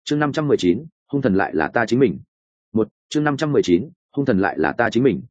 chương 519, hung thần lại là ta chính mình. Chương 519, hung thần lại là ta chính mình.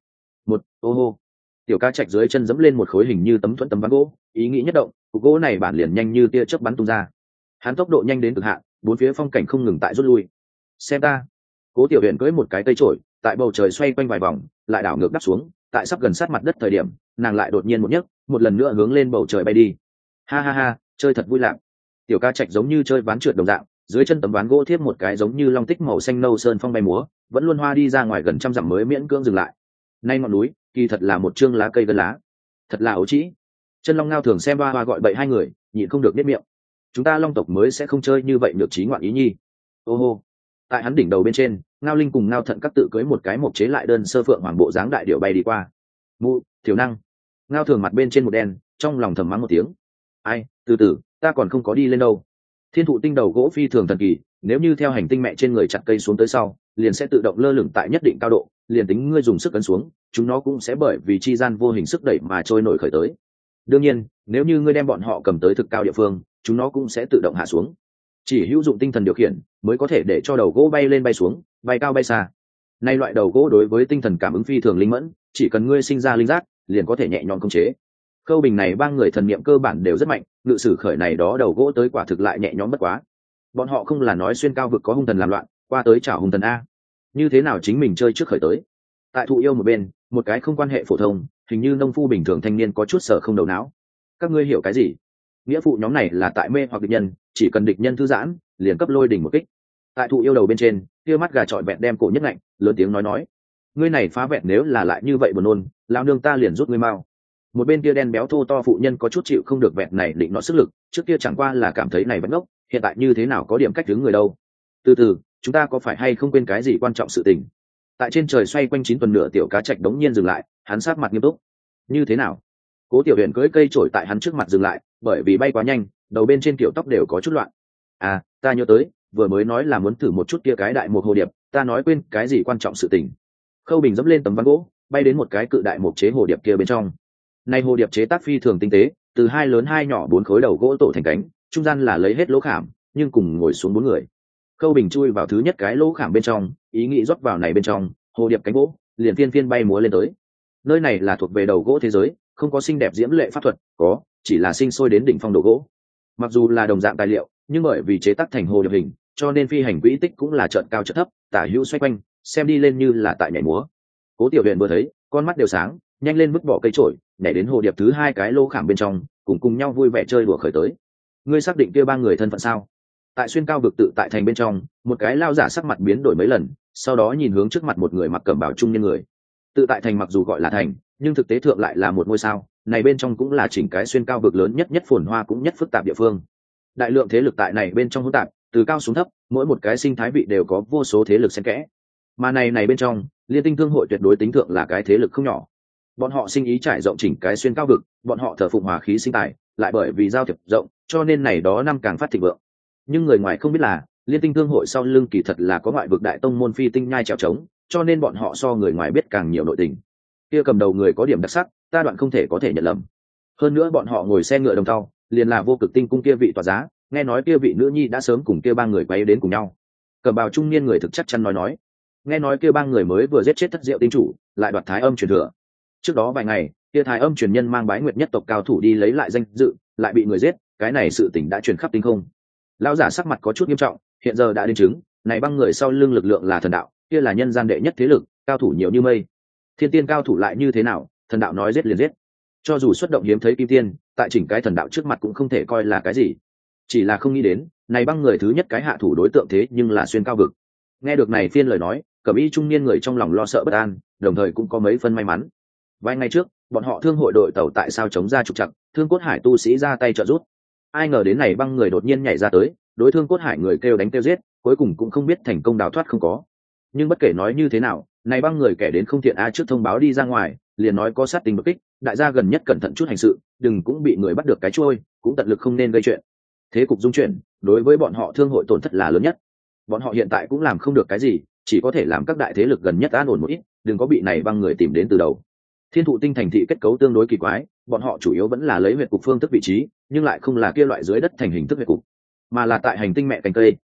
Ô hô. Tiểu Ca Trạch dưới chân dẫm lên một khối hình như tấm thuẫn tấm ván gỗ, ý nghĩ nhất động, cục gỗ này bản liền nhanh như tia chớp bắn tung ra. Hắn tốc độ nhanh đến cực hạn, bốn phía phong cảnh không ngừng tại rút lui. Xem ta. Cố Tiểu Huyền cưỡi một cái cây trổi, tại bầu trời xoay quanh vài vòng, lại đảo ngược đắp xuống, tại sắp gần sát mặt đất thời điểm, nàng lại đột nhiên một nhấc, một lần nữa hướng lên bầu trời bay đi. Ha ha ha, chơi thật vui lạc. Tiểu Ca Trạch giống như chơi ván trượt đồng dạng, dưới chân tấm ván gỗ thiếp một cái giống như long tích màu xanh nâu sơn phong bay múa, vẫn luôn hoa đi ra ngoài gần trăm dặm mới miễn cưỡng dừng lại. Nay ngọn núi, kỳ thật là một chương lá cây gân lá, thật là ấu trĩ. Chân Long Ngao thường xem ba gọi bậy hai người, nhịn không được biết miệng. Chúng ta Long tộc mới sẽ không chơi như vậy nhược trí ngoạn ý nhi. Ô hô. Tại hắn đỉnh đầu bên trên, Ngao Linh cùng Ngao Thận các tự cưới một cái mộc chế lại đơn sơ phượng hoàng bộ dáng đại điệu bay đi qua. Mụ, thiếu năng. Ngao Thường mặt bên trên một đen, trong lòng thầm mắng một tiếng. Ai, từ từ, ta còn không có đi lên đâu. Thiên thụ tinh đầu gỗ phi thường thần kỳ, nếu như theo hành tinh mẹ trên người chặt cây xuống tới sau, liền sẽ tự động lơ lửng tại nhất định cao độ, liền tính ngươi dùng sức ấn xuống, chúng nó cũng sẽ bởi vì chi gian vô hình sức đẩy mà trôi nổi khởi tới. Đương nhiên, nếu như ngươi đem bọn họ cầm tới thực cao địa phương, chúng nó cũng sẽ tự động hạ xuống. Chỉ hữu dụng tinh thần điều khiển mới có thể để cho đầu gỗ bay lên bay xuống, bay cao bay xa. Nay loại đầu gỗ đối với tinh thần cảm ứng phi thường linh mẫn, chỉ cần ngươi sinh ra linh giác, liền có thể nhẹ nhõm khống chế. Khâu Bình này ba người thần niệm cơ bản đều rất mạnh, ngự sử khởi này đó đầu gỗ tới quả thực lại nhẹ nhõm bất quá. Bọn họ không là nói xuyên cao vực có hung thần làm loạn, qua tới chào hung thần a. Như thế nào chính mình chơi trước khởi tới. Tại thụ yêu một bên, một cái không quan hệ phổ thông, hình như nông phu bình thường thanh niên có chút sở không đầu não. Các ngươi hiểu cái gì? Nghĩa phụ nhóm này là tại mê hoặc địch nhân, chỉ cần địch nhân thư giãn, liền cấp lôi đỉnh một kích. Tại thụ yêu đầu bên trên, kia mắt gà trọi vẹn đem cổ nhất ngạnh, lớn tiếng nói, ngươi này phá vẹn nếu là lại như vậy buồn nôn, lão nương ta liền rút ngươi mau. Một bên kia đen béo thô to phụ nhân có chút chịu không được vẹn này định nó sức lực, trước kia chẳng qua là cảm thấy này vẫn ngốc, hiện tại như thế nào có điểm cách đứng người đâu. Từ từ, chúng ta có phải hay không quên cái gì quan trọng sự tình? Tại trên trời xoay quanh 9 tuần nửa Tiểu Cá Trạch đống nhiên dừng lại, hắn sát mặt nghiêm túc. Như thế nào? Cố Tiểu Huyền cưỡi cây trổi tại hắn trước mặt dừng lại, bởi vì bay quá nhanh, đầu bên trên kiểu tóc đều có chút loạn. À, ta nhớ tới, vừa mới nói là muốn thử một chút kia cái đại một hồ điệp, ta nói quên cái gì quan trọng sự tình. Khâu Bình dẫm lên tấm ván gỗ, bay đến một cái cự đại một chế hồ điệp kia bên trong. Này hồ điệp chế tác phi thường tinh tế, từ hai lớn hai nhỏ 4 khối đầu gỗ tổ thành cánh, trung gian là lấy hết lỗ khảm, nhưng cùng ngồi xuống 4 người. Khâu Bình chui vào thứ nhất cái lỗ khảm bên trong, ý nghĩ rót vào này bên trong, hồ điệp cánh gỗ liền phiên bay múa lên tới. Nơi này là thuộc về đầu gỗ thế giới, không có xinh đẹp diễm lệ pháp thuật, có chỉ là sinh sôi đến đỉnh phong đầu gỗ. Mặc dù là đồng dạng tài liệu, nhưng bởi vì chế tác thành hồ điệp hình, cho nên phi hành quỹ tích cũng là chợt cao chợt thấp, tả hữu xoay quanh, xem đi lên như là tại nhảy múa. Cố Tiểu Huyền vừa thấy, con mắt đều sáng, nhanh lên vứt bỏ cây chổi, nhảy đến hồ điệp thứ hai cái lỗ khảm bên trong, cùng nhau vui vẻ chơi đùa khởi tới. Ngươi xác định kia ba người thân phận sao? Tại xuyên cao vực tự tại thành bên trong, một cái lao giả sắc mặt biến đổi mấy lần, sau đó nhìn hướng trước mặt một người mặc cẩm bào trung niên người. Tự tại thành mặc dù gọi là thành, nhưng thực tế thượng lại là một ngôi sao, này bên trong cũng là chỉnh cái xuyên cao vực lớn nhất phồn hoa cũng nhất phức tạp địa phương. Đại lượng thế lực tại này bên trong hỗn tạp, từ cao xuống thấp, mỗi một cái sinh thái vị đều có vô số thế lực xen kẽ. Mà này bên trong, Liên Tinh Thương hội tuyệt đối tính thượng là cái thế lực không nhỏ. Bọn họ sinh ý trải rộng chỉnh cái xuyên cao vực, bọn họ thờ phụng hòa khí sinh tài, lại bởi vì giao thiệp rộng, cho nên này đó năm càng phát thịnh vượng. Nhưng người ngoài không biết là, Liên Tinh Thương hội sau lưng kỳ thật là có ngoại vực đại tông môn phi tinh nhai trèo trống, cho nên bọn họ so người ngoài biết càng nhiều nội tình. Kia cầm đầu người có điểm đặc sắc, ta đoạn không thể có thể nhận lầm. Hơn nữa bọn họ ngồi xe ngựa đồng tàu, liền là Vô Cực Tinh cung kia vị tòa giá, nghe nói kia vị nữ nhi đã sớm cùng kia ba người quay đến cùng nhau. Cầm bào trung niên người thực chắc chắn nói, nghe nói kia ba người mới vừa giết chết Thất Diệu tinh chủ, lại đoạt Thái Âm truyền thừa. Trước đó vài ngày, kia Thái Âm truyền nhân mang Bái Nguyệt nhất tộc cao thủ đi lấy lại danh dự, lại bị người giết, cái này sự tình đã truyền khắp tinh không. Lão giả sắc mặt có chút nghiêm trọng, hiện giờ đã đến chứng, này băng người sau lưng lực lượng là thần đạo, kia là nhân gian đệ nhất thế lực, cao thủ nhiều như mây. Thiên tiên cao thủ lại như thế nào, thần đạo nói giết liền giết. Cho dù xuất động hiếm thấy kim tiên, tại chỉnh cái thần đạo trước mặt cũng không thể coi là cái gì. Chỉ là không nghĩ đến, này băng người thứ nhất cái hạ thủ đối tượng thế nhưng là xuyên cao vực. Nghe được này phiên lời nói, cẩm y trung niên người trong lòng lo sợ bất an, đồng thời cũng có mấy phân may mắn. Vài ngày trước, bọn họ thương hội đội tàu tại sao chống ra trục trặc, Thương Cốt Hải tu sĩ ra tay trợ giúp. Ai ngờ đến này băng người đột nhiên nhảy ra tới, đối Thương Cốt Hải người kêu đánh kêu giết, cuối cùng cũng không biết thành công đào thoát không có. Nhưng bất kể nói như thế nào, này băng người kẻ đến không thiện trước thông báo đi ra ngoài, liền nói có sát tình bất kích, đại gia gần nhất cẩn thận chút hành sự, đừng cũng bị người bắt được cái trôi, cũng tận lực không nên gây chuyện. Thế cục dung chuyển, đối với bọn họ thương hội tổn thất là lớn nhất. Bọn họ hiện tại cũng làm không được cái gì, chỉ có thể làm các đại thế lực gần nhất an ổn một ít, đừng có bị này băng người tìm đến từ đầu. Thiên Thụ Tinh thành thị kết cấu tương đối kỳ quái, bọn họ chủ yếu vẫn là lấy huyệt cục phương thức vị trí, nhưng lại không là kia loại dưới đất thành hình thức huyệt cục, mà là tại hành tinh mẹ cánh cây,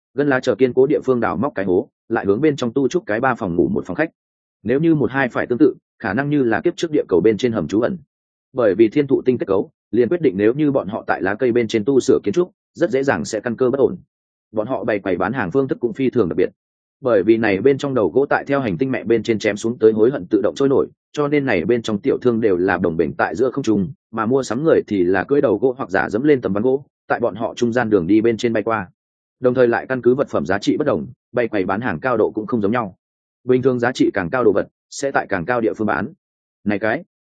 gân lá chờ kiên cố địa phương đào móc cái hố, lại hướng bên trong tu trúc cái 3 phòng ngủ 1 phòng khách. Nếu như 1-2 phải tương tự, khả năng như là kiếp trước địa cầu bên trên hầm trú ẩn. Bởi vì thiên thụ tinh kết cấu, liền quyết định nếu như bọn họ tại lá cây bên trên tu sửa kiến trúc, rất dễ dàng sẽ căn cơ bất ổn. Bọn họ bày quầy bán hàng phương thức cũng phi thường đặc biệt. Bởi vì này bên trong đầu gỗ tại theo hành tinh mẹ bên trên chém xuống tới hối hận tự động trôi nổi, cho nên này bên trong tiểu thương đều là đồng bình tại giữa không trung, mà mua sắm người thì là cưỡi đầu gỗ hoặc giả dẫm lên tấm ván gỗ, tại bọn họ trung gian đường đi bên trên bay qua. Đồng thời lại căn cứ vật phẩm giá trị bất đồng, bày quầy bán hàng cao độ cũng không giống nhau. Bình thường giá trị càng cao đồ vật sẽ tại càng cao địa phương bán. Này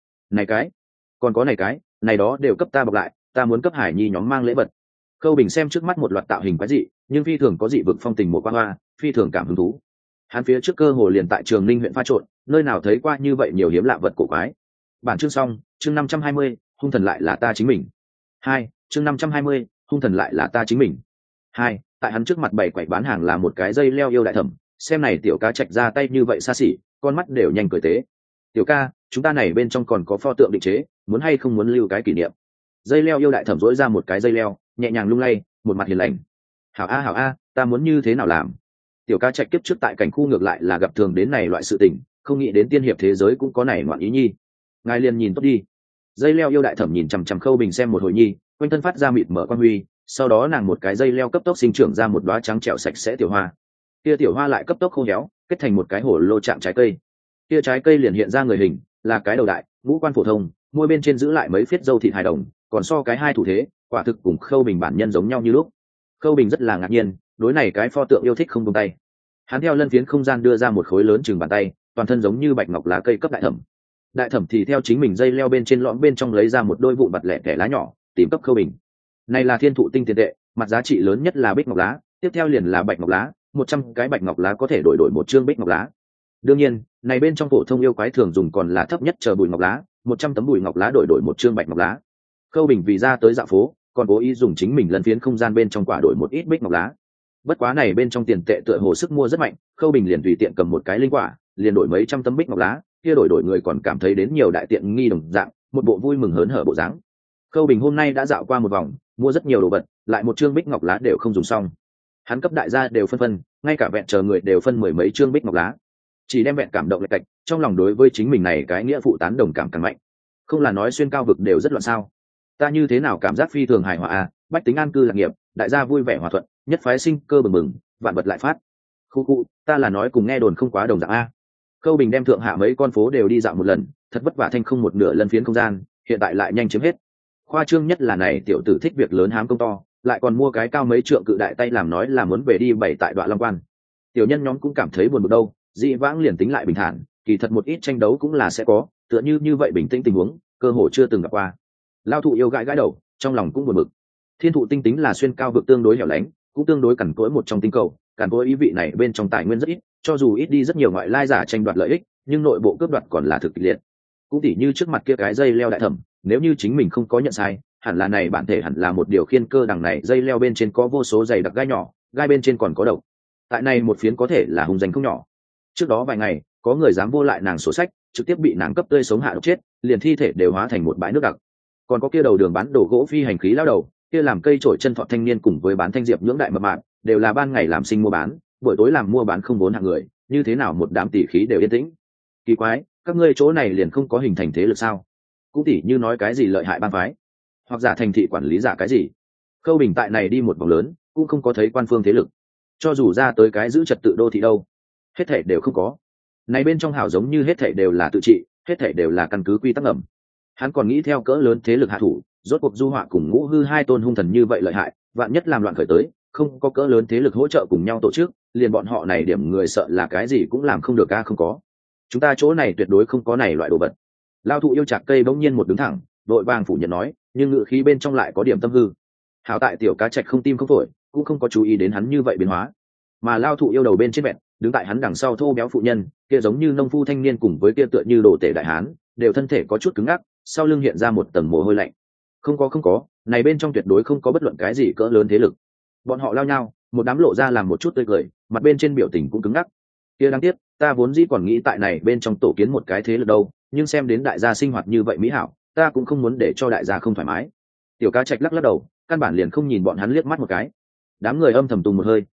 cái, còn có này đó đều cấp ta bọc lại, ta muốn cấp Hải Nhi nhóm mang lễ vật. Khâu Bình xem trước mắt một loạt tạo hình quái dị, nhưng phi thường có dị vực phong tình một quan hoa, phi thường cảm hứng thú. Hắn phía trước cơ hồ liền tại Trường Ninh huyện pha trộn, nơi nào thấy qua như vậy nhiều hiếm lạ vật cổ quái. Bản chương xong, chương 520, hung thần lại là ta chính mình. 2, chương 520, hung thần lại là ta chính mình. 2, tại hắn trước mặt bày quầy bán hàng là một cái dây leo yêu đại thẩm, xem này tiểu ca Trạch ra tay như vậy xa xỉ, con mắt đều nhanh cười tế. Tiểu ca, chúng ta này bên trong còn có pho tượng định chế, muốn hay không muốn lưu cái kỷ niệm. Dây leo yêu đại thẩm dỗi ra một cái dây leo, nhẹ nhàng lung lay, một mặt hiền lành. Hảo a, ta muốn như thế nào làm? Tiểu ca Trạch kiếp trước tại cảnh khu ngược lại là gặp thường đến này loại sự tình, không nghĩ đến tiên hiệp thế giới cũng có này ngoạn ý nhi. Ngài liền nhìn tốt đi. Dây leo yêu đại thẩm nhìn chằm chằm Khâu Bình xem một hồi nhi, quanh thân phát ra mịt mở quang huy, sau đó nàng một cái dây leo cấp tốc sinh trưởng ra một đóa trắng trẻo sạch sẽ tiểu hoa. Kia tiểu hoa lại cấp tốc khô héo, kết thành một cái hổ lô trạng trái cây. Kia trái cây liền hiện ra người hình, là cái đầu đại, ngũ quan phổ thông, môi bên trên giữ lại mấy phiết râu thịt hài đồng, còn so cái hai thủ thế, quả thực cùng Khâu Bình bản nhân giống nhau như lúc. Khâu Bình rất là ngạc nhiên, đối này cái pho tượng yêu thích không buông tay. Hắn theo lân phiến không gian đưa ra một khối lớn chừng bàn tay, toàn thân giống như bạch ngọc lá cây cấp đại thẩm. Đại thẩm thì theo chính mình dây leo bên trên lõm bên trong lấy ra một đôi vụn bặt lẻ tẻ lá nhỏ, tìm cấp Khâu Bình. Này là thiên thụ tinh tiền tệ, mặt giá trị lớn nhất là bích ngọc lá, tiếp theo liền là bạch ngọc lá, 100 cái bạch ngọc lá có thể đổi một chương bích ngọc lá. Đương nhiên, này bên trong phổ thông yêu quái thường dùng còn là thấp nhất chờ bùi ngọc lá, 100 tấm bùi ngọc lá đổi một chương bạch ngọc lá. Khâu Bình vì ra tới dạo phố, còn cố ý dùng chính mình lân phiến không gian bên trong quả đổi một ít bích ngọc lá. Bất quá này bên trong tiền tệ tựa hồ sức mua rất mạnh, Khâu Bình liền tùy tiện cầm một cái linh quả, liền đổi mấy trăm tấm bích ngọc lá, kia đổi người còn cảm thấy đến nhiều đại tiện nghi đồng dạng, một bộ vui mừng hớn hở bộ dáng. Khâu Bình hôm nay đã dạo qua một vòng, mua rất nhiều đồ vật, lại một chương bích ngọc lá đều không dùng xong. Hắn cấp đại gia đều phân, ngay cả vẹn chờ người đều phân mười mấy chương bích ngọc lá. Chỉ đem vẹn cảm động lệch cạch, trong lòng đối với chính mình này cái nghĩa phụ tán đồng cảm càng mạnh. Không là nói xuyên cao vực đều rất loạn sao? Ta như thế nào cảm giác phi thường hài hòa à, bách tính an cư lạc nghiệp, đại gia vui vẻ hòa thuận, nhất phái sinh cơ bừng bừng, vạn vật lại phát. Khu, ta là nói cùng nghe đồn không quá đồng dạng a. Khâu Bình đem thượng hạ mấy con phố đều đi dạo một lần, thật vất vả thanh không một nửa lân phiến không gian, hiện tại lại nhanh chiếm hết. Khoa trương nhất là này tiểu tử thích việc lớn hám công to, lại còn mua cái cao mấy trượng cự đại tay làm nói là muốn về đi bảy tại Đoạ Long Quan. Tiểu nhân nhóm cũng cảm thấy buồn bực đâu, dị vãng liền tính lại bình thản, kỳ thật một ít tranh đấu cũng là sẽ có, tựa như vậy bình tĩnh tình huống, cơ hồ chưa từng gặp qua. Lao thụ yêu gãi đầu, trong lòng cũng buồn bực. Thiên thụ tinh tính là xuyên cao vực tương đối hẻo lánh, cũng tương đối cằn cỗi một trong tinh cầu, cằn cỗi ý vị này bên trong tài nguyên rất ít, cho dù ít đi rất nhiều ngoại lai giả tranh đoạt lợi ích, nhưng nội bộ cướp đoạt còn là thực liệt. Cũng tỉ như trước mặt kia cái dây leo đại thẩm, nếu như chính mình không có nhận sai, hẳn là này bản thể hẳn là một điều khiên cơ đằng này dây leo bên trên có vô số dày đặc gai nhỏ, gai bên trên còn có độc. Tại này một phiến có thể là hung danh không nhỏ. Trước đó vài ngày, có người dám vô lại nàng sổ sách, trực tiếp bị nàng cấp tươi sống hạ độc chết, liền thi thể đều hóa thành một bãi nước đặc. Còn có kia đầu đường bán đồ gỗ phi hành khí lao đầu, kia làm cây trổi chân thọ thanh niên cùng với bán thanh diệp nhưỡng đại mập mạp, đều là ban ngày làm sinh mua bán, buổi tối làm mua bán không vốn hạng người, như thế nào một đám tỷ khí đều yên tĩnh. Kỳ quái, các ngươi chỗ này liền không có hình thành thế lực sao? Cũng tỉ như nói cái gì lợi hại bang phái, hoặc giả thành thị quản lý giả cái gì. Khâu Bình tại này đi một vòng lớn, cũng không có thấy quan phương thế lực, cho dù ra tới cái giữ trật tự đô thị đâu, hết thảy đều không có. Này bên trong hảo giống như hết thảy đều là tự trị, hết thảy đều là căn cứ quy tắc ngầm. Hắn còn nghĩ theo cỡ lớn thế lực hạ thủ, rốt cuộc Du Họa cùng Ngũ Hư hai tôn hung thần như vậy lợi hại, vạn nhất làm loạn khởi tới, không có cỡ lớn thế lực hỗ trợ cùng nhau tổ chức, liền bọn họ này điểm người sợ là cái gì cũng làm không được a. Không có, chúng ta chỗ này tuyệt đối không có này loại đồ vật. Lao thụ yêu chạc cây bỗng nhiên một đứng thẳng, đội vàng phủ nhận nói, nhưng ngự khí bên trong lại có điểm tâm hư. Hảo tại tiểu cá trạch không tim không phổi, cũng không có chú ý đến hắn như vậy biến hóa, mà Lao thụ yêu đầu bên trên vẹn, đứng tại hắn đằng sau thô béo phụ nhân, kia giống như nông phu thanh niên cùng với kia tựa như đồ tể đại hán, đều thân thể có chút cứng ngắc, sau lưng hiện ra một tầng mồ hôi lạnh. Không có, này bên trong tuyệt đối không có bất luận cái gì cỡ lớn thế lực. Bọn họ lao nhau, một đám lộ ra làm một chút tươi cười, mặt bên trên biểu tình cũng cứng ngắc. Kia đáng tiếc, ta vốn dĩ còn nghĩ tại này bên trong tổ kiến một cái thế lực đâu, nhưng xem đến đại gia sinh hoạt như vậy mỹ hảo, ta cũng không muốn để cho đại gia không thoải mái. Tiểu cá trạch lắc lắc đầu, căn bản liền không nhìn bọn hắn liếc mắt một cái. Đám người âm thầm tùng một hơi,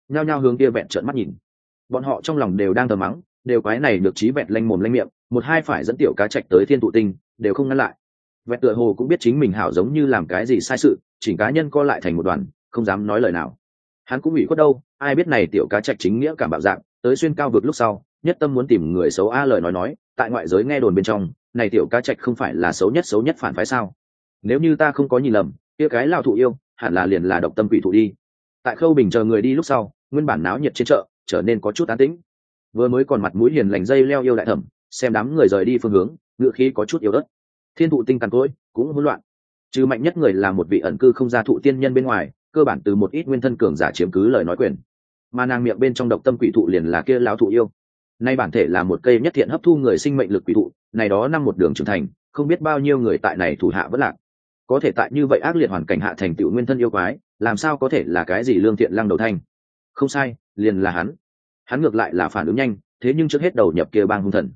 nhao nhao hướng kia vẹn trợn mắt nhìn. Bọn họ trong lòng đều đang thờ mắng, đều quái này được trí vẹn lanh mồm lanh miệng, một hai phải dẫn tiểu cá trạch tới thiên thụ tinh, đều không ngăn lại. Vẹn tựa hồ cũng biết chính mình hảo giống như làm cái gì sai sự, chỉnh cá nhân co lại thành một đoàn, không dám nói lời nào. Hắn cũng ủy khuất đâu, ai biết này tiểu cá trạch chính nghĩa cảm bạo dạng, tới xuyên cao vực lúc sau, nhất tâm muốn tìm người xấu a lời nói, tại ngoại giới nghe đồn bên trong, này tiểu cá trạch không phải là xấu nhất phản phái sao? Nếu như ta không có nhìn lầm, kia cái lão thụ yêu, hẳn là liền là độc tâm quỷ thụ đi. Tại Khâu Bình chờ người đi lúc sau, nguyên bản náo nhiệt trên chợ trở nên có chút an tĩnh. Vừa mới còn mặt mũi hiền lành dây leo yêu đại thẩm, xem đám người rời đi phương hướng, ngựa khí có chút yếu ớt. Thiên thụ tinh cằn cỗi, cũng hỗn loạn. Trừ mạnh nhất người là một vị ẩn cư không gia thụ tiên nhân bên ngoài, cơ bản từ một ít nguyên thân cường giả chiếm cứ lời nói quyền. Mà nàng miệng bên trong độc tâm quỷ thụ liền là kia lão thụ yêu. Nay bản thể là một cây nhất thiện hấp thu người sinh mệnh lực quỷ thụ, này đó năm một đường trưởng thành, không biết bao nhiêu người tại này thủ hạ vẫn lạc. Có thể tại như vậy ác liệt hoàn cảnh hạ thành tựu nguyên thân yêu quái, làm sao có thể là cái gì lương thiện lăng đầu thanh? Không sai, liền là hắn ngược lại là phản ứng nhanh, thế nhưng trước hết đầu nhập kia bang hung thần.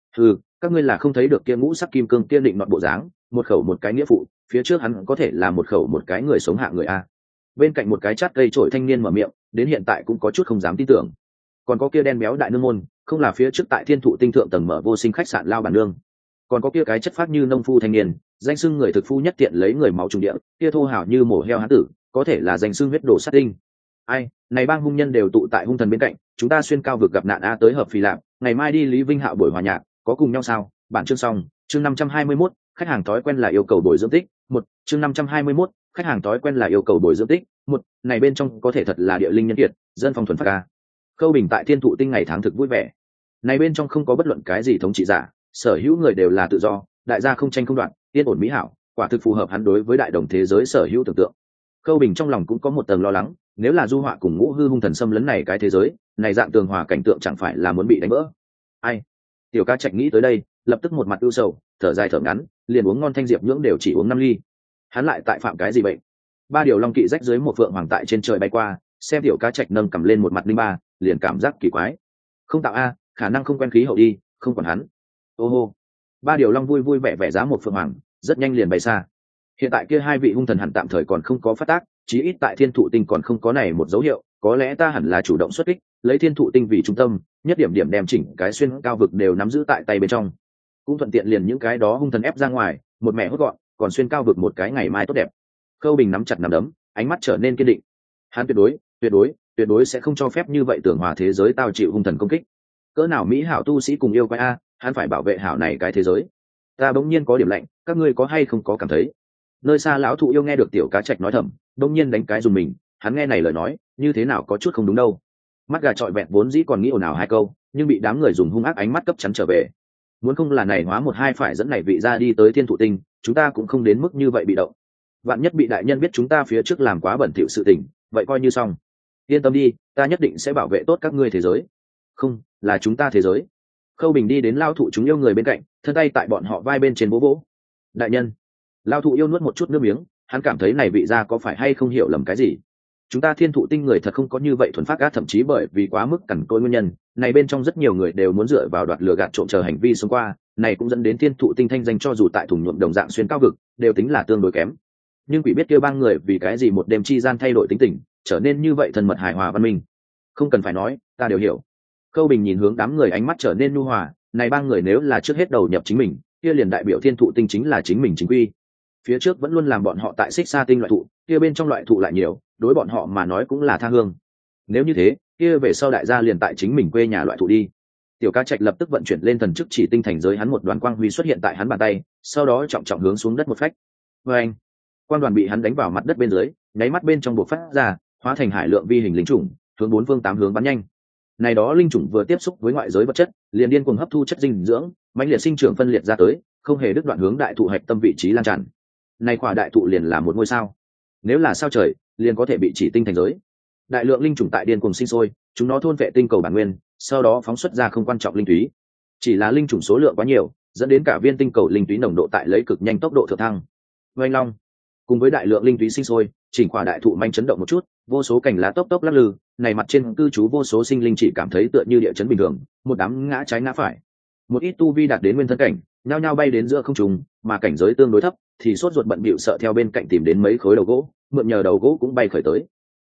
Các ngươi là không thấy được kia ngũ sắc kim cương kia định nọt bộ dáng, một khẩu một cái nghĩa phụ, phía trước hắn có thể là một khẩu một cái người sống hạ người a. Bên cạnh một cái chát cây trổi thanh niên mở miệng, đến hiện tại cũng có chút không dám tin tưởng. Còn có kia đen béo đại nương môn, không là phía trước tại thiên thụ tinh thượng tầng mở vô sinh khách sạn lao bản nương. Còn có kia cái chất phát như nông phu thanh niên, danh xưng người thực phu nhất tiện lấy người máu trùng địa, kia thô hảo như mổ heo hán tử, có thể là danh xưng huyết đồ sát tinh. Ai, này bang hung nhân đều tụ tại hung thần bên cạnh, chúng ta xuyên cao vực gặp nạn a tới hợp phì lạc, ngày mai đi Lý Vinh Hạo buổi hòa nhạc, có cùng nhau sao? Bản chương xong, chương 521, khách hàng thói quen là yêu cầu bồi dưỡng tích, chương 521, khách hàng thói quen là yêu cầu bồi dưỡng tích, này bên trong có thể thật là địa linh nhân kiệt, dân phong thuần phác a. Khâu Bình tại thiên thụ tinh ngày tháng thực vui vẻ. Này bên trong không có bất luận cái gì thống trị giả, sở hữu người đều là tự do, đại gia không tranh không đoạn, yên ổn mỹ hảo, quả thực phù hợp hắn đối với đại đồng thế giới sở hữu tưởng tượng. Khâu Bình trong lòng cũng có một tầng lo lắng, nếu là du họa cùng ngũ hư hung thần xâm lấn này cái thế giới, này dạng tường hòa cảnh tượng chẳng phải là muốn bị đánh vỡ. Ai? Tiểu Ca Trạch nghĩ tới đây, lập tức một mặt ưu sầu, thở dài thở ngắn, liền uống ngon thanh diệp nhưỡng đều chỉ uống 5 ly. Hắn lại tại phạm cái gì vậy? Ba điều long kỵ rách dưới một phượng hoàng tại trên trời bay qua, xem Tiểu Ca Trạch nâng cầm lên một mặt linh ba, liền cảm giác kỳ quái. Không tạo a, khả năng không quen khí hậu đi, không còn hắn. Ô hô. Ba điều long vui vui vẻ vẻ giá một phượng hoàng, rất nhanh liền bay xa. Hiện tại kia hai vị hung thần hẳn tạm thời còn không có phát tác, chí ít tại thiên thụ tinh còn không có này một dấu hiệu, có lẽ ta hẳn là chủ động xuất kích, lấy thiên thụ tinh vì trung tâm, nhất điểm điểm đem chỉnh cái xuyên cao vực đều nắm giữ tại tay bên trong, cũng thuận tiện liền những cái đó hung thần ép ra ngoài, một mẹ hốt gọn, còn xuyên cao vực một cái ngày mai tốt đẹp. Khâu Bình nắm chặt nắm đấm, ánh mắt trở nên kiên định. Hắn tuyệt đối sẽ không cho phép như vậy tưởng hòa thế giới tao chịu hung thần công kích. Cỡ nào mỹ hảo tu sĩ cùng yêu quái a, hắn phải bảo vệ hảo này cái thế giới. Ta bỗng nhiên có điểm lạnh, các ngươi có hay không có cảm thấy? Nơi xa lão thụ yêu nghe được Tiểu Cá Trạch nói thầm, bỗng nhiên đánh cái dùng mình, hắn nghe này lời nói, như thế nào có chút không đúng đâu. Mắt gà trọi vẹn vốn dĩ còn nghĩ ồn ào hai câu, nhưng bị đám người dùng hung ác ánh mắt cấp chắn trở về. Muốn không là này hóa một hai phải dẫn này vị ra đi tới thiên thụ tinh, chúng ta cũng không đến mức như vậy bị động. Vạn nhất bị đại nhân biết chúng ta phía trước làm quá bẩn thỉu sự tình, vậy coi như xong. Yên tâm đi, ta nhất định sẽ bảo vệ tốt các ngươi thế giới. Không, là chúng ta thế giới. Khâu Bình đi đến lao thụ chúng yêu người bên cạnh, thân tay tại bọn họ vai bên trên bố vỗ. Đại nhân. Lao thụ yêu nuốt một chút nước miếng, hắn cảm thấy này vị gia có phải hay không hiểu lầm cái gì. Chúng ta thiên thụ tinh người thật không có như vậy thuần phát ác, thậm chí bởi vì quá mức cằn cỗi nguyên nhân, này bên trong rất nhiều người đều muốn dựa vào đoạt lừa gạt trộm chờ hành vi xông qua, này cũng dẫn đến thiên thụ tinh thanh danh cho dù tại thủng nhuộm đồng dạng xuyên cao vực, đều tính là tương đối kém. Nhưng quỷ biết kêu bang người vì cái gì một đêm chi gian thay đổi tính tình, trở nên như vậy thân mật hài hòa văn minh. Không cần phải nói, ta đều hiểu. Khâu Bình nhìn hướng đám người ánh mắt trở nên nhu hòa, này bang người nếu là trước hết đầu nhập chính mình, kia liền đại biểu thiên thụ tinh chính là chính mình chính quy. Phía trước vẫn luôn làm bọn họ tại xích xa tinh loại thụ, kia bên trong loại thụ lại nhiều, đối bọn họ mà nói cũng là tha hương. Nếu như thế, kia về sau đại gia liền tại chính mình quê nhà loại thụ đi. Tiểu Cá Trạch lập tức vận chuyển lên thần chức chỉ tinh thành giới hắn một đoàn quang huy xuất hiện tại hắn bàn tay, sau đó trọng trọng hướng xuống đất một phách. Anh, quang đoàn bị hắn đánh vào mặt đất bên dưới, nháy mắt bên trong bộc phát ra, hóa thành hải lượng vi hình linh trùng, hướng bốn phương tám hướng bắn nhanh. Này đó linh trùng vừa tiếp xúc với ngoại giới vật chất, liền điên cuồng hấp thu chất dinh dưỡng, mãnh liệt sinh trưởng phân liệt ra tới, không hề đứt đoạn hướng đại thụ hạch tâm vị trí lan tràn. Này quả đại thụ liền là một ngôi sao. Nếu là sao trời, liền có thể bị chỉ tinh thành giới. Đại lượng linh trùng tại điên cuồng sinh sôi, chúng nó thôn vệ tinh cầu bản nguyên, sau đó phóng xuất ra không quan trọng linh túy. Chỉ là linh trùng số lượng quá nhiều, dẫn đến cả viên tinh cầu linh túy nồng độ tại lấy cực nhanh tốc độ thượng thăng. Oanh long, cùng với đại lượng linh túy sinh sôi, chỉnh quả đại thụ manh chấn động một chút, vô số cành lá tốc tốc lắc lư, này mặt trên cư trú vô số sinh linh chỉ cảm thấy tựa như địa chấn bình thường, một đám ngã trái ngã phải. Một ít tu vi đạt đến nguyên thân cảnh, nhao nhao bay đến giữa không trung, mà cảnh giới tương đối thấp thì sốt ruột bận bịu sợ theo bên cạnh tìm đến mấy khối đầu gỗ, mượn nhờ đầu gỗ cũng bay khởi tới.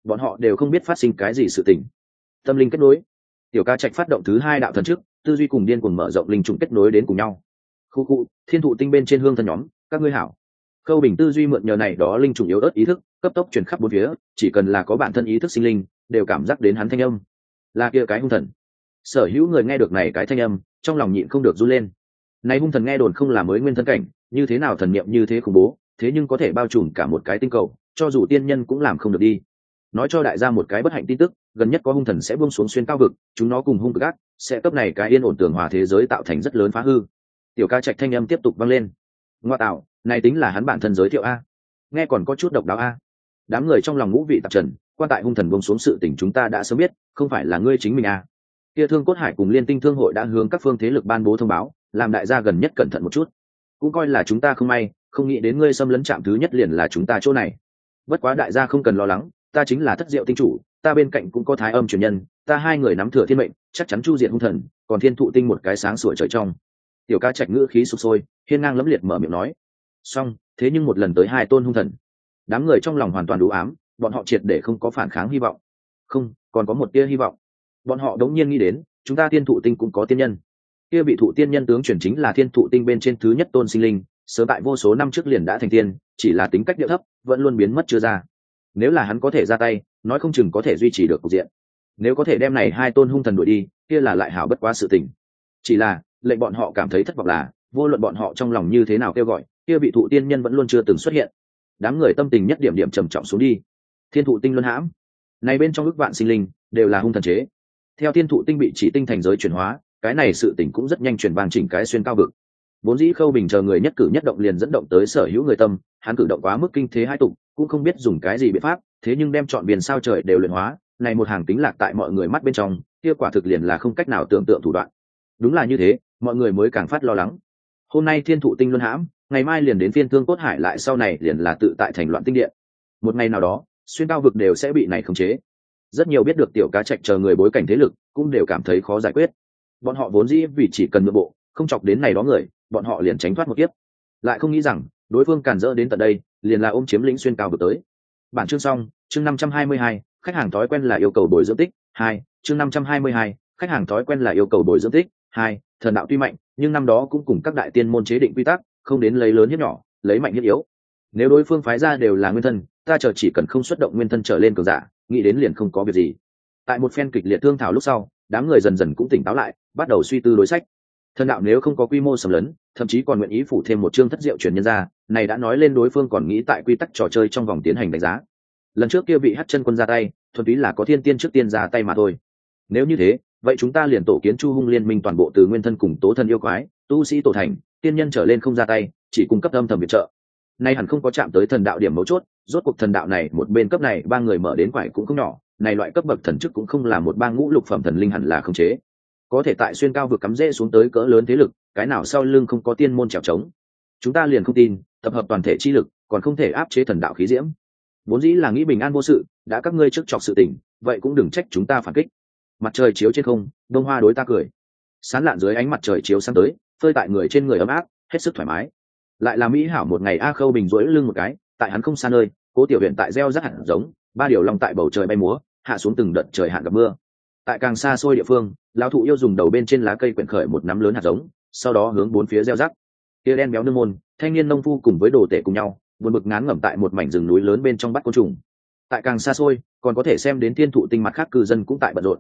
bọn họ đều không biết phát sinh cái gì sự tình. Tâm linh kết nối. Tiểu ca trạch phát động thứ hai đạo thần trước, tư duy cùng điên cuồng mở rộng linh trùng kết nối đến cùng nhau. Khu cụ, thiên thụ tinh bên trên hương thần nhóm, các ngươi hảo. Khâu Bình tư duy mượn nhờ này đó linh trùng yếu ớt ý thức, cấp tốc truyền khắp bốn phía, chỉ cần là có bản thân ý thức sinh linh, đều cảm giác đến hắn thanh âm. Là kia cái hung thần. Sở hữu người nghe được này cái thanh âm, trong lòng nhịn không được run lên. Này hung thần nghe đồn không là mới nguyên thân cảnh, như thế nào thần niệm như thế khủng bố, thế nhưng có thể bao trùm cả một cái tinh cầu, cho dù tiên nhân cũng làm không được đi. Nói cho đại gia một cái bất hạnh tin tức, gần nhất có hung thần sẽ buông xuống xuyên cao vực, chúng nó cùng hung cực ác, sẽ cấp này cái yên ổn tường hòa thế giới tạo thành rất lớn phá hư. Tiểu ca trạch thanh âm tiếp tục vang lên. Ngoa tạo, này tính là hắn bản thân giới thiệu a. Nghe còn có chút độc đáo a. Đám người trong lòng ngũ vị tạp trần, quan tại hung thần buông xuống sự tình chúng ta đã sớm biết, không phải là ngươi chính mình a. Kia Thương Cốt Hải cùng Liên Tinh Thương hội đã hướng các phương thế lực ban bố thông báo, làm đại gia gần nhất cẩn thận một chút. Cũng coi là chúng ta không may, không nghĩ đến ngươi xâm lấn chạm thứ nhất liền là chúng ta chỗ này. Bất quá đại gia không cần lo lắng, ta chính là Thất Diệu tinh chủ, ta bên cạnh cũng có Thái Âm truyền nhân, ta hai người nắm thừa thiên mệnh, chắc chắn chu diệt hung thần, còn Thiên Thụ tinh một cái sáng sủa trời trong. Tiểu ca trạch ngữ khí sục sôi, hiên ngang lẫm liệt mở miệng nói. Xong, thế nhưng một lần tới hai tôn hung thần. Đám người trong lòng hoàn toàn đủ ám, bọn họ triệt để không có phản kháng hy vọng. Không, còn có một tia hy vọng. Bọn họ đống nhiên nghĩ đến, chúng ta Thiên Thụ tinh cũng có tiên nhân. Kia vị thụ tiên nhân tướng chuyển chính là Thiên Thụ tinh bên trên thứ nhất tôn sinh linh, sớm tại vô số năm trước liền đã thành tiên, chỉ là tính cách điệu thấp, vẫn luôn biến mất chưa ra. Nếu là hắn có thể ra tay, nói không chừng có thể duy trì được cục diện. Nếu có thể đem này hai tôn hung thần đuổi đi, kia là lại hảo bất quá sự tình. Chỉ là, lệnh bọn họ cảm thấy thất vọng là, vô luận bọn họ trong lòng như thế nào kêu gọi, kia vị thụ tiên nhân vẫn luôn chưa từng xuất hiện. Đám người tâm tình nhất điểm điểm trầm trọng xuống đi. Thiên Thụ tinh luân hãm, này bên trong ức vạn sinh linh đều là hung thần chế. Theo Thiên Thụ tinh bị chỉ tinh thành giới chuyển hóa, cái này sự tình cũng rất nhanh chuyển vang chỉnh cái xuyên cao vực. Vốn dĩ Khâu Bình chờ người nhất cử nhất động liền dẫn động tới sở hữu người tâm, hắn cử động quá mức kinh thế hai tục, cũng không biết dùng cái gì biện pháp, thế nhưng đem chọn biển sao trời đều luyện hóa, này một hàng tính lạc tại mọi người mắt bên trong, kia quả thực liền là không cách nào tưởng tượng thủ đoạn. Đúng là như thế, mọi người mới càng phát lo lắng. Hôm nay Thiên Thụ tinh luân hãm, ngày mai liền đến phiên Thương Cốt Hải, lại sau này liền là tự tại thành loạn tinh điện. Một ngày nào đó, xuyên cao vực đều sẽ bị này khống chế. Rất nhiều biết được tiểu cá trạch chờ người bối cảnh thế lực, cũng đều cảm thấy khó giải quyết. Bọn họ vốn dĩ vì chỉ cần nhượng bộ, không chọc đến này đó người, bọn họ liền tránh thoát một kiếp. Lại không nghĩ rằng, đối phương càn rỡ đến tận đây, liền là ôm chiếm lĩnh xuyên cao vực tới. Bản chương xong, chương 522, khách hàng thói quen là yêu cầu bồi dưỡng tích. 2, chương 522, khách hàng thói quen là yêu cầu bồi dưỡng tích. 2, thần đạo tuy mạnh, nhưng năm đó cũng cùng các đại tiên môn chế định quy tắc, không đến lấy lớn hiếp nhỏ, lấy mạnh hiếp yếu. Nếu đối phương phái ra đều là nguyên thân, ta chờ chỉ cần không xuất động nguyên thân trở lên cường giả, nghĩ đến liền không có việc gì. Tại một phen kịch liệt thương thảo lúc sau, đám người dần dần cũng tỉnh táo lại, bắt đầu suy tư đối sách. Thần đạo nếu không có quy mô sầm lớn, thậm chí còn nguyện ý phủ thêm một chương thất diệu truyền nhân ra, này đã nói lên đối phương còn nghĩ tại quy tắc trò chơi trong vòng tiến hành đánh giá. Lần trước kia vị Hắc Chân Quân ra tay, thuần túy là có thiên tiên trước tiên ra tay mà thôi. Nếu như thế, vậy chúng ta liền tổ kiến Chu Hung liên minh toàn bộ từ nguyên thân cùng tố thân yêu quái, tu sĩ tổ thành, tiên nhân trở lên không ra tay, chỉ cung cấp âm thầm viện trợ. Nay hẳn không có chạm tới thần đạo điểm mấu chốt, rốt cuộc thần đạo này một bên cấp này ba người mở đến quải cũng không nhỏ, này loại cấp bậc thần chức cũng không là một ba ngũ lục phẩm thần linh hẳn là khống chế. Có thể tại xuyên cao vực cắm rễ xuống tới cỡ lớn thế lực, cái nào sau lưng không có tiên môn trèo trống. Chúng ta liền không tin, tập hợp toàn thể chi lực, còn không thể áp chế thần đạo khí diễm. Vốn dĩ là nghĩ bình an vô sự, đã các ngươi trước chọc sự tình, vậy cũng đừng trách chúng ta phản kích. Mặt trời chiếu trên không, đông hoa đối ta cười. Sán lạn dưới ánh mặt trời chiếu sáng tới, phơi tại người trên người ấm áp, hết sức thoải mái. Lại là mỹ hảo một ngày a. Khâu Bình duỗi lưng một cái, tại hắn không xa nơi, Cố Tiểu Huyền tại gieo rắc hạt giống, ba điều long tại bầu trời bay múa, hạ xuống từng đợt trời hạn gặp mưa. Tại càng xa xôi địa phương, lão thụ yêu dùng đầu bên trên lá cây quyện khởi một nắm lớn hạt giống, sau đó hướng bốn phía gieo rắc. Kia đen béo nương môn, thanh niên nông phu cùng với đồ tể cùng nhau, buồn bực ngán ngẩm tại một mảnh rừng núi lớn bên trong bắt côn trùng. Tại càng xa xôi, còn có thể xem đến Thiên Thụ tinh mặt khác cư dân cũng tại bận rộn.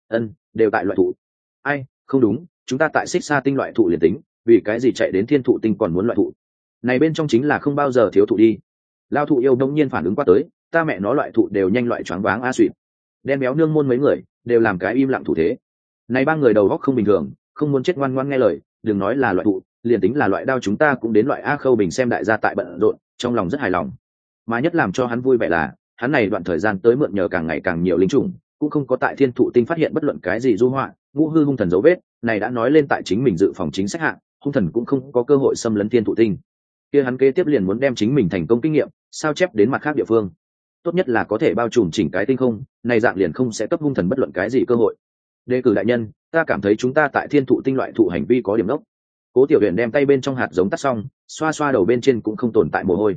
Đều tại loại thụ. Ai, không đúng, chúng ta tại Xích Sa tinh loại thụ liền tính, vì cái gì chạy đến Thiên Thụ tinh còn muốn loại thụ? Này bên trong chính là không bao giờ thiếu thụ đi. Lao thụ yêu đông nhiên phản ứng qua tới, ta mẹ nó loại thụ đều nhanh loại choáng váng a xuyệt. Đen béo nương môn mấy người đều làm cái im lặng thủ thế. Này ba người đầu óc không bình thường, không muốn chết ngoan ngoãn nghe lời, đừng nói là loại thụ, liền tính là loại đao chúng ta cũng đến loại a. Khâu Bình xem đại gia tại bận rộn, trong lòng rất hài lòng. Mà nhất làm cho hắn vui vẻ là, hắn này đoạn thời gian tới mượn nhờ càng ngày càng nhiều linh trùng, cũng không có tại Thiên Thụ tinh phát hiện bất luận cái gì du họa, ngũ hư hung thần dấu vết, này đã nói lên tại chính mình dự phòng chính sách hạng, hung thần cũng không có cơ hội xâm lấn Thiên Thụ tinh. Kia hắn kế tiếp liền muốn đem chính mình thành công kinh nghiệm sao chép đến mặt khác địa phương, tốt nhất là có thể bao trùm chỉnh cái tinh không, này dạng liền không sẽ cấp hung thần bất luận cái gì cơ hội. Đề cử đại nhân, ta cảm thấy chúng ta tại Thiên Thụ tinh loại thụ hành vi có điểm đốc. Cố Tiểu Huyền đem tay bên trong hạt giống tắt xong, xoa xoa đầu bên trên cũng không tồn tại mồ hôi.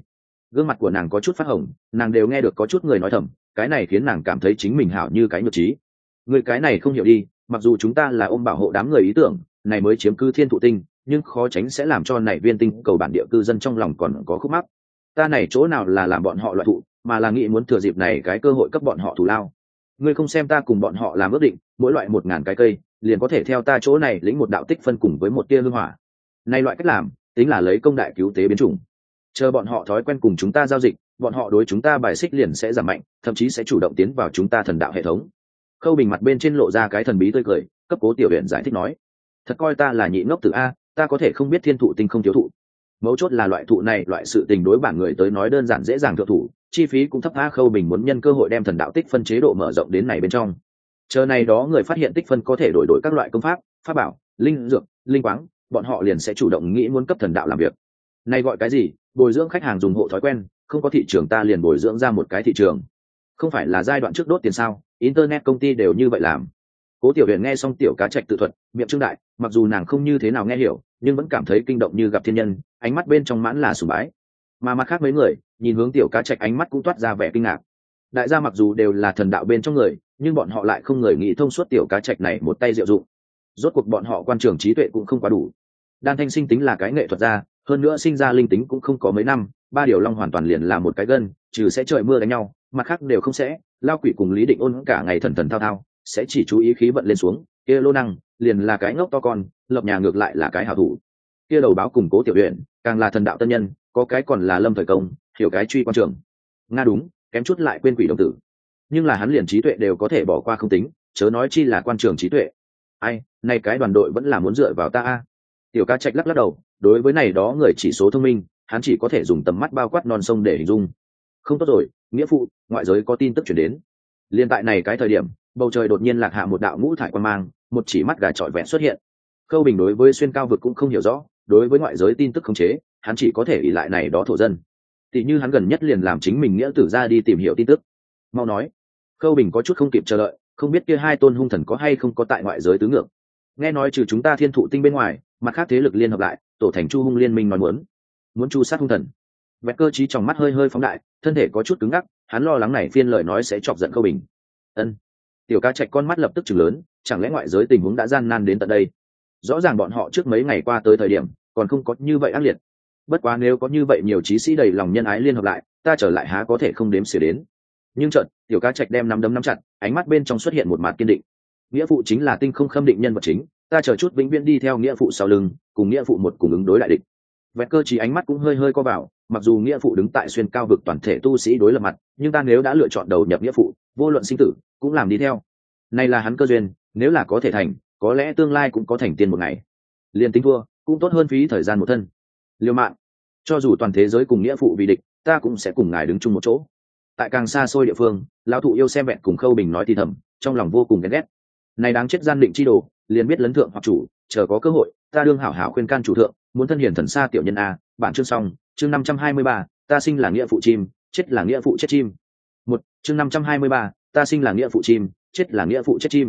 Gương mặt của nàng có chút phát hồng, nàng đều nghe được có chút người nói thầm, cái này khiến nàng cảm thấy chính mình hảo như cái nhược trí. Người cái này không hiểu đi, mặc dù chúng ta là ôm bảo hộ đám người ý tưởng này mới chiếm cư thiên thụ tinh, nhưng khó tránh sẽ làm cho này viên tinh cầu bản địa cư dân trong lòng còn có khúc mắc. Ta này chỗ nào là làm bọn họ loại thụ, mà là nghĩ muốn thừa dịp này cái cơ hội cấp bọn họ thù lao. Ngươi không xem ta cùng bọn họ làm ước định, mỗi loại 1000 cái cây liền có thể theo ta chỗ này lĩnh một đạo tích phân cùng với một tia hương hỏa. Này loại cách làm tính là lấy công đại cứu tế biến chủng. Chờ bọn họ thói quen cùng chúng ta giao dịch, bọn họ đối chúng ta bài xích liền sẽ giảm mạnh, thậm chí sẽ chủ động tiến vào chúng ta thần đạo hệ thống. Khâu Bình mặt bên trên lộ ra cái thần bí tươi cười, cấp Cố Tiểu Uyển giải thích nói: thật coi ta là nhị ngốc tử a, ta có thể không biết thiên thụ tinh không thiếu thụ. Mấu chốt là loại thụ này, loại sự tình đối bản người tới nói đơn giản dễ dàng thượng thủ, chi phí cũng thấp. A Khâu Bình muốn nhân cơ hội đem thần đạo tích phân chế độ mở rộng đến này bên trong. Chờ này đó người phát hiện tích phân có thể đổi các loại công pháp, pháp bảo, linh dược, linh quáng, bọn họ liền sẽ chủ động nghĩ muốn cấp thần đạo làm việc. Này gọi cái gì? Bồi dưỡng khách hàng dùng hộ thói quen, không có thị trường ta liền bồi dưỡng ra một cái thị trường. Không phải là giai đoạn trước đốt tiền sao? Internet công ty đều như vậy làm. Cố Tiểu Huyền nghe xong Tiểu Cá Trạch tự thuật, miệng trương đại, mặc dù nàng không như thế nào nghe hiểu, nhưng vẫn cảm thấy kinh động như gặp thiên nhân, ánh mắt bên trong mãn là sùng bái. Mà mặt khác mấy người nhìn hướng Tiểu Cá Trạch, ánh mắt cũng toát ra vẻ kinh ngạc. Đại gia mặc dù đều là thần đạo bên trong người, nhưng bọn họ lại không người nghĩ thông suốt Tiểu Cá Trạch này một tay diệu dụng. Rốt cuộc bọn họ quan trường trí tuệ cũng không quá đủ. Đan Thanh Sinh tính là cái nghệ thuật gia, hơn nữa sinh ra linh tính cũng không có mấy năm, 3 điều long hoàn toàn liền là một cái gân, trừ sẽ trời mưa đánh nhau, mặt khác đều không sẽ. Lao Quỷ cùng Lý Định Ôn cả ngày thần thần thao thao, sẽ chỉ chú ý khí vận lên xuống. Kia Lô Năng liền là cái ngốc to con, lập nhà ngược lại là cái hảo thủ. Kia Đầu Báo cùng Cố Tiểu Uyển càng là thần đạo tân nhân, có cái còn là Lâm Thời Công, hiểu cái truy quan trường. Nga đúng, kém chút lại quên Quỷ đồng tử. Nhưng là hắn liền trí tuệ đều có thể bỏ qua không tính, chớ nói chi là quan trường trí tuệ. Ai, nay cái đoàn đội vẫn là muốn dựa vào ta a. Tiểu Cá Trạch lắc lắc đầu, đối với này đó người chỉ số thông minh, hắn chỉ có thể dùng tầm mắt bao quát non sông để hình dung. Không tốt rồi, nghĩa phụ, ngoại giới có tin tức chuyển đến. Liên tại này cái thời điểm, bầu trời đột nhiên lạc hạ một đạo ngũ thải quang mang, một chỉ mắt gà trọi vẹn xuất hiện. Khâu Bình đối với xuyên cao vực cũng không hiểu rõ, đối với ngoại giới tin tức khống chế, hắn chỉ có thể ỷ lại này đó thổ dân. Tỷ như hắn gần nhất liền làm chính mình nghĩa tử ra đi tìm hiểu tin tức. Mau nói. Khâu Bình có chút không kịp chờ đợi, không biết kia 2 tôn hung thần có hay không có tại ngoại giới tứ ngược. Nghe nói trừ chúng ta thiên thụ tinh bên ngoài, mặt khác thế lực liên hợp lại, tổ thành Chu Hung liên minh, nói muốn chu sát hung thần. Vẹt Cơ Trí trong mắt hơi phóng đại, thân thể có chút cứng ngắc, hắn lo lắng này phiên lời nói sẽ chọc giận Khâu Bình. Ân. Tiểu Cá Trạch con mắt lập tức trừng lớn, chẳng lẽ ngoại giới tình huống đã gian nan đến tận đây? Rõ ràng bọn họ trước mấy ngày qua tới thời điểm còn không có như vậy ác liệt. Bất quá nếu có như vậy nhiều chí sĩ đầy lòng nhân ái liên hợp lại, ta trở lại há có thể không đếm xỉa đến. Nhưng chợt, Tiểu Cá Trạch đem nắm đấm nắm chặt, ánh mắt bên trong xuất hiện một mặt kiên định. Nghĩa phụ chính là tinh không khâm định nhân vật chính, ta chờ chút vĩnh viễn đi theo nghĩa phụ sau lưng, cùng nghĩa phụ một cùng ứng đối đại địch. Vẹt Cơ Trí ánh mắt cũng hơi co vào, mặc dù nghĩa phụ đứng tại xuyên cao vực toàn thể tu sĩ đối lập mặt, nhưng ta nếu đã lựa chọn đầu nhập nghĩa phụ, vô luận sinh tử cũng làm đi theo. Này là hắn cơ duyên, nếu là có thể thành, có lẽ tương lai cũng có thành tiên một ngày. Liên tính thua, cũng tốt hơn phí thời gian một thân. Liều mạng, cho dù toàn thế giới cùng nghĩa phụ vì địch, ta cũng sẽ cùng ngài đứng chung một chỗ. Tại càng xa xôi địa phương, lão thụ yêu xem vẹn cùng Khâu Bình nói thì thầm, trong lòng vô cùng ghen ghét. Này đáng chết gian định chi đồ, liền biết lấn thượng hoặc chủ, chờ có cơ hội, ta đương hảo hảo khuyên can chủ thượng, muốn thân hiển thần xa tiểu nhân a. Bản chương xong, chương 523, ta sinh là nghĩa phụ chim, chết là nghĩa phụ chết chim. Chương 523, ta sinh là nghĩa phụ chim, chết là nghĩa phụ chết chim.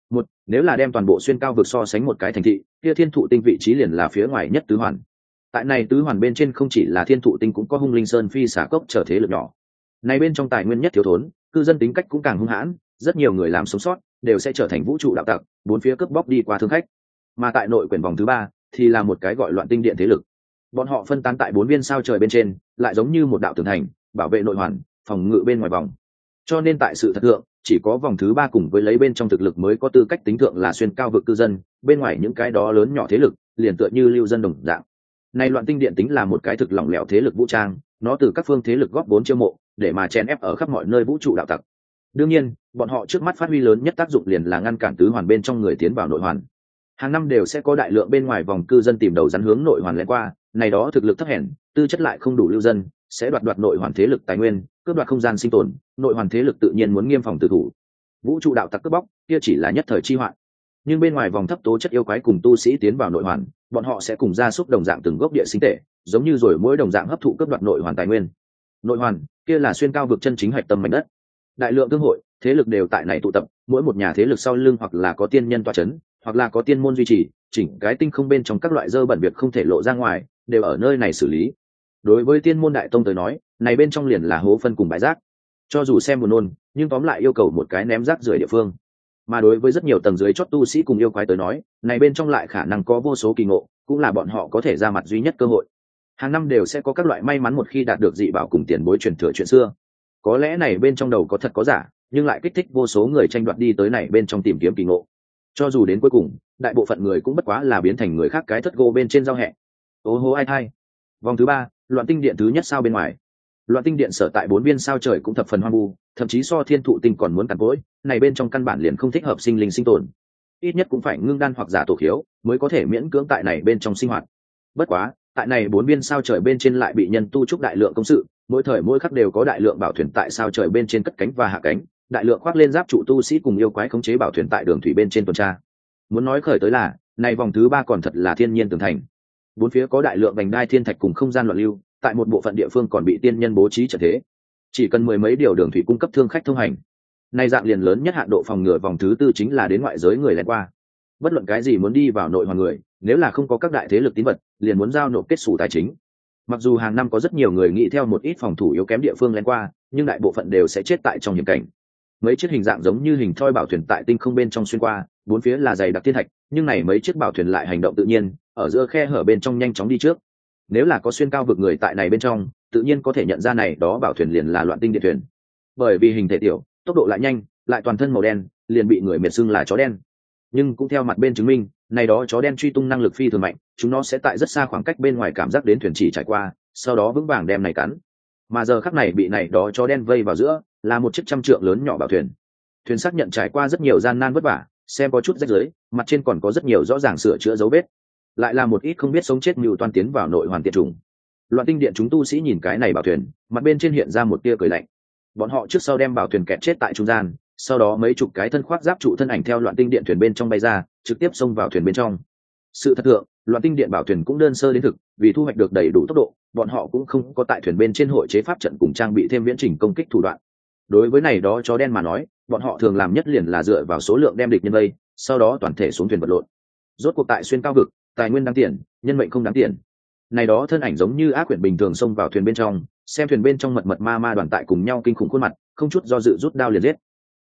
Nếu là đem toàn bộ xuyên cao vực so sánh một cái thành thị, kia thiên thụ tinh vị trí liền là phía ngoài nhất tứ hoàn. Tại này tứ hoàn bên trên không chỉ là thiên thụ tinh, cũng có Hung Linh Sơn, Phi Xà Cốc trở thế lực nhỏ. Này bên trong tài nguyên nhất thiếu thốn, cư dân tính cách cũng càng hung hãn, rất nhiều người làm sống sót đều sẽ trở thành vũ trụ đạo tặc, bốn phía cướp bóc đi qua thương khách. Mà tại nội quyển vòng thứ 3 thì là một cái gọi Loạn Tinh Điện thế lực. Bọn họ phân tán tại 4 viên sao trời bên trên, lại giống như một đạo tường thành, bảo vệ nội hoàn, phòng ngự bên ngoài vòng. Cho nên tại sự thật thượng, chỉ có vòng thứ 3 cùng với lấy bên trong thực lực mới có tư cách tính thượng là xuyên cao vực cư dân, bên ngoài những cái đó lớn nhỏ thế lực liền tựa như lưu dân đồng dạng. Này Loạn Tinh Điện tính là một cái thực lỏng lẻo thế lực vũ trang, nó từ các phương thế lực góp vốn chiêu mộ, để mà chèn ép ở khắp mọi nơi vũ trụ đạo tặc. Đương nhiên, bọn họ trước mắt phát huy lớn nhất tác dụng liền là ngăn cản tứ hoàn bên trong người tiến vào nội hoàn. Hàng năm đều sẽ có đại lượng bên ngoài vòng cư dân tìm đầu rắn hướng nội hoàn lén qua, này đó thực lực thấp hèn, tư chất lại không đủ lưu dân, sẽ đoạt nội hoàn thế lực tài nguyên, cướp đoạt không gian sinh tồn, nội hoàn thế lực tự nhiên muốn nghiêm phòng tự thủ. Vũ trụ đạo tặc cướp bóc, kia chỉ là nhất thời chi hoạn. Nhưng bên ngoài vòng thấp tố chất yêu quái cùng tu sĩ tiến vào nội hoàn, bọn họ sẽ cùng gia súc đồng dạng từng gốc địa sinh tệ, giống như rồi mỗi đồng dạng hấp thụ cướp đoạt nội hoàn tài nguyên. Nội hoàn, kia là xuyên cao vực chân chính hạch tâm mảnh đất. Đại lượng thương hội, thế lực đều tại này tụ tập, mỗi một nhà thế lực sau lưng hoặc là có tiên nhân tọa chấn, hoặc là có tiên môn duy trì, chỉnh cái tinh không bên trong các loại dơ bẩn việc không thể lộ ra ngoài, đều ở nơi này xử lý. Đối với tiên môn đại tông tới nói, này bên trong liền là hố phân cùng bãi rác, cho dù xem buồn nôn nhưng tóm lại yêu cầu một cái ném rác rưởi địa phương. Mà đối với rất nhiều tầng dưới chót tu sĩ cùng yêu quái tới nói, này bên trong lại khả năng có vô số kỳ ngộ, cũng là bọn họ có thể ra mặt duy nhất cơ hội. Hàng năm đều sẽ có các loại may mắn một khi đạt được dị bảo cùng tiền bối truyền thừa chuyện xưa. Có lẽ này bên trong đầu có thật có giả, nhưng lại kích thích vô số người tranh đoạt đi tới này bên trong tìm kiếm kỳ ngộ. Cho dù đến cuối cùng, đại bộ phận người cũng bất quá là biến thành người khác cái thất gỗ bên trên giao hẹ. Ô hô ai thai. Vòng thứ 3, loạn tinh điện thứ nhất sao bên ngoài. Loạn tinh điện sở tại 4 viên sao trời cũng thập phần hoang vu, thậm chí so thiên thụ tinh còn muốn cằn cỗi, này bên trong căn bản liền không thích hợp sinh linh sinh tồn. Ít nhất cũng phải ngưng đan hoặc giả tổ khiếu mới có thể miễn cưỡng tại này bên trong sinh hoạt. Bất quá, tại này 4 viên sao trời bên trên lại bị nhân tu trúc đại lượng công sự, mỗi thời mỗi khắc đều có đại lượng bảo thuyền tại sao trời bên trên cất cánh và hạ cánh, đại lượng khoác lên giáp trụ tu sĩ cùng yêu quái khống chế bảo thuyền tại đường thủy bên trên tuần tra. Muốn nói khởi tới là, này vòng thứ 3 còn thật là thiên nhiên tường thành. Bốn phía có đại lượng vành đai thiên thạch cùng không gian loạn lưu, tại một bộ phận địa phương còn bị tiên nhân bố trí trận thế, chỉ cần mười mấy điều đường thủy cung cấp thương khách thông hành. Này dạng liền lớn nhất hạn độ phòng ngừa vòng thứ 4 chính là đến ngoại giới người lén qua. Bất luận cái gì muốn đi vào nội hoàng người, nếu là không có các đại thế lực tín vật, liền muốn giao nộp kết sủ tài chính. Mặc dù hàng năm có rất nhiều người nghĩ theo một ít phòng thủ yếu kém địa phương lén qua, nhưng đại bộ phận đều sẽ chết tại trong hiểm cảnh. Mấy chiếc hình dạng giống như hình thoi bảo thuyền tại tinh không bên trong xuyên qua, bốn phía là dày đặc thiên thạch, nhưng này mấy chiếc bảo thuyền lại hành động tự nhiên, ở giữa khe hở bên trong nhanh chóng đi trước. Nếu là có xuyên cao vực người tại này bên trong, tự nhiên có thể nhận ra này đó bảo thuyền liền là loạn tinh điện thuyền. Bởi vì hình thể tiểu, tốc độ lại nhanh, lại toàn thân màu đen, liền bị người miệt xưng là chó đen. Nhưng cũng theo mặt bên chứng minh, này đó chó đen truy tung năng lực phi thường mạnh, chúng nó sẽ tại rất xa khoảng cách bên ngoài cảm giác đến thuyền chỉ trải qua, sau đó vững vàng đem này cắn. Mà giờ khắc này bị này đó chó đen vây vào giữa, là một chiếc trăm trượng lớn nhỏ bảo thuyền. Thuyền xác nhận trải qua rất nhiều gian nan vất vả, xem có chút rách rưới, mặt trên còn có rất nhiều rõ ràng sửa chữa dấu vết. Lại là một ít không biết sống chết mưu toan tiến vào nội hoàn tiệt trùng. Loạn tinh điện chúng tu sĩ nhìn cái này bảo thuyền, mặt bên trên hiện ra một tia cười lạnh. Bọn họ trước sau đem bảo thuyền kẹt chết tại trung gian, sau đó mấy chục cái thân khoác giáp trụ thân ảnh theo loạn tinh điện thuyền bên trong bay ra, trực tiếp xông vào thuyền bên trong. Sự thật thượng, loạn tinh điện bảo thuyền cũng đơn sơ đến thực, vì thu hoạch được đầy đủ tốc độ, bọn họ cũng không có tại thuyền bên trên hội chế pháp trận cùng trang bị thêm viễn trình công kích thủ đoạn. Đối với này đó chó đen mà nói, bọn họ thường làm nhất liền là dựa vào số lượng đem địch nhân vây, sau đó toàn thể xuống thuyền vật lộn. Rốt cuộc tại xuyên cao vực, tài nguyên đáng tiền, nhân mệnh không đáng tiền. Này đó thân ảnh giống như ác quyển bình thường xông vào thuyền bên trong, xem thuyền bên trong mật mật ma ma đoàn tại cùng nhau kinh khủng khuôn mặt, không chút do dự rút đao liền giết.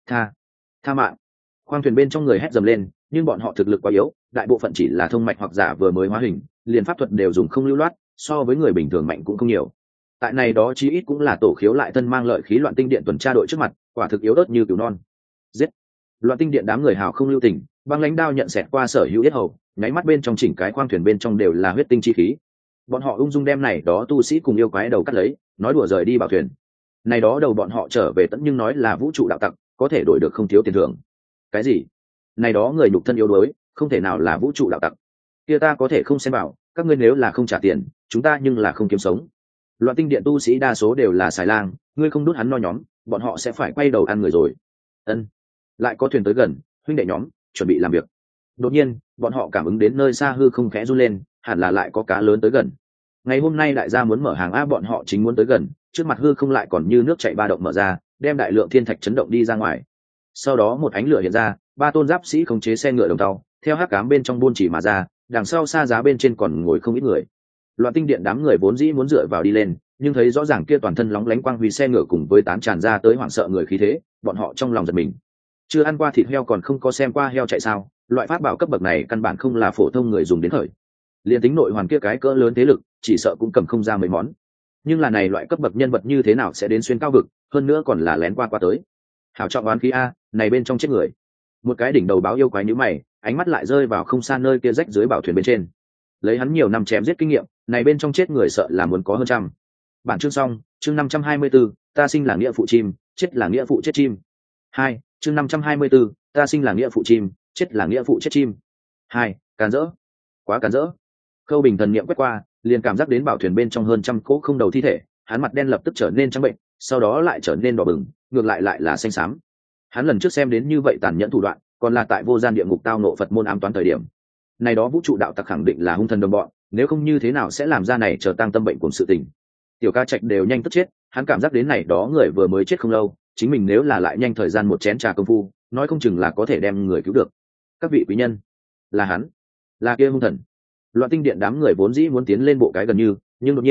Tha mạng. Khoang thuyền bên trong người hét dầm lên, nhưng bọn họ thực lực quá yếu, đại bộ phận chỉ là thông mạch hoặc giả vừa mới hóa hình, liền pháp thuật đều dùng không lưu loát, so với người bình thường mạnh cũng không nhiều. Tại này đó chí ít cũng là tổ khiếu lại thân mang lợi khí loạn tinh điện tuần tra đội trước mặt, quả thực yếu ớt như cừu non. Giết. Loạn tinh điện đám người hào không lưu tình, băng lãnh đao nhận xẹt qua sở hữu yết hầu, nháy mắt bên trong chỉnh cái khoang thuyền bên trong đều là huyết tinh chi khí. Bọn họ ung dung đem này đó tu sĩ cùng yêu quái đầu cắt lấy, nói đùa rời đi bảo thuyền. Này đó đầu bọn họ trở về tận nhưng nói là vũ trụ đạo tặc, có thể đổi được không thiếu tiền thưởng. Cái gì? Này đó người nhục thân yếu đuối, không thể nào là vũ trụ đạo tặc. Kia ta có thể không xem bảo, các ngươi nếu là không trả tiền, chúng ta nhưng là không kiếm sống. Loạn tinh điện tu sĩ đa số đều là xài lang, ngươi không đút hắn no nhóm, bọn họ sẽ phải quay đầu ăn người rồi. Ân. Lại có thuyền tới gần, huynh đệ nhóm, chuẩn bị làm việc. Đột nhiên, bọn họ cảm ứng đến nơi xa hư không khẽ run lên, hẳn là lại có cá lớn tới gần. Ngày hôm nay đại gia muốn mở hàng a, bọn họ chính muốn tới gần, trước mặt hư không lại còn như nước chảy ba động mở ra, đem đại lượng thiên thạch chấn động đi ra ngoài. Sau đó một ánh lửa hiện ra, ba tôn giáp sĩ khống chế xe ngựa đồng tàu, theo hắc ám bên trong buôn chỉ mà ra, đằng sau xa giá bên trên còn ngồi không ít người. Loạn tinh điện đám người vốn dĩ muốn dựa vào đi lên, nhưng thấy rõ ràng kia toàn thân lóng lánh quang huy xe ngựa cùng với tán tràn ra tới hoảng sợ người khí thế, bọn họ trong lòng giật mình. Chưa ăn qua thịt heo còn không có xem qua heo chạy sao? Loại pháp bảo cấp bậc này căn bản không là phổ thông người dùng đến thời. Liên tính nội hoàn kia cái cỡ lớn thế lực, chỉ sợ cũng cầm không ra mấy món. Nhưng là này loại cấp bậc nhân vật như thế nào sẽ đến xuyên cao vực, hơn nữa còn là lén qua tới. Hảo trọng oán khí a, này bên trong chết người. Một cái đỉnh đầu báo yêu quái nhíu mày, ánh mắt lại rơi vào không xa nơi kia rách dưới bảo thuyền bên trên. Lấy hắn nhiều năm chém giết kinh nghiệm, này bên trong chết người sợ là muốn có hơn trăm. Bản chương xong, chương 524, ta sinh là nghĩa phụ chim, chết là nghĩa phụ chết chim. 2, chương 524, ta sinh là nghĩa phụ chim, chết là nghĩa phụ chết chim. 2, càn rỡ. Quá càn rỡ. Khâu Bình thần niệm quét qua, liền cảm giác đến bảo thuyền bên trong hơn trăm cỗ không đầu thi thể, hắn mặt đen lập tức trở nên trắng bệnh, sau đó lại trở nên đỏ bừng, ngược lại là xanh xám. Hắn lần trước xem đến như vậy tàn nhẫn thủ đoạn, còn là tại vô gian địa ngục tao nộ Phật môn ám toán thời điểm. Này đó vũ trụ đạo tặc khẳng định là hung thần đồng bọn, nếu không như thế nào sẽ làm ra này chờ tăng tâm bệnh cùng sự tình. Tiểu Ca Trạch đều nhanh tức chết, hắn cảm giác đến này đó người vừa mới chết không lâu, chính mình nếu là lại nhanh thời gian một chén trà công phu, nói không chừng là có thể đem người cứu được. Các vị quý nhân, là hắn, là kia hung thần. Loạn tinh điện đám người vốn dĩ muốn tiến lên bộ cái gần như, nhưng đột nhiên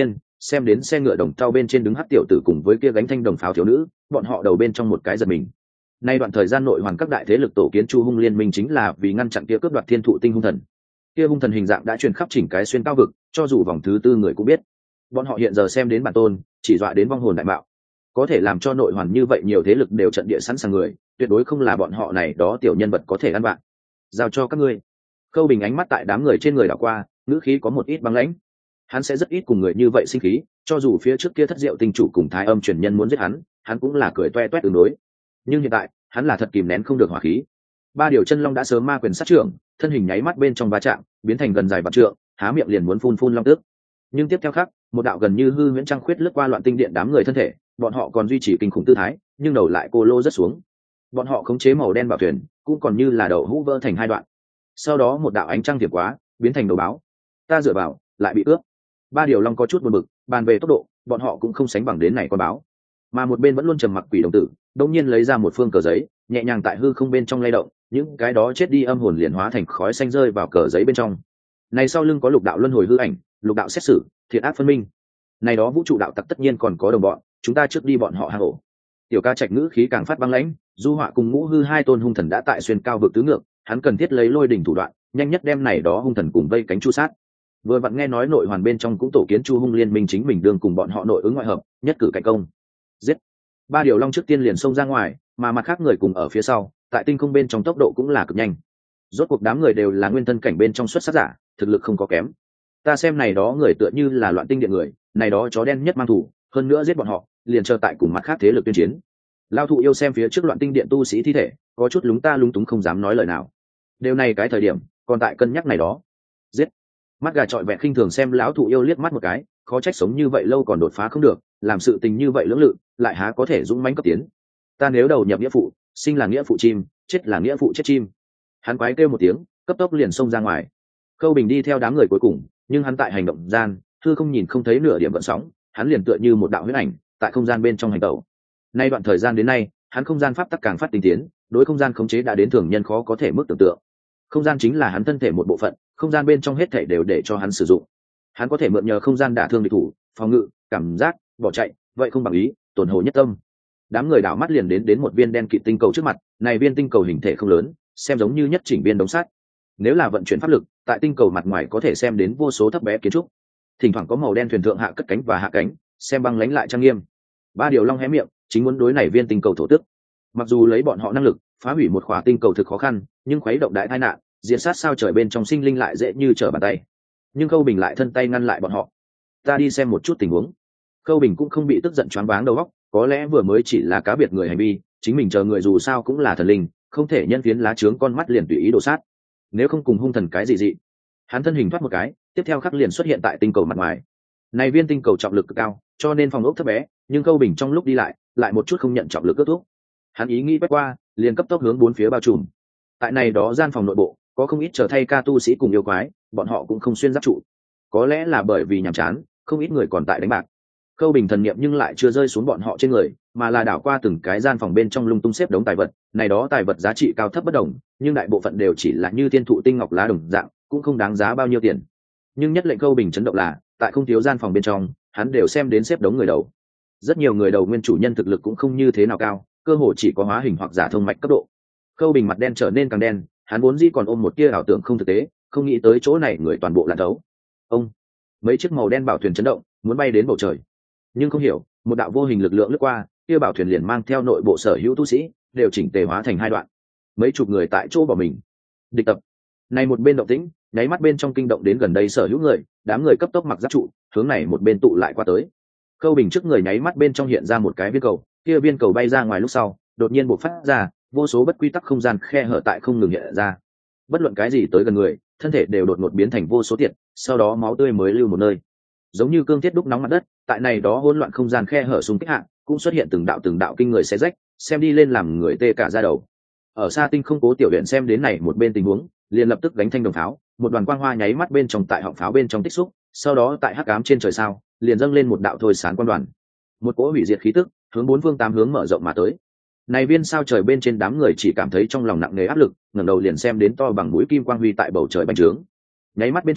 xem đến xe ngựa đồng tàu bên trên đứng hắc tiểu tử cùng với kia gánh thanh đồng pháo thiếu nữ, bọn họ đầu bên trong một cái giật mình. Nay đoạn thời gian nội hoàn các đại thế lực tổ kiến Chu Hung liên minh chính là vì ngăn chặn kia cướp đoạt thiên thụ tinh hung thần. Kia hung thần hình dạng đã truyền khắp chỉnh cái xuyên cao vực, cho dù vòng thứ tư người cũng biết. Bọn họ hiện giờ xem đến bản tôn, chỉ dọa đến vong hồn đại mạo. Có thể làm cho nội hoàn như vậy nhiều thế lực đều trận địa sẵn sàng người, tuyệt đối không là bọn họ này đó tiểu nhân vật có thể ăn bạn. Giao cho các ngươi. Khâu Bình ánh mắt tại đám người trên người đảo qua, ngữ khí có một ít băng lãnh. Hắn sẽ rất ít cùng người như vậy sinh khí, cho dù phía trước kia thất diệu tinh chủ cùng thái âm truyền nhân muốn giết hắn cũng là cười toe toét tương đối. Nhưng hiện tại, hắn là thật kìm nén không được hỏa khí. Ba điều chân long đã sớm ma quyền sát trưởng, thân hình nháy mắt bên trong va chạm, biến thành gần dài vạn trượng, há miệng liền muốn phun long tước. Nhưng tiếp theo khắc, một đạo gần như hư huyễn trăng khuyết lướt qua loạn tinh điện đám người thân thể, bọn họ còn duy trì kinh khủng tư thái, nhưng đầu lại cô lô rất xuống. Bọn họ khống chế màu đen bảo thuyền, cũng còn như là đầu hũ vỡ thành hai đoạn. Sau đó một đạo ánh trăng thiệp quá, biến thành đầu báo. Ta dựa vào, lại bị cướp. Ba điều long có chút buồn bực, bàn về tốc độ, bọn họ cũng không sánh bằng đến này con báo. Mà một bên vẫn luôn trầm mặc quỷ đồng tử, đột nhiên lấy ra một phương cờ giấy, nhẹ nhàng tại hư không bên trong lay động, những cái đó chết đi âm hồn liền hóa thành khói xanh rơi vào cờ giấy bên trong. Này sau lưng có lục đạo luân hồi hư ảnh, lục đạo xét xử, thiện ác phân minh. Này đó vũ trụ đạo tặc tất nhiên còn có đồng bọn, chúng ta trước đi bọn họ hang ổ. Tiểu Ca Trạch ngữ khí càng phát băng lãnh, Du Họa cùng Ngũ Hư hai tôn hung thần đã tại xuyên cao vực tứ ngược, hắn cần thiết lấy lôi đỉnh thủ đoạn, nhanh nhất đem này đó hung thần cùng vây cánh chu sát. Vừa vặn nghe nói nội hoàn bên trong cũng tổ kiến Chu Hung liên minh chính mình đương cùng bọn họ nội ứng ngoại hợp, nhất cử cạnh công. Giết. Ba điều long trước tiên liền xông ra ngoài, mà mặt khác người cùng ở phía sau, tại tinh không bên trong tốc độ cũng là cực nhanh. Rốt cuộc đám người đều là nguyên thân cảnh bên trong xuất sắc giả, thực lực không có kém. Ta xem này đó người tựa như là loạn tinh điện người, này đó chó đen nhất mang thủ, hơn nữa giết bọn họ, liền chờ tại cùng mặt khác thế lực tuyên chiến. Lao thụ yêu xem phía trước loạn tinh điện tu sĩ thi thể, có chút lúng ta lúng túng không dám nói lời nào. Điều này cái thời điểm, còn tại cân nhắc này đó. Giết. Mắt gà trọi vẹn khinh thường xem lão thụ yêu liếc mắt một cái, khó trách sống như vậy lâu còn đột phá không được, làm sự tình như vậy lưỡng lự, lại há có thể dũng mãnh cấp tiến. Ta nếu đầu nhập nghĩa phụ, sinh là nghĩa phụ chim, chết là nghĩa phụ chết chim. Hắn quái kêu một tiếng, cấp tốc liền xông ra ngoài. Khâu Bình đi theo đám người cuối cùng, nhưng hắn tại hành động gian, thư không nhìn không thấy nửa điểm gợn sóng, hắn liền tựa như một đạo huyễn ảnh, tại không gian bên trong hành tẩu. Nay đoạn thời gian đến nay, hắn không gian pháp tắc càng phát tinh tiến, đối không gian khống chế đã đến thường nhân khó có thể mức tưởng tượng. Không gian chính là hắn thân thể một bộ phận, không gian bên trong hết thảy đều để cho hắn sử dụng. Hắn có thể mượn nhờ không gian đả thương địch thủ, phòng ngự, cảm giác, bỏ chạy, vậy không bằng ý, tổn hồ nhất tâm. Đám người đảo mắt liền đến một viên đen kịt tinh cầu trước mặt, này viên tinh cầu hình thể không lớn, xem giống như nhất chỉnh viên đống sắt. Nếu là vận chuyển pháp lực, tại tinh cầu mặt ngoài có thể xem đến vô số thấp bé kiến trúc. Thỉnh thoảng có màu đen thuyền thượng hạ cất cánh và hạ cánh, xem băng lánh lại trang nghiêm. Ba điều long hé miệng, chính muốn đối này viên tinh cầu thổ tức. Mặc dù lấy bọn họ năng lực, phá hủy một khỏa tinh cầu thực khó khăn, nhưng khuấy động đại tai nạn, diệt sát sao trời bên trong sinh linh lại dễ như trở bàn tay. Nhưng Khâu Bình lại thân tay ngăn lại bọn họ. Ta đi xem một chút tình huống. Khâu Bình cũng không bị tức giận choáng váng đầu óc, có lẽ vừa mới chỉ là cá biệt người hành vi, chính mình chờ người dù sao cũng là thần linh, không thể nhân phiến lá trướng con mắt liền tùy ý đổ sát. Nếu không cùng hung thần cái gì dị. Hắn thân hình thoát một cái, tiếp theo khắc liền xuất hiện tại tinh cầu mặt ngoài. Này viên tinh cầu trọng lực cực cao, cho nên phòng ốc thấp bé, nhưng Khâu Bình trong lúc đi lại một chút không nhận trọng lực ước thúc. Hắn ý nghĩ quét qua, liền cấp tốc hướng bốn phía bao trùm. Tại này đó gian phòng nội bộ, có không ít trở thay ca tu sĩ cùng yêu quái, bọn họ cũng không xuyên giáp trụ. Có lẽ là bởi vì nhàm chán, không ít người còn tại đánh bạc. Khâu Bình thần niệm nhưng lại chưa rơi xuống bọn họ trên người, mà là đảo qua từng cái gian phòng bên trong lung tung xếp đống tài vật, này đó tài vật giá trị cao thấp bất đồng, nhưng đại bộ phận đều chỉ là như thiên thụ tinh ngọc lá đồng dạng, cũng không đáng giá bao nhiêu tiền. Nhưng nhất lệnh Khâu Bình chấn động là, tại không thiếu gian phòng bên trong, hắn đều xem đến xếp đống người đầu. Rất nhiều người đầu nguyên chủ nhân thực lực cũng không như thế nào cao, cơ hồ chỉ có hóa hình hoặc giả thông mạch cấp độ. Khâu Bình mặt đen trở nên càng đen, hắn vốn dĩ còn ôm một tia ảo tưởng không thực tế, không nghĩ tới chỗ này người toàn bộ là thấu. Ông, mấy chiếc màu đen bảo thuyền chấn động, muốn bay đến bầu trời. Nhưng không hiểu, một đạo vô hình lực lượng lướt qua, kia bảo thuyền liền mang theo nội bộ sở hữu tu sĩ, đều chỉnh tề hóa thành hai đoạn. Mấy chục người tại chỗ bỏ mình. Địch tập. Này một bên động tĩnh, nháy mắt bên trong kinh động đến gần đây sở hữu người, đám người cấp tốc mặc giáp trụ, hướng này một bên tụ lại qua tới. Khâu Bình trước người nháy mắt bên trong hiện ra một cái viên cầu, kia viên cầu bay ra ngoài lúc sau, đột nhiên bộc phát ra, vô số bất quy tắc không gian khe hở tại không ngừng hiện ra. Bất luận cái gì tới gần người, thân thể đều đột ngột biến thành vô số tiệt, sau đó máu tươi mới lưu một nơi. Giống như cương thiết đúc nóng mặt đất, tại này đó hỗn loạn không gian khe hở xung kích hạ, cũng xuất hiện từng đạo kinh người xé rách, xem đi lên làm người tê cả da đầu. Ở xa tinh không Cố Tiểu Uyển xem đến này một bên tình huống, liền lập tức đánh thanh đồng pháo, một đoàn quang hoa nháy mắt bên trong tại họng pháo bên trong tích xúc, sau đó tại hắc ám trên trời sao, liền dâng lên một đạo thôi sáng quan đoàn. Một cỗ hủy diệt khí tức, hướng bốn phương tám hướng mở rộng mà tới. Này viên sao trời bên trên đám người chỉ cảm thấy trong lòng nặng nề áp lực, ngẩng đầu liền xem đến to bằng mũi kim quang huy tại bầu trời bành trướng. Nháy mắt bên trong,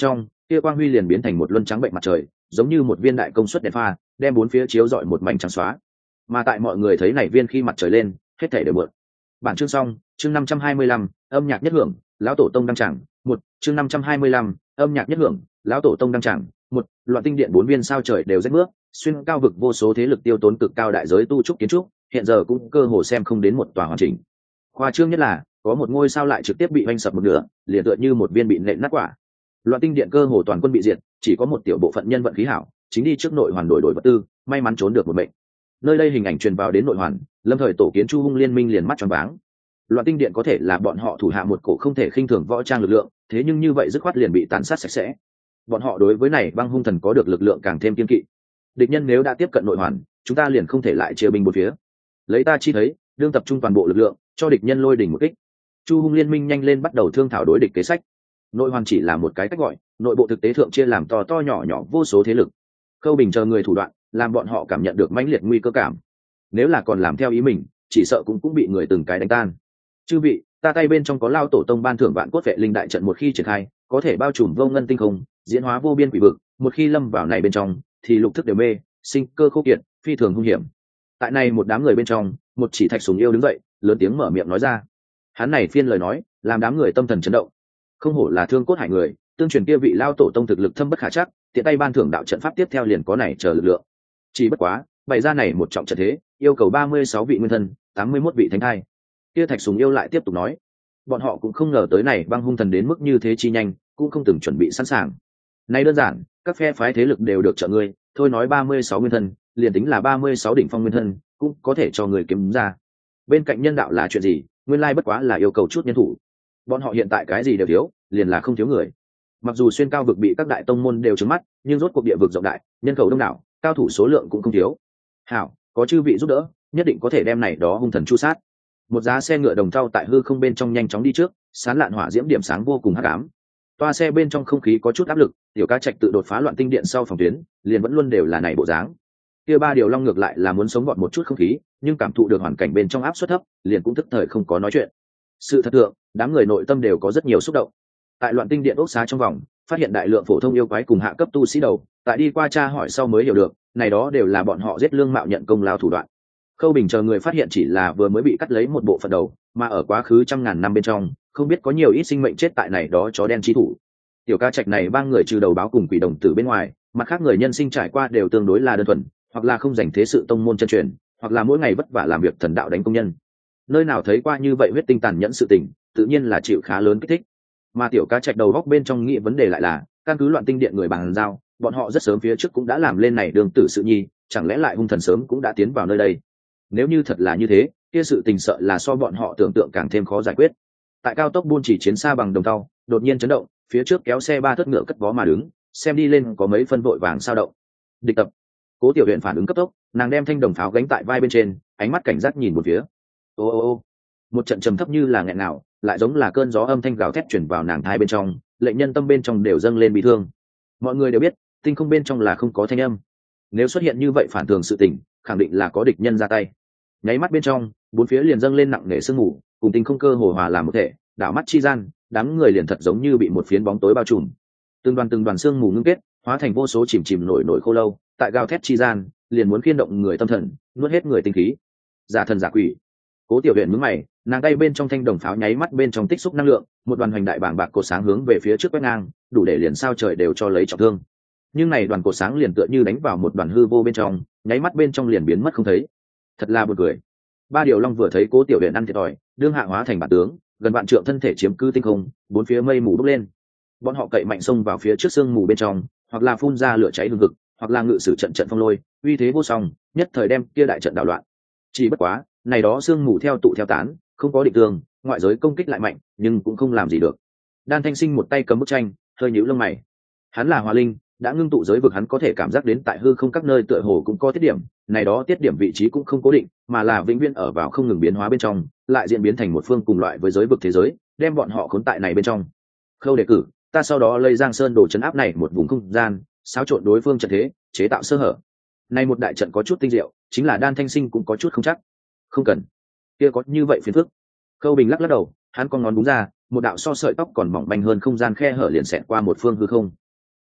kia quang huy liền biến thành một luân trắng bệnh mặt trời, giống như một viên đại công suất đèn pha, đem bốn phía chiếu rọi một mảnh trắng xóa. Mà tại mọi người thấy này viên khi mặt trời lên, hết thảy đều mượn. Bản chương xong, chương 525, âm nhạc nhất hưởng, lão tổ tông đăng tràng, một chương 525, âm nhạc nhất hưởng, lão tổ tông đăng tràng, một loạn tinh điện bốn viên sao trời đều rách nước, xuyên cao vực vô số thế lực tiêu tốn cực cao đại giới tu trúc kiến trúc, hiện giờ cũng cơ hồ xem không đến một tòa hoàn chỉnh. Khoa trương nhất là, có một ngôi sao lại trực tiếp bị vanh sập một nửa, liền tựa như một viên bị nện nát quả. Loạn tinh điện cơ hồ toàn quân bị diệt, chỉ có một tiểu bộ phận nhân vận khí hảo, chính đi trước nội hoàn đổi vật tư, may mắn trốn được một mệnh. Nơi đây hình ảnh truyền vào đến nội hoàn, lâm thời tổ kiến Chu Hung liên minh liền mắt tròn váng. Loạn tinh điện có thể là bọn họ thủ hạ một cổ không thể khinh thường võ trang lực lượng, thế nhưng như vậy dứt khoát liền bị tàn sát sạch sẽ. Bọn họ đối với này băng hung thần có được lực lượng càng thêm kiên kỵ. Địch nhân nếu đã tiếp cận nội hoàn, chúng ta liền không thể lại chia binh một phía. Lấy ta chi thấy, đương tập trung toàn bộ lực lượng, cho địch nhân lôi đỉnh một kích. Chu Hung liên minh nhanh lên bắt đầu thương thảo đối địch kế sách. Nội hoàn chỉ là một cái cách gọi, nội bộ thực tế thượng chia làm to to nhỏ nhỏ vô số thế lực. Khâu Bình chờ người thủ đoạn, làm bọn họ cảm nhận được mãnh liệt nguy cơ cảm. Nếu là còn làm theo ý mình, chỉ sợ cũng bị người từng cái đánh tan. Chư vị, ta tay bên trong có lao tổ tông ban thưởng vạn cốt vệ linh đại trận, một khi triển khai, có thể bao trùm vô ngân tinh không, diễn hóa vô biên quỷ vực, một khi lâm vào này bên trong, thì lục thức đều mê, sinh cơ khô kiệt, phi thường hung hiểm. Tại này một đám người bên trong, một chỉ Thạch Sùng Yêu đứng dậy, lớn tiếng mở miệng nói ra. Hắn này phiên lời nói, làm đám người tâm thần chấn động. Không hổ là thương cốt hải người, tương truyền kia vị lao tổ tông thực lực thâm bất khả chắc, tiện tay ban thưởng đạo trận pháp tiếp theo liền có này chờ lực lượng. Chỉ bất quá, bày ra này một trọng trận thế, yêu cầu 36 vị nguyên thân, 81 vị thánh thai. Kia Thạch Sùng Yêu lại tiếp tục nói, bọn họ cũng không ngờ tới này băng hung thần đến mức như thế chi nhanh, cũng không từng chuẩn bị sẵn sàng. Này đơn giản, các phe phái thế lực đều được trợ ngươi, thôi nói 36 nguyên thân, liền tính là 36 đỉnh phong nguyên thân, cũng có thể cho người kiếm ra. Bên cạnh nhân đạo là chuyện gì, nguyên lai bất quá là yêu cầu chút nhân thủ. Bọn họ hiện tại cái gì đều thiếu, liền là không thiếu người. Mặc dù xuyên cao vực bị các đại tông môn đều trừng mắt, nhưng rốt cuộc địa vực rộng đại, nhân khẩu đông đảo, cao thủ số lượng cũng không thiếu. Hảo, có chư vị giúp đỡ, nhất định có thể đem này đó hung thần chu sát. Một giá xe ngựa đồng trao tại hư không bên trong nhanh chóng đi trước, sán lạn hỏa diễm điểm sáng vô cùng hắc ám. Toa xe bên trong không khí có chút áp lực, tiểu cá trạch tự đột phá loạn tinh điện sau phòng tuyến, liền vẫn luôn đều là này bộ dáng. Kia ba điều long ngược lại là muốn sống gọn một chút không khí, nhưng cảm thụ được hoàn cảnh bên trong áp suất thấp, liền cũng tức thời không có nói chuyện. Sự thật thượng, đám người nội tâm đều có rất nhiều xúc động. Tại loạn tinh điện ốc xá trong vòng, phát hiện đại lượng phổ thông yêu quái cùng hạ cấp tu sĩ đầu, tại đi qua tra hỏi sau mới hiểu được, này đó đều là bọn họ giết lương mạo nhận công lao thủ đoạn. Khâu Bình chờ người phát hiện chỉ là vừa mới bị cắt lấy một bộ phận đầu, mà ở quá khứ trăm ngàn năm bên trong, không biết có nhiều ít sinh mệnh chết tại này đó chó đen chi thủ. Tiểu ca trạch này ba người trừ đầu báo cùng quỷ đồng tử bên ngoài, mặt khác người nhân sinh trải qua đều tương đối là đơn thuần, hoặc là không dành thế sự tông môn chân truyền, hoặc là mỗi ngày vất vả làm việc thần đạo đánh công nhân. Nơi nào thấy qua như vậy huyết tinh tàn nhẫn sự tình, tự nhiên là chịu khá lớn kích thích. Mà tiểu ca trạch đầu góc bên trong nghĩ vấn đề lại là, căn cứ loạn tinh điện người bàn giao, bọn họ rất sớm phía trước cũng đã làm lên này đường tử sự nhi, chẳng lẽ lại hung thần sớm cũng đã tiến vào nơi đây. Nếu như thật là như thế, kia sự tình sợ là so bọn họ tưởng tượng càng thêm khó giải quyết. Tại cao tốc buôn chỉ chiến xa bằng đồng tàu, đột nhiên chấn động, phía trước kéo xe ba thất ngựa cất vó mà đứng, xem đi lên có mấy phân vội vàng sao động. Địch tập. Cố Tiểu Huyền phản ứng cấp tốc, nàng đem thanh đồng pháo gánh tại vai bên trên, ánh mắt cảnh giác nhìn một phía. Ô ô ô. Một trận trầm thấp như là nghẹn nào, lại giống là cơn gió âm thanh gào thét truyền vào nàng thai bên trong, lệnh nhân tâm bên trong đều dâng lên bị thương. Mọi người đều biết, tinh không bên trong là không có thanh âm. Nếu xuất hiện như vậy phản thường sự tình, khẳng định là có địch nhân ra tay. Nháy mắt bên trong, bốn phía liền dâng lên nặng nề sương mù, cùng tinh không cơ hồ hòa làm một thể, đảo mắt chi gian, đám người liền thật giống như bị một phiến bóng tối bao trùm. Từng đoàn sương mù ngưng kết, hóa thành vô số chìm chìm nổi nổi khô lâu, tại gào thét chi gian, liền muốn khiên động người tâm thần, nuốt hết người tinh khí. Giả thần giả quỷ. Cố Tiểu Huyền nhướng mày, nàng tay bên trong thanh đồng pháo nháy mắt bên trong tích xúc năng lượng, một đoàn hoành đại bảng bạc cột sáng hướng về phía trước quét ngang, đủ để liền sao trời đều cho lấy trọng thương. Nhưng này đoàn cột sáng liền tựa như đánh vào một đoàn hư vô bên trong, nháy mắt bên trong liền biến mất không thấy. Thật là buồn cười. Ba điều long vừa thấy Cố Tiểu Huyền ăn thiệt thòi, đương hạ hóa thành bản tướng, gần vạn trượng thân thể chiếm cứ tinh không, bốn phía mây mù bốc lên. Bọn họ cậy mạnh xông vào phía trước sương mù bên trong, hoặc là phun ra lửa cháy hừng hực, hoặc là ngự sử trận trận phong lôi, uy thế vô song, nhất thời đem kia đại trận đảo loạn. Chỉ bất quá, này đó sương mù theo tụ theo tán, không có định tường, ngoại giới công kích lại mạnh, nhưng cũng không làm gì được. Đan Thanh Sinh một tay cầm bức tranh, hơi nhíu lông mày. Hắn là Hoa Linh, đã ngưng tụ giới vực, hắn có thể cảm giác đến tại hư không các nơi tựa hồ cũng có tiết điểm, này đó tiết điểm vị trí cũng không cố định, mà là vĩnh viễn ở vào không ngừng biến hóa bên trong, lại diễn biến thành một phương cùng loại với giới vực thế giới, đem bọn họ khốn tại này bên trong. Khâu đề cử, ta sau đó lấy Giang Sơn đồ trấn áp này một vùng không gian, xáo trộn đối phương trận thế, chế tạo sơ hở. Này một đại trận có chút tinh diệu, chính là Đan Thanh Sinh cũng có chút không chắc. Không cần, kia có như vậy phiền phức. Khâu Bình lắc lắc đầu, hắn con ngón đúng ra, một đạo so sợi tóc còn mỏng manh hơn không gian khe hở liền xẹt qua một phương hư không.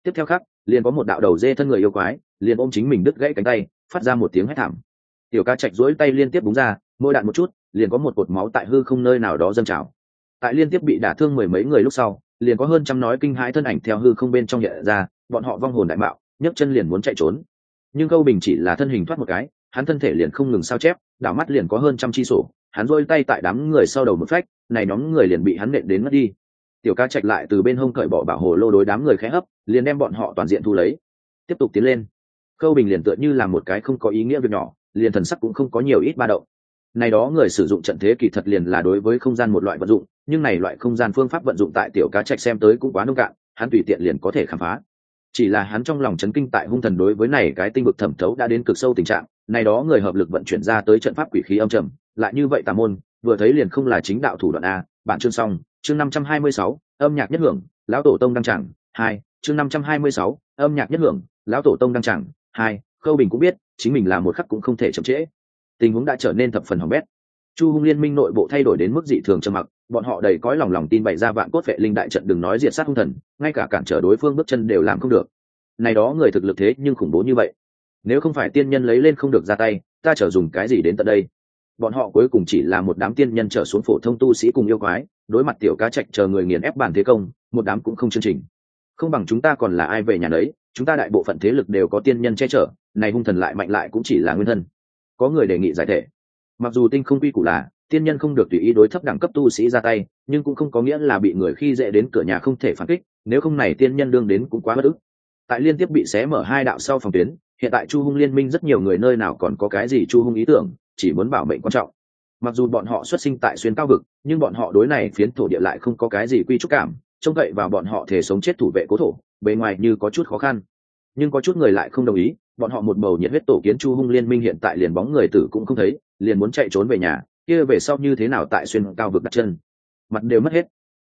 Tiếp theo khắc liền có một đạo đầu dê thân người yêu quái liền ôm chính mình đứt gãy cánh tay, phát ra một tiếng hét thảm. Tiểu ca trạch duỗi tay liên tiếp búng ra, mỗi đạn một chút liền có một cột máu tại hư không nơi nào đó dâng trào. Tại liên tiếp bị đả thương mười mấy người lúc sau, liền có hơn trăm nói kinh hãi thân ảnh theo hư không bên trong hiện ra, bọn họ vong hồn đại mạo, nhấc chân liền muốn chạy trốn. Nhưng Câu Bình chỉ là thân hình thoát một cái, hắn thân thể liền không ngừng sao chép, đảo mắt liền có hơn trăm chi sổ, hắn rôi tay tại đám người sau đầu một phách, này nhóm người liền bị hắn nện đến mất đi. Tiểu ca trạch lại từ bên hông cởi bỏ bảo hồ lô đối đám người khẽ hấp, liền đem bọn họ toàn diện thu lấy, tiếp tục tiến lên. Câu Bình liền tựa như là một cái không có ý nghĩa việc nhỏ, liền thần sắc cũng không có nhiều ít ba động. Này đó người sử dụng trận thế kỳ thật liền là đối với không gian một loại vận dụng, nhưng này loại không gian phương pháp vận dụng tại tiểu cá trạch xem tới cũng quá nông cạn, hắn tùy tiện liền có thể khám phá. Chỉ là hắn trong lòng chấn kinh tại hung thần đối với này cái tinh vực thẩm thấu đã đến cực sâu tình trạng, này đó người hợp lực vận chuyển ra tới trận pháp quỷ khí âm trầm, lại như vậy tà môn, vừa thấy liền không là chính đạo thủ đoạn a. Bản chương xong, chương 526, âm nhạc nhất hưởng, lão tổ tông đăng tràng, 2, chương 526, âm nhạc nhất hưởng, lão tổ tông đăng tràng, 2. Khâu Bình cũng biết, chính mình là một khắc cũng không thể chậm trễ. Tình huống đã trở nên thập phần hỏng bét. Chu Hung liên minh nội bộ thay đổi đến mức dị thường trầm mặc, bọn họ đầy cõi lòng tin bày ra vạn cốt vệ linh đại trận, đừng nói diệt sát hung thần, ngay cả cản trở đối phương bước chân đều làm không được. Này đó người thực lực thế nhưng khủng bố như vậy, nếu không phải tiên nhân lấy lên không được ra tay, ta trở dùng cái gì đến tận đây? Bọn họ cuối cùng chỉ là một đám tiên nhân trở xuống phổ thông tu sĩ cùng yêu quái, đối mặt tiểu cá trạch chờ người nghiền ép bản thế công, một đám cũng không chương trình. Không bằng chúng ta còn là ai về nhà đấy, chúng ta đại bộ phận thế lực đều có tiên nhân che chở, này hung thần lại mạnh lại cũng chỉ là nguyên thân. Có người đề nghị giải thể. Mặc dù tinh không quy củ là tiên nhân không được tùy ý đối thấp đẳng cấp tu sĩ ra tay, nhưng cũng không có nghĩa là bị người khi dễ đến cửa nhà không thể phản kích, nếu không này tiên nhân đương đến cũng quá bất ức. Tại liên tiếp bị xé mở hai đạo sau phòng tuyến, hiện tại Chu Hung liên minh rất nhiều người nơi nào còn có cái gì Chu Hung ý tưởng, chỉ muốn bảo mệnh quan trọng. Mặc dù bọn họ xuất sinh tại xuyên cao vực, nhưng bọn họ đối này phiến thổ địa lại không có cái gì quy trúc cảm, trông cậy vào bọn họ thể sống chết thủ vệ cố thổ, bề ngoài như có chút khó khăn. Nhưng có chút người lại không đồng ý, bọn họ một bầu nhiệt huyết tổ kiến Chu Hung liên minh hiện tại liền bóng người tử cũng không thấy, liền muốn chạy trốn về nhà, kia về sau như thế nào tại xuyên cao vực đặt chân, mặt đều mất hết.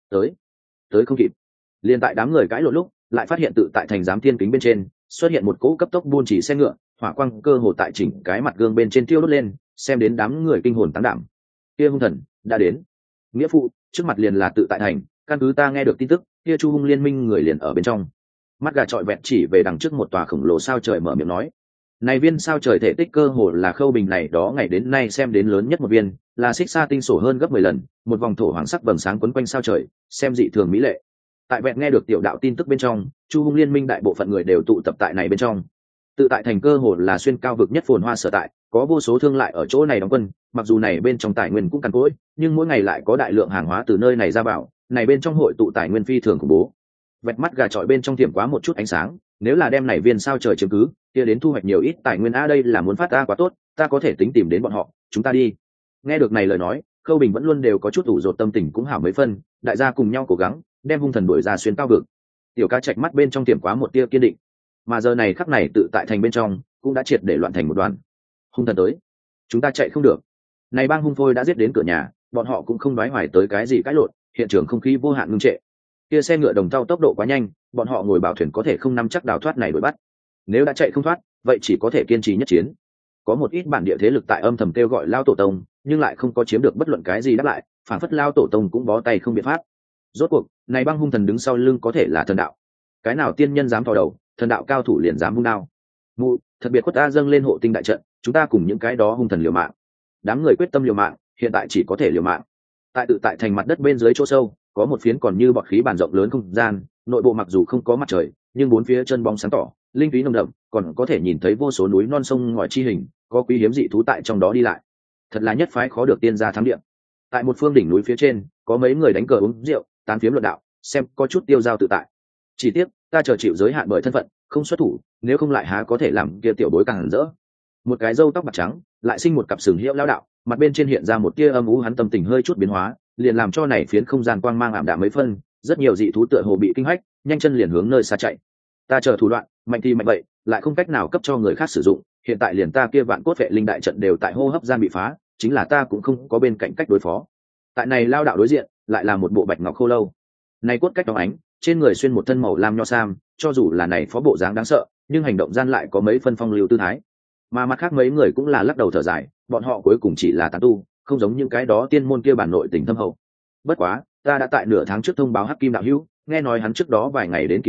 Tới không kịp. Liền tại đám người cãi lộn lúc, lại phát hiện tự tại thành giám thiên kính bên trên xuất hiện một cỗ cấp tốc buôn chỉ xe ngựa, hỏa quang cơ hồ tại chỉnh cái mặt gương bên trên tiêu đốt lên, xem đến đám người kinh hồn táng đảm. Kia hung thần đã đến. Nghĩa phụ, trước mặt liền là tự tại thành, căn cứ ta nghe được tin tức, kia Chu Hung liên minh người liền ở bên trong. Mắt gà trọi vẹn chỉ về đằng trước một tòa khổng lồ sao trời mở miệng nói, này viên sao trời thể tích cơ hồ là Khâu Bình này đó ngày đến nay xem đến lớn nhất một viên, là xích xa tinh sổ hơn gấp 10 lần, một vòng thổ hoàng sắc vầng sáng quấn quanh sao trời, xem dị thường mỹ lệ. Tại vẹn nghe được tiểu đạo tin tức bên trong, Chu Hung liên minh đại bộ phận người đều tụ tập tại này bên trong. Tự tại thành cơ hồ là xuyên cao vực nhất phồn hoa sở tại, có vô số thương lại ở chỗ này đóng quân, mặc dù này bên trong tài nguyên cũng cằn cỗi, nhưng mỗi ngày lại có đại lượng hàng hóa từ nơi này ra vào, này bên trong hội tụ tài nguyên phi thường khủng bố. Vẹt mắt gà trọi bên trong tiệm quá một chút ánh sáng, nếu là đem này viên sao trời chiếm cứ, kia đến thu hoạch nhiều ít tài nguyên a, đây là muốn phát ta quá tốt, ta có thể tính tìm đến bọn họ, chúng ta đi. Nghe được này lời nói, Khâu Bình vẫn luôn đều có chút ủ rột, tâm tình cũng hảo mấy phân, đại gia cùng nhau cố gắng đem hung thần đuổi ra xuyên cao vực. Tiểu ca trạch mắt bên trong tiệm quá một tia kiên định, mà giờ này khắc này tự tại thành bên trong cũng đã triệt để loạn thành một đoàn. Hung thần tới, chúng ta chạy không được. Này bang hung phôi đã giết đến cửa nhà, bọn họ cũng không đoái hoài tới cái gì cãi lộn, hiện trường không khí vô hạn ngưng trệ. Kia xe ngựa đồng thau tốc độ quá nhanh, bọn họ ngồi bảo thuyền có thể không nắm chắc đào thoát này đuổi bắt. Nếu đã chạy không thoát, vậy chỉ có thể kiên trì nhất chiến. Có một ít bản địa thế lực tại âm thầm kêu gọi lao tổ tông, nhưng lại không có chiếm được bất luận cái gì đáp lại, phản phất lao tổ tông cũng bó tay không biện pháp. Rốt cuộc, này băng hung thần đứng sau lưng có thể là thần đạo. Cái nào tiên nhân dám vào đầu, thần đạo cao thủ liền dám vung đao. Mụ, thật biệt khuất ta dâng lên hộ tinh đại trận, chúng ta cùng những cái đó hung thần liều mạng. Đám người quyết tâm liều mạng, hiện tại chỉ có thể liều mạng. Tại tự tại thành mặt đất bên dưới chỗ sâu, có một phiến còn như bọt khí bàn rộng lớn không gian, nội bộ mặc dù không có mặt trời, nhưng bốn phía chân bóng sáng tỏ, linh túy nồng đậm, còn có thể nhìn thấy vô số núi non sông ngòi chi hình, có quý hiếm dị thú tại trong đó đi lại. Thật là nhất phái khó được tiên gia thắng địa. Tại một phương đỉnh núi phía trên, có mấy người đánh cờ uống rượu, tán phiếm luận đạo, xem có chút tiêu dao tự tại. Chỉ tiếc, ta chờ chịu giới hạn bởi thân phận, không xuất thủ, nếu không lại há có thể làm kia tiểu bối càng hẳn rỡ. Một cái râu tóc bạc trắng, lại sinh một cặp sừng hiệu lão đạo, mặt bên trên hiện ra một tia âm u, hắn tâm tình hơi chút biến hóa, liền làm cho này phiến không gian quang mang ảm đạm mấy phân, rất nhiều dị thú tựa hồ bị kinh hách, nhanh chân liền hướng nơi xa chạy. Ta chờ thủ đoạn, mạnh thì mạnh vậy, lại không cách nào cấp cho người khác sử dụng, hiện tại liền ta kia vạn cốt vệ linh đại trận đều tại hô hấp gian bị phá, chính là ta cũng không có bên cạnh cách đối phó. Tại này lao đạo đối diện, lại là một bộ bạch ngọc khô lâu. Này cốt cách đóng ánh, trên người xuyên một thân màu lam nho sam, cho dù là này phó bộ dáng đáng sợ, nhưng hành động gian lại có mấy phân phong lưu tư thái. Mà mặt khác mấy người cũng là lắc đầu thở dài, bọn họ cuối cùng chỉ là tán tu, không giống những cái đó tiên môn kia bản nội tình thâm hậu. Bất quá, ta đã tại nửa tháng trước thông báo Hắc Kim đạo hữu, nghe nói hắn trước đó vài ngày đến kỳ ngộ,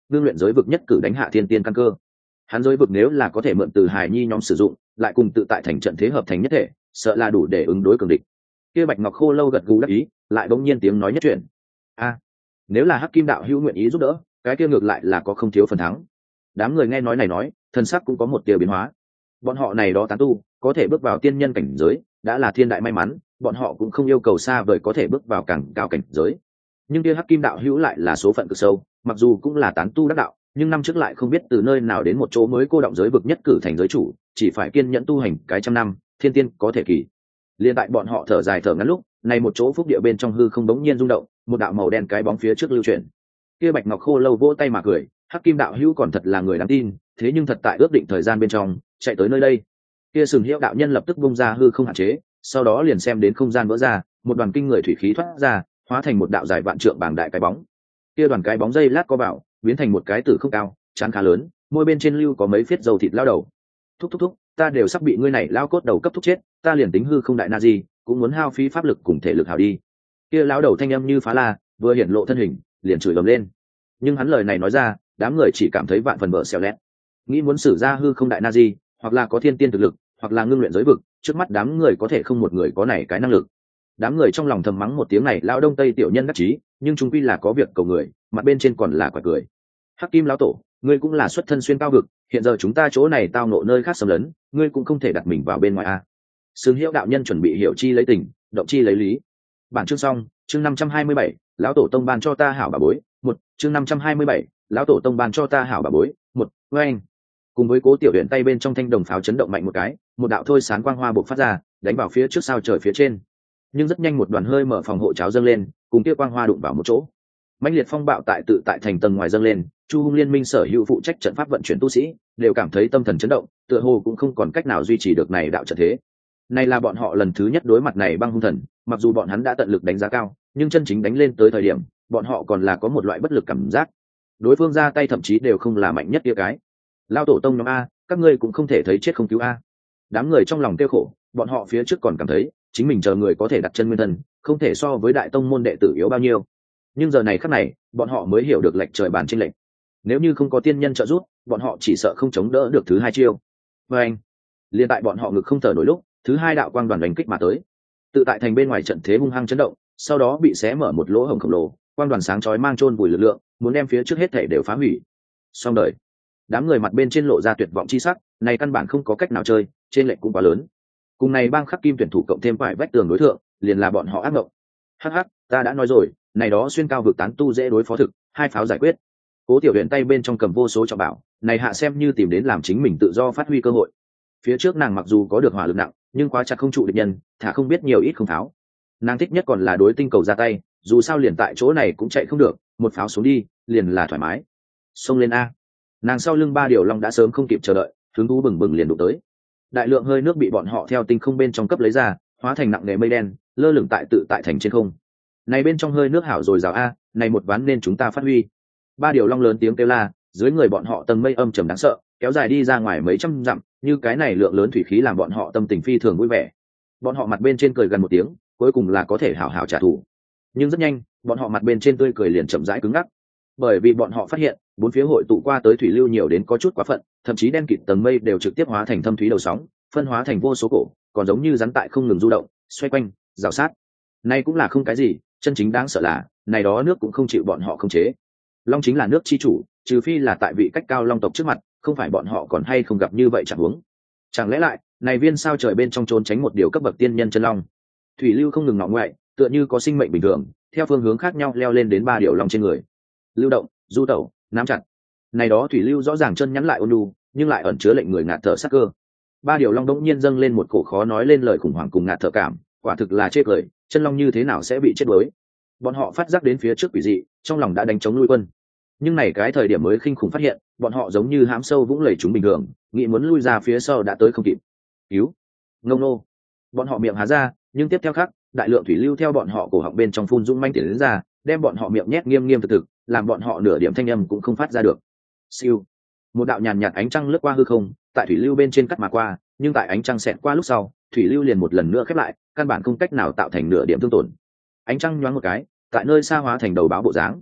ngưng luyện giới vực nhất cử đánh hạ thiên tiên căn cơ. Hắn giới vực nếu là có thể mượn từ hài nhi nhóm sử dụng, lại cùng tự tại thành trận thế hợp thành nhất thể, sợ là đủ để ứng đối cường địch. Kia Bạch Ngọc Khô Lâu gật gù đáp ý, lại bỗng nhiên tiếng nói nhất chuyện. Nếu là Hắc Kim đạo hữu nguyện ý giúp đỡ, cái kia ngược lại là có không thiếu phần thắng. Đám người nghe nói này nói, thân sắc cũng có một tia biến hóa. Bọn họ này đó tán tu, có thể bước vào tiên nhân cảnh giới, đã là thiên đại may mắn, bọn họ cũng không yêu cầu xa vời có thể bước vào càng cao cảnh giới. Nhưng kia Hắc Kim đạo hữu lại là số phận cực sâu, mặc dù cũng là tán tu đắc đạo, nhưng năm trước lại không biết từ nơi nào đến một chỗ mới cô động giới vực nhất cử thành giới chủ, chỉ phải kiên nhẫn tu hành cái trăm năm, thiên tiên có thể kỳ. Liên tại bọn họ thở dài thở ngắn lúc, này một chỗ phúc địa bên trong hư không bỗng nhiên rung động, một đạo màu đen cái bóng phía trước lưu chuyển. Kia Bạch Ngọc Khô Lâu vỗ tay mà cười, Hắc Kim đạo hữu còn thật là người đáng tin, thế nhưng thật tại ước định thời gian bên trong, chạy tới nơi đây. Kia Sừng Hiệu đạo nhân lập tức bung ra hư không hạn chế, sau đó liền xem đến không gian vỡ ra, một đoàn kinh người thủy khí thoát ra, hóa thành một đạo dài vạn trượng bảng đại cái bóng. Kia đoàn cái bóng dây lát có bảo, biến thành một cái tử không cao, trán khá lớn, môi bên trên lưu có mấy phiết dầu thịt lao đầu. Thúc, ta đều sắp bị ngươi này lao cốt đầu cấp thúc chết, ta liền tính hư không đại na gì, cũng muốn hao phí pháp lực cùng thể lực hảo đi. Kia lão đầu thanh âm như phá la, vừa hiển lộ thân hình, liền chửi ầm lên. Nhưng hắn lời này nói ra, đám người chỉ cảm thấy vạn phần bỡ xèo lét. Nghĩ muốn sử ra hư không đại na gì, hoặc là có thiên tiên thực lực, hoặc là ngưng luyện giới vực, trước mắt đám người có thể không một người có này cái năng lực. Đám người trong lòng thầm mắng một tiếng này lão đông tây tiểu nhân đắc chí, nhưng chúng quy là có việc cầu người, mặt bên trên còn là quả cười. Hắc Kim lão tổ, ngươi cũng là xuất thân xuyên cao vực, hiện giờ chúng ta chỗ này tao nộ nơi khác xâm lấn, ngươi cũng không thể đặt mình vào bên ngoài a. Sướng Hiệu đạo nhân chuẩn bị hiểu chi lấy tình, động chi lấy lý. Bản chương xong, chương 527, lão tổ tông ban cho ta hảo bà bối, một chương 527, lão tổ tông ban cho ta hảo bà bối, một oeng. Cùng với Cố Tiểu Uyển tay bên trong thanh đồng pháo chấn động mạnh một cái, một đạo thôi sáng quang hoa bộc phát ra, đánh vào phía trước sao trời phía trên. Nhưng rất nhanh một đoàn hơi mở phòng hộ cháo dâng lên, cùng kia quang hoa đụng vào một chỗ. Mãnh liệt phong bạo tại tự tại thành tầng ngoài dâng lên, Chu Hung liên minh sở hữu phụ trách trận pháp vận chuyển tu sĩ đều cảm thấy tâm thần chấn động, tựa hồ cũng không còn cách nào duy trì được này đạo trận thế. Này là bọn họ lần thứ nhất đối mặt này băng hung thần, mặc dù bọn hắn đã tận lực đánh giá cao, nhưng chân chính đánh lên tới thời điểm, bọn họ còn là có một loại bất lực cảm giác. Đối phương ra tay thậm chí đều không là mạnh nhất kia cái. Lao tổ tông nhóm a, các ngươi cũng không thể thấy chết không cứu a. Đám người trong lòng kêu khổ, bọn họ phía trước còn cảm thấy chính mình chờ người có thể đặt chân nguyên thần, không thể so với đại tông môn đệ tử yếu bao nhiêu. Nhưng giờ này khắc này, bọn họ mới hiểu được lệch trời bàn chênh lệch. Nếu như không có tiên nhân trợ giúp, bọn họ chỉ sợ không chống đỡ được thứ hai chiêu. Và anh, liên tại bọn họ ngực không thở nổi lúc, thứ hai đạo quang đoàn đánh kích mà tới. Tự tại thành bên ngoài trận thế hung hăng chấn động, sau đó bị xé mở một lỗ hổng khổng lồ, quang đoàn sáng chói mang chôn vùi lực lượng, muốn đem phía trước hết thảy đều phá hủy. Xong đời. Đám người mặt bên trên lộ ra tuyệt vọng chi sắc, này căn bản không có cách nào chơi, trên lệch cũng quá lớn. Cùng này bang khắc kim tuyển thủ cộng thêm phải vách tường đối thượng, liền là bọn họ ác mộng. Hắc hắc, ta đã nói rồi, này đó xuyên cao vực tán tu dễ đối phó thực, hai pháo giải quyết. Cố Tiểu Uyển tay bên trong cầm vô số trọng bảo, này hạ xem như tìm đến làm chính mình tự do phát huy cơ hội. Phía trước nàng mặc dù có được hỏa lực nặng, nhưng quá chặt không trụ địch nhân, thả không biết nhiều ít không tháo. Nàng thích nhất còn là đối tinh cầu ra tay, dù sao liền tại chỗ này cũng chạy không được, một pháo xuống đi, liền là thoải mái. Xông lên a. Nàng sau lưng ba điều long đã sớm không kịp chờ đợi, hứng thú bừng bừng liền đụng tới. Đại lượng hơi nước bị bọn họ theo tinh không bên trong cấp lấy ra, hóa thành nặng nề mây đen, lơ lửng tại tự tại thành trên không. Này bên trong hơi nước hảo rồi rào a, này một ván nên chúng ta phát huy. Ba điều long lớn tiếng kêu la, dưới người bọn họ tầng mây âm trầm đáng sợ, kéo dài đi ra ngoài mấy trăm dặm, như cái này lượng lớn thủy khí làm bọn họ tâm tình phi thường vui vẻ. Bọn họ mặt bên trên cười gần một tiếng, cuối cùng là có thể hảo hảo trả thù. Nhưng rất nhanh, bọn họ mặt bên trên tươi cười liền chậm rãi cứng ngắc, bởi vì bọn họ phát hiện bốn phía hội tụ qua tới thủy lưu nhiều đến có chút quá phận, thậm chí đen kịt tầng mây đều trực tiếp hóa thành thâm thúy đầu sóng, phân hóa thành vô số cổ, còn giống như rắn tại không ngừng du động, xoay quanh, rào sát. Này cũng là không cái gì, chân chính đáng sợ là này đó nước cũng không chịu bọn họ khống chế. Long chính là nước chi chủ, trừ phi là tại vị cách cao long tộc trước mặt, không phải bọn họ còn hay không gặp như vậy chẳng huống. Chẳng lẽ lại, này viên sao trời bên trong trốn tránh một điều cấp bậc tiên nhân chân long. Thủy lưu không ngừng ngọ ngoại, tựa như có sinh mệnh bình thường, theo phương hướng khác nhau leo lên đến ba điều long trên người. Lưu động, du tẩu, nắm chặt. Này đó thủy lưu rõ ràng chân nhắn lại ôn nhu, nhưng lại ẩn chứa lệnh người ngạt thở sắc cơ. Ba điều long đống nhiên dâng lên một cổ khó nói lên lời khủng hoảng cùng ngạt thở cảm, quả thực là chê cười, chân long như thế nào sẽ bị chết đuối. Bọn họ phát giác đến phía trước quỷ dị, trong lòng đã đánh chống lui quân. Nhưng này cái thời điểm mới kinh khủng phát hiện, bọn họ giống như hãm sâu vũng lầy chúng bình thường, nghĩ muốn lui ra phía sau đã tới không kịp. Cứu, ngông nô. Bọn họ miệng há ra, nhưng tiếp theo khác, đại lượng thủy lưu theo bọn họ cổ họng bên trong phun dũng manh tiến đến ra, đem bọn họ miệng nhét nghiêm nghiêm thực thực, làm bọn họ nửa điểm thanh âm cũng không phát ra được. Siêu, một đạo nhàn nhạt ánh trăng lướt qua hư không, tại thủy lưu bên trên cắt mà qua, nhưng tại ánh trăng xẹt qua lúc sau, thủy lưu liền một lần nữa khép lại, căn bản không cách nào tạo thành nửa điểm thương tổn. Ánh trăng nhoáng một cái, tại nơi xa hóa thành đầu báo bộ dáng.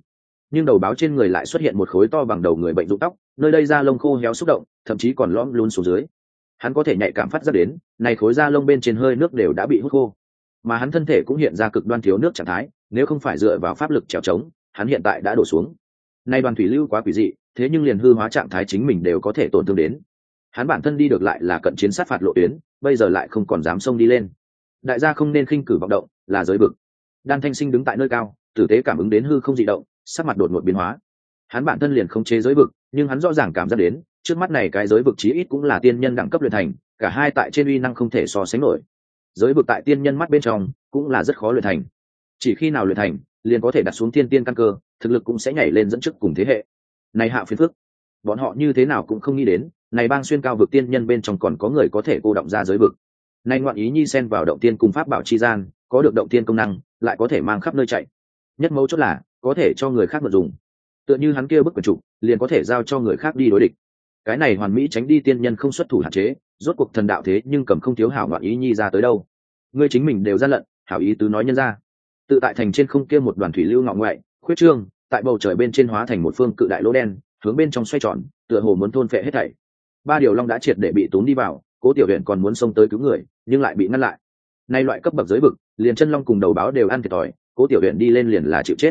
nhưng đầu báo trên người lại xuất hiện một khối to bằng đầu người bệnh rụng tóc, nơi đây da lông khô héo xúc động, thậm chí còn lõm luôn xuống dưới. Hắn có thể nhạy cảm phát giác đến, này khối da lông bên trên hơi nước đều đã bị hút khô, mà hắn thân thể cũng hiện ra cực đoan thiếu nước trạng thái, nếu không phải dựa vào pháp lực trèo trống, hắn hiện tại đã đổ xuống. Nay đoàn thủy lưu quá quỷ dị, thế nhưng liền hư hóa trạng thái chính mình đều có thể tổn thương đến. Hắn bản thân đi được lại là cận chiến sát phạt lộ tuyến, bây giờ lại không còn dám xông đi lên. Đại gia không nên khinh cử vọng động, là giới vực. Đan Thanh Sinh đứng tại nơi cao, tử tế cảm ứng đến hư không dị động, sắc mặt đột ngột biến hóa. Hắn bản thân liền không chế giới vực, nhưng hắn rõ ràng cảm giác đến, trước mắt này cái giới vực chí ít cũng là tiên nhân đẳng cấp luyện thành, cả hai tại trên uy năng không thể so sánh nổi. Giới vực tại tiên nhân mắt bên trong cũng là rất khó luyện thành. Chỉ khi nào luyện thành, liền có thể đặt xuống tiên căn cơ, thực lực cũng sẽ nhảy lên dẫn trước cùng thế hệ. Này hạ phiền phức, bọn họ như thế nào cũng không nghĩ đến, này bang xuyên cao vực tiên nhân bên trong còn có người có thể cô động ra giới vực. Này ngoạn ý nhi xen vào động tiên cùng pháp bảo chi gian, có được động tiên công năng, lại có thể mang khắp nơi chạy. Nhất mấu chốt là có thể cho người khác mượn dùng. Tựa như hắn kia bức quyển trục, liền có thể giao cho người khác đi đối địch. Cái này hoàn mỹ tránh đi tiên nhân không xuất thủ hạn chế, rốt cuộc thần đạo thế nhưng cầm không thiếu hảo ngoạn ý nhi ra tới đâu. Ngươi chính mình đều gian lận, hảo ý tứ nói nhân ra. Tự tại thành trên không kia một đoàn thủy lưu ngọ ngoại, khuyết trương, tại bầu trời bên trên hóa thành một phương cự đại lỗ đen, hướng bên trong xoay tròn, tựa hồ muốn thôn phệ hết thảy. Ba điều long đã triệt để bị tốn đi vào, Cố Tiểu Huyền còn muốn xông tới cứu người, nhưng lại bị ngăn lại. Nay loại cấp bậc giới vực, liền chân long cùng đầu báo đều ăn thiệt thòi, Cố Tiểu Huyền đi lên liền là chịu chết.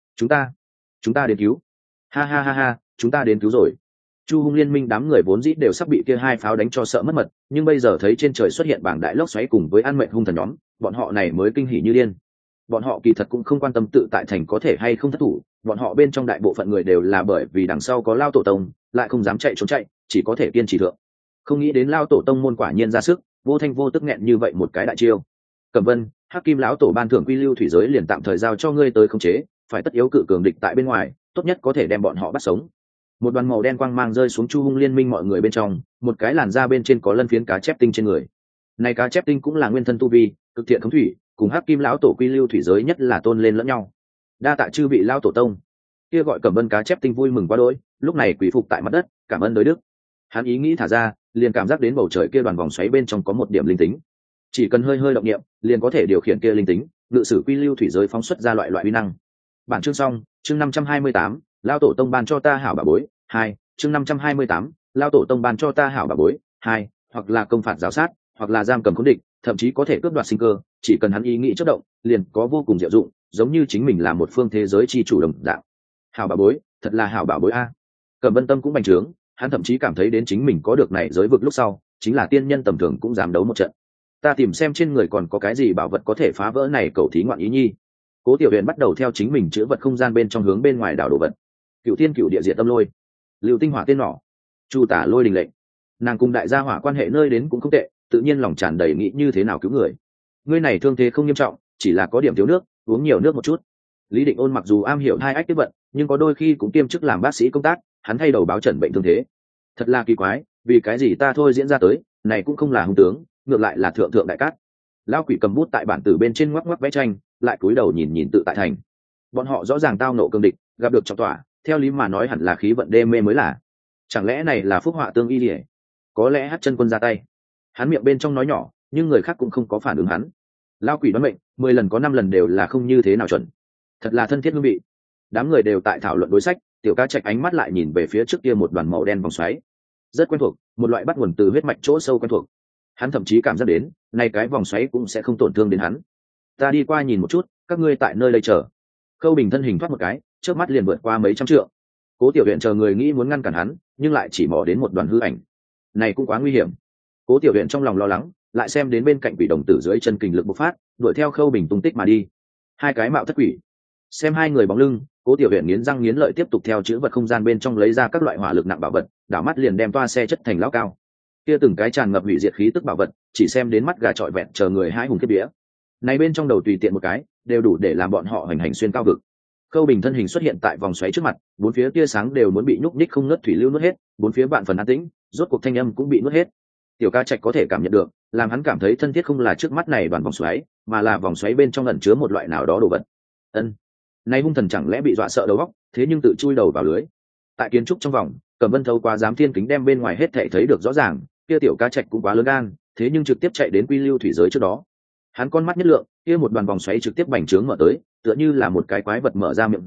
Chúng ta đến cứu. Ha ha ha ha, chúng ta đến cứu rồi. Chu Hung liên minh đám người vốn dĩ đều sắp bị kia hai pháo đánh cho sợ mất mật, nhưng bây giờ thấy trên trời xuất hiện bảng đại lốc xoáy cùng với an mệnh hung thần nhóm, bọn họ này mới kinh hỉ như điên. Bọn họ kỳ thật cũng không quan tâm tự tại thành có thể hay không thất thủ, bọn họ bên trong đại bộ phận người đều là bởi vì đằng sau có Lao Tổ Tông, lại không dám chạy trốn chạy, chỉ có thể kiên trì thượng. Không nghĩ đến Lao Tổ Tông môn quả nhiên ra sức, vô thanh vô tức nghẹn như vậy một cái đại chiêu. Cẩm Vân, Hắc Kim lão tổ ban thưởng quy lưu thủy giới liền tạm thời giao cho ngươi tới khống chế, phải tất yếu cự cường địch tại bên ngoài, tốt nhất có thể đem bọn họ bắt sống. Một đoàn màu đen quang mang rơi xuống Chu Hung liên minh mọi người bên trong, một cái làn da bên trên có lân phiến cá chép tinh trên người. Này cá chép tinh cũng là nguyên thân tu vi, cực thiện khống thủy, cùng Hắc Kim lão tổ quy lưu thủy giới nhất là tôn lên lẫn nhau. Đa tạ chư vị lão tổ tông. Kia gọi Cẩm Vân cá chép tinh vui mừng quá đỗi, lúc này quỳ phục tại mặt đất, cảm ơn đối đức. Hắn ý nghĩ thả ra, liền cảm giác đến bầu trời kia đoàn vòng xoáy bên trong có một điểm linh tính. Chỉ cần hơi hơi động niệm, liền có thể điều khiển kia linh tính, ngự sử quy lưu thủy giới phóng xuất ra loại uy năng. Bản chương xong, chương 528, lão tổ tông ban cho ta hảo bà bối, 2, chương 528, lão tổ tông ban cho ta hảo bà bối, 2, hoặc là công phạt giáo sát, hoặc là giam cầm khốn địch, thậm chí có thể cướp đoạt sinh cơ, chỉ cần hắn ý nghĩ chớp động, liền có vô cùng diệu dụng, giống như chính mình là một phương thế giới chi chủ đồng dạng. Hảo bà bối, thật là hảo bà bối a. Cẩm Vân tâm cũng bành trướng, hắn thậm chí cảm thấy đến chính mình có được này giới vực lúc sau, chính là tiên nhân tầm thường cũng dám đấu một trận. Ta tìm xem trên người còn có cái gì bảo vật có thể phá vỡ này cầu thí ngoạn ý nhi. Cố Tiểu Huyền bắt đầu theo chính mình chữa vật không gian bên trong hướng bên ngoài đảo đồ vật. Cựu Thiên Cựu Địa Diệt Tâm Lôi, Lưu Tinh Hỏa Tiên Nỏ, Chu Tả Lôi Đình Lệnh. Nàng cùng đại gia hỏa quan hệ nơi đến cũng không tệ, tự nhiên lòng tràn đầy nghĩ như thế nào cứu người. Ngươi này thương thế không nghiêm trọng, chỉ là có điểm thiếu nước, uống nhiều nước một chút. Lý Định Ôn mặc dù am hiểu hai ách tiếp vận, nhưng có đôi khi cũng kiêm chức làm bác sĩ công tác, hắn thay đầu báo trần bệnh thương thế. Thật là kỳ quái, vì cái gì ta thôi diễn ra tới, này cũng không là hung tướng, ngược lại là thượng thượng đại cát. Lão quỷ cầm bút tại bản tử bên trên ngoắc ngoắc vẽ tranh, lại cúi đầu nhìn nhìn tự tại thành. Bọn họ rõ ràng tao nộ cương địch, gặp được trọng tỏa, theo lý mà nói hẳn là khí vận đê mê mới là. Chẳng lẽ này là phúc họa tương y liễu? Có lẽ Hắc Chân Quân ra tay. Hắn miệng bên trong nói nhỏ, nhưng người khác cũng không có phản ứng hắn. Lão quỷ đoán mệnh, 10 lần có 5 lần đều là không như thế nào chuẩn. Thật là thân thiết hương vị. Đám người đều tại thảo luận đối sách, Tiểu Ca Trạch ánh mắt lại nhìn về phía trước kia một đoàn màu đen vòng xoáy. Rất quen thuộc, một loại bắt nguồn từ huyết mạch chỗ sâu quen thuộc. Hắn thậm chí cảm giác đến, này cái vòng xoáy cũng sẽ không tổn thương đến hắn. Ta đi qua nhìn một chút, các ngươi tại nơi đây chờ. Khâu Bình thân hình thoát một cái, trước mắt liền vượt qua mấy trăm trượng. Cố Tiểu Huyền chờ người nghĩ muốn ngăn cản hắn, nhưng lại chỉ mò đến một đoàn hư ảnh. Này cũng quá nguy hiểm. Cố Tiểu Huyền trong lòng lo lắng, lại xem đến bên cạnh quỷ đồng tử dưới chân kình lực bộc phát, đuổi theo Khâu Bình tung tích mà đi. Hai cái mạo thất quỷ. Xem hai người bóng lưng, Cố Tiểu Huyền nghiến răng nghiến lợi tiếp tục theo chữ vật không gian bên trong lấy ra các loại hỏa lực nặng bảo vật, đảo mắt liền đem toa xe chất thành lão cao. Kia từng cái tràn ngập hủy diệt khí tức bảo vật, chỉ xem đến mắt gà trọi vẹn chờ người hãi hùng kiếp vía. Này bên trong đầu tùy tiện một cái, đều đủ để làm bọn họ hành hành xuyên cao vực. Khâu Bình thân hình xuất hiện tại vòng xoáy trước mặt, bốn phía tia sáng đều muốn bị nhúc nhích không ngớt thủy lưu nuốt hết, bốn phía vạn phần an tĩnh, rốt cuộc thanh âm cũng bị nuốt hết. Tiểu Ca Trạch có thể cảm nhận được, làm hắn cảm thấy thân thiết không là trước mắt này đoàn vòng xoáy, mà là vòng xoáy bên trong ẩn chứa một loại nào đó đồ vật. Ân, này hung thần chẳng lẽ bị dọa sợ đầu óc, thế nhưng tự chui đầu vào lưới. Tại kiến trúc trong vòng, Cẩm Vân thấu qua giám thiên kính đem bên ngoài hết thảy thấy được rõ ràng, kia Tiểu Ca Trạch cũng quá lớn gan, thế nhưng trực tiếp chạy đến quy lưu thủy giới trước đó. Hắn con mắt nhất lượng, kia một đoàn vòng xoáy trực tiếp bành trướng mở tới, tựa như là một cái quái vật mở ra miệng rộng,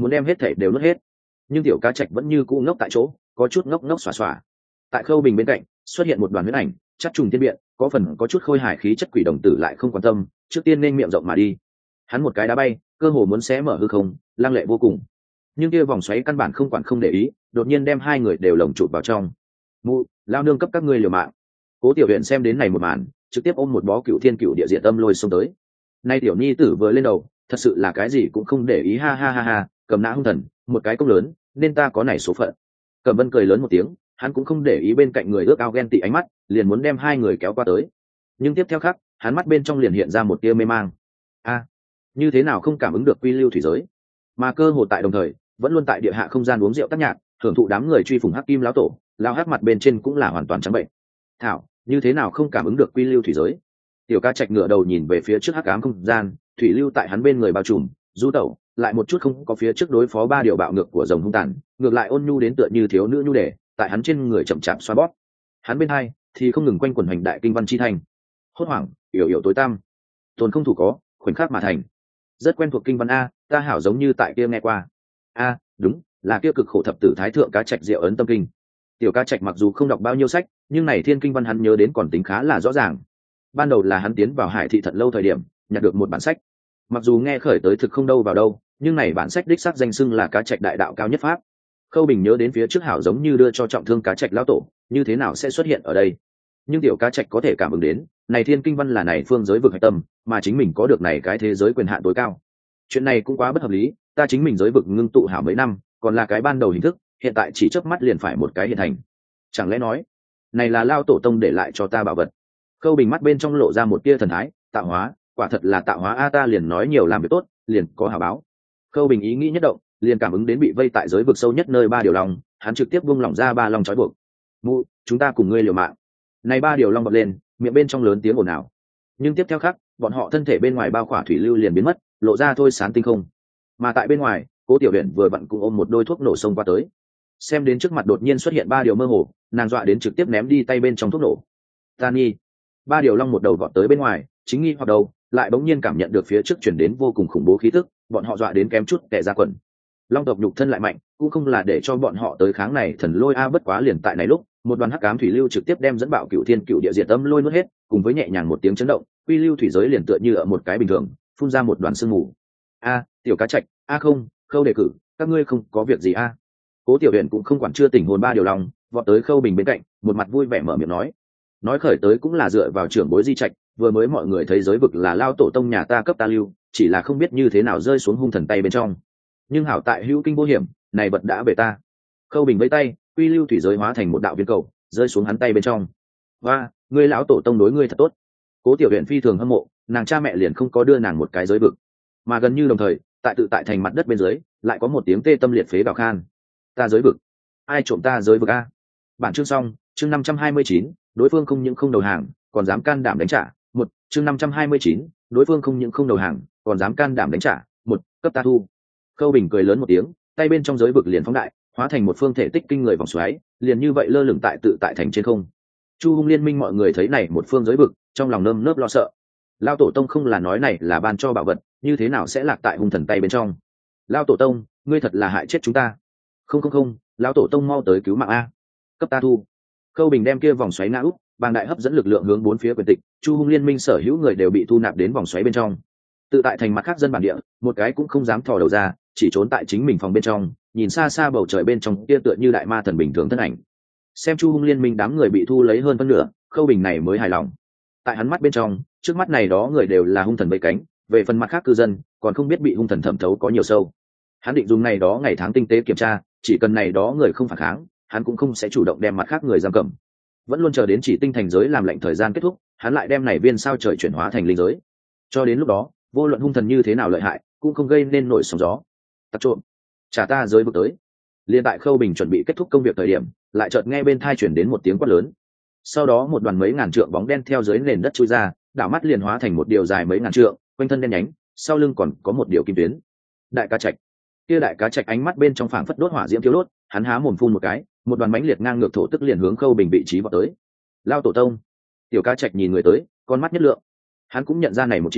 muốn đem hết thể đều nuốt hết. Nhưng tiểu cá trạch vẫn như cũ ngốc tại chỗ, có chút ngốc ngốc xòa xòa. Tại Khâu Bình bên cạnh xuất hiện một đoàn huyễn ảnh, chắc trùng thiên biện, có phần có chút khôi hài khí chất quỷ đồng tử lại không quan tâm, trước tiên nên miệng rộng mà đi. Hắn một cái đá bay, cơ hồ muốn xé mở hư không, lăng lệ vô cùng. Nhưng kia vòng xoáy căn bản không quản không để ý, đột nhiên đem hai người đều lồng chụp vào trong. Mụ, lao nương cấp các ngươi liều mạng. Cố Tiểu Huyền xem đến này một màn, trực tiếp ôm một bó cựu thiên cựu địa diện tâm lôi xông tới. Nay tiểu nhi tử vừa lên đầu, thật sự là cái gì cũng không để ý, ha ha ha ha, cầm nã hung thần, một cái công lớn, nên ta có này số phận. Cẩm Vân cười lớn một tiếng, hắn cũng không để ý bên cạnh người ước ao ghen tị ánh mắt, liền muốn đem hai người kéo qua tới. Nhưng tiếp theo khắc, hắn mắt bên trong liền hiện ra một tia mê mang. A, như thế nào không cảm ứng được quy lưu thủy giới? Mà cơ hồ tại đồng thời, vẫn luôn tại địa hạ không gian uống rượu tác nhạc, hưởng thụ đám người truy phủng hắc kim lão tổ, lão hắc mặt bên trên cũng là hoàn toàn trắng bệnh. Thảo, như thế nào không cảm ứng được quy lưu thủy giới? Tiểu Ca Trạch ngửa đầu nhìn về phía trước hắc ám không gian, thủy lưu tại hắn bên người bao trùm, du tẩu, lại một chút không có phía trước đối phó ba điều bạo ngược của rồng hung tàn, ngược lại ôn nhu đến tựa như thiếu nữ nhu đề, tại hắn trên người chậm chạp xoa bóp. Hắn bên hai thì không ngừng quanh quẩn hành đại kinh văn chi thành. Hốt hoảng, yểu yểu tối tăm, tồn không thủ có, khoảnh khắc mà thành. Rất quen thuộc kinh văn a, ta hảo giống như tại kia nghe qua. A, đúng, là kia cực khổ thập tử thái thượng Cá Trạch diệu ấn tâm kinh. Tiểu Ca Trạch mặc dù không đọc bao nhiêu sách, nhưng này thiên kinh văn hắn nhớ đến còn tính khá là rõ ràng. Ban đầu là hắn tiến vào Hải thị Thận lâu thời điểm, nhặt được một bản sách. Mặc dù nghe khởi tới thực không đâu vào đâu, nhưng này bản sách đích xác danh xưng là Cá Trạch đại đạo cao nhất pháp. Khâu Bình nhớ đến phía trước hảo giống như đưa cho trọng thương Cá Trạch lão tổ, như thế nào sẽ xuất hiện ở đây? Nhưng tiểu Cá Trạch có thể cảm ứng đến, này thiên kinh văn là này phương giới vực hạch tâm, mà chính mình có được này cái thế giới quyền hạn tối cao. Chuyện này cũng quá bất hợp lý, ta chính mình giới vực ngưng tụ hảo mấy năm, còn là cái ban đầu hình thức, hiện tại chỉ chớp mắt liền phải một cái hiện thành. Chẳng lẽ nói, này là lao tổ tông để lại cho ta bảo vật? Khâu Bình mắt bên trong lộ ra một tia thần thái, tạo hóa, quả thật là tạo hóa a, ta liền nói nhiều làm việc tốt, liền có hảo báo. Khâu Bình ý nghĩ nhất động, liền cảm ứng đến bị vây tại giới vực sâu nhất nơi ba điều long, hắn trực tiếp buông lỏng ra ba long trói buộc. Mụ, chúng ta cùng ngươi liều mạng. Này ba điều long bật lên, miệng bên trong lớn tiếng ồn ào. Nhưng tiếp theo khắc, bọn họ thân thể bên ngoài bao khỏa thủy lưu liền biến mất, lộ ra thôi sán tinh không. Mà tại bên ngoài, Cố Tiểu Huyền vừa vặn cùng ôm một đôi thuốc nổ xông qua tới. Xem đến trước mặt đột nhiên xuất hiện ba điều mơ hồ, nàng dọa đến trực tiếp ném đi tay bên trong thuốc nổ. Tani, ba điều long một đầu vọt tới bên ngoài, chính nghi hoặc đầu, lại bỗng nhiên cảm nhận được phía trước chuyển đến vô cùng khủng bố khí tức, bọn họ dọa đến kém chút tè ra quần. Long tộc nhục thân lại mạnh, cũng không là để cho bọn họ tới kháng này thần lôi a, bất quá liền tại này lúc, một đoàn hắc ám thủy lưu trực tiếp đem dẫn bạo cựu thiên cựu địa diệt âm lôi nuốt hết, cùng với nhẹ nhàng một tiếng chấn động, quy lưu thủy giới liền tựa như ở một cái bình thường, phun ra một đoàn sương mù. A, tiểu Cá Trạch, a không, Khâu đề cử, các ngươi không có việc gì a? Cố Tiểu Huyền cũng không quản chưa tỉnh hồn ba điều lòng, vọt tới Khâu Bình bên cạnh, một mặt vui vẻ mở miệng nói khởi tới cũng là dựa vào trưởng bối di trạch, vừa mới mọi người thấy giới vực là lao tổ tông nhà ta cấp ta lưu, chỉ là không biết như thế nào rơi xuống hung thần tay bên trong. Nhưng hảo tại hữu kinh vô hiểm, này vật đã về ta. Khâu Bình vẫy tay, quy lưu thủy giới hóa thành một đạo viên cầu, rơi xuống hắn tay bên trong. Và, ngươi lão tổ tông đối ngươi thật tốt. Cố Tiểu Huyền phi thường hâm mộ, nàng cha mẹ liền không có đưa nàng một cái giới vực, mà gần như đồng thời, tại thành mặt đất bên dưới, lại có một tiếng tê tâm liệt phế gào khan. Ta giới vực? Ai trộm ta giới vực a? Bản chương xong, chương 529, đối phương không những không đầu hàng, còn dám can đảm đánh trả. Một, chương 529, đối phương không những không đầu hàng, còn dám can đảm đánh trả. Một, cấp ta thu. Khâu Bình cười lớn một tiếng, tay bên trong giới vực liền phóng đại, hóa thành một phương thể tích kinh người vòng xoáy, liền như vậy lơ lửng tại thành trên không. Chu Hung liên minh mọi người thấy này một phương giới vực, trong lòng nơm nớp lo sợ. Lao tổ tông không là nói này là ban cho bảo vật, như thế nào sẽ lạc tại hung thần tay bên trong? Lao tổ tông, ngươi thật là hại chết chúng ta. Không, lão tổ tông mau tới cứu mạng a, cấp ta thu. Khâu Bình đem kia vòng xoáy ngã úp, bàng đại hấp dẫn lực lượng hướng bốn phía quyền tịch, Chu Hung liên minh sở hữu người đều bị thu nạp đến vòng xoáy bên trong. Tự tại thành mặt khác dân bản địa, một cái cũng không dám thò đầu ra, chỉ trốn tại chính mình phòng bên trong, nhìn xa xa bầu trời bên trong kia tựa như đại ma thần bình thường thân ảnh. Xem Chu Hung liên minh đám người bị thu lấy hơn phân nửa, Khâu Bình này mới hài lòng. Tại hắn mắt bên trong, trước mắt này đó người đều là hung thần bầy cánh, về phần mặt khác cư dân, còn không biết bị hung thần thẩm thấu có nhiều sâu. Hắn định dùng này đó ngày tháng tinh tế kiểm tra, chỉ cần này đó người không phản kháng, hắn cũng không sẽ chủ động đem mặt khác người giam cầm. Vẫn luôn chờ đến chỉ tinh thành giới làm lệnh thời gian kết thúc, hắn lại đem này viên sao trời chuyển hóa thành linh giới. Cho đến lúc đó, vô luận hung thần như thế nào lợi hại, cũng không gây nên nổi sóng gió. Tặc trộm, trả ta giới vực tới. Liên tại Khâu Bình chuẩn bị kết thúc công việc thời điểm, lại chợt nghe bên tai chuyển đến một tiếng quát lớn. Sau đó một đoàn mấy ngàn trượng bóng đen theo dưới nền đất chui ra, đảo mắt liền hóa thành một điều dài mấy ngàn trượng, quanh thân đen nhánh, sau lưng còn có một điều kim tuyến. Đại Cá Trạch. Kia Đại Cá Trạch ánh mắt bên trong phảng phất đốt hỏa diễm thiếu đốt, hắn há mồm phun một cái, một đoàn mãnh liệt ngang ngược thổ tức liền hướng Khâu Bình vị trí vọt tới. Lao tổ tông. Tiểu Cá Trạch nhìn người tới, con mắt nhất lượng. Hắn cũng nhận ra này một chiêu,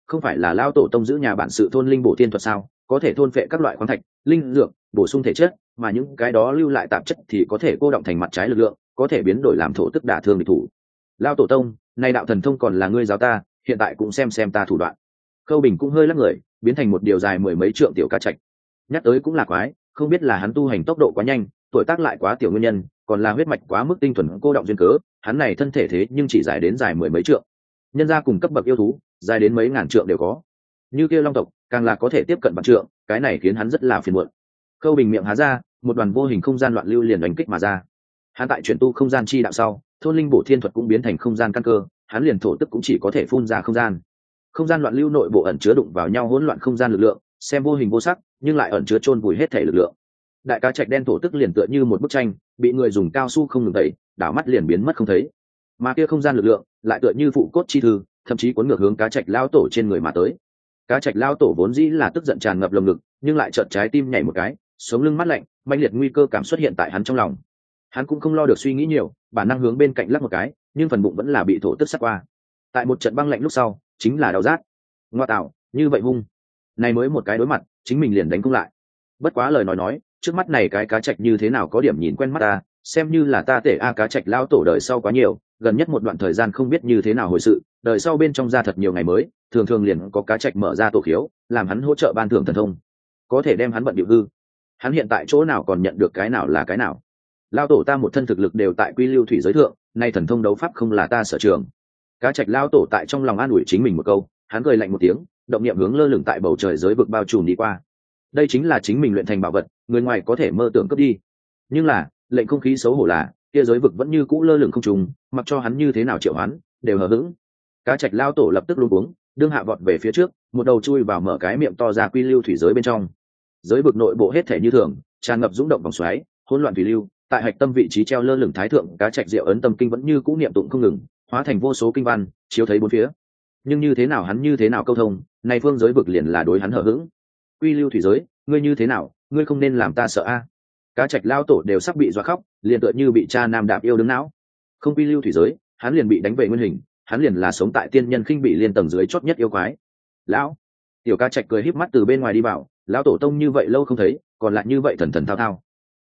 không phải là lao tổ tông giữ nhà bản sự thôn linh bổ thiên thuật sao, có thể thôn phệ các loại khoáng thạch linh dược bổ sung thể chất, mà những cái đó lưu lại tạp chất thì có thể cô động thành mặt trái lực lượng, có thể biến đổi làm thổ tức đả thương địch thủ. Lao tổ tông, nay đạo thần thông còn là ngươi giáo ta, hiện tại cũng xem ta thủ đoạn. Khâu Bình cũng hơi lắc người, biến thành một điều dài mười mấy trượng tiểu cá trạch. Nhắc tới cũng là quái, không biết là hắn tu hành tốc độ quá nhanh, tuổi tác lại quá tiểu nguyên nhân, còn là huyết mạch quá mức tinh thuần cô động duyên cớ, hắn này thân thể thế nhưng chỉ dài mười mấy trượng. Nhân gia cùng cấp bậc yêu thú, dài đến mấy ngàn trượng đều có. Như kia long tộc, càng là có thể tiếp cận vạn trượng, cái này khiến hắn rất là phiền muộn. Khâu Bình miệng há ra, một đoàn vô hình không gian loạn lưu liền đánh kích mà ra. Hắn tại chuyển tu không gian chi đạo sau, thôn linh bổ thiên thuật cũng biến thành không gian căn cơ, hắn liền thổ tức cũng chỉ có thể phun ra không gian. Không gian loạn lưu nội bộ ẩn chứa đụng vào nhau hỗn loạn không gian lực lượng, xem vô hình vô sắc, nhưng lại ẩn chứa chôn vùi hết thể lực lượng. Đại cá trạch đen thổ tức liền tựa như một bức tranh, bị người dùng cao su không ngừng tẩy, đảo mắt liền biến mất không thấy. Mà kia không gian lực lượng lại tựa như phụ cốt chi thư, thậm chí cuốn ngược hướng cá trạch lao tổ trên người mà tới. Cá trạch lao tổ vốn dĩ là tức giận tràn ngập lồng ngực, nhưng lại chợt trái tim nhảy một cái, sống lưng mát lạnh, mãnh liệt nguy cơ cảm xuất hiện tại hắn trong lòng. Hắn cũng không lo được suy nghĩ nhiều, bản năng hướng bên cạnh lắc một cái, nhưng phần bụng vẫn là bị thổ tức sát qua. Tại một trận băng lạnh lúc sau, chính là đau rát. Ngoa tạo, như vậy hung. Này mới một cái đối mặt, chính mình liền đánh cung lại. Bất quá lời nói, trước mắt này cái cá trạch như thế nào có điểm nhìn quen mắt ta, xem như là ta tể cá trạch lao tổ đời sau quá nhiều, gần nhất một đoạn thời gian không biết như thế nào hồi sự, đời sau bên trong ra thật nhiều ngày mới, thường liền có cá trạch mở ra tổ khiếu, làm hắn hỗ trợ ban thưởng thần thông, có thể đem hắn bận điệu hư. Hắn hiện tại chỗ nào còn nhận được cái nào là cái nào. Lao tổ ta một thân thực lực đều tại quy lưu thủy giới thượng, nay thần thông đấu pháp không là ta sở trường. Cá trạch lao tổ tại trong lòng an ủi chính mình một câu, hắn cười lạnh một tiếng, động niệm hướng lơ lửng tại bầu trời giới vực bao trùm đi qua. Đây chính là chính mình luyện thành bảo vật, người ngoài có thể mơ tưởng cướp đi. Nhưng là, lệnh không khí xấu hổ là, kia giới vực vẫn như cũ lơ lửng không trùng, mặc cho hắn như thế nào triệu hoán, đều hờ hững. Cá trạch lao tổ lập tức luống cuống, đương hạ vọt về phía trước, một đầu chui vào mở cái miệng to ra quy lưu thủy giới bên trong. Giới vực nội bộ hết thể như thường, tràn ngập dũng động vòng xoáy, hỗn loạn thủy lưu, tại hạch tâm vị trí treo lơ lửng thái thượng cá trạch diệu ấn tâm kinh vẫn như cũ niệm tụng không ngừng, hóa thành vô số kinh văn, chiếu thấy bốn phía. Nhưng như thế nào hắn như thế nào câu thông, này phương giới vực liền là đối hắn hờ hững. Quy lưu thủy giới, ngươi như thế nào, ngươi không nên làm ta sợ a. Cá trạch lao tổ đều sắp bị dọa khóc, liền tựa như bị cha nam đạp yêu đứng não. Không quy lưu thủy giới, hắn liền bị đánh về nguyên hình, hắn liền là sống tại tiên nhân khinh bị liên tầng dưới chót nhất yêu quái. Lão, tiểu cá trạch cười híp mắt từ bên ngoài đi vào, lão tổ tông như vậy lâu không thấy, còn lại như vậy thần thần thao thao.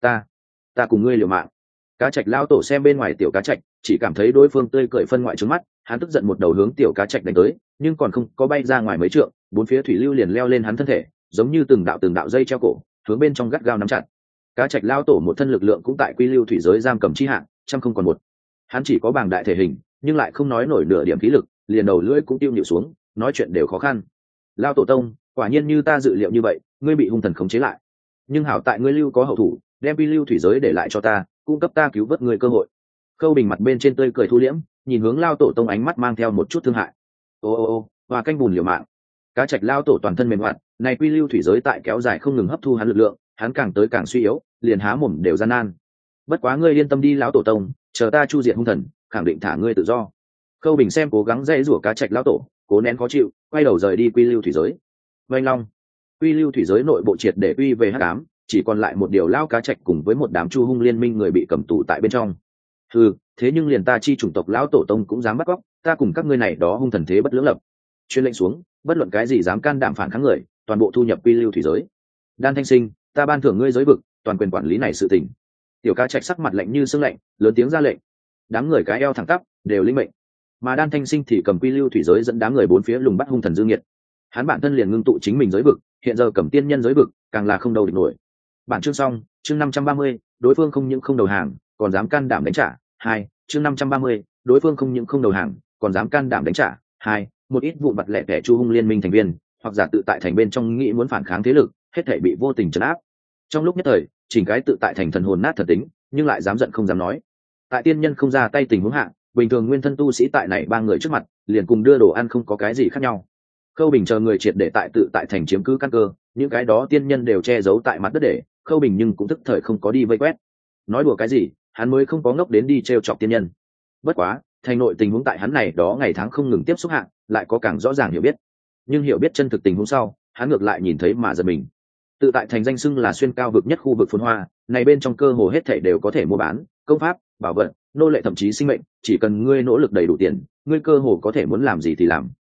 Ta cùng ngươi liều mạng. Cá trạch lao tổ xem bên ngoài tiểu cá trạch, chỉ cảm thấy đối phương tươi cười phân ngoại trướng mắt, hắn tức giận một đầu hướng tiểu cá trạch đánh tới, nhưng còn không có bay ra ngoài mấy trượng, bốn phía thủy lưu liền leo lên hắn thân thể, giống như từng đạo dây treo cổ, hướng bên trong gắt gao nắm chặt. Cá trạch lao tổ một thân lực lượng cũng tại quy lưu thủy giới giam cầm chi hạng, trăm không còn một. Hắn chỉ có bảng đại thể hình, nhưng lại không nói nổi nửa điểm khí lực, liền đầu lưỡi cũng tiêu nhịu xuống, nói chuyện đều khó khăn. Lao tổ tông, quả nhiên như ta dự liệu như vậy, ngươi bị hung thần khống chế lại. Nhưng hảo tại ngươi lưu có hậu thủ, đem quy lưu thủy giới để lại cho ta, cung cấp ta cứu vớt ngươi cơ hội. Khâu Bình mặt bên trên tươi cười thu liễm, nhìn hướng lao tổ tông ánh mắt mang theo một chút thương hại. Ô, hòa canh bùn liều mạng. Cá trạch lao tổ toàn thân mềm hoạt, này quy lưu thủy giới tại kéo dài không ngừng hấp thu hắn lực lượng, hắn càng tới càng suy yếu, liền há mồm đều gian nan. Bất quá ngươi yên tâm đi lão tổ tông, chờ ta chu diệt hung thần, khẳng định thả ngươi tự do. Khâu Bình xem cố gắng dây rủa cá trạch lao tổ, cố nén khó chịu, quay đầu rời đi quy lưu thủy giới. Vành long, quy lưu thủy giới nội bộ triệt để quy về hắc ám, chỉ còn lại một điều lao cá trạch cùng với một đám chu hung liên minh người bị cầm tù tại bên trong. Thế nhưng liền ta chi chủng tộc lão tổ tông cũng dám bắt cóc, ta cùng các ngươi này đó hung thần thế bất lưỡng lập. Chuyên lệnh xuống, bất luận cái gì dám can đảm phản kháng người, toàn bộ thu nhập quy lưu thủy giới. Đan Thanh Sinh, ta ban thưởng ngươi giới vực, toàn quyền quản lý này sự tình. Tiểu cá trạch sắc mặt lạnh như sương lạnh, lớn tiếng ra lệnh. Đám người cái eo thẳng tắp, đều linh mệnh. Mà Đan Thanh Sinh thì cầm quy lưu thủy giới dẫn đám người bốn phía lùng bắt hung thần dương nghiệt. Hắn bản thân liền ngưng tụ chính mình giới vực, hiện giờ cầm tiên nhân giới vực, càng là không đầu địch nổi. Bản chương xong, chương 530, đối phương không những không đầu hàng, còn dám can đảm đánh trả. 2, chương 530, đối phương không những không đầu hàng, còn dám can đảm đánh trả. 2, một ít vụ mặt lẻ tẻ chu hung liên minh thành viên, hoặc giả tự tại thành bên trong nghĩ muốn phản kháng thế lực, hết thảy bị vô tình trấn áp. Trong lúc nhất thời, chỉnh cái tự tại thành thần hồn nát thật tính, nhưng lại dám giận không dám nói. Tại tiên nhân không ra tay tình huống hạ, bình thường nguyên thân tu sĩ tại này ba người trước mặt, liền cùng đưa đồ ăn không có cái gì khác nhau. Khâu Bình chờ người triệt để tại tự tại thành chiếm cứ căn cơ, những cái đó tiên nhân đều che giấu tại mặt đất để, Khâu Bình nhưng cũng tức thời không có đi vây quét. Nói đùa cái gì, hắn mới không có ngốc đến đi trêu chọc tiên nhân. Bất quá, thành nội tình huống tại hắn này đó ngày tháng không ngừng tiếp xúc hạng, lại có càng rõ ràng hiểu biết. Nhưng hiểu biết chân thực tình huống sau, hắn ngược lại nhìn thấy mà giật mình. Tự tại thành danh xưng là xuyên cao vực nhất khu vực phồn hoa, này bên trong cơ hồ hết thảy đều có thể mua bán, công pháp, bảo vật, nô lệ thậm chí sinh mệnh, chỉ cần ngươi nỗ lực đầy đủ tiền, ngươi cơ hồ có thể muốn làm gì thì làm.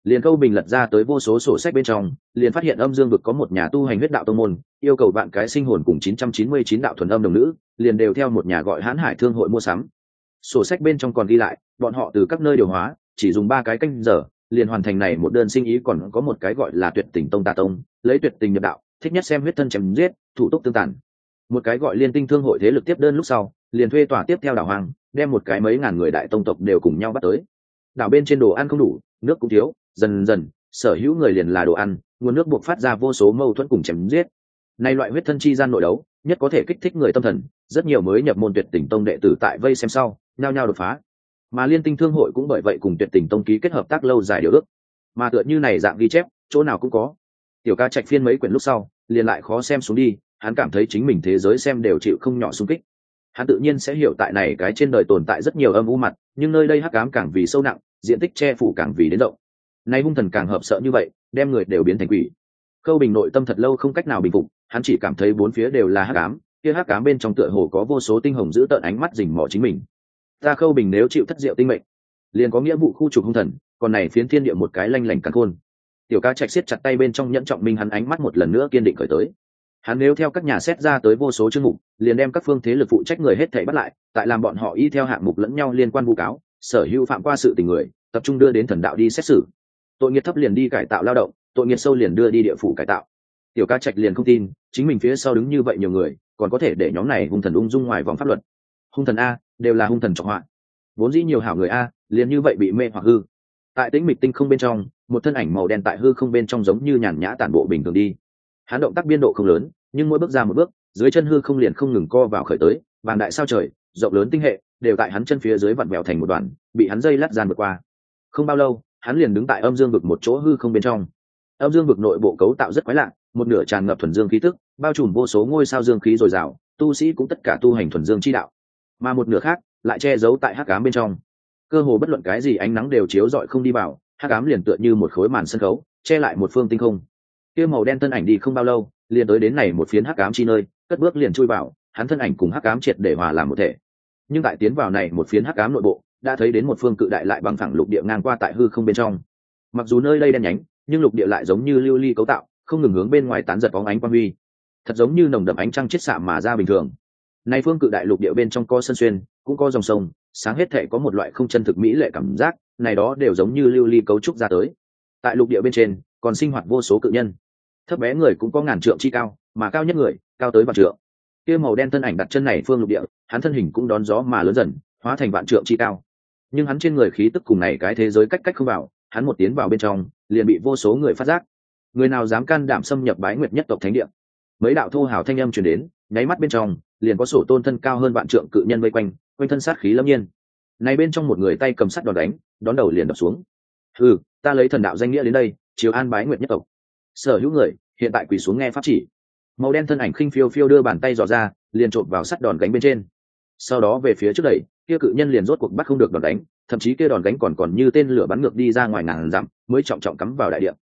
liền Khâu Bình lật ra tới vô số sổ sách bên trong, liền phát hiện âm dương vực có một nhà tu hành huyết đạo tông môn, yêu cầu vạn cái sinh hồn cùng 999 đạo thuần âm đồng nữ, liền đều theo một nhà gọi Hán Hải Thương hội mua sắm. Sổ sách bên trong còn ghi lại, bọn họ từ các nơi điều hóa, chỉ dùng 3 cái canh giờ, liền hoàn thành này một đơn sinh ý. Còn có một cái gọi là Tuyệt Tình Tông Tà Tông, lấy tuyệt tình nhập đạo, thích nhất xem huyết thân chém giết, thủ túc tương tàn. Một cái gọi Liên Tinh Thương hội thế lực tiếp đơn lúc sau, liền thuê tòa tiếp theo đảo hoang, đem một cái mấy ngàn người đại tông tộc đều cùng nhau bắt tới. Đảo bên trên đồ ăn không đủ, nước cũng thiếu, dần dần sở hữu người liền là đồ ăn, nguồn nước buộc phát ra vô số mâu thuẫn cùng chém giết. Nay loại huyết thân chi gian nội đấu, nhất có thể kích thích người tâm thần, rất nhiều mới nhập môn Tuyệt Tình Tông đệ tử tại vây xem sau, nhao nhao đột phá. Mà Liên Tinh Thương hội cũng bởi vậy cùng Tuyệt Tình Tông ký kết hợp tác lâu dài điều ước. Mà tựa như này dạng ghi chép, chỗ nào cũng có. Tiểu Ca Trạch phiên mấy quyển lúc sau, liền lại khó xem xuống đi, hắn cảm thấy chính mình thế giới xem đều chịu không nhỏ xung kích. Hắn tự nhiên sẽ hiểu tại này cái trên đời tồn tại rất nhiều âm u mặt, nhưng nơi đây hắc ám càng vì sâu nặng, diện tích che phủ càng vì đến rộng. Nay hung thần càng hợp sợ như vậy, đem người đều biến thành quỷ. Khâu Bình nội tâm thật lâu không cách nào bình phục, hắn chỉ cảm thấy bốn phía đều là hắc ám, kia hắc ám bên trong tựa hồ có vô số tinh hồng giữ tợn ánh mắt rình mò chính mình. Ta Khâu Bình nếu chịu thất diệu tinh mệnh, liền có nghĩa vụ khu trục hung thần, còn này phiến thiên địa một cái lanh lảnh càn khôn. Tiểu Ca Trạch siết chặt tay bên trong nhẫn trọng minh, hắn ánh mắt một lần nữa kiên định khởi tới. Hắn nếu theo các nhà xét ra tới vô số chương mục, liền đem các phương thế lực phụ trách người hết thảy bắt lại, tại làm bọn họ y theo hạng mục lẫn nhau liên quan vu cáo, sở hữu phạm qua sự tình người, tập trung đưa đến thần đạo đi xét xử. Tội nghiệp thấp liền đi cải tạo lao động, tội nghiệp sâu liền đưa đi địa phủ cải tạo. Tiểu Ca Trạch liền không tin, chính mình phía sau đứng như vậy nhiều người, còn có thể để nhóm này hung thần ung dung ngoài vòng pháp luật. Hung thần a, đều là hung thần trọng họa. Vốn dĩ nhiều hảo người a, liền như vậy bị mê hoặc hư. Tại tĩnh mịch tinh không bên trong, một thân ảnh màu đen tại hư không bên trong giống như nhàn nhã tản bộ bình thường đi. Hắn động tác biên độ không lớn, nhưng mỗi bước ra một bước, dưới chân hư không liền không ngừng co vào khởi tới, vàng đại sao trời, rộng lớn tinh hệ, đều tại hắn chân phía dưới vặn vẹo thành một đoàn, bị hắn dây lát gian vượt qua. Không bao lâu, hắn liền đứng tại âm dương vực một chỗ hư không bên trong. Âm dương vực nội bộ cấu tạo rất quái lạ, một nửa tràn ngập thuần dương khí tức, bao trùm vô số ngôi sao dương khí dồi dào, tu sĩ cũng tất cả tu hành thuần dương chi đạo, mà một nửa khác lại che giấu tại hắc ám bên trong. Cơ hồ bất luận cái gì ánh nắng đều chiếu rọi không đi vào, hắc ám liền tựa như một khối màn sân khấu, che lại một phương tinh không. Kia màu đen thân ảnh đi không bao lâu, liền tới đến này một phiến hắc ám chi nơi, cất bước liền chui vào, hắn thân ảnh cùng hắc ám triệt để hòa làm một thể. Nhưng tại tiến vào này một phiến hắc ám nội bộ, đã thấy đến một phương cự đại lại bằng phẳng lục địa ngang qua tại hư không bên trong. Mặc dù nơi đây đen nhánh, nhưng lục địa lại giống như lưu ly cấu tạo, không ngừng hướng bên ngoài tán giật bóng ánh quang huy, thật giống như nồng đậm ánh trăng chiết xạ mà ra bình thường. Này phương cự đại lục địa bên trong có sân xuyên, cũng có dòng sông, sáng hết thể có một loại không chân thực mỹ lệ cảm giác, này đó đều giống như lưu ly cấu trúc ra tới. Tại lục địa bên trên, còn sinh hoạt vô số cự nhân. Thấp bé người cũng có ngàn trượng chi cao, mà cao nhất người, cao tới vạn trượng. Kia màu đen thân ảnh đặt chân này phương lục địa, hắn thân hình cũng đón gió mà lớn dần, hóa thành vạn trượng chi cao. Nhưng hắn trên người khí tức cùng này cái thế giới cách cách không vào, hắn một tiến vào bên trong, liền bị vô số người phát giác. Người nào dám can đảm xâm nhập Bái Nguyệt nhất tộc thánh địa? Mấy đạo thô hào thanh âm truyền đến, nháy mắt bên trong, liền có sổ tôn thân cao hơn vạn trượng cự nhân vây quanh, quanh thân sát khí lâm nhiên. Này bên trong một người tay cầm sắt đòn đánh, đón đầu liền đập xuống. "Hừ, ta lấy thần đạo danh nghĩa đến đây, chiếu an Bái Nguyệt nhất tộc." Sở hữu người hiện tại quỳ xuống nghe pháp chỉ. Màu đen thân ảnh khinh phiêu phiêu đưa bàn tay dò ra, liền trộn vào sắt đòn gánh bên trên. Sau đó về phía trước đẩy, kia cự nhân liền rốt cuộc bắt không được đòn đánh, thậm chí kia đòn gánh còn như tên lửa bắn ngược đi ra ngoài ngàn dặm, mới trọng trọng cắm vào đại địa.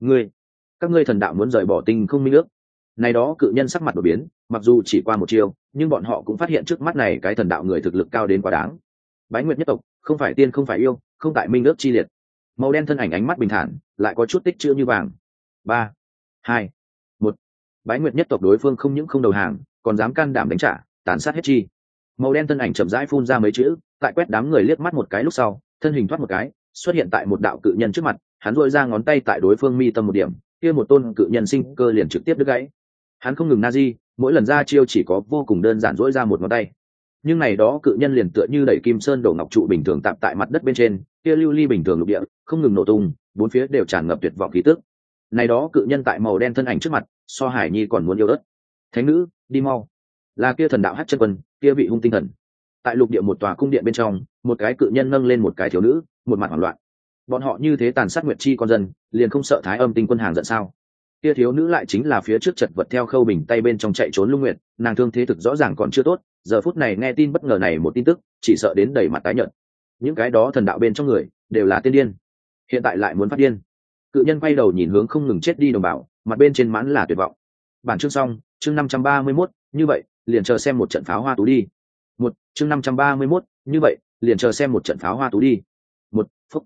Các ngươi thần đạo muốn rời bỏ tinh không minh ước? Này đó cự nhân sắc mặt đổi biến, mặc dù chỉ qua một chiêu, nhưng bọn họ cũng phát hiện trước mắt này cái thần đạo người thực lực cao đến quá đáng. Bái Nguyệt nhất tộc, không phải tiên không phải yêu, không tại minh ước chi liệt. Màu đen thân ảnh ánh mắt bình thản, lại có chút tích chữ như vàng. 3, 2, 1. Bái Nguyệt nhất tộc đối phương không những không đầu hàng, còn dám can đảm đánh trả, tàn sát hết chi. Màu đen thân ảnh chậm rãi phun ra mấy chữ, tại quét đám người liếc mắt một cái lúc sau, thân hình thoát một cái, xuất hiện tại một đạo cự nhân trước mặt, hắn duỗi ra ngón tay tại đối phương mi tâm một điểm, kia một tôn cự nhân sinh cơ liền trực tiếp đứt gãy. Hắn không ngừng nazi, mỗi lần ra chiêu chỉ có vô cùng đơn giản duỗi ra một ngón tay, nhưng này đó cự nhân liền tựa như đẩy kim sơn đổ ngọc trụ bình thường tạm tại mặt đất bên trên, kia lưu ly bình thường lục địa không ngừng nổ tung, bốn phía đều tràn ngập tuyệt vọng khí tức. Này đó cự nhân tại màu đen thân ảnh trước mặt, so Hải Nhi còn muốn yêu đất. Thánh nữ, đi mau! Là kia thần đạo Hắc Chân Quân, kia vị hung tinh thần. Tại lục địa một tòa cung điện bên trong, một cái cự nhân nâng lên một cái thiếu nữ, một mặt hoảng loạn. Bọn họ như thế tàn sát Nguyệt Chi con dân, liền không sợ Thái Âm Tinh Quân hàng giận sao? Kia thiếu nữ lại chính là phía trước chật vật theo Khâu Bình tay bên trong chạy trốn Lung Nguyệt, nàng thương thế thực rõ ràng còn chưa tốt, giờ phút này nghe tin bất ngờ này một tin tức, chỉ sợ đến đầy mặt tái nhợt. Những cái đó thần đạo bên trong người, đều là tiên điên. Hiện tại lại muốn phát điên. Cự nhân quay đầu nhìn hướng không ngừng chết đi đồng bào, mặt bên trên mãn là tuyệt vọng. Bản chương xong, chương 531, như vậy, liền chờ xem một trận pháo hoa tú đi. Chương 531, như vậy, liền chờ xem một trận pháo hoa tú đi. Phúc.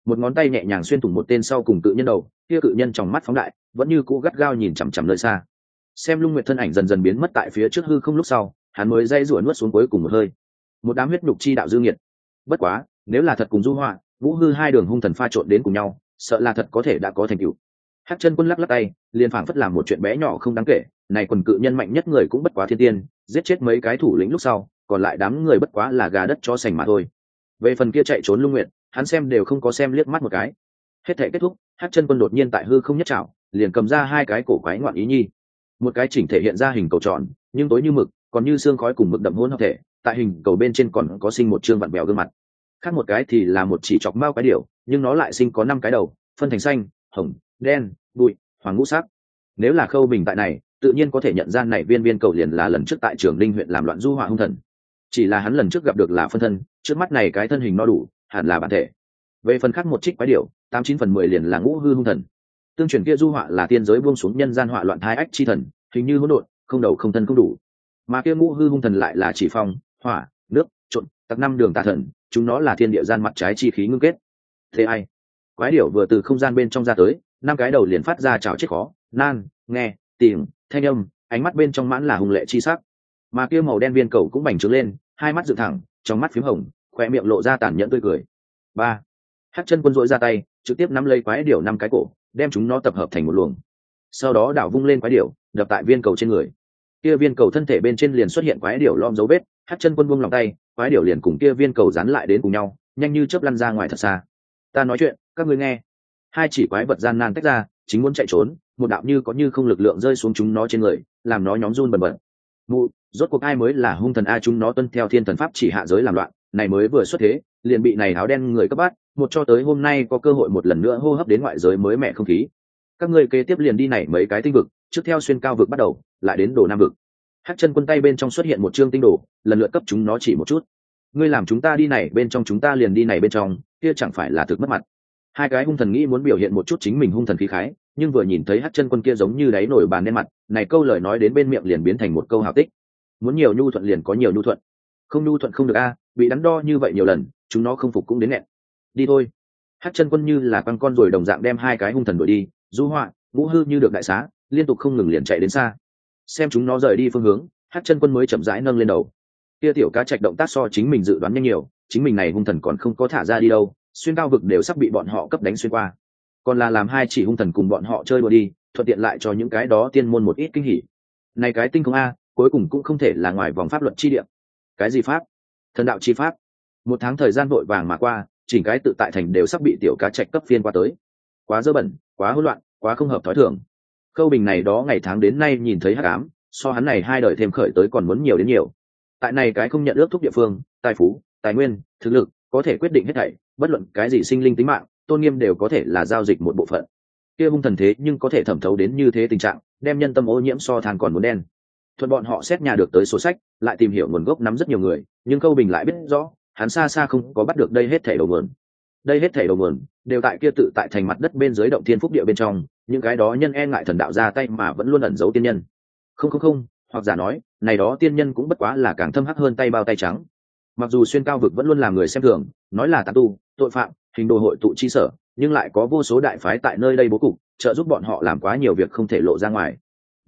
một ngón tay nhẹ nhàng xuyên thủng một tên sau cùng cự nhân đầu, kia cự nhân trong mắt phóng đại vẫn như cũ gắt gao nhìn chằm chằm nơi xa. Xem Lung Nguyệt thân ảnh dần dần biến mất tại phía trước hư không lúc sau, hắn mới dây rủa nuốt xuống cuối cùng một hơi. Một đám huyết nhục chi đạo dư nghiệt. Bất quá, nếu là thật cùng Du Họa, Vũ Hư hai đường hung thần pha trộn đến cùng nhau, sợ là thật có thể đã có thành tựu. Hắc Chân Quân lắc lắc tay, liền phảng phất làm một chuyện bé nhỏ không đáng kể, này quần cự nhân mạnh nhất người cũng bất quá thiên tiên, giết chết mấy cái thủ lĩnh lúc sau, còn lại đám người bất quá là gà đất chó sành mà thôi. Về phần kia chạy trốn Lung Nguyệt, hắn xem đều không có xem liếc mắt một cái. Hết thảy kết thúc, Hắc Chân Quân đột nhiên tại hư không nhất trảo, liền cầm ra hai cái cổ quái ngoạn ý nhi. Một cái chỉnh thể hiện ra hình cầu tròn, nhưng tối như mực, còn như xương khói cùng mực đậm hỗn hợp thể, tại hình cầu bên trên còn có sinh một trương vặn bèo gương mặt. Khác một cái thì là một chỉ chọc mao cái điểu, nhưng nó lại sinh có 5 cái đầu, phân thành xanh, hồng, đen, bụi, hoàng ngũ sắc. Nếu là Khâu Bình tại này, tự nhiên có thể nhận ra này viên cầu liền là lần trước tại Trường Linh huyện làm loạn Du Họa hung thần. Chỉ là hắn lần trước gặp được là phân thân, trước mắt này cái thân hình no đủ, hẳn là bản thể. Về phần khác một trích quái điểu, 89/10 liền là Ngũ Hư hung thần. Tương truyền kia Du Họa là tiên giới buông xuống nhân gian họa loạn thai ách chi thần, hình như hỗn độn, không đầu không thân không đủ. Mà kia Ngũ Hư hung thần lại là chỉ phong, hỏa, nước, trộn, tặc 5 đường tà thần, chúng nó là thiên địa gian mặt trái chi khí ngưng kết. Thế ai? Quái điểu vừa từ không gian bên trong ra tới, 5 cái đầu liền phát ra chảo chết khó, nan, nghe, tìm, thanh âm, ánh mắt bên trong mãn là hung lệ chi sắc. Mà kia màu đen viên cầu cũng bành trướng lên, hai mắt dựng thẳng, trong mắt phím hồng, khóe miệng lộ ra tàn nhẫn tươi cười. 3. Hắc Chân Quân duỗi ra tay, trực tiếp nắm lấy quái điểu 5 cái cổ, đem chúng nó tập hợp thành một luồng. Sau đó đảo vung lên quái điểu, đập tại viên cầu trên người. Kia viên cầu thân thể bên trên liền xuất hiện quái điểu lom dấu vết, Hắc Chân Quân buông lòng tay, quái điểu liền cùng kia viên cầu dán lại đến cùng nhau, nhanh như chớp lăn ra ngoài thật xa. Ta nói chuyện, các ngươi nghe. Hai chỉ quái vật gian nan tách ra, chính muốn chạy trốn, một đạo như có như không lực lượng rơi xuống chúng nó trên người, làm nó nhóm run bần bật. Mụ, rốt cuộc ai mới là hung thần a? Chúng nó tuân theo thiên thần pháp chỉ hạ giới làm loạn, này mới vừa xuất thế, liền bị này áo đen người cấp bắt, một cho tới hôm nay có cơ hội một lần nữa hô hấp đến ngoại giới mới mẻ không khí. Các ngươi kế tiếp liền đi này mấy cái tinh vực, trước theo xuyên cao vực bắt đầu, lại đến đồ nam vực. Hắc Chân Quân tay bên trong xuất hiện một chương tinh đồ, lần lượt cấp chúng nó chỉ một chút. Ngươi làm chúng ta đi này bên trong chúng ta liền đi này bên trong, kia chẳng phải là thực mất mặt. Hai cái hung thần nghĩ muốn biểu hiện một chút chính mình hung thần khí khái, nhưng vừa nhìn thấy Hắc Chân Quân kia giống như đáy nổi bàn đen mặt, này câu lời nói đến bên miệng liền biến thành một câu hào tích. Muốn nhiều nhu thuận liền có nhiều nhu thuận, không nhu thuận không được a, bị đắn đo như vậy nhiều lần, chúng nó không phục cũng đến nghẹn. Đi thôi. Hắc Chân Quân như là quăng con rồi đồng dạng đem hai cái hung thần đuổi đi, Du Họa, Vũ Hư như được đại xá, liên tục không ngừng liền chạy đến xa. Xem chúng nó rời đi phương hướng, Hắc Chân Quân mới chậm rãi nâng lên đầu. Kia tiểu cá trạch động tác so chính mình dự đoán nhanh nhiều, chính mình này hung thần còn không có thả ra đi đâu, xuyên cao vực đều sắp bị bọn họ cấp đánh xuyên qua, còn là làm hai chỉ hung thần cùng bọn họ chơi đùa đi, thuận tiện lại cho những cái đó tiên môn một ít kinh hỉ. Này cái tinh không a, cuối cùng cũng không thể là ngoài vòng pháp luật chi địa. Cái gì pháp? Thần đạo chi pháp. Một tháng thời gian vội vàng mà qua, chỉnh cái tự tại thành đều sắp bị tiểu cá trạch cấp phiên qua tới. Quá dơ bẩn, quá hỗn loạn, quá không hợp thói thường. Khâu Bình này đó ngày tháng đến nay nhìn thấy hắc ám, so hắn này hai đời thêm khởi tới còn muốn nhiều đến nhiều. Tại này cái không nhận ước thúc địa phương, tài phú, tài nguyên, thực lực có thể quyết định hết thảy, bất luận cái gì sinh linh tính mạng, tôn nghiêm đều có thể là giao dịch một bộ phận. Kia hung thần thế nhưng có thể thẩm thấu đến như thế tình trạng, đem nhân tâm ô nhiễm so than còn muốn đen. Thuận bọn họ xét nhà được tới sổ sách, lại tìm hiểu nguồn gốc nắm rất nhiều người, nhưng Khâu Bình lại biết rõ, hắn xa xa không có bắt được đây hết thảy đầu nguồn. Đây hết thảy đầu nguồn đều tại kia tự tại thành mặt đất bên dưới động thiên phúc địa bên trong, những cái đó nhân e ngại thần đạo ra tay mà vẫn luôn ẩn giấu tiên nhân. Không, hoặc giả nói, này đó tiên nhân cũng bất quá là càng thâm hắc hơn tay bao tay trắng. Mặc dù xuyên cao vực vẫn luôn làm người xem thường, nói là tán tu, tội phạm, hình đồ hội tụ chi sở, nhưng lại có vô số đại phái tại nơi đây bố cục, trợ giúp bọn họ làm quá nhiều việc không thể lộ ra ngoài.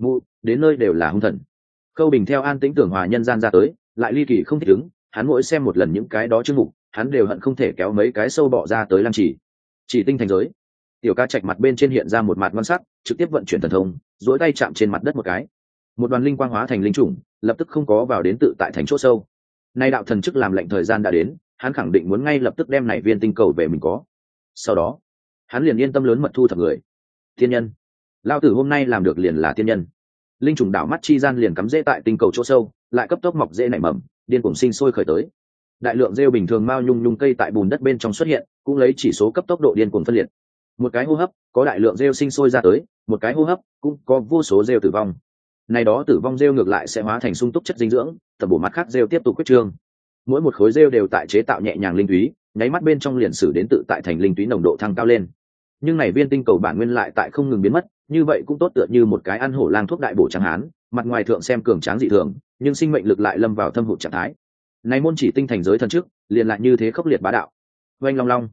Đến nơi đều là hung thần. Khâu Bình theo an tĩnh tưởng hòa nhân gian ra tới, lại ly kỳ không thích ứng, hắn mỗi xem một lần những cái đó chương mục, hắn đều hận không thể kéo mấy cái sâu bọ ra tới lăng chỉ tinh thành giới. Tiểu ca trạch mặt bên trên hiện ra một mặt ngon sắc, trực tiếp vận chuyển thần thông, duỗi tay chạm trên mặt đất một cái, một đoàn linh quang hóa thành linh chủng, lập tức không có vào đến tự tại thành chỗ sâu. Nay đạo thần chức làm lệnh thời gian đã đến, hắn khẳng định muốn ngay lập tức đem này viên tinh cầu về mình có. Sau đó, hắn liền yên tâm lớn mật thu thập người. Tiên nhân, lao tử hôm nay làm được liền là tiên nhân. Linh trùng đảo mắt chi gian liền cắm rễ tại tinh cầu chỗ sâu, lại cấp tốc mọc rễ nảy mầm, điên cuồng sinh sôi khởi tới. Đại lượng rêu bình thường mao nhung nhung cây tại bùn đất bên trong xuất hiện, cũng lấy chỉ số cấp tốc độ điên cuồng phân liệt. Một cái hô hấp, có đại lượng rêu sinh sôi ra tới, một cái hô hấp, cũng có vô số rêu tử vong. Này đó tử vong rêu ngược lại sẽ hóa thành sung túc chất dinh dưỡng, tập bổ mặt khác rêu tiếp tục quyết trương. Mỗi một khối rêu đều tại chế tạo nhẹ nhàng linh túy, nháy mắt bên trong liền sử đến tự tại thành linh túy nồng độ thăng cao lên. Nhưng này viên tinh cầu bản nguyên lại tại không ngừng biến mất, như vậy cũng tốt tựa như một cái ăn hổ lang thuốc đại bổ trắng hán, mặt ngoài thượng xem cường tráng dị thường, nhưng sinh mệnh lực lại lâm vào thâm hụt trạng thái. Này môn chỉ tinh thành giới thần trước, liền lại như thế khốc liệt bá đạo. Oanh long long,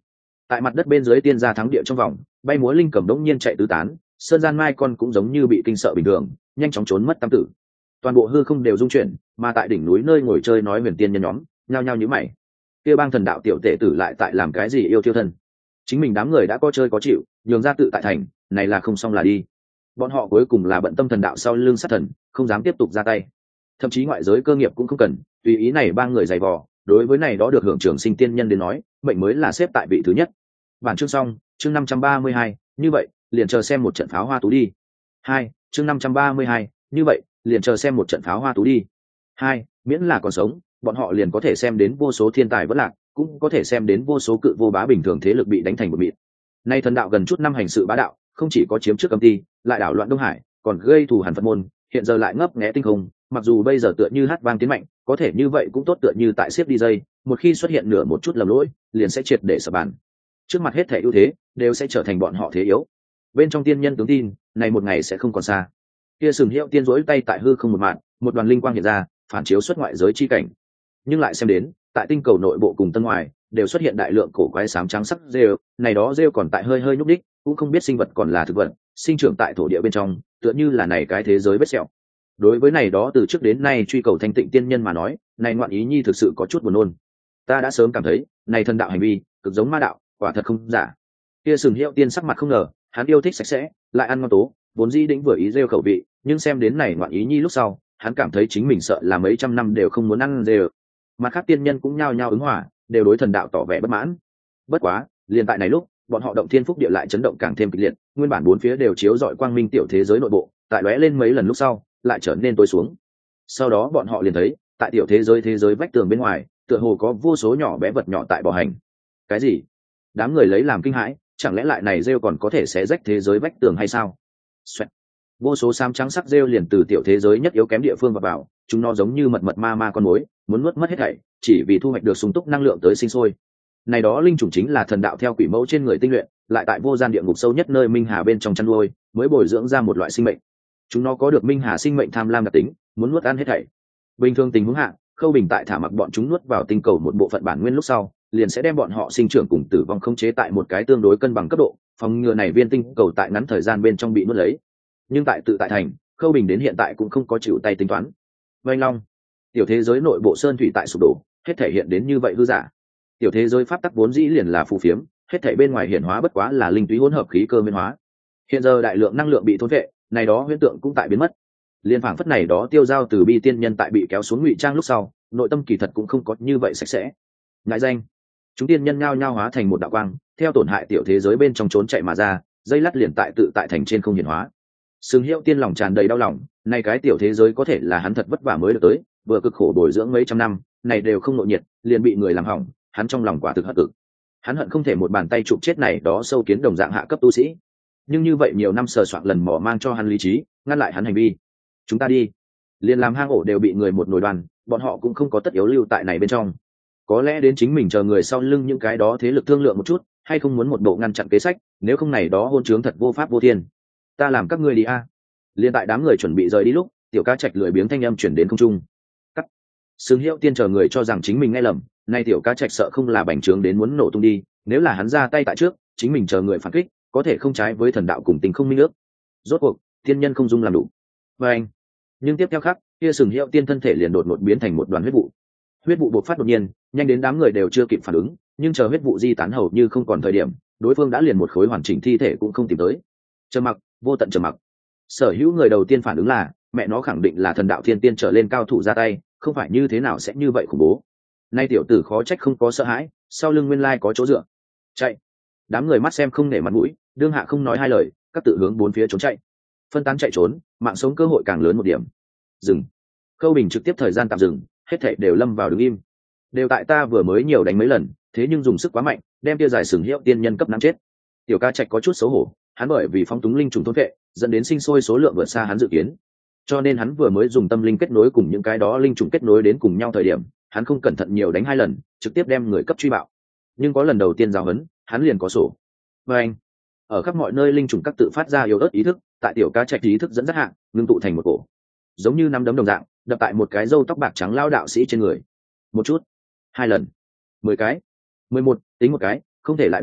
Tại mặt đất bên dưới tiên gia thắng địa trong vòng, bay múa linh cầm đống nhiên chạy tứ tán, sơn gian mai con cũng giống như bị kinh sợ bình thường, nhanh chóng trốn mất tam tử. Toàn bộ hư không đều rung chuyển, mà tại đỉnh núi nơi ngồi chơi nói huyền tiên nhân nhóm, nhao nhao nhíu mày. Kia bang thần đạo tiểu tể tử lại tại làm cái gì yêu thiêu thân? Chính mình đám người đã có chơi có chịu, nhường ra tự tại thành, này là không xong là đi. Bọn họ cuối cùng là bận tâm thần đạo sau lưng sát thần, không dám tiếp tục ra tay. Thậm chí ngoại giới cơ nghiệp cũng không cần, tùy ý này ba người dày vò, đối với này đó được hưởng trường sinh tiên nhân đến nói, mệnh mới là xếp tại vị thứ nhất. Bản chương xong, chương 532, như vậy, liền chờ xem một trận pháo hoa tú đi. 2, chương 532, như vậy, liền chờ xem một trận pháo hoa tú đi. 2, miễn là còn sống, bọn họ liền có thể xem đến vô số thiên tài vỡ lạc, cũng có thể xem đến vô số cự vô bá bình thường thế lực bị đánh thành một mịn. Nay thần đạo gần chút năm hành sự bá đạo, không chỉ có chiếm trước công ty, lại đảo loạn Đông Hải, còn gây thù hằn Phật môn, hiện giờ lại ngấp nghé tinh không, mặc dù bây giờ tựa như hát vang tiến mạnh, có thể như vậy cũng tốt, tựa như tại xếp đi dây, một khi xuất hiện nửa một chút lầm lỗi, liền sẽ triệt để sập bàn. Trước mặt hết thể ưu thế, đều sẽ trở thành bọn họ thế yếu. Bên trong tiên nhân tướng tin, này một ngày sẽ không còn xa. Kia Sừng Hiệu tiên rỗi tay tại hư không một mạn, một đoàn linh quang hiện ra, phản chiếu xuất ngoại giới chi cảnh. Nhưng lại xem đến, tại tinh cầu nội bộ cùng tân ngoài, đều xuất hiện đại lượng cổ quái xám trắng sắc rêu, này đó rêu còn tại hơi hơi nhúc đích, cũng không biết sinh vật còn là thực vật, sinh trưởng tại thổ địa bên trong, tựa như là này cái thế giới vết sẹo. Đối với này đó từ trước đến nay truy cầu thanh tịnh tiên nhân mà nói, này ngoạn ý nhi thực sự có chút buồn nôn. Ta đã sớm cảm thấy, này thần đạo hành vi, cực giống ma đạo, quả thật không giả. Kia Sừng Hiệu tiên sắc mặt không ngờ, hắn yêu thích sạch sẽ, lại ăn ngon tố, vốn dĩ đĩnh vừa ý rêu khẩu vị, nhưng xem đến này ngoạn ý nhi lúc sau, hắn cảm thấy chính mình sợ là mấy trăm năm đều không muốn ăn rêu. Mặt khác tiên nhân cũng nhao nhao ứng hòa, đều đối thần đạo tỏ vẻ bất mãn. Bất quá, liền tại này lúc, bọn họ động thiên phúc địa lại chấn động càng thêm kịch liệt, nguyên bản bốn phía đều chiếu rọi quang minh tiểu thế giới nội bộ, tại lóe lên mấy lần lúc sau, lại trở nên tối xuống. Sau đó bọn họ liền thấy, tại tiểu thế giới vách tường bên ngoài, tựa hồ có vô số nhỏ bé vật nhỏ tại bò hành. Cái gì? Đám người lấy làm kinh hãi, chẳng lẽ lại này rêu còn có thể xé rách thế giới vách tường hay sao? Xoẹt. Vô số xám trắng sắc rêu liền từ tiểu thế giới nhất yếu kém địa phương vào, chúng nó giống như mật mật ma con mối, muốn nuốt mất hết thảy, chỉ vì thu hoạch được sung túc năng lượng tới sinh sôi. Này đó linh chủng chính là thần đạo theo quỷ mẫu trên người tinh luyện, lại tại vô gian địa ngục sâu nhất nơi minh hà bên trong chăn nuôi, mới bồi dưỡng ra một loại sinh mệnh. Chúng nó có được minh hà sinh mệnh tham lam đặc tính, muốn nuốt ăn hết thảy. Bình thường tình huống hạ, Khâu Bình tại thả mặc bọn chúng nuốt vào tinh cầu một bộ phận bản nguyên lúc sau, liền sẽ đem bọn họ sinh trưởng cùng tử vong khống chế tại một cái tương đối cân bằng cấp độ, phòng ngừa này viên tinh cầu tại ngắn thời gian bên trong bị nuốt lấy. Nhưng tại tự tại thành, Khâu Bình đến hiện tại cũng không có chịu tay tính toán. Vành Long, tiểu thế giới nội bộ sơn thủy tại sụp đổ, hết thể hiện đến như vậy hư giả. Tiểu thế giới pháp tắc vốn dĩ liền là phù phiếm, hết thể bên ngoài hiển hóa bất quá là linh túy hỗn hợp khí cơ biến hóa. Hiện giờ đại lượng năng lượng bị thôn vệ, này đó huyễn tượng cũng tại biến mất. Liên phảng phất này đó tiêu giao từ bi tiên nhân tại bị kéo xuống ngụy trang lúc sau, nội tâm kỳ thật cũng không có như vậy sạch sẽ. Ngại danh, chúng tiên nhân nhao nhao hóa thành một đạo quang, theo tổn hại tiểu thế giới bên trong trốn chạy mà ra, dây lắt liền tại tự tại thành trên không hiển hóa. Sừng Hiệu tiên lòng tràn đầy đau lòng, này cái tiểu thế giới có thể là hắn thật vất vả mới được tới, vừa cực khổ bồi dưỡng mấy trăm năm, này đều không nội nhiệt, liền bị người làm hỏng, hắn trong lòng quả thực hận cực. Hắn hận không thể một bàn tay chụp chết này đó sâu kiến đồng dạng hạ cấp tu sĩ. Nhưng như vậy nhiều năm sờ soạn lần mò mang cho hắn lý trí, ngăn lại hắn hành vi. Chúng ta đi. Liền làm hang ổ đều bị người một nồi đoàn, bọn họ cũng không có tất yếu lưu tại này bên trong. Có lẽ đến chính mình chờ người sau lưng những cái đó thế lực thương lượng một chút, hay không muốn một bộ ngăn chặn kế sách, nếu không này đó hôn trướng thật vô pháp vô thiên. Ta làm các ngươi đi a. Liên tại đám người chuẩn bị rời đi lúc, Tiểu Ca Trạch lười biếng thanh âm chuyển đến không trung. Cắt. Sừng Hiệu tiên chờ người cho rằng chính mình nghe lầm, nay Tiểu Ca Trạch sợ không là bành trướng đến muốn nổ tung đi, nếu là hắn ra tay tại trước, chính mình chờ người phản kích, có thể không trái với thần đạo cùng tình không minh ước. Rốt cuộc, tiên nhân không dung làm đủ. Và anh. Nhưng tiếp theo khác, kia Sừng Hiệu tiên thân thể liền đột ngột biến thành một đoàn huyết vụ. Huyết vụ bộc phát đột nhiên, nhanh đến đám người đều chưa kịp phản ứng, nhưng chờ huyết vụ di tán hầu như không còn thời điểm, đối phương đã liền một khối hoàn chỉnh thi thể cũng không tìm tới. Trầm mặc, vô tận trầm mặc. Sở hữu người đầu tiên phản ứng là, mẹ nó khẳng định là thần đạo thiên tiên trở lên cao thủ ra tay, không phải như thế nào sẽ như vậy khủng bố. Nay tiểu tử khó trách không có sợ hãi, sau lưng nguyên lai có chỗ dựa. Chạy. Đám người mắt xem không nể mặt mũi, đương hạ không nói hai lời, các tự hướng bốn phía trốn chạy. Phân tán chạy trốn, mạng sống cơ hội càng lớn một điểm. Dừng. Khâu Bình trực tiếp thời gian tạm dừng, hết thảy đều lâm vào đứng im. Đều tại ta vừa mới nhiều đánh mấy lần, thế nhưng dùng sức quá mạnh, đem tia dài Sừng Hiệu tiên nhân cấp nắm chết. Tiểu Ca Trạch có chút xấu hổ, hắn bởi vì phóng túng linh trùng thôn vệ, dẫn đến sinh sôi số lượng vượt xa hắn dự kiến. Cho nên hắn vừa mới dùng tâm linh kết nối cùng những cái đó linh trùng kết nối đến cùng nhau thời điểm, hắn không cẩn thận nhiều đánh hai lần, trực tiếp đem người cấp truy bạo. Nhưng có lần đầu tiên giao hấn, hắn liền có sổ. Và anh, ở khắp mọi nơi linh trùng các tự phát ra yếu ớt ý thức, tại Tiểu Ca Trạch ý thức dẫn dắt hạng, ngưng tụ thành một cổ, giống như nắm đấm đồng dạng, đập tại một cái râu tóc bạc trắng lao đạo sĩ trên người. Một chút, hai lần, 10 cái, 11, tính một cái, không thể lại đánh,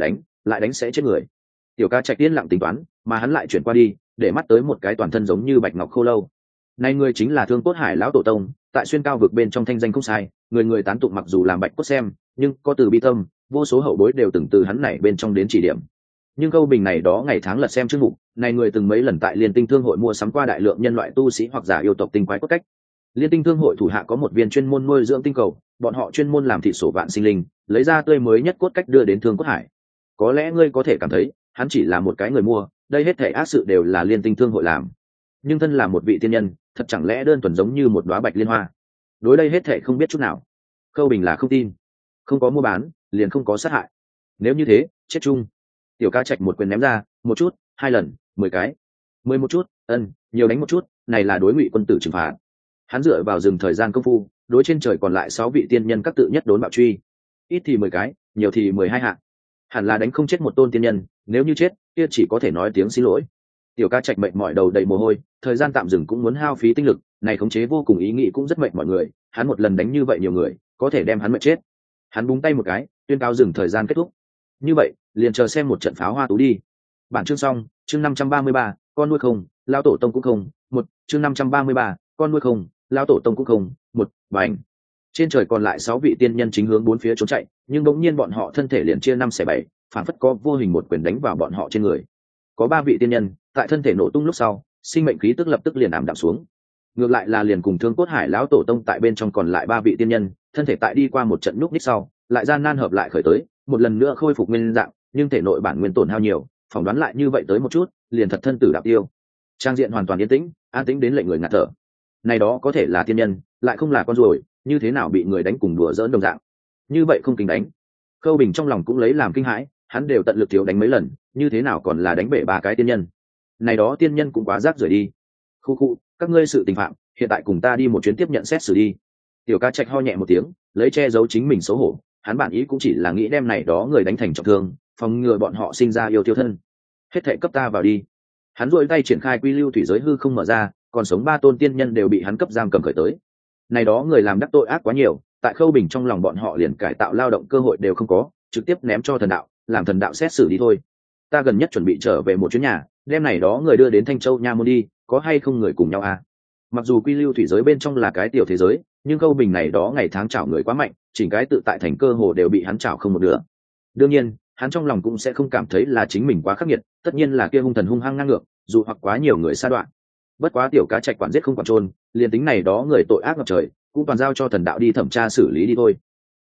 lại đánh sẽ chết người. Tiểu ca trạch tiên lặng tính toán, mà hắn lại chuyển qua đi, để mắt tới một cái toàn thân giống như bạch ngọc khô lâu. Này người chính là Thương Cốt Hải lão tổ tông, tại xuyên cao vực bên trong thanh danh không sai, người người tán tụng mặc dù làm bạch cốt xem, nhưng có từ bi tâm, vô số hậu bối đều từng từ hắn này bên trong đến chỉ điểm. Nhưng câu bình này đó ngày tháng lật xem chương mục, này người từng mấy lần tại Liên Tinh Thương hội mua sắm qua đại lượng nhân loại tu sĩ hoặc giả yêu tộc tinh quái cốt cách. Liên Tinh Thương hội thủ hạ có một viên chuyên môn nuôi dưỡng tinh cầu, bọn họ chuyên môn làm thịt sổ vạn sinh linh, lấy ra tươi mới nhất cốt cách đưa đến Thương Cốt Hải. Có lẽ ngươi có thể cảm thấy, hắn chỉ là một cái người mua, đây hết thảy ác sự đều là Liên Tinh Thương hội làm. Nhưng thân là một vị tiên nhân, thật chẳng lẽ đơn thuần giống như một đóa bạch liên hoa? Đối đây hết thảy không biết chút nào. Khâu Bình là không tin. Không có mua bán, liền không có sát hại. Nếu như thế, chết chung. Tiểu ca trạch một quyền ném ra, một chút, 2 lần, 10 cái. 10 một chút, nhiều đánh một chút, này là đối Ngụy quân tử trừng phạt. Hắn dựa vào dừng thời gian công phu, đối trên trời còn lại 6 vị tiên nhân các tự nhất đốn bạo truy. Ít thì 10 cái, nhiều thì 12 hạng. Hẳn là đánh không chết một tôn tiên nhân, nếu như chết, kia chỉ có thể nói tiếng xin lỗi. Tiểu ca trạch mệt mỏi đầu đầy mồ hôi, thời gian tạm dừng cũng muốn hao phí tinh lực, này khống chế vô cùng ý nghĩ cũng rất mệt mọi người, hắn một lần đánh như vậy nhiều người, có thể đem hắn mệt chết. Hắn búng tay một cái, tuyên cáo dừng thời gian kết thúc. Như vậy, liền chờ xem một trận pháo hoa tú đi. Bản chương xong, chương 533, con nuôi không, lão tổ tông cũng không, một, chương 533, con nuôi không, lão tổ tông cũng không, một, bành. Trên trời còn lại 6 vị tiên nhân chính hướng bốn phía trốn chạy, nhưng bỗng nhiên bọn họ thân thể liền chia 5/7, phản phất có vô hình một quyền đánh vào bọn họ trên người. Có 3 vị tiên nhân, tại thân thể nổ tung lúc sau, sinh mệnh khí tức lập tức liền ảm đạm xuống. Ngược lại là liền cùng Thương Cốt Hải lão tổ tông tại bên trong còn lại 3 vị tiên nhân, thân thể tại đi qua một trận lúc nít sau, lại gian nan hợp lại khởi tới, một lần nữa khôi phục nguyên dạng, nhưng thể nội bản nguyên tổn hao nhiều, phỏng đoán lại như vậy tới một chút, liền thật thân tử đạo tiêu. Trang diện hoàn toàn yên tĩnh, an tĩnh đến lệnh người ngạt thở. Này đó có thể là tiên nhân, lại không là con ruồi, như thế nào bị người đánh cùng đùa giỡn đồng dạng. Như vậy không kinh đánh. Khâu Bình trong lòng cũng lấy làm kinh hãi, hắn đều tận lực thiếu đánh mấy lần, như thế nào còn là đánh bể 3 cái tiên nhân. Này đó tiên nhân cũng quá rác rưởi đi. Khu, các ngươi sự tình phạm, hiện tại cùng ta đi một chuyến tiếp nhận xét xử đi. Tiểu ca trạch ho nhẹ một tiếng, lấy che giấu chính mình xấu hổ, hắn bản ý cũng chỉ là nghĩ đem này đó người đánh thành trọng thương, phòng ngừa bọn họ sinh ra yêu tiêu thân. Hết thảy cấp ta vào đi. Hắn duỗi tay triển khai quy lưu thủy giới hư không mở ra, còn sống 3 tôn tiên nhân đều bị hắn cấp giam cầm khởi tới. Này đó người làm đắc tội ác quá nhiều, tại Khâu Bình trong lòng bọn họ liền cải tạo lao động cơ hội đều không có, trực tiếp ném cho thần đạo, làm thần đạo xét xử đi thôi. Ta gần nhất chuẩn bị trở về một chuyến nhà, đem này đó người đưa đến Thanh Châu Nha môn đi, có hay không người cùng nhau à? Mặc dù quy lưu thủy giới bên trong là cái tiểu thế giới, nhưng Khâu Bình này đó ngày tháng chảo người quá mạnh, chỉnh cái tự tại thành cơ hồ đều bị hắn chảo không một nửa. Đương nhiên, hắn trong lòng cũng sẽ không cảm thấy là chính mình quá khắc nghiệt, tất nhiên là kia hung thần hung hăng ngang ngược, dù hoặc quá nhiều người sa đoạn. Bất quá tiểu cá trạch quản giết không quản trôn, liền tính này đó người tội ác ngập trời, cũng toàn giao cho thần đạo đi thẩm tra xử lý đi thôi.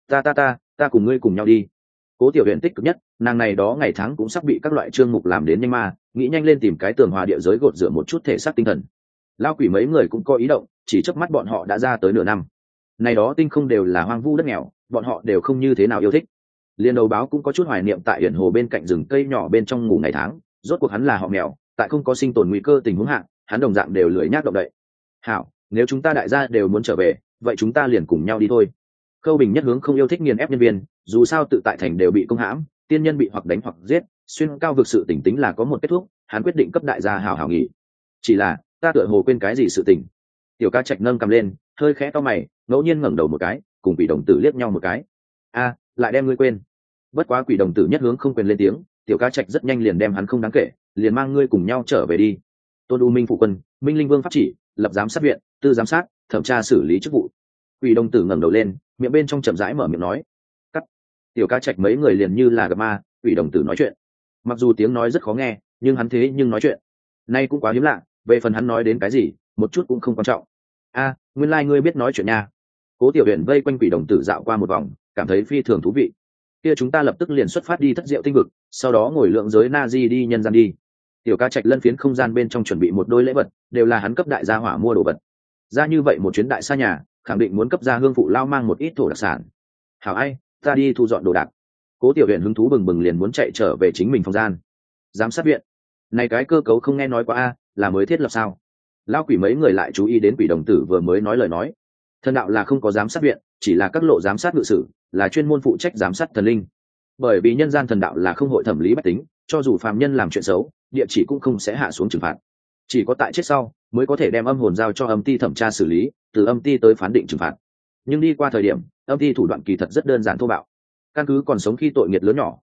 Ta cùng ngươi cùng nhau đi. Cố Tiểu Huyền tích cực nhất, nàng này đó ngày tháng cũng sắp bị các loại chương mục làm đến nhanh ma, nghĩ nhanh lên tìm cái tường hòa địa giới gột rửa một chút thể xác tinh thần. Lao quỷ mấy người cũng có ý động, chỉ chớp mắt bọn họ đã ra tới nửa năm. Này đó tinh không đều là hoang vu đất nghèo, bọn họ đều không như thế nào yêu thích. Liên đầu báo cũng có chút hoài niệm tại hiển hồ bên cạnh rừng cây nhỏ bên trong ngủ ngày tháng, rốt cuộc hắn là họ nghèo, tại không có sinh tồn nguy cơ tình huống hạ, hắn đồng dạng đều lười nhác động đậy. Hảo, nếu chúng ta đại gia đều muốn trở về, vậy chúng ta liền cùng nhau đi thôi. Khâu Bình nhất hướng không yêu thích nghiền ép nhân viên, dù sao tự tại thành đều bị công hãm, tiên nhân bị hoặc đánh hoặc giết, xuyên cao vực sự tỉnh tính là có một kết thúc, hắn quyết định cấp đại gia hảo hảo nghỉ. Chỉ là, ta tựa hồ quên cái gì sự tình. Tiểu ca trạch nâng cầm lên, hơi khẽ to mày, ngẫu nhiên ngẩng đầu một cái, cùng Quỷ Đồng Tử liếc nhau một cái. A, lại đem ngươi quên. Bất quá Quỷ Đồng Tử nhất hướng không quên lên tiếng, Tiểu ca trạch rất nhanh liền đem hắn không đáng kể, liền mang ngươi cùng nhau trở về đi. Tôn U Minh phụ quân, Minh Linh Vương pháp chỉ, lập giám sát viện, tư giám sát, thẩm tra xử lý chức vụ. Quỷ Đồng Tử ngẩng đầu lên, miệng bên trong chậm rãi mở miệng nói. Cắt. Tiểu ca trạch mấy người liền như là gặp ma, Quỷ Đồng Tử nói chuyện. Mặc dù tiếng nói rất khó nghe, nhưng hắn thế nhưng nói chuyện. Nay cũng quá hiếm lạ, về phần hắn nói đến cái gì, một chút cũng không quan trọng. A, nguyên lai ngươi biết nói chuyện nha. Cố Tiểu Huyền vây quanh Quỷ Đồng Tử dạo qua một vòng, cảm thấy phi thường thú vị. Kia chúng ta lập tức liền xuất phát đi Thất Diệu tinh vực, sau đó ngồi lượng giới na di đi nhân gian đi. Tiểu ca trạch lân phiến không gian bên trong chuẩn bị một đôi lễ vật, đều là hắn cấp đại gia hỏa mua đồ vật. Ra như vậy một chuyến đại xa nhà, khẳng định muốn cấp gia hương phụ lao mang một ít thổ đặc sản. Hảo ai, ta đi thu dọn đồ đạc. Cố Tiểu Huyền hứng thú bừng bừng liền muốn chạy trở về chính mình phòng gian. Giám sát viện, này cái cơ cấu không nghe nói qua a, là mới thiết lập sao? Lão quỷ mấy người lại chú ý đến Quỷ Đồng Tử vừa mới nói lời nói. Thần đạo là không có giám sát viện, chỉ là các lộ giám sát ngự sử, là chuyên môn phụ trách giám sát thần linh. Bởi vì nhân gian thần đạo là không hội thẩm lý bách tính, cho dù phàm nhân làm chuyện xấu, địa chỉ cũng không sẽ hạ xuống trừng phạt. Chỉ có tại chết sau mới có thể đem âm hồn giao cho âm ty thẩm tra xử lý, từ âm ty tới phán định trừng phạt. Nhưng đi qua thời điểm, âm ty thủ đoạn kỳ thật rất đơn giản thô bạo. Căn cứ còn sống khi tội nghiệt lớn nhỏ,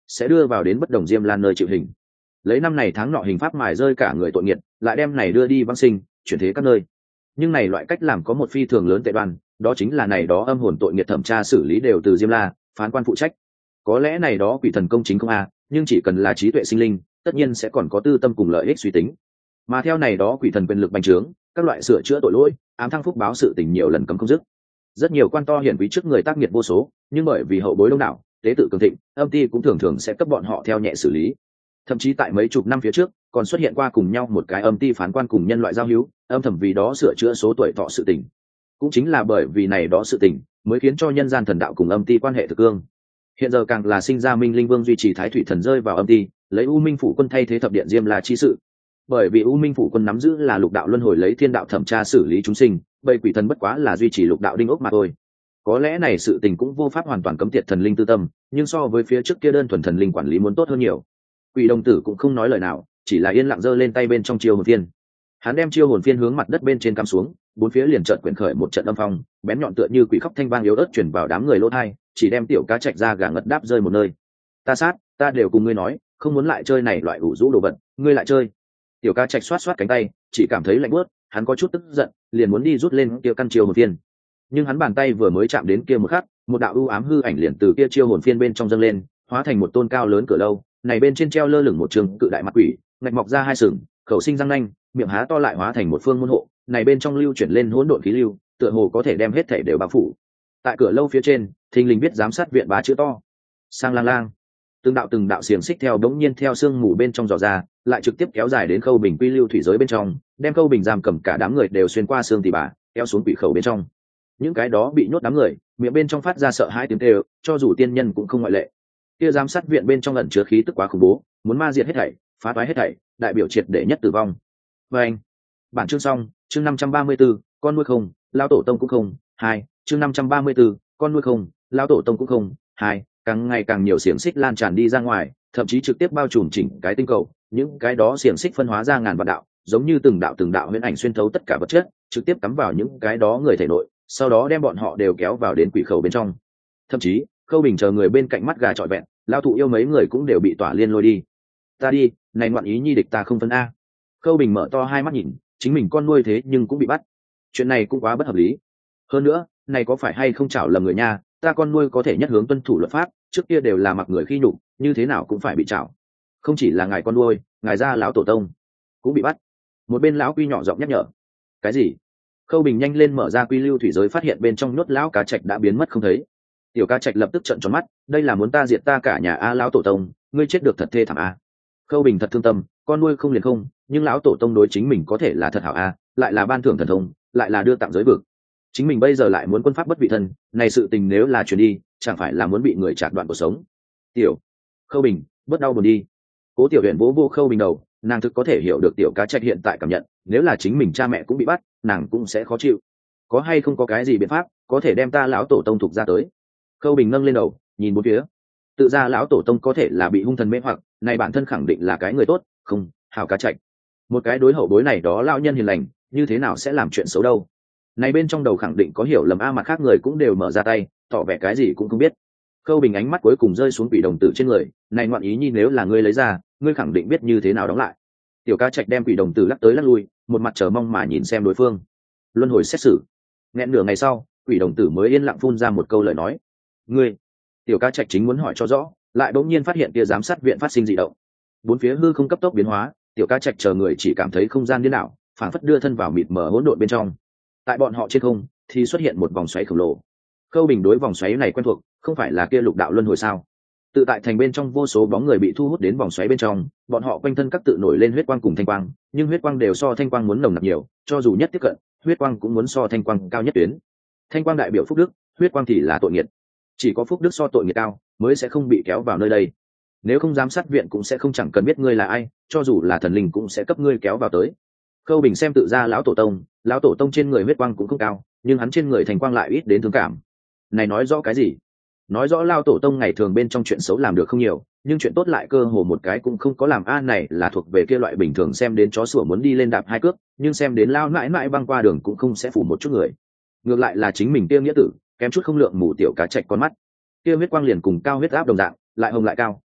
sẽ đưa vào đến bất đồng diêm lan nơi chịu hình. Lấy năm này tháng nọ hình pháp mài rơi cả người tội nghiệt, lại đem này đưa đi vãng sinh, chuyển thế các nơi. Nhưng này loại cách làm có một phi thường lớn tệ đoan, đó chính là này đó âm hồn tội nghiệt thẩm tra xử lý đều từ Diêm La phán quan phụ trách. Có lẽ này đó quỷ thần công chính không nhưng chỉ cần là trí tuệ sinh linh, tất nhiên sẽ còn có tư tâm cùng lợi ích suy tính. Mà theo này đó quỷ thần quyền lực bành trướng, các loại sửa chữa tội lỗi, ám thăng phúc báo sự tình nhiều lần cấm không dứt. Rất nhiều quan to hiển quý trước người tác nghiệt vô số, nhưng bởi vì hậu bối đông đảo, tế tự cường thịnh, âm ty cũng thường thường sẽ cấp bọn họ theo nhẹ xử lý. Thậm chí tại mấy chục năm phía trước, còn xuất hiện qua cùng nhau một cái âm ty phán quan cùng nhân loại giao hữu, âm thầm vì đó sửa chữa số tuổi thọ sự tình. Cũng chính là bởi vì này đó sự tình, mới khiến cho nhân gian thần đạo cùng âm ty quan hệ thực cương. Hiện giờ càng là sinh ra Minh Linh Vương duy trì Thái Thủy Thần rơi vào âm ty, lấy U Minh Phủ Quân thay thế thập điện Diêm La chi sự. Bởi vì U Minh Phủ Quân nắm giữ là lục đạo luân hồi lấy thiên đạo thẩm tra xử lý chúng sinh, bầy quỷ thần bất quá là duy trì lục đạo đinh ốc mà thôi. Có lẽ này sự tình cũng vô pháp hoàn toàn cấm tiệt thần linh tư tâm, nhưng so với phía trước kia đơn thuần thần linh quản lý muốn tốt hơn nhiều. Quỷ đồng tử cũng không nói lời nào, chỉ là yên lặng giơ lên tay bên trong chiêu hồn phiên. Hắn đem chiêu hồn phiên hướng mặt đất bên trên cắm xuống, bốn phía liền chợt quyển khởi một trận âm phong, bén nhọn tựa như quỷ khóc thanh vang yếu ớt truyền vào đám người lỗ tai, chỉ đem tiểu cá trạch ra gà ngất đáp rơi một nơi. Ta sát, ta đều cùng ngươi nói, không muốn lại chơi này loại ủ rũ đồ vật, ngươi lại chơi. Tiểu cá trạch xoát xoát cánh tay, chỉ cảm thấy lạnh buốt, hắn có chút tức giận, liền muốn đi rút lên kia căn chiêu hồn phiên. Nhưng hắn bàn tay vừa mới chạm đến kia một khắc, một đạo u ám hư ảnh liền từ kia chiêu hồn phiên bên trong dâng lên, hóa thành một tôn cao lớn cửa lâu, này bên trên treo lơ lửng một trường cự đại mặt quỷ, ngạch mọc ra hai sừng, khẩu sinh răng nanh, miệng há to lại hóa thành một phương môn hộ, này bên trong lưu chuyển lên hỗn độn khí lưu, tựa hồ có thể đem hết thảy đều bao phủ. Tại cửa lâu phía trên, thình lình viết giám sát viện bá chữ to. Sang lang lang. Từng đạo xiềng xích theo đống nhiên theo xương mù bên trong dò ra, lại trực tiếp kéo dài đến khâu bình quy lưu thủy giới bên trong, đem khâu bình giam cầm cả đám người đều xuyên qua xương tỉ bà, kéo xuống quỷ khẩu bên trong. Những cái đó bị nhốt đám người, miệng bên trong phát ra sợ hãi tiếng kêu, cho dù tiên nhân cũng không ngoại lệ. Kia giám sát viện bên trong ẩn chứa khí tức quá khủng bố, muốn ma diệt hết thảy, phá toái hết thảy, đại biểu triệt để nhất tử vong. Anh, bản chương xong, chương 534, con nuôi không, lão tổ tông cũng không. 2, chương 534, con nuôi không, lão tổ tông cũng không. 2, càng ngày càng nhiều xiềng xích lan tràn đi ra ngoài, thậm chí trực tiếp bao trùm chỉnh cái tinh cầu, những cái đó xiềng xích phân hóa ra ngàn vạn đạo, giống như từng đạo huyễn ảnh xuyên thấu tất cả vật chất, trực tiếp cắm vào những cái đó người thể nội, sau đó đem bọn họ đều kéo vào đến quỷ khẩu bên trong. Thậm chí Khâu Bình chờ người bên cạnh mắt gà trọi vẹn, lão thụ yêu mấy người cũng đều bị tỏa liên lôi đi. Ta đi, này ngoạn ý nhi địch ta không phân a. Khâu Bình mở to hai mắt nhìn, chính mình con nuôi thế nhưng cũng bị bắt, chuyện này cũng quá bất hợp lý. Hơn nữa, này có phải hay không chảo lầm người nha, ta con nuôi có thể nhất hướng tuân thủ luật pháp, trước kia đều là mặc người khi nhục, như thế nào cũng phải bị chảo. Không chỉ là ngài con nuôi, ngài gia lão tổ tông cũng bị bắt. Một bên lão quy nhỏ giọng nhắc nhở. Cái gì? Khâu Bình nhanh lên mở ra quy lưu thủy giới, phát hiện bên trong nhốt lão cá trạch đã biến mất không thấy. Tiểu cá trạch lập tức trợn tròn mắt, đây là muốn ta diệt ta cả nhà a lão tổ tông, ngươi chết được thật thê thảm a. Khâu Bình thật thương tâm, con nuôi không liền không, nhưng lão tổ tông đối chính mình có thể là thật hảo a, lại là ban thưởng thần thông, lại là đưa tặng giới vực. Chính mình bây giờ lại muốn quân pháp bất vị thân, này sự tình nếu là chuyển đi, chẳng phải là muốn bị người chặt đoạn cuộc sống. Tiểu Khâu Bình, bớt đau buồn đi. Cố Tiểu Huyền vỗ vô Khâu Bình đầu, nàng thực có thể hiểu được tiểu cá trạch hiện tại cảm nhận, nếu là chính mình cha mẹ cũng bị bắt, nàng cũng sẽ khó chịu. Có hay không có cái gì biện pháp có thể đem ta lão tổ tông thuộc ra tới? Khâu Bình nâng lên đầu, nhìn bốn phía. Tự ra lão tổ tông có thể là bị hung thần mê hoặc, này bản thân khẳng định là cái người tốt, không, hảo cá trạch. Một cái đối hậu bối này đó lão nhân hiền lành, như thế nào sẽ làm chuyện xấu đâu? Này bên trong đầu khẳng định có hiểu lầm a, mà khác người cũng đều mở ra tay, tỏ vẻ cái gì cũng không biết. Khâu Bình ánh mắt cuối cùng rơi xuống quỷ đồng tử trên người, này ngoạn ý nhi nếu là ngươi lấy ra, ngươi khẳng định biết như thế nào đóng lại. Tiểu cá trạch đem quỷ đồng tử lắc tới lắc lui, một mặt chờ mong mà nhìn xem đối phương. Luân hồi xét xử. Nghẹn nửa ngày sau, quỷ đồng tử mới yên lặng phun ra một câu lời nói. Ngươi. Tiểu cá trạch chính muốn hỏi cho rõ, lại bỗng nhiên phát hiện tia giám sát viện phát sinh dị động. Bốn phía hư không cấp tốc biến hóa, tiểu cá trạch chờ người chỉ cảm thấy không gian điên đảo, phảng phất đưa thân vào mịt mờ hỗn độn bên trong. Tại bọn họ trên không thì xuất hiện một vòng xoáy khổng lồ. Khâu Bình đối vòng xoáy này quen thuộc, không phải là kia lục đạo luân hồi sao? Tự tại thành bên trong vô số bóng người bị thu hút đến vòng xoáy bên trong, bọn họ quanh thân các tự nổi lên huyết quang cùng thanh quang, nhưng huyết quang đều so thanh quang muốn nồng nặc nhiều, cho dù nhất tiếp cận, huyết quang cũng muốn so thanh quang cao nhất tuyến. Thanh quang đại biểu phúc đức, huyết quang thì là tội nghiệp. Chỉ có phúc đức so tội nghiệp cao, mới sẽ không bị kéo vào nơi đây. Nếu không giám sát viện cũng sẽ không chẳng cần biết ngươi là ai, cho dù là thần linh cũng sẽ cấp ngươi kéo vào tới. Khâu Bình xem tự ra lão tổ tông trên người huyết quang cũng không cao, nhưng hắn trên người thanh quang lại ít đến thương cảm. Này nói rõ cái gì? Nói rõ lao tổ tông ngày thường bên trong chuyện xấu làm được không nhiều, nhưng chuyện tốt lại cơ hồ một cái cũng không có làm. Này là thuộc về kia loại bình thường xem đến chó sủa muốn đi lên đạp hai cước, nhưng xem đến lao mãi mãi băng qua đường cũng không sẽ phủ một chút người. Ngược lại là chính mình kia nghĩa tử, kém chút không lượng mù tiểu cá trạch con mắt. Kia huyết quang liền cùng cao huyết áp đồng dạng, lại hồng lại cao,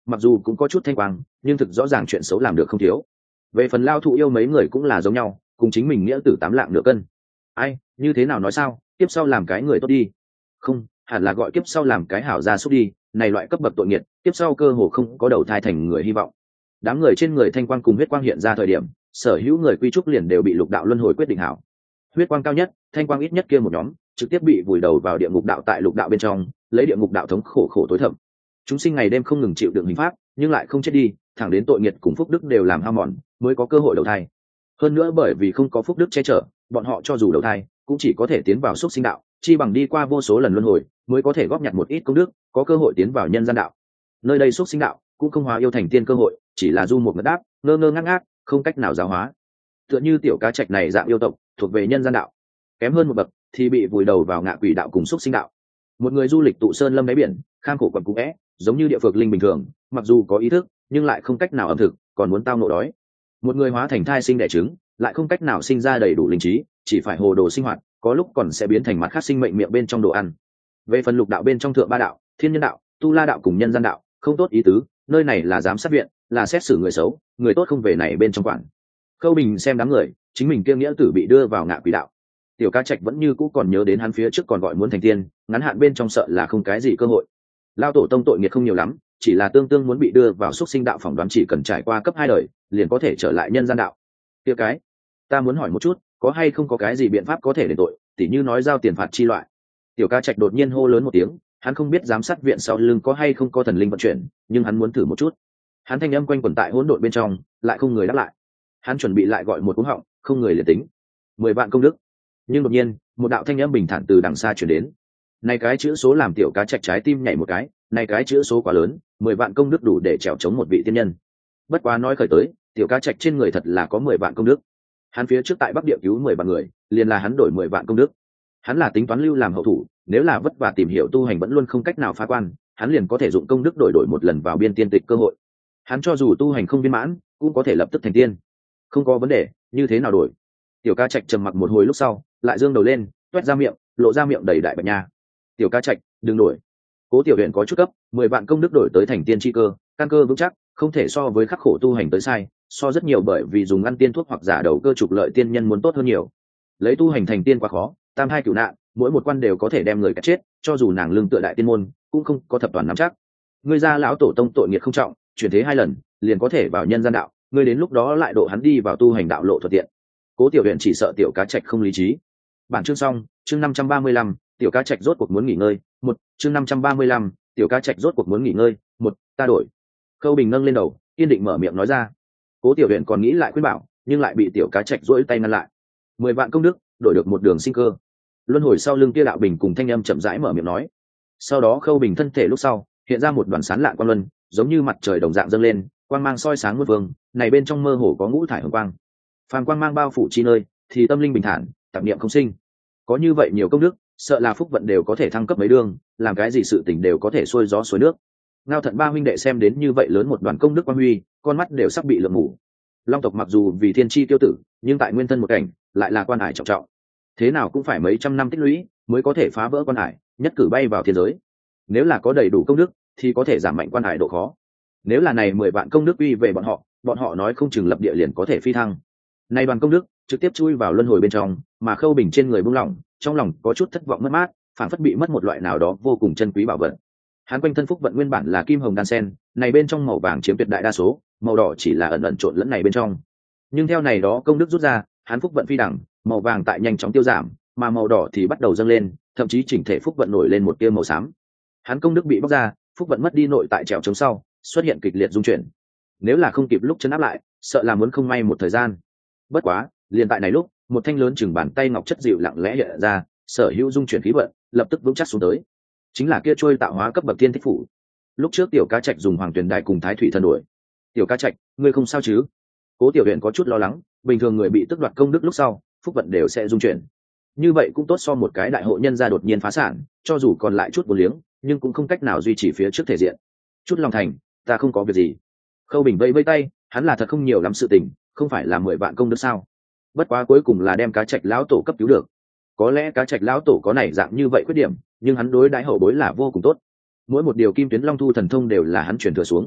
mặc dù cũng có chút thanh quang nhưng thực rõ ràng chuyện xấu làm được không thiếu. Về phần lao thụ yêu mấy người cũng là giống nhau, cùng chính mình nghĩa tử 8 lạng nửa cân. Ai như thế nào nói sao, tiếp sau làm cái người tốt đi, không hẳn là gọi kiếp sau làm cái hảo gia súc đi, này loại cấp bậc tội nghiệt tiếp sau cơ hồ không có đầu thai thành người hy vọng. Đám người trên người thanh quang cùng huyết quang hiện ra thời điểm, sở hữu người quy trúc liền đều bị lục đạo luân hồi quyết định hảo. Huyết quang cao nhất, thanh quang ít nhất kia một nhóm trực tiếp bị vùi đầu vào địa ngục đạo, tại lục đạo bên trong lấy địa ngục đạo thống khổ tối thẩm. Chúng sinh ngày đêm không ngừng chịu đựng hình pháp nhưng lại không chết đi, thẳng đến tội nghiệt cùng phúc đức đều làm hao mòn mới có cơ hội đầu thai. Hơn nữa bởi vì không có phúc đức che chở, bọn họ cho dù đầu thai cũng chỉ có thể tiến vào xúc sinh đạo, chi bằng đi qua vô số lần luân hồi mới có thể góp nhặt một ít công đức, có cơ hội tiến vào nhân gian đạo. Nơi đây xúc sinh đạo cũng không hóa yêu thành tiên cơ hội, chỉ là du một ngất đáp ngơ ngơ ngác ngác, không cách nào giáo hóa. Tựa như tiểu cá trạch này dạng yêu tộc thuộc về nhân gian đạo, kém hơn một bậc thì bị vùi đầu vào ngạ quỷ đạo cùng xúc sinh đạo. Một người du lịch tụ sơn lâm đáy biển, kham khổ quẩn cũ vẽ giống như địa phược linh bình thường, mặc dù có ý thức nhưng lại không cách nào ẩm thực, còn muốn tao nộ đói. Một người hóa thành thai sinh đẻ trứng, lại không cách nào sinh ra đầy đủ linh trí, chỉ phải hồ đồ sinh hoạt, có lúc còn sẽ biến thành mặt khác sinh mệnh miệng bên trong đồ ăn. Về phần lục đạo bên trong thượng ba đạo, thiên nhân đạo, tu la đạo cùng nhân gian đạo, không tốt ý tứ, nơi này là giám sát viện, là xét xử người xấu, người tốt không về này bên trong quản. Khâu Bình xem đám người, chính mình kia nghĩa tử bị đưa vào ngạ quỷ đạo. Tiểu Cá Trạch vẫn như cũ còn nhớ đến hắn phía trước còn gọi muốn thành tiên, ngắn hạn bên trong sợ là không cái gì cơ hội. Lao tổ tông tội nghiệt không nhiều lắm, chỉ là tương muốn bị đưa vào xúc sinh đạo, phỏng đoán chỉ cần trải qua cấp 2 đời, liền có thể trở lại nhân gian đạo. Kia cái, ta muốn hỏi một chút, có hay không có cái gì biện pháp có thể đền tội, tỉ như nói giao tiền phạt chi loại. Tiểu Cá Trạch đột nhiên hô lớn một tiếng, hắn không biết giám sát viện sau lưng có hay không có thần linh vận chuyển, nhưng hắn muốn thử một chút. Hắn thanh âm quanh quẩn tại hỗn độn bên trong, lại không người đáp lại. Hắn chuẩn bị lại gọi một cú họng, không người liền tính 10 vạn công đức. Nhưng đột nhiên một đạo thanh âm bình thản từ đằng xa truyền đến. Này cái chữ số làm Tiểu Cá Trạch trái tim nhảy một cái, này cái chữ số quá lớn, 10 vạn công đức đủ để trèo chống một vị tiên nhân. Bất quá nói khởi tới, Tiểu Cá Trạch trên người thật là có 10 vạn công đức. Hắn phía trước tại Bắc Địa cứu 10 vạn người, liền là hắn đổi 10 vạn công đức. Hắn là tính toán lưu làm hậu thủ, nếu là vất vả tìm hiểu tu hành vẫn luôn không cách nào phá quan, hắn liền có thể dụng công đức đổi một lần vào biên tiên tịch cơ hội. Hắn cho dù tu hành không viên mãn, cũng có thể lập tức thành tiên. Không có vấn đề, như thế nào đổi? Tiểu Cá Trạch trầm mặc một hồi lúc sau, lại dương đầu lên, toét ra miệng, lộ ra miệng đầy đại bạch nha. Tiểu Cá Trạch, đừng đổi. Cố Tiểu Huyền có chút cấp, 10 vạn công đức đổi tới thành tiên chi cơ, căn cơ vững chắc, không thể so với khắc khổ tu hành tới sai, so rất nhiều bởi vì dùng ăn tiên thuốc hoặc giả đầu cơ trục lợi tiên nhân muốn tốt hơn nhiều. Lấy tu hành thành tiên quá khó, tam hai cửu nạn, mỗi một quan đều có thể đem người cả chết, cho dù nàng lương tựa đại tiên môn, cũng không có thập toàn nắm chắc. Ngươi gia lão tổ tông tội nghiệp không trọng, chuyển thế 2 lần, liền có thể vào nhân gian đạo, ngươi đến lúc đó lại độ hắn đi vào tu hành đạo lộ thuận tiện. Cố Tiểu Huyền chỉ sợ Tiểu Cá Trạch không lý trí. Bản chương xong, chương 535, Tiểu Cá Trạch rốt cuộc muốn nghỉ ngơi, chương 535, Tiểu Cá Trạch rốt cuộc muốn nghỉ ngơi, ta đổi. Khâu Bình nâng lên đầu, kiên định mở miệng nói ra. Cố Tiểu Huyền còn nghĩ lại khuyên bảo, nhưng lại bị Tiểu Cá Trạch duỗi tay ngăn lại. 10 vạn công đức, đổi được một đường sinh cơ. Luân hồi sau lưng kia đạo bình cùng thanh âm chậm rãi mở miệng nói. Sau đó Khâu Bình thân thể lúc sau hiện ra một đoàn sáng lạ quang luân, giống như mặt trời đồng dạng dâng lên, quang mang soi sáng muôn phương, này bên trong mơ hồ có ngũ thải hồng quang. Phàm quang mang bao phủ chi nơi, thì tâm linh bình thản, tạp niệm không sinh. Có như vậy nhiều công đức, sợ là phúc vận đều có thể thăng cấp mấy đường, làm cái gì sự tình đều có thể xuôi gió xuôi nước. Ngao Thận ba huynh đệ xem đến như vậy lớn một đoàn công đức quang huy, con mắt đều sắp bị lượm mù. Long tộc mặc dù vì thiên chi tiêu tử, nhưng tại nguyên thân một cảnh lại là quan hải trọng trọng, thế nào cũng phải mấy trăm năm tích lũy mới có thể phá vỡ quan hải, nhất cử bay vào thiên giới. Nếu là có đầy đủ công đức thì có thể giảm mạnh quan hải độ khó. Nếu là này 10 vạn công đức uy về bọn họ nói không chừng lập địa liền có thể phi thăng. Này đoàn công đức trực tiếp chui vào luân hồi bên trong, mà Khâu Bình trên người buông lỏng, trong lòng có chút thất vọng mất mát, phản phất bị mất một loại nào đó vô cùng chân quý bảo vật. Hắn quanh thân phúc vận nguyên bản là kim hồng đan sen, này bên trong màu vàng chiếm tuyệt đại đa số, màu đỏ chỉ là ẩn ẩn trộn lẫn này bên trong. Nhưng theo này đó công đức rút ra, hắn phúc vận phi đẳng, màu vàng tại nhanh chóng tiêu giảm, mà màu đỏ thì bắt đầu dâng lên, thậm chí chỉnh thể phúc vận nổi lên một tia màu xám. Hắn công đức bị bóc ra, phúc vận mất đi nội tại trèo chống sau, xuất hiện kịch liệt dung chuyển. Nếu là không kịp lúc chấn áp lại, sợ là muốn không may một thời gian. Bất quá, liền tại này lúc, một thanh lớn chừng bàn tay ngọc chất dịu lặng lẽ hiện ra, sở hữu dung chuyển khí vận, lập tức vững chắc xuống tới. Chính là kia trôi tạo hóa cấp bậc thiên thích phủ. Lúc trước Tiểu Cá Trạch dùng Hoàng Tuyền Đài cùng Thái Thủy Thần đuổi. Tiểu Cá Trạch, ngươi không sao chứ? Cố Tiểu Huyền có chút lo lắng, bình thường người bị tước đoạt công đức lúc sau, phúc vận đều sẽ dung chuyển. Như vậy cũng tốt so một cái đại hộ nhân gia đột nhiên phá sản, cho dù còn lại chút vô liếng, nhưng cũng không cách nào duy trì phía trước thể diện. Chút lòng thành, ta không có việc gì. Khâu Bình vẫy vẫy tay, hắn là thật không nhiều lắm sự tình, không phải là 10 vạn công đức sao? Bất quá cuối cùng là đem Cá Trạch lão tổ cấp cứu được. Có lẽ Cá Trạch lão tổ có này dạng như vậy khuyết điểm, nhưng hắn đối đãi hậu bối là vô cùng tốt. Mỗi một điều kim tuyến long thu thần thông đều là hắn truyền thừa xuống.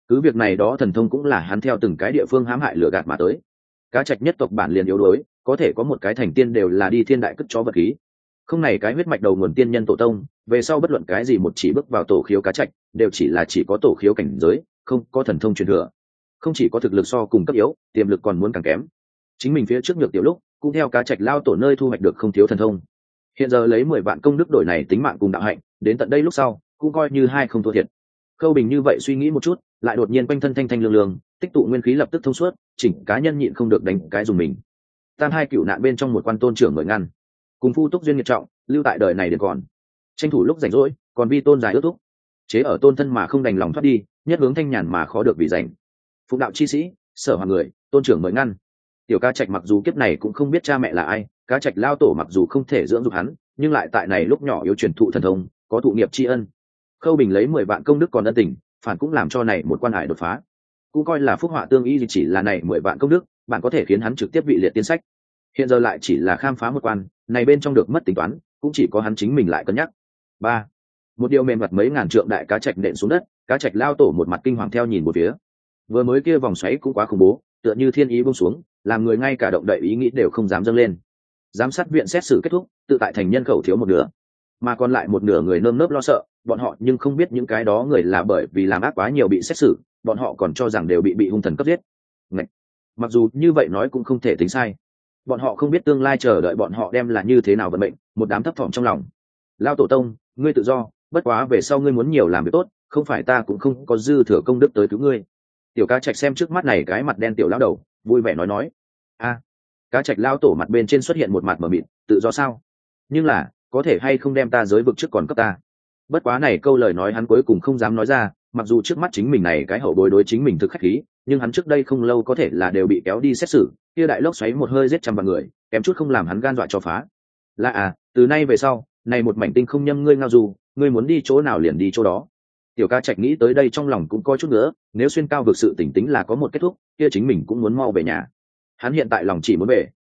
cứ việc này đó thần thông cũng là hắn theo từng cái địa phương hãm hại lừa gạt mà tới. Cá Trạch nhất tộc bản liền yếu đuối, có thể có một cái thành tiên đều là đi thiên đại cất chó vật khí. Không này cái huyết mạch đầu nguồn tiên nhân tổ tông, về sau bất luận cái gì một chỉ bước vào tổ khiếu Cá Trạch, đều chỉ có tổ khiếu cảnh giới, không có thần thông truyền thừa. Không chỉ có thực lực so cùng cấp yếu, tiềm lực còn muốn càng kém. Chính mình phía trước nhược tiểu lúc, cũng theo Cá Trạch lao tổ nơi thu hoạch được không thiếu thần thông. Hiện giờ lấy 10 vạn công đức đổi này tính mạng cùng đạo hạnh, đến tận đây lúc sau, cũng coi như hai không thua thiệt. Khâu Bình như vậy suy nghĩ một chút, lại đột nhiên quanh thân thanh thanh lương lương, tích tụ nguyên khí lập tức thông suốt, chỉnh cá nhân nhịn không được đánh cái dùng mình. Tam hai cựu nạn bên trong một quan tôn trưởng mời ngăn, cùng phu túc duyên nghiệp trọng, lưu tại đời này đến còn. Tranh thủ lúc rảnh rỗi, còn vi tôn dài ước thúc. Chế ở tôn thân mà không đành lòng thoát đi, nhất hướng thanh nhàn mà khó được vì rảnh. Phụng đạo chi sĩ, sở hoàng người, tôn trưởng mời ngăn. Tiểu Cá Trạch mặc dù kiếp này cũng không biết cha mẹ là ai, Cá Trạch lao tổ mặc dù không thể dưỡng dục hắn, nhưng lại tại này lúc nhỏ yếu truyền thụ thần thông, có thụ nghiệp tri ân. Khâu Bình lấy 10 vạn công đức còn ân tình, phản cũng làm cho này một quan hải đột phá. Cũng coi là phúc họa tương y, chỉ là này 10 vạn công đức, bạn có thể khiến hắn trực tiếp vị liệt tiên sách. Hiện giờ lại chỉ là khám phá một quan, này bên trong được mất tính toán, cũng chỉ có hắn chính mình lại cân nhắc. 3. Một điều mềm mặt mấy ngàn trượng đại Cá Trạch nện xuống đất, Cá Trạch lao tổ một mặt kinh hoàng theo nhìn một phía. Vừa mới kia vòng xoáy cũng quá khủng bố, tựa như thiên ý buông xuống, làm người ngay cả động đậy ý nghĩ đều không dám dâng lên. Giám sát viện xét xử kết thúc, tự tại thành nhân khẩu thiếu một nửa, mà còn lại một nửa người nơm nớp lo sợ, bọn họ nhưng không biết những cái đó người là bởi vì làm ác quá nhiều bị xét xử, bọn họ còn cho rằng đều bị hung thần cấp giết. Ngậy! Mặc dù như vậy nói cũng không thể tính sai, bọn họ không biết tương lai chờ đợi bọn họ đem là như thế nào vận mệnh, một đám thấp thỏm trong lòng. Lao tổ tông, ngươi tự do, bất quá về sau ngươi muốn nhiều làm việc tốt, không phải ta cũng không có dư thừa công đức tới cứu ngươi. Tiểu Cá Trạch xem trước mắt này cái mặt đen tiểu lão đầu, vui vẻ nói. A, Cá Trạch lao tổ mặt bên trên xuất hiện một mặt mờ mịt, tự do sao? Nhưng là, có thể hay không đem ta giới vực trước còn cấp ta? Bất quá này câu lời nói hắn cuối cùng không dám nói ra, mặc dù trước mắt chính mình này cái hậu bối đối chính mình thực khách khí, nhưng hắn trước đây không lâu có thể là đều bị kéo đi xét xử, kia đại lốc xoáy một hơi giết trăm vạn người, kém chút không làm hắn gan dọa cho phá. Là từ nay về sau, này một mảnh tinh không nhâm ngươi ngao dù, ngươi muốn đi chỗ nào liền đi chỗ đó. Tiểu Cá Trạch nghĩ tới đây trong lòng cũng có chút nữa, nếu xuyên cao vực sự tỉnh tính là có một kết thúc, kia chính mình cũng muốn mau về nhà. Hắn hiện tại lòng chỉ muốn về.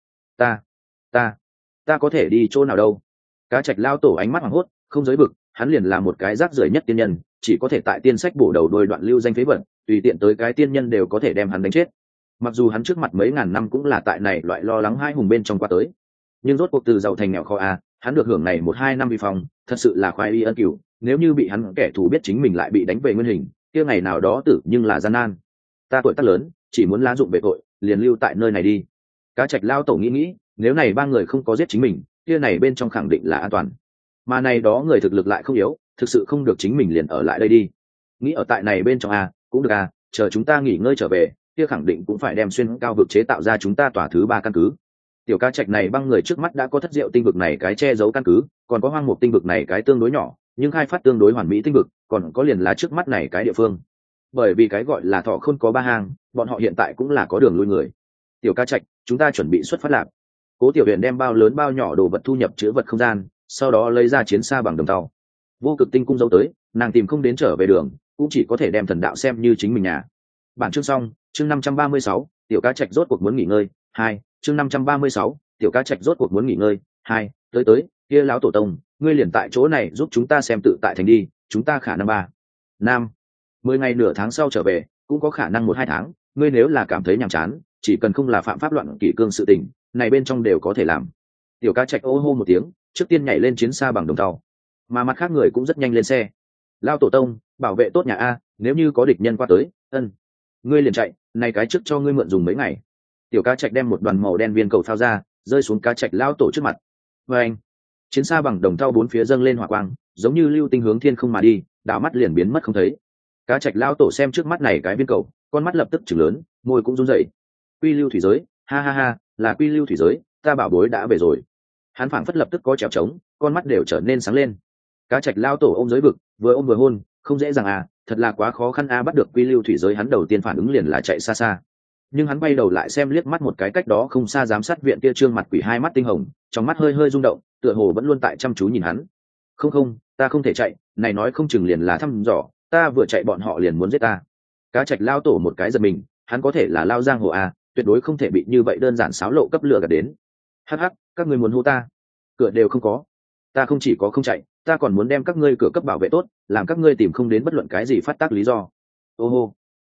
Ta có thể đi chỗ nào đâu? Cá Trạch lao tổ ánh mắt hoảng hốt, không giới vực, hắn liền là một cái rác rưởi nhất tiên nhân, chỉ có thể tại tiên sách bổ đầu đôi đoạn lưu danh phế vật, tùy tiện tới cái tiên nhân đều có thể đem hắn đánh chết. Mặc dù hắn trước mặt mấy ngàn năm cũng là tại này loại lo lắng hai hùng bên trong qua tới, nhưng rốt cuộc từ giàu thành nghèo khó hắn được hưởng này 1-2 năm vi phong, thật sự là khoái y ân cửu. Nếu như bị hắn kẻ thù biết chính mình lại bị đánh về nguyên hình, kia ngày nào đó tử nhưng là gian nan. Ta tuổi tác lớn, chỉ muốn lá dụng về tội, liền lưu tại nơi này đi. Cá Trạch lao tổ nghĩ, nếu này ba người không có giết chính mình, kia này bên trong khẳng định là an toàn. Mà này đó người thực lực lại không yếu, thực sự không được chính mình liền ở lại đây đi. Nghĩ ở tại này bên trong cũng được chờ chúng ta nghỉ ngơi trở về, kia khẳng định cũng phải đem xuyên cao vực chế tạo ra chúng ta tòa thứ 3 căn cứ. Tiểu Cá Trạch này băng người trước mắt đã có thất diệu tinh vực này cái che giấu căn cứ, còn có hoang mục tinh vực này cái tương đối nhỏ, nhưng khai phát tương đối hoàn mỹ tinh vực, còn có liền là trước mắt này cái địa phương. Bởi vì cái gọi là thọ không có ba hàng, bọn họ hiện tại cũng là có đường lui người. Tiểu Cá Trạch, chúng ta chuẩn bị xuất phát lạc. Cố Tiểu Huyền đem bao lớn bao nhỏ đồ vật thu nhập chứa vật không gian, sau đó lấy ra chiến xa bằng đồng tàu. Vô Cực tinh cung giấu tới, nàng tìm không đến trở về đường, cũng chỉ có thể đem thần đạo xem như chính mình nhà. Bản chương xong, chương 536, Tiểu Cá Trạch rốt cuộc muốn nghỉ ngơi. 2, chương 536, Tiểu Cá Trạch rốt cuộc muốn nghỉ ngơi. 2, tới, kia lão tổ tông, ngươi liền tại chỗ này giúp chúng ta xem tự tại thành đi, chúng ta khả năng 3, 5, 10 ngày nửa tháng sau trở về, cũng có khả năng 1-2 tháng, ngươi nếu là cảm thấy nhàm chán, chỉ cần không là phạm pháp loạn kỷ cương sự tình, này bên trong đều có thể làm. Tiểu Cá Trạch ô hô một tiếng, trước tiên nhảy lên chiến xa bằng đồng tàu, mà mặt khác người cũng rất nhanh lên xe. Lao tổ tông, bảo vệ tốt nhà nếu như có địch nhân qua tới, ngươi liền chạy, này cái trước cho ngươi mượn dùng mấy ngày. Tiểu Cá Trạch đem một đoàn màu đen viên cầu phao ra, rơi xuống Cá Trạch lao tổ trước mặt. Anh, chiến xa bằng đồng tàu bốn phía dâng lên hỏa quang, giống như lưu tinh hướng thiên không mà đi, đảo mắt liền biến mất không thấy. Cá Trạch lao tổ xem trước mắt này cái viên cầu, con mắt lập tức chừng lớn, môi cũng run rẩy. Quy lưu thủy giới, ha, là quy lưu thủy giới, ta bảo bối đã về rồi. Hắn phảng phất lập tức có trèo trống, con mắt đều trở nên sáng lên. Cá Trạch lao tổ ôm giới vực, vừa ôm vừa hôn, không dễ dàng thật là quá khó khăn bắt được quy lưu thủy giới. Hắn đầu tiên phản ứng liền là chạy xa xa, nhưng hắn bay đầu lại xem liếc mắt một cái cách đó không xa giám sát viện kia trương mặt quỷ hai mắt tinh hồng, trong mắt hơi hơi rung động, tựa hồ vẫn luôn tại chăm chú nhìn hắn. Không, ta không thể chạy, này nói không chừng liền là thăm dò, ta vừa chạy bọn họ liền muốn giết ta. Cá Trạch lao tổ một cái giật mình, hắn có thể là lao giang hồ tuyệt đối không thể bị như vậy đơn giản xáo lộ cấp lửa gạt đến. Hắc, các ngươi muốn hô ta, cửa đều không có. Ta không chỉ có không chạy, ta còn muốn đem các ngươi cửa cấp bảo vệ tốt, làm các ngươi tìm không đến bất luận cái gì phát tác lý do. Ô hô,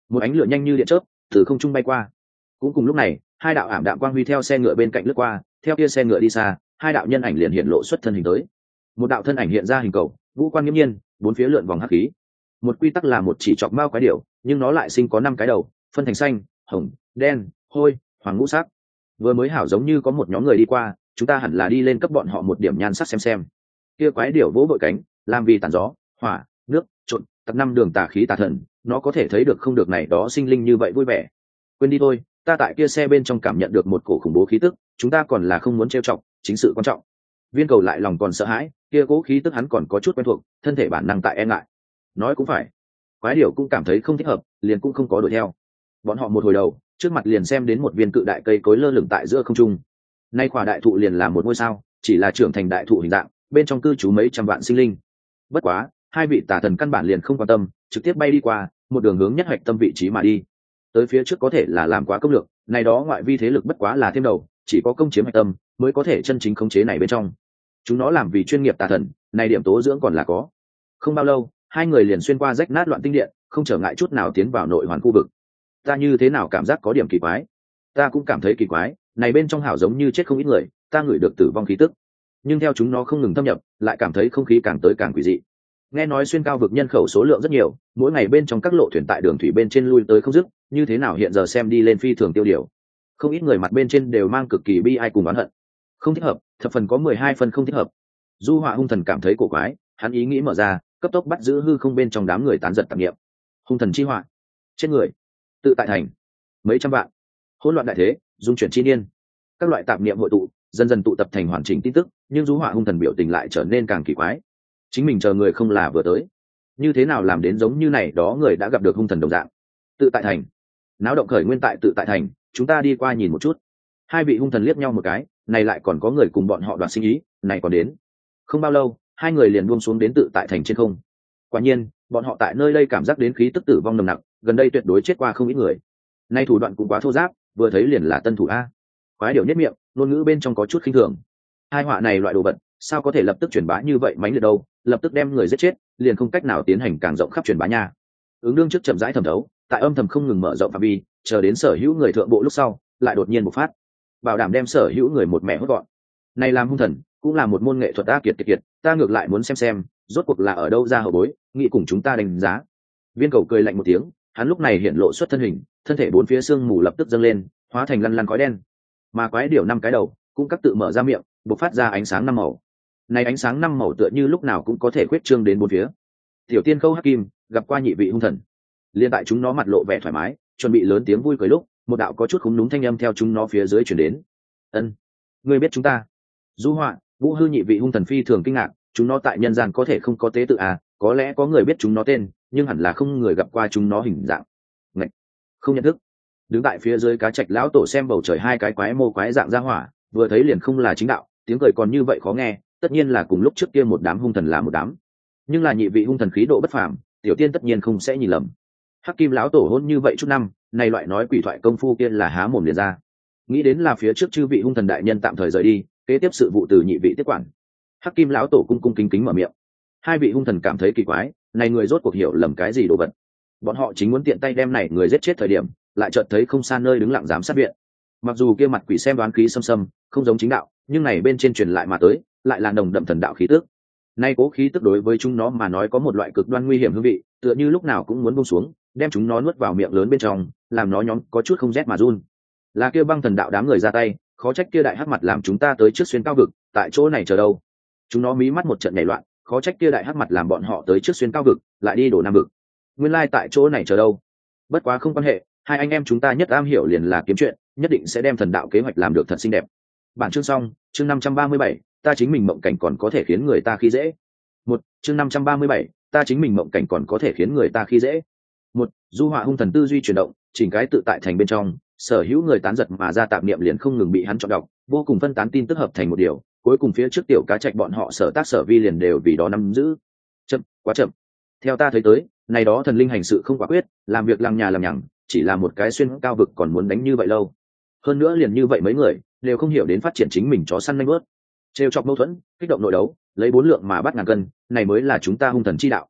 một ánh lửa nhanh như điện chớp từ không trung bay qua. Cũng cùng lúc này, hai đạo ảm đạm quang huy theo xe ngựa bên cạnh lướt qua, theo kia xe ngựa đi xa, hai đạo nhân ảnh liền hiện lộ xuất thân hình tới. Một đạo thân ảnh hiện ra hình cầu, vũ quan nghiêm nhiên, bốn phía lượn vòng hắc khí. Một quy tắc là một chỉ chọc mao quái điểu, nhưng nó lại sinh có 5 cái đầu, phân thành xanh, hồng, đen, hôi, hoàng ngũ sắc. Vừa mới hảo giống như có một nhóm người đi qua, chúng ta hẳn là đi lên cấp bọn họ một điểm nhan sắc xem. Kia quái điểu vỗ vội cánh, làm vì tàn gió, hỏa, nước, trộn, tập 5 đường tà khí tà thần, nó có thể thấy được không được này đó sinh linh như vậy vui vẻ. Quên đi thôi, ta tại kia xe bên trong cảm nhận được một cổ khủng bố khí tức, chúng ta còn là không muốn trêu chọc, chính sự quan trọng. Viên cầu lại lòng còn sợ hãi, kia cố khí tức hắn còn có chút quen thuộc, thân thể bản năng tại e ngại. Nói cũng phải, quái điểu cũng cảm thấy không thích hợp, liền cũng không có đuổi theo. Bọn họ một hồi đầu, trước mặt liền xem đến một viên cự đại cây cối lơ lửng tại giữa không trung. Nay quả đại thụ liền là một ngôi sao, chỉ là trưởng thành đại thụ hình dạng, bên trong cư trú mấy trăm vạn sinh linh. Bất quá, hai vị tà thần căn bản liền không quan tâm, trực tiếp bay đi qua, một đường hướng nhất hoạch tâm vị trí mà đi. Tới phía trước có thể là làm quá công lược, này đó ngoại vi thế lực bất quá là thêm đầu, chỉ có công chiếm hoạch tâm mới có thể chân chính khống chế này bên trong. Chúng nó làm vì chuyên nghiệp tà thần, này điểm tố dưỡng còn là có. Không bao lâu, hai người liền xuyên qua rách nát loạn tinh điện, không trở ngại chút nào tiến vào nội hoàn khu vực. Ta như thế nào cảm giác có điểm kỳ quái? Ta cũng cảm thấy kỳ quái, này bên trong hảo giống như chết không ít người, ta ngửi được tử vong khí tức. Nhưng theo chúng nó không ngừng thâm nhập, lại cảm thấy không khí càng tới càng quỷ dị. Nghe nói xuyên cao vực nhân khẩu số lượng rất nhiều, mỗi ngày bên trong các lộ thuyền tại đường thủy bên trên lui tới không dứt, như thế nào hiện giờ xem đi lên phi thường tiêu điều. Không ít người mặt bên trên đều mang cực kỳ bi ai cùng oán hận. Không thích hợp, thập phần có 12 phần không thích hợp. Du Họa hung thần cảm thấy cổ quái, hắn ý nghĩ mở ra, cấp tốc bắt giữ hư không bên trong đám người tán giật tạp niệm. Hung thần chi họa, chết người, tự tại thành, mấy trăm vạn, hỗn loạn đại thế, dung chuyển chi niên. Các loại tạp niệm hội tụ, dần dần tụ tập thành hoàn chỉnh tin tức, nhưng Du Họa hung thần biểu tình lại trở nên càng kỳ quái. Chính mình chờ người không là vừa tới, như thế nào làm đến giống như này đó người đã gặp được hung thần đồng dạng. Tự tại thành, náo động khởi nguyên tại tự tại thành, chúng ta đi qua nhìn một chút. Hai vị hung thần liếc nhau một cái, này lại còn có người cùng bọn họ đoạt sinh ý, này còn đến. Không bao lâu, hai người liền buông xuống đến tự tại thành trên không. Quả nhiên, bọn họ tại nơi đây cảm giác đến khí tức tử vong nồng nặc, gần đây tuyệt đối chết qua không ít người. Nay thủ đoạn cũng quá thô giáp, vừa thấy liền là tân thủ a. Quái điều nhất miệng, ngôn ngữ bên trong có chút khinh thường. Hai họa này loại đồ vật, sao có thể lập tức truyền bá như vậy mãnh liệt đâu, lập tức đem người giết chết, liền không cách nào tiến hành càng rộng khắp truyền bá nha. Ứng đương trước chậm rãi thẩm thấu, tại âm thầm không ngừng mở rộng phạm vi, chờ đến sở hữu người thượng bộ lúc sau, lại đột nhiên bộc phát, bảo đảm đem sở hữu người một mẹ hốt gọn. Này làm hung thần, cũng là một môn nghệ thuật ta kiệt, ta ngược lại muốn xem, rốt cuộc là ở đâu ra hậu bối, nghĩ cùng chúng ta đánh giá. Viên cầu cười lạnh một tiếng, hắn lúc này hiện lộ xuất thân hình, thân thể bốn phía xương mù lập tức dâng lên, hóa thành lăn lăn khói đen. Mà quái điểu 5 cái đầu, cũng các tự mở ra miệng, bộc phát ra ánh sáng 5 màu. Này ánh sáng 5 màu tựa như lúc nào cũng có thể khuyết trương đến bốn phía. Tiểu tiên Khâu Hắc Kim gặp qua nhị vị hung thần. Liên tại chúng nó mặt lộ vẻ thoải mái, chuẩn bị lớn tiếng vui cười lúc, một đạo có chút khúm núm thanh âm theo chúng nó phía dưới truyền đến. Ân, ngươi biết chúng ta? Du Họa, Vũ Hư nhị vị hung thần phi thường kinh ngạc, chúng nó tại nhân gian có thể không có tế tự à? Có lẽ có người biết chúng nó tên, nhưng hẳn là không người gặp qua chúng nó hình dạng. Ngạch, không nhận thức. Đứng tại phía dưới cá trạch lão tổ xem bầu trời hai cái quái mô quái dạng ra hỏa, vừa thấy liền không là chính đạo, tiếng cười còn như vậy khó nghe, tất nhiên là cùng lúc trước kia một đám hung thần là một đám. Nhưng là nhị vị hung thần khí độ bất phàm, tiểu tiên tất nhiên không sẽ nhìn lầm. Hắc Kim lão tổ hôn như vậy chút năm, này loại nói quỷ thoại công phu kia là há mồm liền ra. Nghĩ đến là phía trước chư vị hung thần đại nhân tạm thời rời đi, kế tiếp sự vụ từ nhị vị tiếp quản. Hắc Kim lão tổ cung cung kính kính mở miệng. Hai vị hung thần cảm thấy kỳ quái, này người rốt cuộc hiểu lầm cái gì đồ vật. Bọn họ chính muốn tiện tay đem này người giết chết thời điểm, lại chợt thấy không xa nơi đứng lặng giám sát viện. Mặc dù kia mặt quỷ xem đoán khí xâm xâm, không giống chính đạo, nhưng này bên trên truyền lại mà tới, lại là nồng đậm thần đạo khí tức. Nay cố khí tức đối với chúng nó mà nói có một loại cực đoan nguy hiểm hương vị, tựa như lúc nào cũng muốn buông xuống, đem chúng nó nuốt vào miệng lớn bên trong, làm nó nhóm có chút không rét mà run. Là kia băng thần đạo đám người ra tay, khó trách kia đại hắc mặt làm chúng ta tới trước xuyên cao vực, tại chỗ này chờ đâu? Chúng nó mí mắt một trận nhảy loạn, khó trách kia đại hắc mặt làm bọn họ tới trước xuyên cao vực, lại đi đổ nam vực. Nguyên lai tại chỗ này chờ đâu? Bất quá không quan hệ, hai anh em chúng ta nhất am hiểu liền là kiếm chuyện, nhất định sẽ đem thần đạo kế hoạch làm được thật xinh đẹp. Bản chương xong, chương 537, ta chính mình mộng cảnh còn có thể khiến người ta khi dễ. Một, chương 537, ta chính mình mộng cảnh còn có thể khiến người ta khi dễ. Một, Du Họa hung thần tư duy chuyển động, chỉnh cái tự tại thành bên trong, sở hữu người tán giật mà ra tạp niệm liền không ngừng bị hắn chọn đọc, vô cùng phân tán tin tức hợp thành một điều, cuối cùng phía trước tiểu cá trạch bọn họ sở tác sở vi liền đều vì đó nắm giữ. Chậm, quá chậm. Theo ta thấy tới, này đó thần linh hành sự không quả quyết, làm việc lằng nhà làm nhằng, chỉ là một cái xuyên cao vực còn muốn đánh như vậy lâu. Hơn nữa liền như vậy mấy người đều không hiểu đến phát triển chính mình chó săn nhanh bớt, trêu chọc mâu thuẫn, kích động nội đấu, lấy 4 lượng mà bắt ngàn cân, này mới là chúng ta hung thần chi đạo.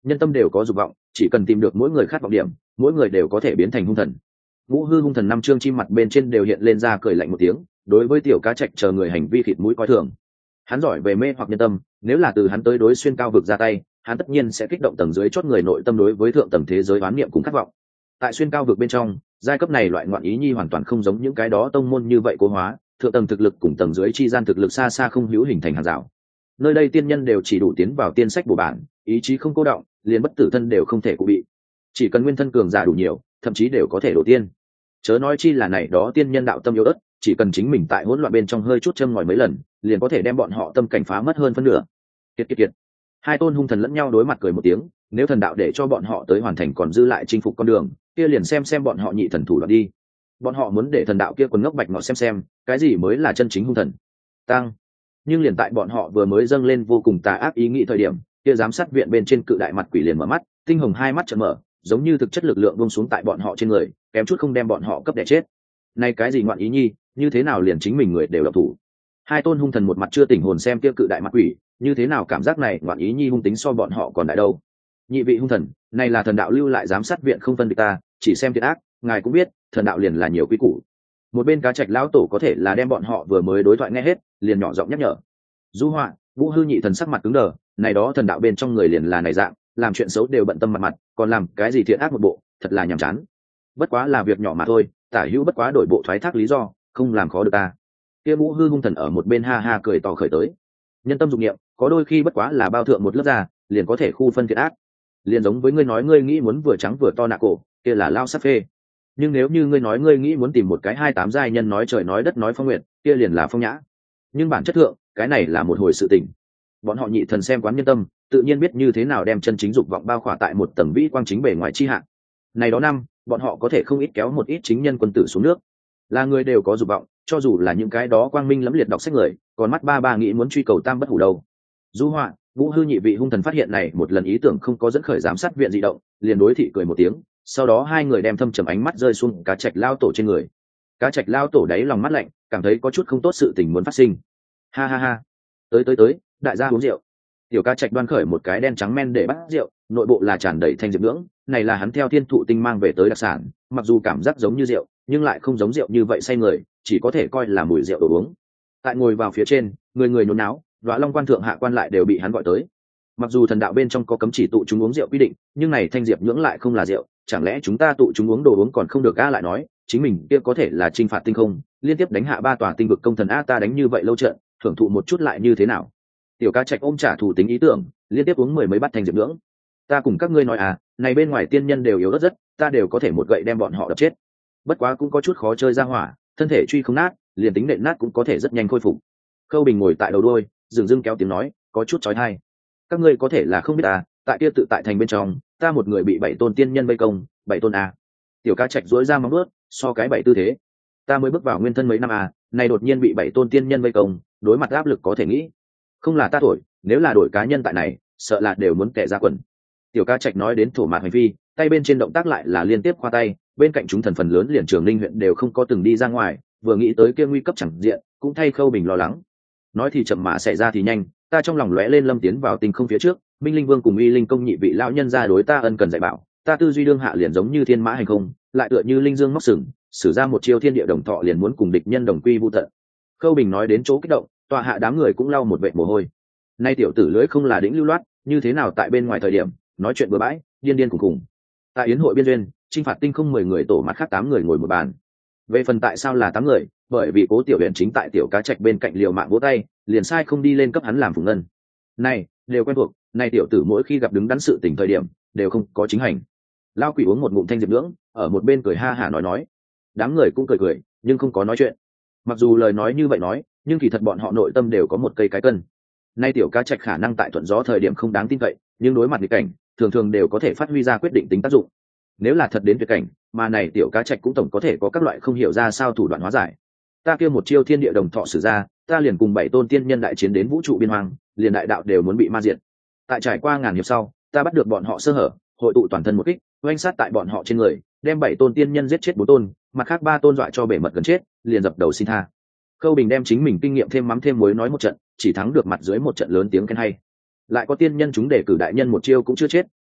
nhân tâm đều có dục vọng, chỉ cần tìm được mỗi người khát vọng điểm, mỗi người đều có thể biến thành hung thần. Ngũ hư hung thần năm chương chim mặt bên trên đều hiện lên ra cười lạnh một tiếng, đối với tiểu cá trạch chờ người hành vi khịt mũi coi thường. Hắn giỏi về mê hoặc nhân tâm, nếu là từ hắn tới đối xuyên cao vực ra tay, hắn tất nhiên sẽ kích động tầng dưới chót người nội tâm đối với thượng tầng thế giới oán niệm cùng khát vọng. Tại xuyên cao vực bên trong, giai cấp này loại ngoạn ý nhi hoàn toàn không giống những cái đó tông môn như vậy cố hóa, thượng tầng thực lực cùng tầng dưới chi gian thực lực xa xa không hữu hình thành hàng rào. Nơi đây tiên nhân đều chỉ đủ tiến vào tiên sách bổ bản, ý chí không cô động, liền bất tử thân đều không thể cụ bị. Chỉ cần nguyên thân cường giả đủ nhiều, thậm chí đều có thể đổ tiên. Chớ nói chi là này đó tiên nhân đạo tâm yếu ớt, chỉ cần chính mình tại hỗn loạn bên trong hơi chút châm ngòi mấy lần, liền có thể đem bọn họ tâm cảnh phá mất hơn phân nửa. Kiệt. Hai tôn hung thần lẫn nhau đối mặt cười một tiếng, nếu thần đạo để cho bọn họ tới hoàn thành còn dư lại chinh phục con đường, kia liền xem bọn họ nhị thần thủ đoạn đi. Bọn họ muốn để thần đạo kia quần ngốc bạch ngọ xem cái gì mới là chân chính hung thần. Tăng. Nhưng liền tại bọn họ vừa mới dâng lên vô cùng tà ác ý nghĩ thời điểm, kia giám sát viện bên trên cự đại mặt quỷ liền mở mắt, tinh hồng hai mắt trợn mở, giống như thực chất lực lượng buông xuống tại bọn họ trên người, kém chút không đem bọn họ cấp đẻ chết. Này cái gì ngoạn ý nhi, như thế nào liền chính mình người đều độc thủ. Hai tôn hung thần một mặt chưa tỉnh hồn xem kia cự đại mặt quỷ, như thế nào cảm giác này ngoạn ý nhi hung tính so bọn họ còn đại đâu. Nhị vị hung thần, này là thần đạo lưu lại giám sát viện không phân địch ta, chỉ xem thiệt ác, ngài cũng biết, thần đạo liền là nhiều quy củ. Một bên cá trạch lão tổ có thể là đem bọn họ vừa mới đối thoại nghe hết, liền nhỏ giọng nhắc nhở. Du Họa, Vũ Hư nhị thần sắc mặt cứng đờ, này đó thần đạo bên trong người liền là này dạng, làm chuyện xấu đều bận tâm mặt, còn làm cái gì thiện ác một bộ, thật là nhàm chán. Bất quá là việc nhỏ mà thôi, tả hữu bất quá đổi bộ thoái thác lý do, không làm khó được ta. Kia Vũ Hư hung thần ở một bên ha ha cười to khởi tới. Nhân tâm dục niệm, có đôi khi bất quá là bao thượng một lớp da, liền có thể khu phân thiện ác. Liền giống với ngươi nói ngươi nghĩ muốn vừa trắng vừa to nạ cổ, kia là lao sắc phê. Nhưng nếu như ngươi nói ngươi nghĩ muốn tìm một cái 28 giai nhân nói trời nói đất nói phong nguyện, kia liền là phong nhã. Nhưng bản chất thượng, cái này là một hồi sự tình. Bọn họ nhị thần xem quán nhân tâm, tự nhiên biết như thế nào đem chân chính dục vọng bao khỏa tại một tầng vĩ quang chính bề ngoài chi hạn. Này đó năm, bọn họ có thể không ít kéo một ít chính nhân quân tử xuống nước. Là người đều có dục vọng, cho dù là những cái đó quang minh lẫm liệt đọc sách người, còn mắt ba nghĩ muốn truy cầu tam bất hủ đâu. Du Họa, Vũ Hư nhị vị hung thần phát hiện này một lần ý tưởng không có dẫn khởi giám sát viện dị động, liền đối thị cười một tiếng, sau đó hai người đem thâm trầm ánh mắt rơi xuống cá trạch lao tổ trên người. Cá trạch lao tổ đáy lòng mắt lạnh, cảm thấy có chút không tốt sự tình muốn phát sinh. Ha, tới, đại gia uống rượu. Tiểu cá trạch đoan khởi một cái đen trắng men để bắt rượu, nội bộ là tràn đầy thanh diệp nhưỡng, này là hắn theo thiên thụ tinh mang về tới đặc sản, mặc dù cảm giác giống như rượu, nhưng lại không giống rượu như vậy say người, chỉ có thể coi là mùi rượu đồ uống. Tại ngồi vào phía trên, người nhốn náo, Đoá Long quan thượng hạ quan lại đều bị hắn gọi tới. Mặc dù thần đạo bên trong có cấm chỉ tụ chúng uống rượu quy định, nhưng này thanh diệp nhưỡng lại không là rượu, chẳng lẽ chúng ta tụ chúng uống đồ uống còn không được a? Lại nói, chính mình kia có thể là chinh phạt tinh không, liên tiếp đánh hạ 3 tòa tinh vực công thần a, ta đánh như vậy lâu trận, thưởng thụ một chút lại như thế nào? Tiểu cá trạch ôm trả thù tính ý tưởng, liên tiếp uống 10 mấy bát thanh diệp nhưỡng. Ta cùng các ngươi nói à, này bên ngoài tiên nhân đều yếu rất, ta đều có thể một gậy đem bọn họ đập chết. Bất quá cũng có chút khó chơi ra hỏa, thân thể truy không nát, liền tính nện nát cũng có thể rất nhanh khôi phục. Khâu Bình ngồi tại đầu đuôi, dừng kéo tiếng nói, có chút chói tai. Các ngươi có thể là không biết à, tại kia tự tại thành bên trong, ta một người bị 7 tôn tiên nhân vây công, 7 tôn à. Tiểu cá trạch duỗi ra móng vuốt, so cái 7 tư thế. Ta mới bước vào nguyên thân mấy năm à, này đột nhiên bị 7 tôn tiên nhân vây công, đối mặt áp lực có thể nghĩ. Không là ta thổi, nếu là đổi cá nhân tại này, sợ là đều muốn kẻ ra quần. Tiểu cá trạch nói đến thổ mạt hành vi, tay bên trên động tác lại là liên tiếp khoa tay, bên cạnh chúng thần phần lớn liền Trường Linh huyện đều không có từng đi ra ngoài, vừa nghĩ tới kia nguy cấp chẳng diện, cũng thay Khâu Bình lo lắng. Nói thì chậm mà xảy ra thì nhanh, ta trong lòng lóe lên lâm tiến vào tinh không phía trước, Minh Linh Vương cùng Y Linh công nhị vị lão nhân ra đối ta ân cần dạy bảo, ta tư duy đương hạ liền giống như thiên mã hành không, lại tựa như linh dương móc sừng, sử ra một chiêu thiên địa đồng thọ liền muốn cùng địch nhân đồng quy vu tận. Khâu Bình nói đến chỗ kích động, tọa hạ đám người cũng lau một vệt mồ hôi. Nay tiểu tử lưỡi không là đĩnh lưu loát, như thế nào tại bên ngoài thời điểm nói chuyện bừa bãi, điên cùng. Tại yến hội biên duyên, chinh phạt tinh không 10 người tổ mặt khác 8 người ngồi một bàn. Về phần tại sao là 8 người, bởi vì Cố Tiểu Huyền chính tại tiểu cá trạch bên cạnh liều mạng vỗ tay, liền sai không đi lên cấp hắn làm phụng ngân. Này, đều quen thuộc, này tiểu tử mỗi khi gặp đứng đắn sự tình thời điểm, đều không có chính hành. Lao Quỷ uống một ngụm thanh diệp nhưỡng, ở một bên cười ha hả nói. Đám người cũng cười, nhưng không có nói chuyện. Mặc dù lời nói như vậy nói, nhưng kỳ thật bọn họ nội tâm đều có một cây cái cân. Nay tiểu cá trạch khả năng tại thuận gió thời điểm không đáng tin cậy, nhưng đối mặt nghịch cảnh, thường đều có thể phát huy ra quyết định tính tác dụng. Nếu là thật đến tuyệt cảnh, mà này tiểu cá trạch cũng tổng có thể có các loại không hiểu ra sao thủ đoạn hóa giải. Ta kia một chiêu thiên địa đồng thọ sử ra, ta liền cùng 7 tôn tiên nhân đại chiến đến vũ trụ biên hoang, liền đại đạo đều muốn bị ma diệt. Tại trải qua ngàn hiệp sau, ta bắt được bọn họ sơ hở, hội tụ toàn thân một kích, oanh sát tại bọn họ trên người, đem 7 tôn tiên nhân giết chết 4 tôn, mặt khác 3 tôn dọa cho bể mật gần chết, liền dập đầu xin tha. Khâu Bình đem chính mình kinh nghiệm thêm mắm thêm muối nói một trận, chỉ thắng được mặt dưới một trận lớn tiếng khen hay. Lại có tiên nhân chúng đề cử đại nhân một chiêu cũng chưa chết,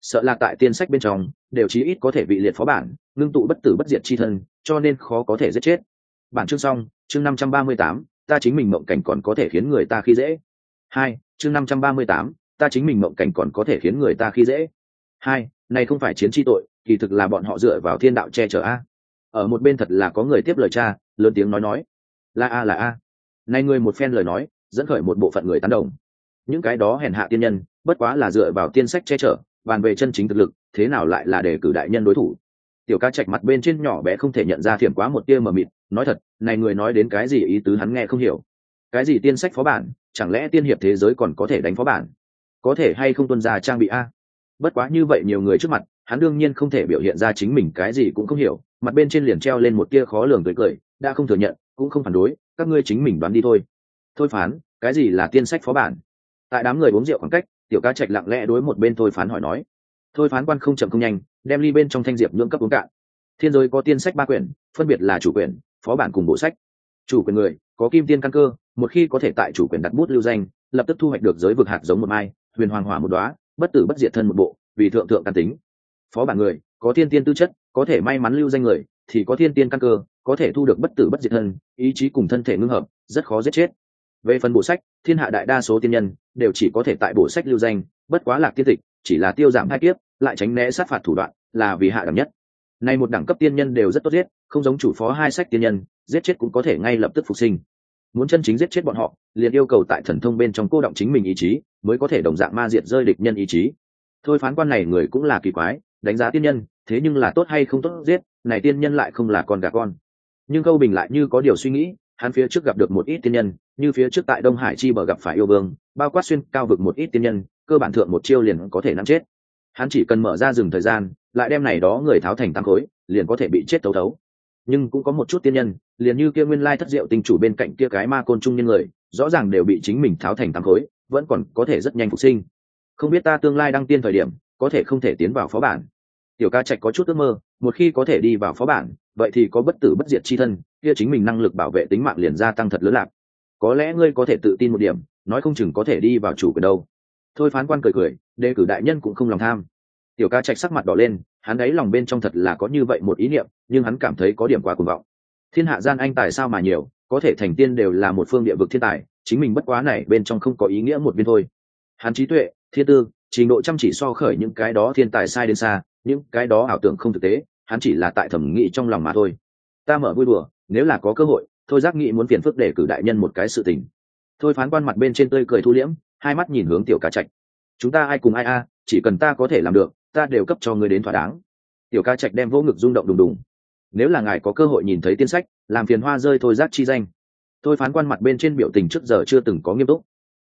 sợ là tại tiên sách bên trong đều chí ít có thể vị liệt phó bản, ngưng tụ bất tử bất diệt chi thân, cho nên khó có thể giết chết. Bản chương xong. Chương 538, ta chính mình mộng cảnh còn có thể khiến người ta khi dễ. 2. Chương 538, ta chính mình mộng cảnh còn có thể khiến người ta khi dễ. 2. Này không phải chiến chi tội, kỳ thực là bọn họ dựa vào thiên đạo che chở a. Ở một bên thật là có người tiếp lời cha, lớn tiếng nói, là a. Này người một phen lời nói, dẫn khởi một bộ phận người tán đồng. Những cái đó hèn hạ tiên nhân, bất quá là dựa vào tiên sách che chở, bàn về chân chính thực lực, thế nào lại là đề cử đại nhân đối thủ. Tiểu Ca Trạch mặt bên trên nhỏ bé không thể nhận ra thiểm quá một tia mờ mịt, nói thật, này người nói đến cái gì ý tứ hắn nghe không hiểu. Cái gì tiên sách phó bản, chẳng lẽ tiên hiệp thế giới còn có thể đánh phó bản? Có thể hay không tuân ra trang bị a? Bất quá như vậy nhiều người trước mặt, hắn đương nhiên không thể biểu hiện ra chính mình cái gì cũng không hiểu, mặt bên trên liền treo lên một tia khó lường cười, đã không thừa nhận, cũng không phản đối, các ngươi chính mình đoán đi thôi. Thôi phán, cái gì là tiên sách phó bản? Tại đám người uống rượu khoảng cách, Tiểu Ca Trạch lặng lẽ đối một bên thôi phán hỏi nói. Thôi phán quan không chậm không nhanh, đem ly bên trong thanh diệp nhưỡng cấp uống cạn. Thiên giới có tiên sách 3 quyển, phân biệt là chủ quyển, phó bản cùng bộ sách. Chủ quyển người có kim tiên căn cơ, một khi có thể tại chủ quyển đặt bút lưu danh, lập tức thu hoạch được giới vực hạt giống một mai, huyền hoàng hỏa một đóa, bất tử bất diệt thân một bộ, vì thượng thượng căn tính. Phó bản người có thiên tiên tư chất, có thể may mắn lưu danh người thì có thiên tiên căn cơ, có thể thu được bất tử bất diệt thân, ý chí cùng thân thể ngưng hợp, rất khó giết chết. Về phần bộ sách, thiên hạ đại đa số tiên nhân đều chỉ có thể tại bộ sách lưu danh, bất quá lạc tiên tịch chỉ là tiêu giảm hai kiếp, lại tránh né sát phạt thủ đoạn, là vì hạ đẳng nhất. Nay một đẳng cấp tiên nhân đều rất tốt giết, không giống chủ phó 2 sách tiên nhân, giết chết cũng có thể ngay lập tức phục sinh. Muốn chân chính giết chết bọn họ, liền yêu cầu tại thần thông bên trong cô động chính mình ý chí, mới có thể đồng dạng ma diệt rơi địch nhân ý chí. Thôi phán quan này người cũng là kỳ quái, đánh giá tiên nhân, thế nhưng là tốt hay không tốt giết, này tiên nhân lại không là con gà con. Nhưng Câu Bình lại như có điều suy nghĩ, hắn phía trước gặp được một ít tiên nhân, như phía trước tại Đông Hải chi bờ gặp phải yêu vương, bao quát xuyên cao vực một ít tiên nhân, cơ bản thượng một chiêu liền có thể nắm chết. Hắn chỉ cần mở ra rừng thời gian, lại đem này đó người tháo thành tám khối, liền có thể bị chết thấu. Nhưng cũng có một chút tiên nhân, liền như kia nguyên lai thất diệu tinh chủ bên cạnh kia cái ma côn trung nhân người, rõ ràng đều bị chính mình tháo thành tám khối, vẫn còn có thể rất nhanh phục sinh. Không biết ta tương lai đăng tiên thời điểm, có thể không thể tiến vào phó bản. Tiểu Ca Trạch có chút ước mơ, một khi có thể đi vào phó bản, vậy thì có bất tử bất diệt chi thân, kia chính mình năng lực bảo vệ tính mạng liền gia tăng thật lớn lạc. Có lẽ ngươi có thể tự tin một điểm, nói không chừng có thể đi vào chủ quyền đâu. Thôi phán quan cười, đề cử đại nhân cũng không lòng tham. Tiểu Ca Trạch sắc mặt đỏ lên, hắn ấy lòng bên trong thật là có như vậy một ý niệm, nhưng hắn cảm thấy có điểm quá cuồng vọng. Thiên hạ gian anh tài sao mà nhiều, có thể thành tiên đều là một phương địa vực thiên tài, chính mình bất quá này bên trong không có ý nghĩa một viên thôi. Hắn trí tuệ, thiên tư, trình độ chăm chỉ so khởi những cái đó thiên tài sai đến xa, những cái đó ảo tưởng không thực tế, hắn chỉ là tại thẩm nghĩ trong lòng mà thôi. Ta mở vui đùa, nếu là có cơ hội, thôi giác nghĩ muốn phiền phức để cử đại nhân một cái sự tình. Thôi phán quan mặt bên trên tươi cười thu liễm, hai mắt nhìn hướng Tiểu Ca Trạch. Chúng ta ai cùng ai a, chỉ cần ta có thể làm được, ta đều cấp cho ngươi đến thỏa đáng. Tiểu Ca Trạch đem vỗ ngực rung động đùng đùng. Nếu là ngài có cơ hội nhìn thấy tiên sách, làm phiền hoa rơi thôi giác chi danh. Thôi phán quan mặt bên trên biểu tình trước giờ chưa từng có nghiêm túc.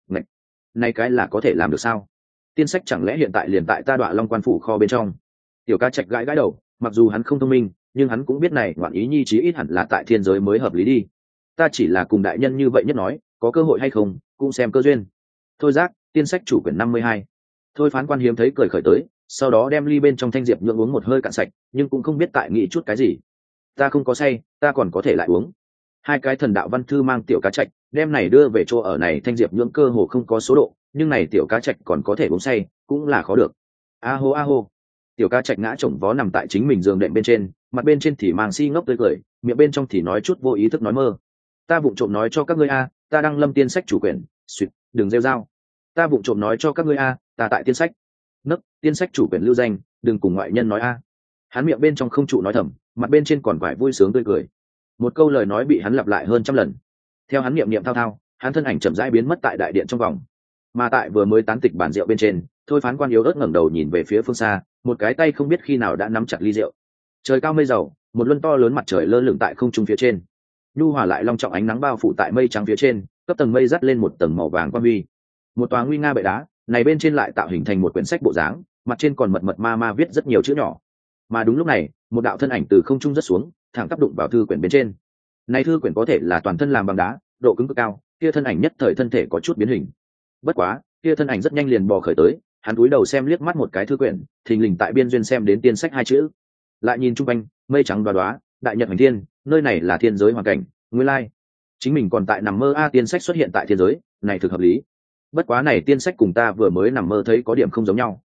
Này cái là có thể làm được sao? Tiên sách chẳng lẽ hiện tại liền tại ta Đoạ Long quan phủ kho bên trong? Tiểu Ca Trạch gãi đầu, mặc dù hắn không thông minh, nhưng hắn cũng biết này ngoạn ý nhi chí ít hẳn là tại thiên giới mới hợp lý đi. Ta chỉ là cùng đại nhân như vậy nhất nói, có cơ hội hay không, cũng xem cơ duyên. Thôi giác, tiên sách chủ quyển 52. Thôi phán quan hiếm thấy cười khởi tới, sau đó đem ly bên trong thanh diệp nhượng uống một hơi cạn sạch, nhưng cũng không biết tại nghĩ chút cái gì. Ta không có say, ta còn có thể lại uống. Hai cái thần đạo văn thư mang Tiểu Cá Trạch, đem này đưa về chỗ ở này thanh diệp nhượng cơ hồ không có số độ, nhưng này Tiểu Cá Trạch còn có thể uống say, cũng là khó được. A hô. Tiểu Ca Trạch ngã chồng vó nằm tại chính mình giường đệm bên trên, mặt bên trên thì mang si ngốc tươi cười, miệng bên trong thì nói chút vô ý thức nói mơ. Ta vụng trộm nói cho các ngươi a, ta đang lâm tiên sách chủ quyền, suýt, đừng rêu rao. Ta vụng trộm nói cho các ngươi a, ta tại tiên sách. Nấc, tiên sách chủ quyền lưu danh, đừng cùng ngoại nhân nói a. Hắn miệng bên trong không trụ nói thầm, mặt bên trên còn quải vui sướng tươi cười. Một câu lời nói bị hắn lặp lại hơn trăm lần. Theo hắn niệm thao thao, hắn thân ảnh chậm rãi biến mất tại đại điện trong vòng. Mà tại vừa mới tán tịch bản rượu bên trên, thôi phán quan yếu ớt ngẩng đầu nhìn về phía phương xa, một cái tay không biết khi nào đã nắm chặt ly rượu. Trời cao mây dầu, một luân to lớn mặt trời lơ lửng tại không trung phía trên, nhu hòa lại long trọng ánh nắng bao phủ tại mây trắng phía trên, cấp tầng mây dắt lên một tầng màu vàng quang huy. Một tòa nguy nga bệ đá, này bên trên lại tạo hình thành một quyển sách bộ dáng, mặt trên còn mật ma viết rất nhiều chữ nhỏ. Mà đúng lúc này, một đạo thân ảnh từ không trung rớt xuống, thẳng tắp đụng vào thư quyển bên trên. Này thư quyển có thể là toàn thân làm bằng đá, độ cứng cực cao, kia thân ảnh nhất thời thân thể có chút biến hình. Bất quá, kia thân ảnh rất nhanh liền bò khởi tới, hắn cúi đầu xem liếc mắt một cái thư quyển, thình lình tại biên duyên xem đến tiên sách hai chữ. Lại nhìn chung quanh, mây trắng đoá đoá, đại nhật hành thiên, nơi này là thiên giới hoàn cảnh, nguyên lai chính mình còn tại nằm mơ a, tiên sách xuất hiện tại thiên giới, này thực hợp lý. Bất quá này tiên sách cùng ta vừa mới nằm mơ thấy có điểm không giống nhau.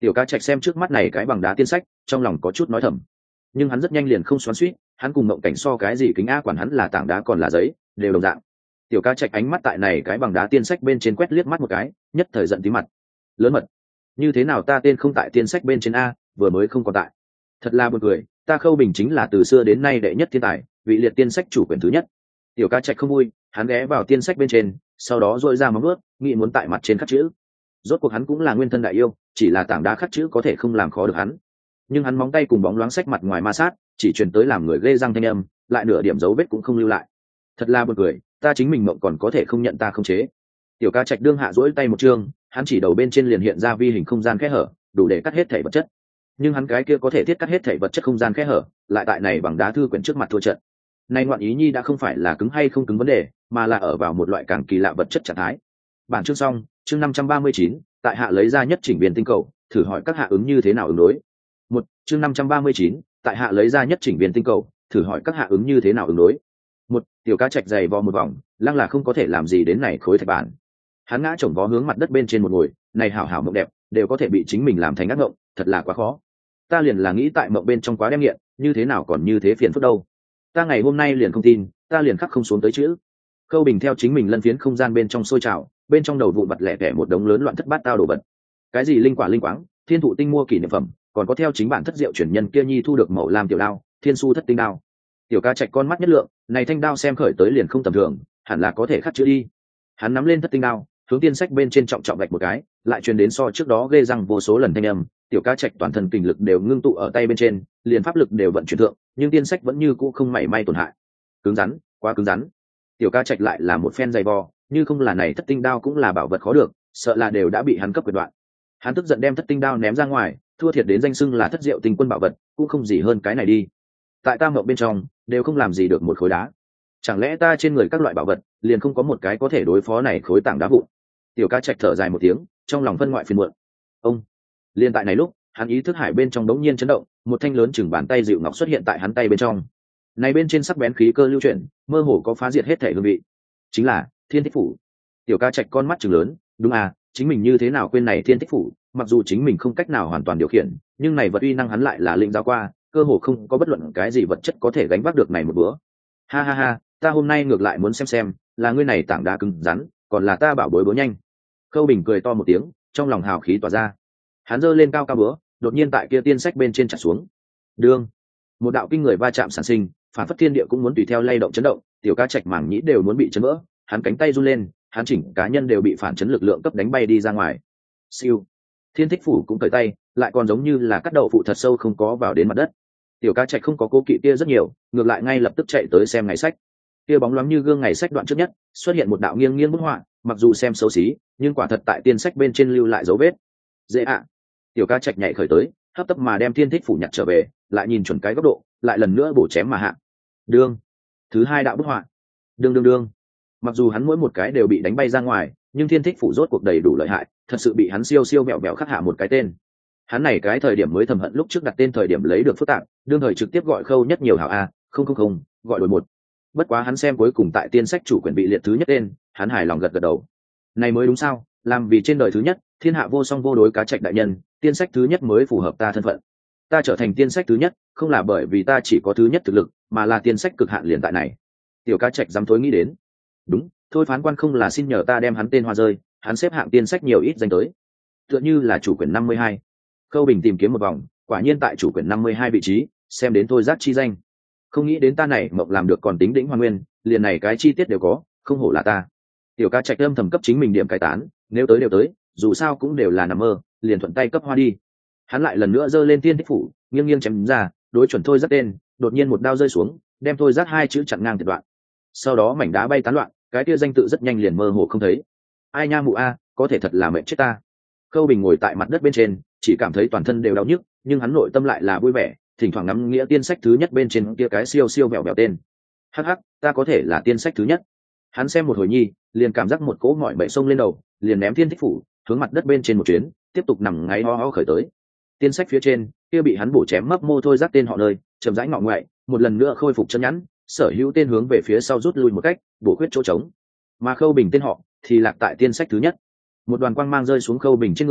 Tiểu Ca Trạch xem trước mắt này cái bằng đá tiên sách, trong lòng có chút nói thầm, nhưng hắn rất nhanh liền không xoắn xuýt, hắn cùng Mộng Cảnh so cái gì kính a, quản hắn là tảng đá còn là giấy, đều đồng dạng. Tiểu Ca Trạch ánh mắt tại này cái bằng đá tiên sách bên trên quét liếc mắt một cái, nhất thời giận tí mặt. Lớn mật, như thế nào ta tên không tại tiên sách bên trên a, vừa mới không còn tại. Thật là buồn cười, ta Khâu Bình chính là từ xưa đến nay đệ nhất thiên tài, vị liệt tiên sách chủ quyển thứ nhất. Tiểu Ca Trạch không vui, hắn ghé vào tiên sách bên trên, sau đó duỗi ra móng vuốt, nghĩ muốn tại mặt trên khắc chữ. Rốt cuộc hắn cũng là nguyên thân đại yêu, chỉ là tảng đá khắc chữ có thể không làm khó được hắn. Nhưng hắn móng tay cùng bóng loáng sách mặt ngoài ma sát, chỉ truyền tới làm người ghê răng thanh âm, lại nửa điểm dấu vết cũng không lưu lại. Thật là buồn cười, ta chính mình mộng còn có thể không nhận ta không chế. Tiểu Ca Trạch đương hạ duỗi tay một chương, hắn chỉ đầu bên trên liền hiện ra vi hình không gian kẽ hở, đủ để cắt hết thể vật chất. Nhưng hắn cái kia có thể thiết cắt hết thể vật chất không gian kẽ hở, lại tại này bằng đá thư quyển trước mặt thua trận. Nay ngoạn ý nhi đã không phải là cứng hay không cứng vấn đề, mà là ở vào một loại càng kỳ lạ vật chất trạng thái. Bản chương xong, chương 539, tại hạ lấy ra nhất chỉnh viên tinh cầu, thử hỏi các hạ ứng như thế nào ứng đối. Một, chương 539, tại hạ lấy ra nhất chỉnh viên tinh cầu, thử hỏi các hạ ứng như thế nào ứng đối. Một, Tiểu Ca Trạch dày vò một vòng, lăng là không có thể làm gì đến này khối thạch bản. Hắn ngã chồng vó hướng mặt đất bên trên một ngồi, này hảo hảo mộng đẹp, đều có thể bị chính mình làm thành ác mộng, thật là quá khó. Ta liền là nghĩ tại mộng bên trong quá đem nghiện, như thế nào còn như thế phiền phức đâu. Ta ngày hôm nay liền không tin, ta liền khắc không xuống tới chữ. Khâu Bình theo chính mình lân phiến không gian bên trong sôi trào, bên trong đầu vụn vặt lẻ tẻ một đống lớn loạn thất bát tao đồ vật. Cái gì linh quả linh quáng, thiên thụ tinh mua kỷ niệm phẩm, còn có theo chính bản thất diệu chuyển nhân kia nhi thu được mẫu làm tiểu đao, thiên su thất tinh đao. Tiểu Ca Trạch con mắt nhất lượng, này thanh đao xem khởi tới liền không tầm thường, hẳn là có thể khắc chữ đi. Hắn nắm lên thất tinh đao, hướng tiên sách bên trên trọng trọng vạch một cái, lại truyền đến so trước đó ghê răng vô số lần thanh âm. Tiểu Ca Trạch toàn thân kinh lực đều ngưng tụ ở tay bên trên, liền pháp lực đều vận chuyển thượng, nhưng tiên sách vẫn như cũ không mảy may tổn hại. Cứng rắn, quá cứng rắn. Tiểu Ca Trạch lại là một phen dày vò, như không là này thất tinh đao cũng là bảo vật khó được, sợ là đều đã bị hắn cấp quyệt đoạn. Hắn tức giận đem thất tinh đao ném ra ngoài, thua thiệt đến danh xưng là thất diệu tinh quân bảo vật, cũng không gì hơn cái này đi. Tại ta mộng bên trong, đều không làm gì được một khối đá. Chẳng lẽ ta trên người các loại bảo vật, liền không có một cái có thể đối phó này khối tảng đá vụn? Tiểu Ca Trạch thở dài một tiếng, trong lòng phân ngoại phiền muộn. Ông, liên tại này lúc, hắn ý thức hải bên trong đống nhiên chấn động, một thanh lớn chừng bàn tay dịu ngọc xuất hiện tại hắn tay bên trong. Này bên trên sắc bén khí cơ lưu chuyển, mơ hồ có phá diệt hết thể hương vị. Chính là Thiên Thích Phủ. Tiểu Ca Trạch con mắt trừng lớn, đúng à, chính mình như thế nào quên này Thiên Thích Phủ, mặc dù chính mình không cách nào hoàn toàn điều khiển, nhưng này vật uy năng hắn lại là lĩnh giáo qua, cơ hồ không có bất luận cái gì vật chất có thể gánh vác được này một bữa. Ha ha ha, ta hôm nay ngược lại muốn xem, là ngươi này tảng đá cứng rắn, còn là ta bảo bối búa nhanh. Khâu Bình cười to một tiếng, trong lòng hào khí tỏa ra. Hắn giơ lên cao cao búa, đột nhiên tại kia tiên sách bên trên chặt xuống. Đương, một đạo kinh người va chạm sản sinh, phản phất thiên địa cũng muốn tùy theo lay động chấn động, Tiểu Ca Trạch mảng nhĩ đều muốn bị chấn vỡ, hắn cánh tay run lên, hắn chỉnh cá nhân đều bị phản chấn lực lượng cấp đánh bay đi ra ngoài. Siêu, Thiên Thích Phủ cũng cởi tay, lại còn giống như là cắt đầu phụ thật sâu không có vào đến mặt đất. Tiểu Ca Trạch không có cố kỵ kia rất nhiều, ngược lại ngay lập tức chạy tới xem ngày sách. Kia bóng loáng như gương ngày sách đoạn trước nhất, xuất hiện một đạo nghiêng nghiêng bức họa, mặc dù xem xấu xí, nhưng quả thật tại tiên sách bên trên lưu lại dấu vết. Dễ ạ. Tiểu Ca Trạch nhảy khởi tới, hấp tấp mà đem Thiên Thích Phủ nhặt trở về, lại nhìn chuẩn cái góc độ, lại lần nữa bổ chém mà hạ. Đương. Thứ hai đạo bức họa. Đương. Mặc dù hắn mỗi một cái đều bị đánh bay ra ngoài, nhưng Thiên Thích Phủ rốt cuộc đầy đủ lợi hại, thật sự bị hắn siêu mẹo mẹo khắc hạ một cái tên. Hắn này cái thời điểm mới thầm hận lúc trước đặt tên thời điểm lấy được phức tạp, đương thời trực tiếp gọi Khâu nhất nhiều hảo a, không, gọi đổi một. Bất quá hắn xem cuối cùng tại tiên sách chủ quyển bị liệt thứ nhất tên, hắn hài lòng gật đầu. Này mới đúng sao, làm vì trên đời thứ nhất, thiên hạ vô song vô đối Cá Trạch đại nhân, tiên sách thứ nhất mới phù hợp ta thân phận. Ta trở thành tiên sách thứ nhất, không là bởi vì ta chỉ có thứ nhất thực lực, mà là tiên sách cực hạn liền tại này. Tiểu Cá Trạch dám thối nghĩ đến. Đúng, thôi phán quan không là xin nhờ ta đem hắn tên hoa rơi, hắn xếp hạng tiên sách nhiều ít danh tới. Tựa như là chủ quyển 52. Khâu Bình tìm kiếm một vòng, quả nhiên tại chủ quyển 52 vị trí, xem đến thôi giác chi danh. Không nghĩ đến ta này mộng làm được còn tính đỉnh hoa nguyên, liền này cái chi tiết đều có, không hổ là ta. Tiểu Ca Trạch âm thầm cấp chính mình điểm cải tán, nếu tới đều tới, dù sao cũng đều là nằm mơ, liền thuận tay cấp hoa đi. Hắn lại lần nữa giơ lên Thiên Thích Phủ, nghiêng chém ra, đối chuẩn thôi giác tên, đột nhiên một đao rơi xuống, đem thôi giác hai chữ chặn ngang tuyệt đoạn. Sau đó mảnh đá bay tán loạn, cái kia danh tự rất nhanh liền mơ hồ không thấy. Ai nha mụ a, có thể thật là mệt chết ta. Khâu Bình ngồi tại mặt đất bên trên, chỉ cảm thấy toàn thân đều đau nhức, nhưng hắn nội tâm lại là vui vẻ, thỉnh thoảng ngắm nghĩa tiên sách thứ nhất bên trên kia cái siêu vẹo tên. Hắc, ta có thể là tiên sách thứ nhất. Hắn xem một hồi nhi, liền cảm giác một cỗ mỏi mệt xông lên đầu, liền ném Thiên Thích Phủ, hướng mặt đất bên trên một chuyến, tiếp tục nằm ngáy ho ho khởi tới. Tiên sách phía trên, kia bị hắn bổ chém mấp mô thôi giác tên họ nơi, chậm rãi ngọ ngoại, một lần nữa khôi phục chân nhẵn, sở hữu tên hướng về phía sau rút lui một cách, bổ khuyết chỗ trống. Mà Khâu Bình tên họ thì lạc tại tiên sách thứ nhất. Một đoàn quang mang rơi xuống Khâu Bình trên người,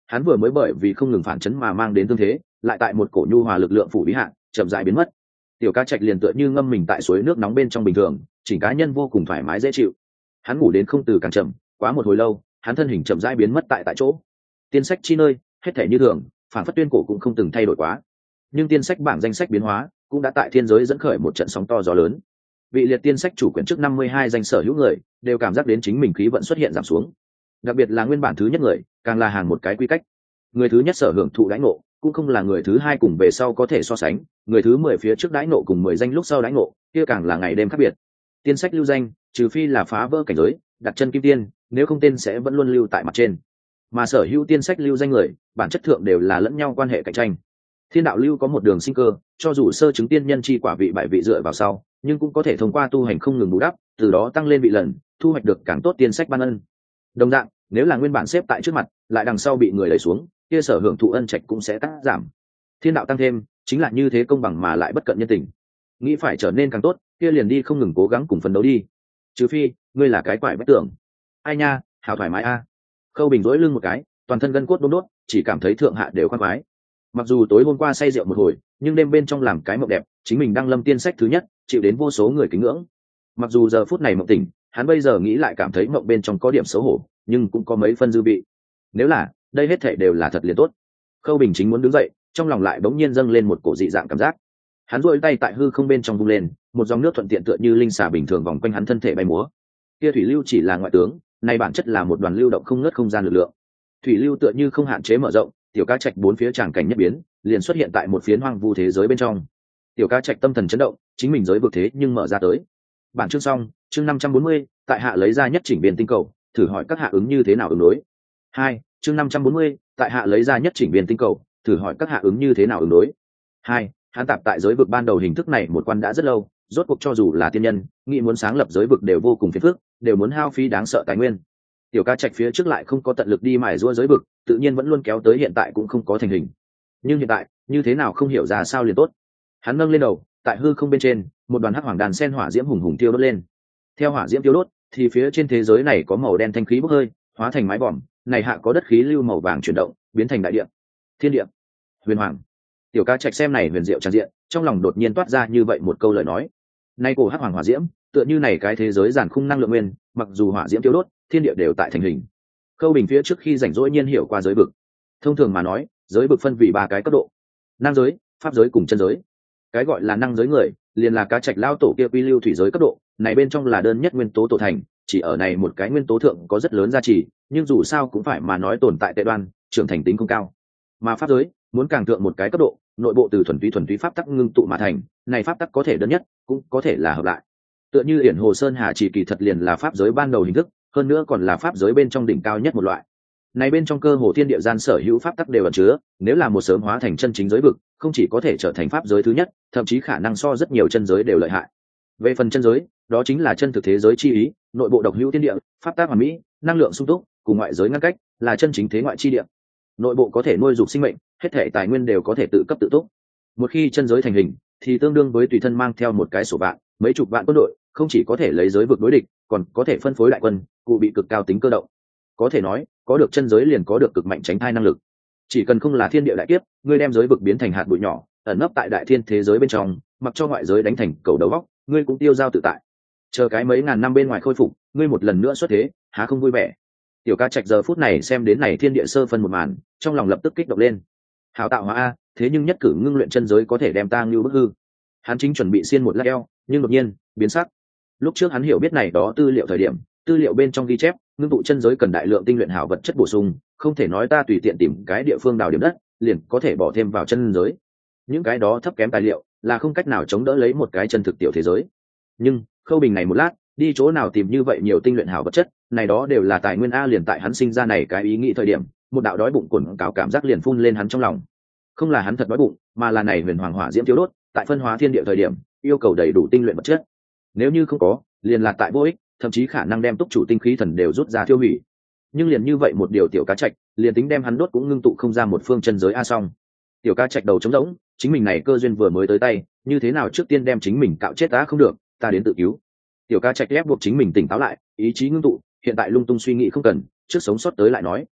hắn vừa mới bởi vì không ngừng phản chấn mà mang đến tương thế, lại tại một cổ nhu hòa lực lượng phủ bí hạn chậm rãi biến mất. Tiểu Cá Trạch liền tựa như ngâm mình tại suối nước nóng bên trong bình thường, chỉnh cá nhân vô cùng thoải mái dễ chịu. Hắn ngủ đến không từ càng chậm, quá một hồi lâu, hắn thân hình chậm rãi biến mất tại chỗ. Tiên sách chi nơi, hết thể như thường, phản phất tuyên cổ cũng không từng thay đổi quá. Nhưng tiên sách bảng danh sách biến hóa, cũng đã tại thiên giới dẫn khởi một trận sóng to gió lớn. Vị liệt tiên sách chủ quyển trước 52 danh sở hữu người, đều cảm giác đến chính mình khí vận xuất hiện giảm xuống. Đặc biệt là nguyên bản thứ nhất người, càng là hàng một cái quy cách. Người thứ nhất sở hưởng thụ đãi ngộ, cũng không là người thứ hai cùng về sau có thể so sánh, người thứ 10 phía trước đãi ngộ cùng 10 danh lúc sau đãi ngộ, kia càng là ngày đêm khác biệt. Tiên sách lưu danh, trừ phi là phá vỡ cảnh giới, đặt chân kim tiên, nếu không tên sẽ vẫn luôn lưu tại mặt trên. Mà sở hữu tiên sách lưu danh người, bản chất thượng đều là lẫn nhau quan hệ cạnh tranh. Thiên đạo lưu có một đường sinh cơ, cho dù sơ chứng tiên nhân chi quả vị bại vị dựa vào sau, nhưng cũng có thể thông qua tu hành không ngừng bù đắp, từ đó tăng lên vị lần, thu hoạch được càng tốt tiên sách ban ân. Đồng dạng, nếu là nguyên bản xếp tại trước mặt, lại đằng sau bị người đẩy xuống, kia sở hưởng thụ ân trạch cũng sẽ cắt giảm. Thiên đạo tăng thêm, chính là như thế công bằng mà lại bất cận nhân tình. Nghĩ phải trở nên càng tốt, kia liền đi không ngừng cố gắng cùng phấn đấu đi. Trừ phi, ngươi là cái quải bất tưởng. Ai nha, hảo thoải mái a. Khâu Bình duỗi lưng một cái, toàn thân gân cốt đôn đốt, chỉ cảm thấy thượng hạ đều khoan khoái. Mặc dù tối hôm qua say rượu một hồi, nhưng đêm bên trong làm cái mộng đẹp, chính mình đang lâm tiên sách thứ nhất, chịu đến vô số người kính ngưỡng. Mặc dù giờ phút này mộng tỉnh, hắn bây giờ nghĩ lại cảm thấy mộng bên trong có điểm xấu hổ, nhưng cũng có mấy phân dư vị. Nếu là, đây hết thảy đều là thật liền tốt. Khâu Bình chính muốn đứng dậy, trong lòng lại bỗng nhiên dâng lên một cổ dị dạng cảm giác. Hắn duỗi tay tại hư không bên trong vung lên, một dòng nước thuận tiện tựa như linh xà bình thường vòng quanh hắn thân thể bay múa. Kia thủy lưu chỉ là ngoại tướng, này bản chất là một đoàn lưu động không ngớt không gian lực lượng. Thủy lưu tựa như không hạn chế mở rộng, Tiểu Cá Trạch bốn phía tràng cảnh nhất biến, liền xuất hiện tại một phiến hoang vu thế giới bên trong. Tiểu Cá Trạch tâm thần chấn động, chính mình giới vực thế nhưng mở ra tới. Bản chương xong, chương 540, tại hạ lấy ra nhất chỉnh biên tinh cầu, thử hỏi các hạ ứng như thế nào ứng đối. 2, chương 540, tại hạ lấy ra nhất chỉnh biên tinh cầu, thử hỏi các hạ ứng như thế nào ứng đối. 2, hắn tạp tại giới vực ban đầu hình thức này một quan đã rất lâu, rốt cuộc cho dù là tiên nhân, nghĩ muốn sáng lập giới vực đều vô cùng phiền phức, đều muốn hao phí đáng sợ tài nguyên. Tiểu Cá Trạch phía trước lại không có tận lực đi mài giũa giới vực, tự nhiên vẫn luôn kéo tới hiện tại cũng không có thành hình. Nhưng hiện tại, như thế nào không hiểu ra sao liền tốt. Hắn nâng lên đầu, tại hư không bên trên, một đoàn hắc hoàng đàn sen hỏa diễm hùng hùng tiêu đốt lên. Theo hỏa diễm tiêu đốt, thì phía trên thế giới này có màu đen thanh khí bốc hơi, hóa thành mái vòm, này hạ có đất khí lưu màu vàng chuyển động, biến thành đại địa, thiên địa, huyền hoàng. Tiểu Cá Trạch xem này huyền diệu tràn diện, trong lòng đột nhiên toát ra như vậy một câu lời nói. Nay cổ hắc hoàng hỏa diễm, tựa như này cái thế giới giản khung năng lượng nguyên, mặc dù hỏa diễm tiêu đốt, thiên địa đều tại thành hình. Khâu Bình phía trước khi rảnh rỗi nhiên hiểu qua giới vực. Thông thường mà nói, giới vực phân vì ba cái cấp độ: năng giới, pháp giới cùng chân giới. Cái gọi là năng giới người, liền là Cá Trạch lao tổ kia quy lưu thủy giới cấp độ, này bên trong là đơn nhất nguyên tố tổ thành, chỉ ở này một cái nguyên tố thượng có rất lớn giá trị, nhưng dù sao cũng phải mà nói tồn tại tệ đoan, trưởng thành tính không cao. Mà pháp giới, muốn càng thượng một cái cấp độ, nội bộ từ thuần túy pháp tắc ngưng tụ mà thành, này pháp tắc có thể đơn nhất, cũng có thể là hợp lại. Tựa như Yển Hồ Sơn Hà chỉ kỳ thật liền là pháp giới ban đầu hình thức, hơn nữa còn là pháp giới bên trong đỉnh cao nhất một loại. Này bên trong cơ hồ thiên địa gian sở hữu pháp tắc đều ẩn chứa, nếu là một sớm hóa thành chân chính giới vực, không chỉ có thể trở thành pháp giới thứ nhất, thậm chí khả năng so rất nhiều chân giới đều lợi hại. Về phần chân giới, đó chính là chân thực thế giới chi ý, nội bộ độc hữu thiên địa, pháp tắc hoàn mỹ, năng lượng sung túc, cùng ngoại giới ngăn cách, là chân chính thế ngoại chi địa. Nội bộ có thể nuôi dục sinh mệnh, hết thể tài nguyên đều có thể tự cấp tự túc. Một khi chân giới thành hình, thì tương đương với tùy thân mang theo một cái sổ vạn, mấy chục vạn quân đội, không chỉ có thể lấy giới vực đối địch, còn có thể phân phối đại quân, cụ bị cực cao tính cơ động. Có thể nói, có được chân giới liền có được cực mạnh tránh thai năng lực. Chỉ cần không là thiên địa đại kiếp, ngươi đem giới vực biến thành hạt bụi nhỏ, ẩn nấp tại đại thiên thế giới bên trong, mặc cho ngoại giới đánh thành cầu đầu góc, ngươi cũng tiêu dao tự tại. Chờ cái mấy ngàn năm bên ngoài khôi phục, ngươi một lần nữa xuất thế, há không vui vẻ. Tiểu Cá Trạch giờ phút này xem đến này thiên địa sơ phân một màn, trong lòng lập tức kích động lên. Hảo tạo hóa a, thế nhưng nhất cử ngưng luyện chân giới có thể đem ta như bức hư. Hắn chính chuẩn bị xiên một lát eo, nhưng đột nhiên biến sắc. Lúc trước hắn hiểu biết này đó tư liệu thời điểm, tư liệu bên trong ghi chép, ngưng tụ chân giới cần đại lượng tinh luyện hảo vật chất bổ sung, không thể nói ta tùy tiện tìm cái địa phương đào điểm đất, liền có thể bỏ thêm vào chân giới. Những cái đó thấp kém tài liệu, là không cách nào chống đỡ lấy một cái chân thực tiểu thế giới. Nhưng Khâu Bình này một lát, đi chỗ nào tìm như vậy nhiều tinh luyện hảo vật chất, này đó đều là tài nguyên a. Liền tại hắn sinh ra này cái ý nghĩ thời điểm, một đạo đói bụng cuồn cào cảm giác liền phun lên hắn trong lòng. Không là hắn thật đói bụng, mà là này huyền hoàng hỏa diễm tiêu đốt, tại phân hóa thiên địa thời điểm, yêu cầu đầy đủ tinh luyện vật chất. Nếu như không có, liền là tại vô ích, thậm chí khả năng đem túc chủ tinh khí thần đều rút ra tiêu hủy. Nhưng liền như vậy một điều Tiểu Cá Trạch, liền tính đem hắn đốt cũng ngưng tụ không ra một phương chân giới a xong. Tiểu Cá Trạch đầu trống rỗng, chính mình này cơ duyên vừa mới tới tay, như thế nào trước tiên đem chính mình cạo chết ta không được, ta đến tự cứu. Tiểu Cá Trạch ép buộc chính mình tỉnh táo lại, ý chí ngưng tụ, hiện tại lung tung suy nghĩ không cần, trước sống sót tới lại nói.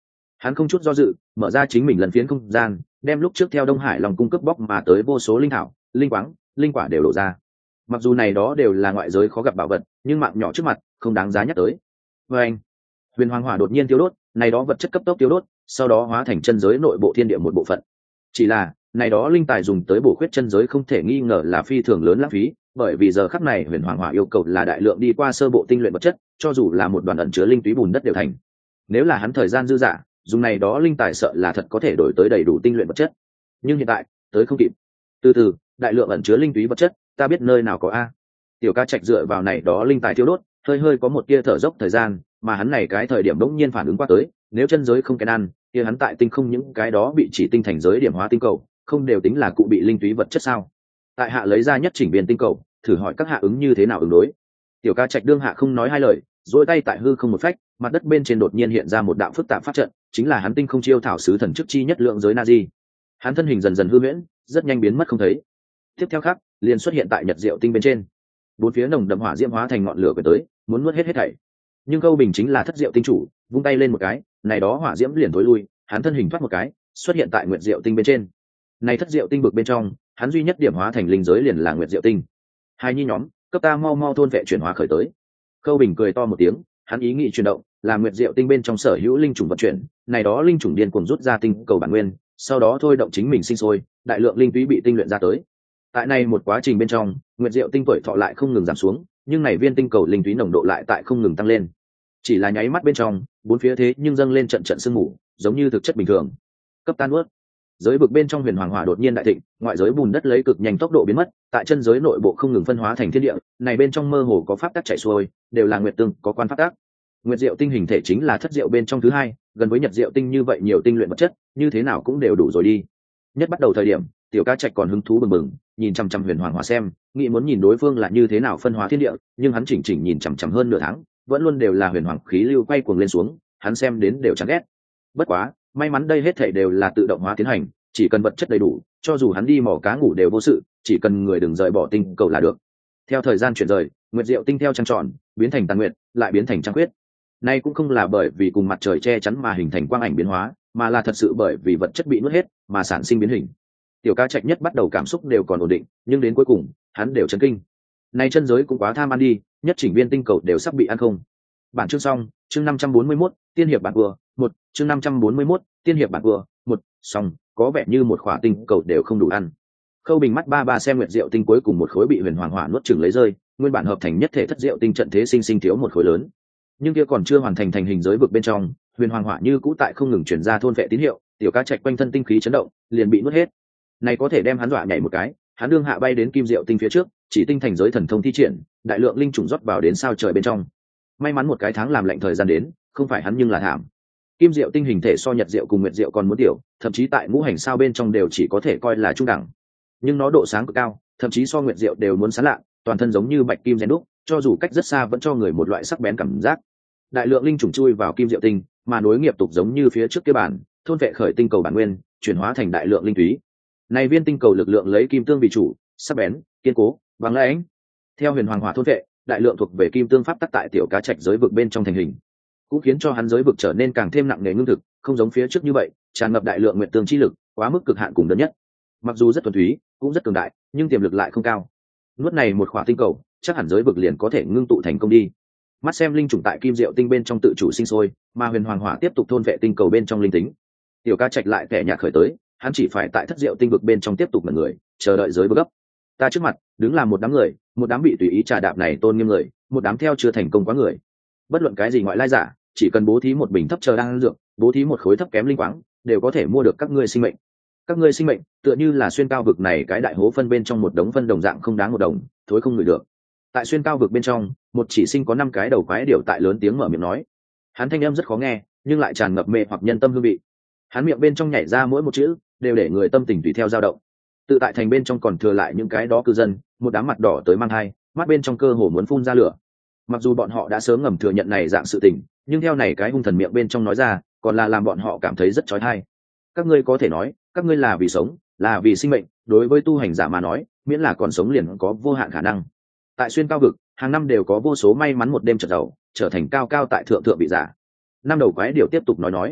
Hắn không chút do dự mở ra chính mình lần phiến không gian, đem lúc trước theo Đông Hải Long cung cấp bóc mà tới vô số linh thảo, linh quáng, linh quả đều đổ ra. Mặc dù này đó đều là ngoại giới khó gặp bảo vật, nhưng mạng nhỏ trước mặt không đáng giá nhắc tới. Và anh, huyền hoàng hỏa đột nhiên tiêu đốt, này đó vật chất cấp tốc tiêu đốt, sau đó hóa thành chân giới nội bộ thiên địa một bộ phận. Chỉ là này đó linh tài dùng tới bổ khuyết chân giới không thể nghi ngờ là phi thường lớn lãng phí, bởi vì giờ khắc này huyền hoàng hỏa yêu cầu là đại lượng đi qua sơ bộ tinh luyện vật chất, cho dù là một đoàn ẩn chứa linh túy bùn đất đều thành. Nếu là hắn thời gian dư dả, dùng này đó linh tài sợ là thật có thể đổi tới đầy đủ tinh luyện vật chất, nhưng hiện tại tới không kịp. Từ từ, đại lượng ẩn chứa linh túy vật chất, ta biết nơi nào có a. Tiểu Ca Trạch dựa vào này đó linh tài tiêu đốt, hơi có một tia thở dốc thời gian, mà hắn này cái thời điểm đống nhiên phản ứng qua tới, nếu chân giới không kén ăn, kia hắn tại tinh không những cái đó bị chỉ tinh thành giới điểm hóa tinh cầu, không đều tính là cụ bị linh túy vật chất sao? Tại hạ lấy ra nhất chỉnh viên tinh cầu, thử hỏi các hạ ứng như thế nào ứng đối. Tiểu Ca Trạch đương hạ không nói hai lời, duỗi tay tại hư không một phách, mặt đất bên trên đột nhiên hiện ra một đạo phức tạp pháp trận, chính là hắn tinh không chiêu thảo sứ thần chức chi nhất lượng giới Nazi. Hắn thân hình dần dần hư huyễn, rất nhanh biến mất không thấy. Tiếp theo khắc, liền xuất hiện tại Nhật Diệu tinh bên trên. Bốn phía nồng đậm hỏa diễm hóa thành ngọn lửa quyển tới, muốn nuốt hết thảy. Nhưng Câu Bình chính là Thất Diệu tinh chủ, vung tay lên một cái, này đó hỏa diễm liền tối lui, hắn thân hình thoát một cái, xuất hiện tại Nguyệt Diệu tinh bên trên. Này Thất Diệu tinh vực bên trong, hắn duy nhất điểm hóa thành linh giới liền là Nguyệt Diệu tinh. Hai nhi nhóm, cấp ta mau mau thôn vệ chuyển hóa khởi tới. Khâu Bình cười to một tiếng, hắn ý nghĩ chuyển động, là Nguyệt Diệu tinh bên trong sở hữu linh trùng vận chuyển, này đó linh trùng điên cuồng rút ra tinh cầu bản nguyên, sau đó thôi động chính mình sinh sôi, đại lượng linh túy bị tinh luyện ra tới. Tại này một quá trình bên trong, Nguyệt Diệu tinh tuổi thọ lại không ngừng giảm xuống, nhưng này viên tinh cầu linh túy nồng độ lại tại không ngừng tăng lên. Chỉ là nháy mắt bên trong, bốn phía thế nhưng dâng lên trận trận sương mù, giống như thực chất bình thường. Cấp tan nuốt. Giới vực bên trong huyền hoàng hỏa đột nhiên đại thịnh, ngoại giới bùn đất lấy cực nhanh tốc độ biến mất, tại chân giới nội bộ không ngừng phân hóa thành thiên địa, này bên trong mơ hồ có pháp tắc chảy xuôi, đều là nguyệt tương, có quan pháp tắc. Nguyệt Diệu tinh hình thể chính là Thất Diệu bên trong thứ hai, gần với Nhật Diệu tinh như vậy nhiều tinh luyện vật chất, như thế nào cũng đều đủ rồi đi. Nhất bắt đầu thời điểm, Tiểu Ca Trạch còn hứng thú bừng bừng, nhìn chăm chăm huyền hoàng hỏa xem, nghĩ muốn nhìn đối phương là như thế nào phân hóa thiên địa, nhưng hắn chỉnh nhìn chăm chăm hơn nửa tháng, vẫn luôn đều là huyền hoàng khí lưu quay cuồng lên xuống, hắn xem đến đều chán ghét. Bất quá, may mắn đây hết thảy đều là tự động hóa tiến hành, chỉ cần vật chất đầy đủ, cho dù hắn đi mò cá ngủ đều vô sự, chỉ cần người đừng rời bỏ tinh cầu là được. Theo thời gian chuyển rời, Nguyệt Diệu tinh theo trăng tròn, biến thành tàn nguyệt, lại biến thành trăng khuyết. Nay cũng không là bởi vì cùng mặt trời che chắn mà hình thành quang ảnh biến hóa, mà là thật sự bởi vì vật chất bị nuốt hết mà sản sinh biến hình. Tiểu Ca Trạch nhất bắt đầu cảm xúc đều còn ổn định, nhưng đến cuối cùng, hắn đều chấn kinh. Nay chân giới cũng quá tham ăn đi, nhất chỉnh viên tinh cầu đều sắp bị ăn không. Bản chương xong, chương 541, tiên hiệp bản vừa, một, chương 541, tiên hiệp bản vừa, một, xong, có vẻ như một khỏa tinh cầu đều không đủ ăn. Khâu Bình mắt ba xem Nguyệt Diệu tinh cuối cùng một khối bị huyền hoàng hỏa nuốt chửng lấy rơi, nguyên bản hợp thành nhất thể Thất Diệu tinh trận thế sinh thiếu một khối lớn. Nhưng kia còn chưa hoàn thành thành hình giới vực bên trong, huyền hoàng hỏa như cũ tại không ngừng chuyển ra thôn vệ tín hiệu, Tiểu Ca Trạch quanh thân tinh khí chấn động, liền bị nuốt hết. Này có thể đem hắn dọa nhảy một cái, hắn đương hạ bay đến Kim Diệu tinh phía trước, chỉ tinh thành giới thần thông thi triển, đại lượng linh trùng rót vào đến sao trời bên trong. May mắn một cái tháng làm lạnh thời gian đến, không phải hắn nhưng là thảm. Kim Diệu tinh hình thể so Nhật Diệu cùng Nguyệt Diệu còn muốn tiểu, thậm chí tại ngũ hành sao bên trong đều chỉ có thể coi là trung đẳng. Nhưng nó độ sáng cực cao, thậm chí so Nguyệt Diệu đều muốn sáng lạ, toàn thân giống như bạch kim rèn đúc, cho dù cách rất xa vẫn cho người một loại sắc bén cảm giác. Đại lượng linh trùng chui vào Kim Diệu tinh, mà nối nghiệp tục giống như phía trước kia bản, thôn vệ khởi tinh cầu bản nguyên, chuyển hóa thành đại lượng linh túy. Này viên tinh cầu lực lượng lấy kim tương vì chủ, sắc bén, kiên cố, bằng lãnh. Theo huyền hoàng hỏa thôn vệ, đại lượng thuộc về kim tương pháp tắc tại Tiểu Cá Trạch giới vực bên trong thành hình, cũng khiến cho hắn giới vực trở nên càng thêm nặng nề ngưng thực, không giống phía trước như vậy, tràn ngập đại lượng nguyện tương chi lực, quá mức cực hạn cùng đơn nhất. Mặc dù rất thuần túy, cũng rất cường đại, nhưng tiềm lực lại không cao. Nuốt này một khỏa tinh cầu, chắc hẳn giới vực liền có thể ngưng tụ thành công đi. Mắt xem linh trùng tại Kim Diệu tinh bên trong tự chủ sinh sôi, mà huyền hoàng hỏa tiếp tục thôn vệ tinh cầu bên trong linh tính. Tiểu Ca Trạch lại kẻ nhạt khởi tới, hắn chỉ phải tại Thất Diệu tinh vực bên trong tiếp tục mật người, chờ đợi giới vực gấp. Ta trước mặt đứng là một đám người, một đám bị tùy ý trà đạp này tôn nghiêm người, một đám theo chưa thành công quá người. Bất luận cái gì ngoại lai giả, chỉ cần bố thí một bình thấp chờ đang dược, bố thí một khối thấp kém linh quáng, đều có thể mua được các ngươi sinh mệnh. Các ngươi sinh mệnh tựa như là xuyên cao vực này cái đại hố phân bên trong một đống phân đồng dạng không đáng một đồng, thối không ngửi được. Tại xuyên cao vực bên trong, một chỉ sinh có 5 cái đầu quái điểu tại lớn tiếng mở miệng nói. Hắn thanh âm rất khó nghe, nhưng lại tràn ngập mê hoặc nhân tâm hương vị. Hắn miệng bên trong nhảy ra mỗi một chữ, đều để người tâm tình tùy theo dao động. Tự tại thành bên trong còn thừa lại những cái đó cư dân, một đám mặt đỏ tới mang hai, mắt bên trong cơ hồ muốn phun ra lửa. Mặc dù bọn họ đã sớm ngầm thừa nhận này dạng sự tình, nhưng theo này cái hung thần miệng bên trong nói ra, còn là làm bọn họ cảm thấy rất chói tai. Các ngươi có thể nói, các ngươi là vì sống, là vì sinh mệnh, đối với tu hành giả mà nói, miễn là còn sống liền có vô hạn khả năng. Tại xuyên cao vực, hàng năm đều có vô số may mắn một đêm trở giàu, trở thành cao cao tại thượng thượng vị giả. Năm đầu quái điều tiếp tục nói,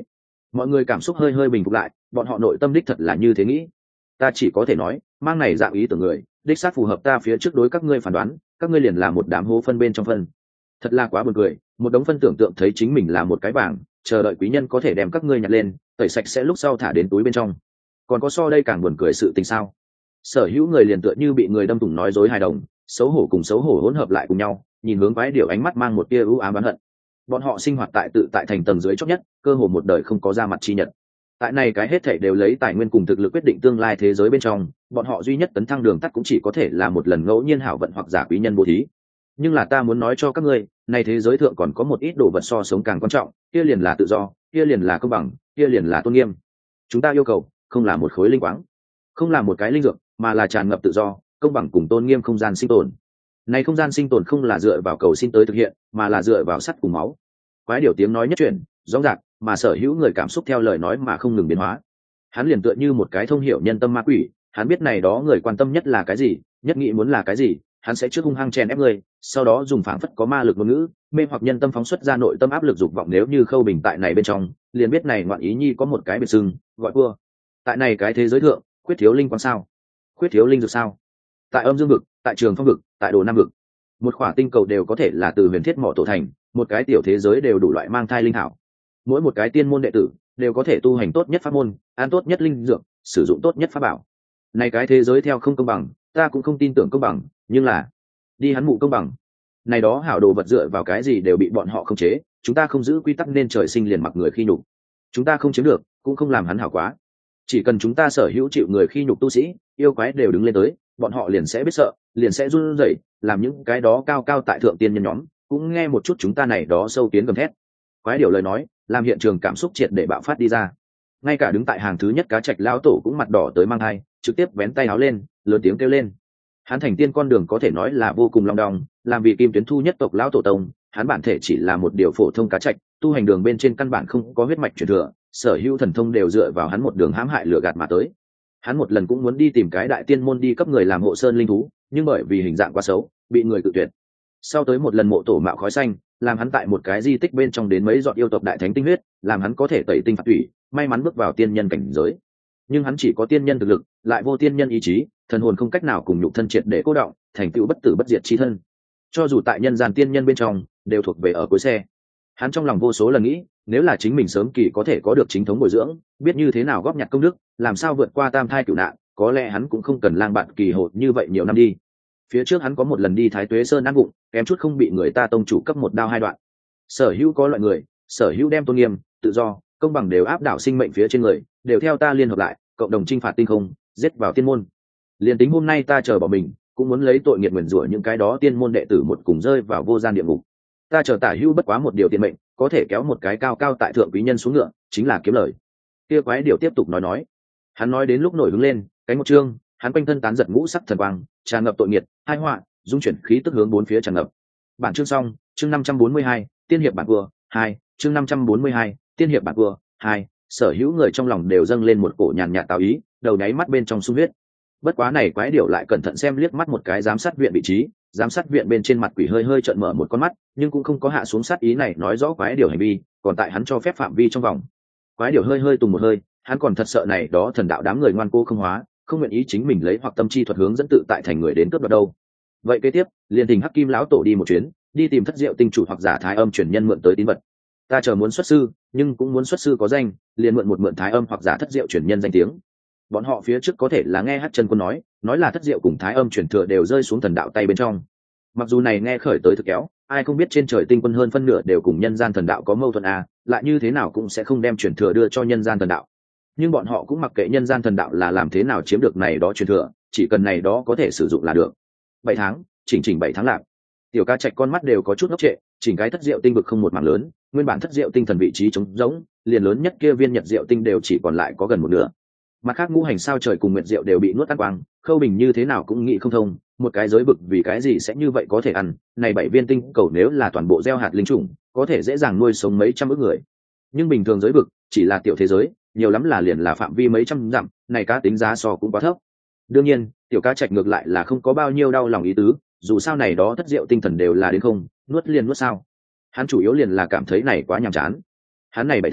mọi người cảm xúc hơi hơi bình phục lại, bọn họ nội tâm đích thật là như thế nghĩ. Ta chỉ có thể nói, mang này dạng ý tưởng người đích xác phù hợp ta phía trước đối các ngươi phán đoán, các ngươi liền là một đám hố phân bên trong phân. Thật là quá buồn cười, một đống phân tưởng tượng thấy chính mình là một cái vàng, chờ đợi quý nhân có thể đem các ngươi nhặt lên tẩy sạch sẽ lúc sau thả đến túi bên trong. Còn có so đây càng buồn cười sự tình sao? Sở hữu người liền tựa như bị người đâm thủng nói dối hài đồng, xấu hổ cùng xấu hổ hỗn hợp lại cùng nhau, nhìn hướng quái điểu ánh mắt mang một tia ưu ám oán hận. Bọn họ sinh hoạt tại thành tầng dưới chót nhất, cơ hồ một đời không có ra mặt chi nhật. Tại này cái hết thảy đều lấy tài nguyên cùng thực lực quyết định tương lai thế giới bên trong, bọn họ duy nhất tấn thăng đường tắt cũng chỉ có thể là một lần ngẫu nhiên hảo vận hoặc giả quý nhân bố thí. Nhưng là ta muốn nói cho các ngươi, này thế giới thượng còn có một ít đồ vật so sống càng quan trọng, kia liền là tự do, kia liền là công bằng, kia liền là tôn nghiêm. Chúng ta yêu cầu không là một khối linh quáng, không là một cái linh dược, mà là tràn ngập tự do, công bằng cùng tôn nghiêm không gian sinh tồn. Này không gian sinh tồn không là dựa vào cầu xin tới thực hiện, mà là dựa vào sắt cùng máu. Quái điều tiếng nói nhất chuyển, rõ ràng, mà sở hữu người cảm xúc theo lời nói mà không ngừng biến hóa. Hắn liền tựa như một cái thông hiểu nhân tâm ma quỷ, hắn biết này đó người quan tâm nhất là cái gì, nhất nghĩ muốn là cái gì, hắn sẽ trước hung hăng chèn ép người, sau đó dùng phảng phất có ma lực ngôn ngữ, mê hoặc nhân tâm phóng xuất ra nội tâm áp lực dục vọng. Nếu như Khâu Bình tại này bên trong, liền biết này ngoạn ý nhi có một cái biệt xưng, gọi cua. Tại này cái thế giới thượng, khuyết thiếu linh quang sao? Khuyết thiếu linh dược sao? Tại âm dương vực, tại trường phong vực, tại đồ nam vực, một khỏa tinh cầu đều có thể là từ huyền thiết mỏ tổ thành, một cái tiểu thế giới đều đủ loại mang thai linh thảo. Mỗi một cái tiên môn đệ tử đều có thể tu hành tốt nhất pháp môn, ăn tốt nhất linh dược, sử dụng tốt nhất pháp bảo. Này cái thế giới theo không công bằng, ta cũng không tin tưởng công bằng, nhưng là đi hắn mụ công bằng. Này đó hảo đồ vật dựa vào cái gì đều bị bọn họ khống chế, chúng ta không giữ quy tắc nên trời sinh liền mặc người khi nhục. Chúng ta không chiếm được, cũng không làm hắn hảo quá. Chỉ cần chúng ta sở hữu chịu người khi nhục tu sĩ, yêu quái đều đứng lên tới, bọn họ liền sẽ biết sợ, liền sẽ run rẩy, làm những cái đó cao cao tại thượng tiên nhân nhóm cũng nghe một chút chúng ta này đó sâu kiến gầm thét. Quái điều lời nói làm hiện trường cảm xúc triệt để bạo phát đi ra, ngay cả đứng tại hàng thứ nhất cá trạch lão tổ cũng mặt đỏ tới mang hai, trực tiếp vén tay áo lên, lớn tiếng kêu lên. Hắn thành tiên con đường có thể nói là vô cùng long đong, làm vì kim tuyến thu nhất tộc lão tổ tông, hắn bản thể chỉ là một điều phổ thông cá trạch, tu hành đường bên trên căn bản không có huyết mạch truyền thừa, sở hữu thần thông đều dựa vào hắn một đường hãm hại lừa gạt mà tới. Hắn một lần cũng muốn đi tìm cái đại tiên môn đi cấp người làm hộ sơn linh thú, nhưng bởi vì hình dạng quá xấu, bị người cự tuyệt. Sau tới một lần mộ tổ mạo khói xanh, làm hắn tại một cái di tích bên trong đến mấy giọt yêu tộc đại thánh tinh huyết, làm hắn có thể tẩy tinh phạt thủy, may mắn bước vào tiên nhân cảnh giới. Nhưng hắn chỉ có tiên nhân thực lực, lại vô tiên nhân ý chí, thần hồn không cách nào cùng nhục thân triệt để cố động, thành tựu bất tử bất diệt chi thân. Cho dù tại nhân gian tiên nhân bên trong, đều thuộc về ở cuối xe. Hắn trong lòng vô số lần nghĩ, nếu là chính mình sớm kỳ có thể có được chính thống bồi dưỡng, biết như thế nào góp nhặt công đức, làm sao vượt qua tam thai cửu nạn, có lẽ hắn cũng không cần lang bạn kỳ hộ như vậy nhiều năm đi. Phía trước hắn có một lần đi Thái Tuế Sơn ăn bụng, kém chút không bị người ta tông chủ cấp một đao hai đoạn. Sở hữu có loại người, sở hữu đem tôn nghiêm, tự do, công bằng đều áp đảo sinh mệnh phía trên người, đều theo ta liên hợp lại, cộng đồng chinh phạt tinh không, giết vào tiên môn. Liên tính hôm nay ta chờ bỏ mình, cũng muốn lấy tội nghiệt nguyền rủa những cái đó tiên môn đệ tử một cùng rơi vào vô gian địa ngục. Ta chờ tả hữu bất quá một điều tiền mệnh, có thể kéo một cái cao cao tại thượng quý nhân xuống ngựa, chính là kiếm lời. Kia quái điều tiếp tục nói. Hắn nói đến lúc nổi hứng lên, cánh một chương, hắn quanh thân tán giật ngũ sắc thần quang, tràn ngập tội nghiệt, hai họa, dung chuyển khí tức hướng bốn phía tràn ngập. Bản chương xong, chương 542, tiên hiệp bản vừa, 2, chương 542, tiên hiệp bản vừa, 2, sở hữu người trong lòng đều dâng lên một cổ nhàn nhạt táo ý, đầu nháy mắt bên trong sung huyết. Bất quá này quái điểu lại cẩn thận xem liếc mắt một cái giám sát viện vị trí, giám sát viện bên trên mặt quỷ hơi hơi trợn mở một con mắt, nhưng cũng không có hạ xuống sát ý này nói rõ quái điểu hành vi, còn tại hắn cho phép phạm vi trong vòng. Quái điểu hơi hơi tùng một hơi, hắn còn thật sợ này đó thần đạo đám người ngoan cố không hóa, không nguyện ý chính mình lấy hoặc tâm chi thuật hướng dẫn tự tại thành người đến cướp đoạt đâu. Vậy kế tiếp, liền thỉnh Hắc Kim lão tổ đi một chuyến, đi tìm Thất Diệu tinh chủ hoặc giả Thái Âm truyền nhân mượn tới tín vật. Ta chờ muốn xuất sư, nhưng cũng muốn xuất sư có danh, liền mượn Thái Âm hoặc giả Thất Diệu truyền nhân danh tiếng. Bọn họ phía trước có thể là nghe Hắc Chân Quân nói là Thất Diệu cùng Thái Âm truyền thừa đều rơi xuống thần đạo tay bên trong. Mặc dù này nghe khởi tới thực kéo, ai không biết trên trời tinh quân hơn phân nửa đều cùng nhân gian thần đạo có mâu thuẫn à, lại như thế nào cũng sẽ không đem truyền thừa đưa cho nhân gian thần đạo. Nhưng bọn họ cũng mặc kệ nhân gian thần đạo là làm thế nào chiếm được này đó truyền thừa, chỉ cần này đó có thể sử dụng là được. 7 tháng, chỉnh 7 tháng lạc. Tiểu Ca Trạch con mắt đều có chút ngốc trệ, chỉnh cái Thất Diệu tinh vực không một mảng lớn, nguyên bản Thất Diệu tinh thần vị trí trống rỗng, liền lớn nhất kia viên Nhật Diệu tinh đều chỉ còn lại có gần một nửa. Mặt khác ngũ hành sao trời cùng nguyệt diệu đều bị nuốt ăn quang, Khâu Bình như thế nào cũng nghĩ không thông, một cái giới vực vì cái gì sẽ như vậy có thể ăn, này 7 viên tinh cầu nếu là toàn bộ gieo hạt linh trùng, có thể dễ dàng nuôi sống mấy trăm ức người. Nhưng bình thường giới vực chỉ là tiểu thế giới, nhiều lắm là liền là phạm vi mấy trăm dặm, này cá tính giá so cũng quá thấp. Đương nhiên, Tiểu Ca Trạch ngược lại là không có bao nhiêu đau lòng ý tứ, dù sao này đó Thất Diệu tinh thần đều là đến không, nuốt liền nuốt sao. Hắn chủ yếu liền là cảm thấy này quá nhàm chán. Hắn này 7 tháng,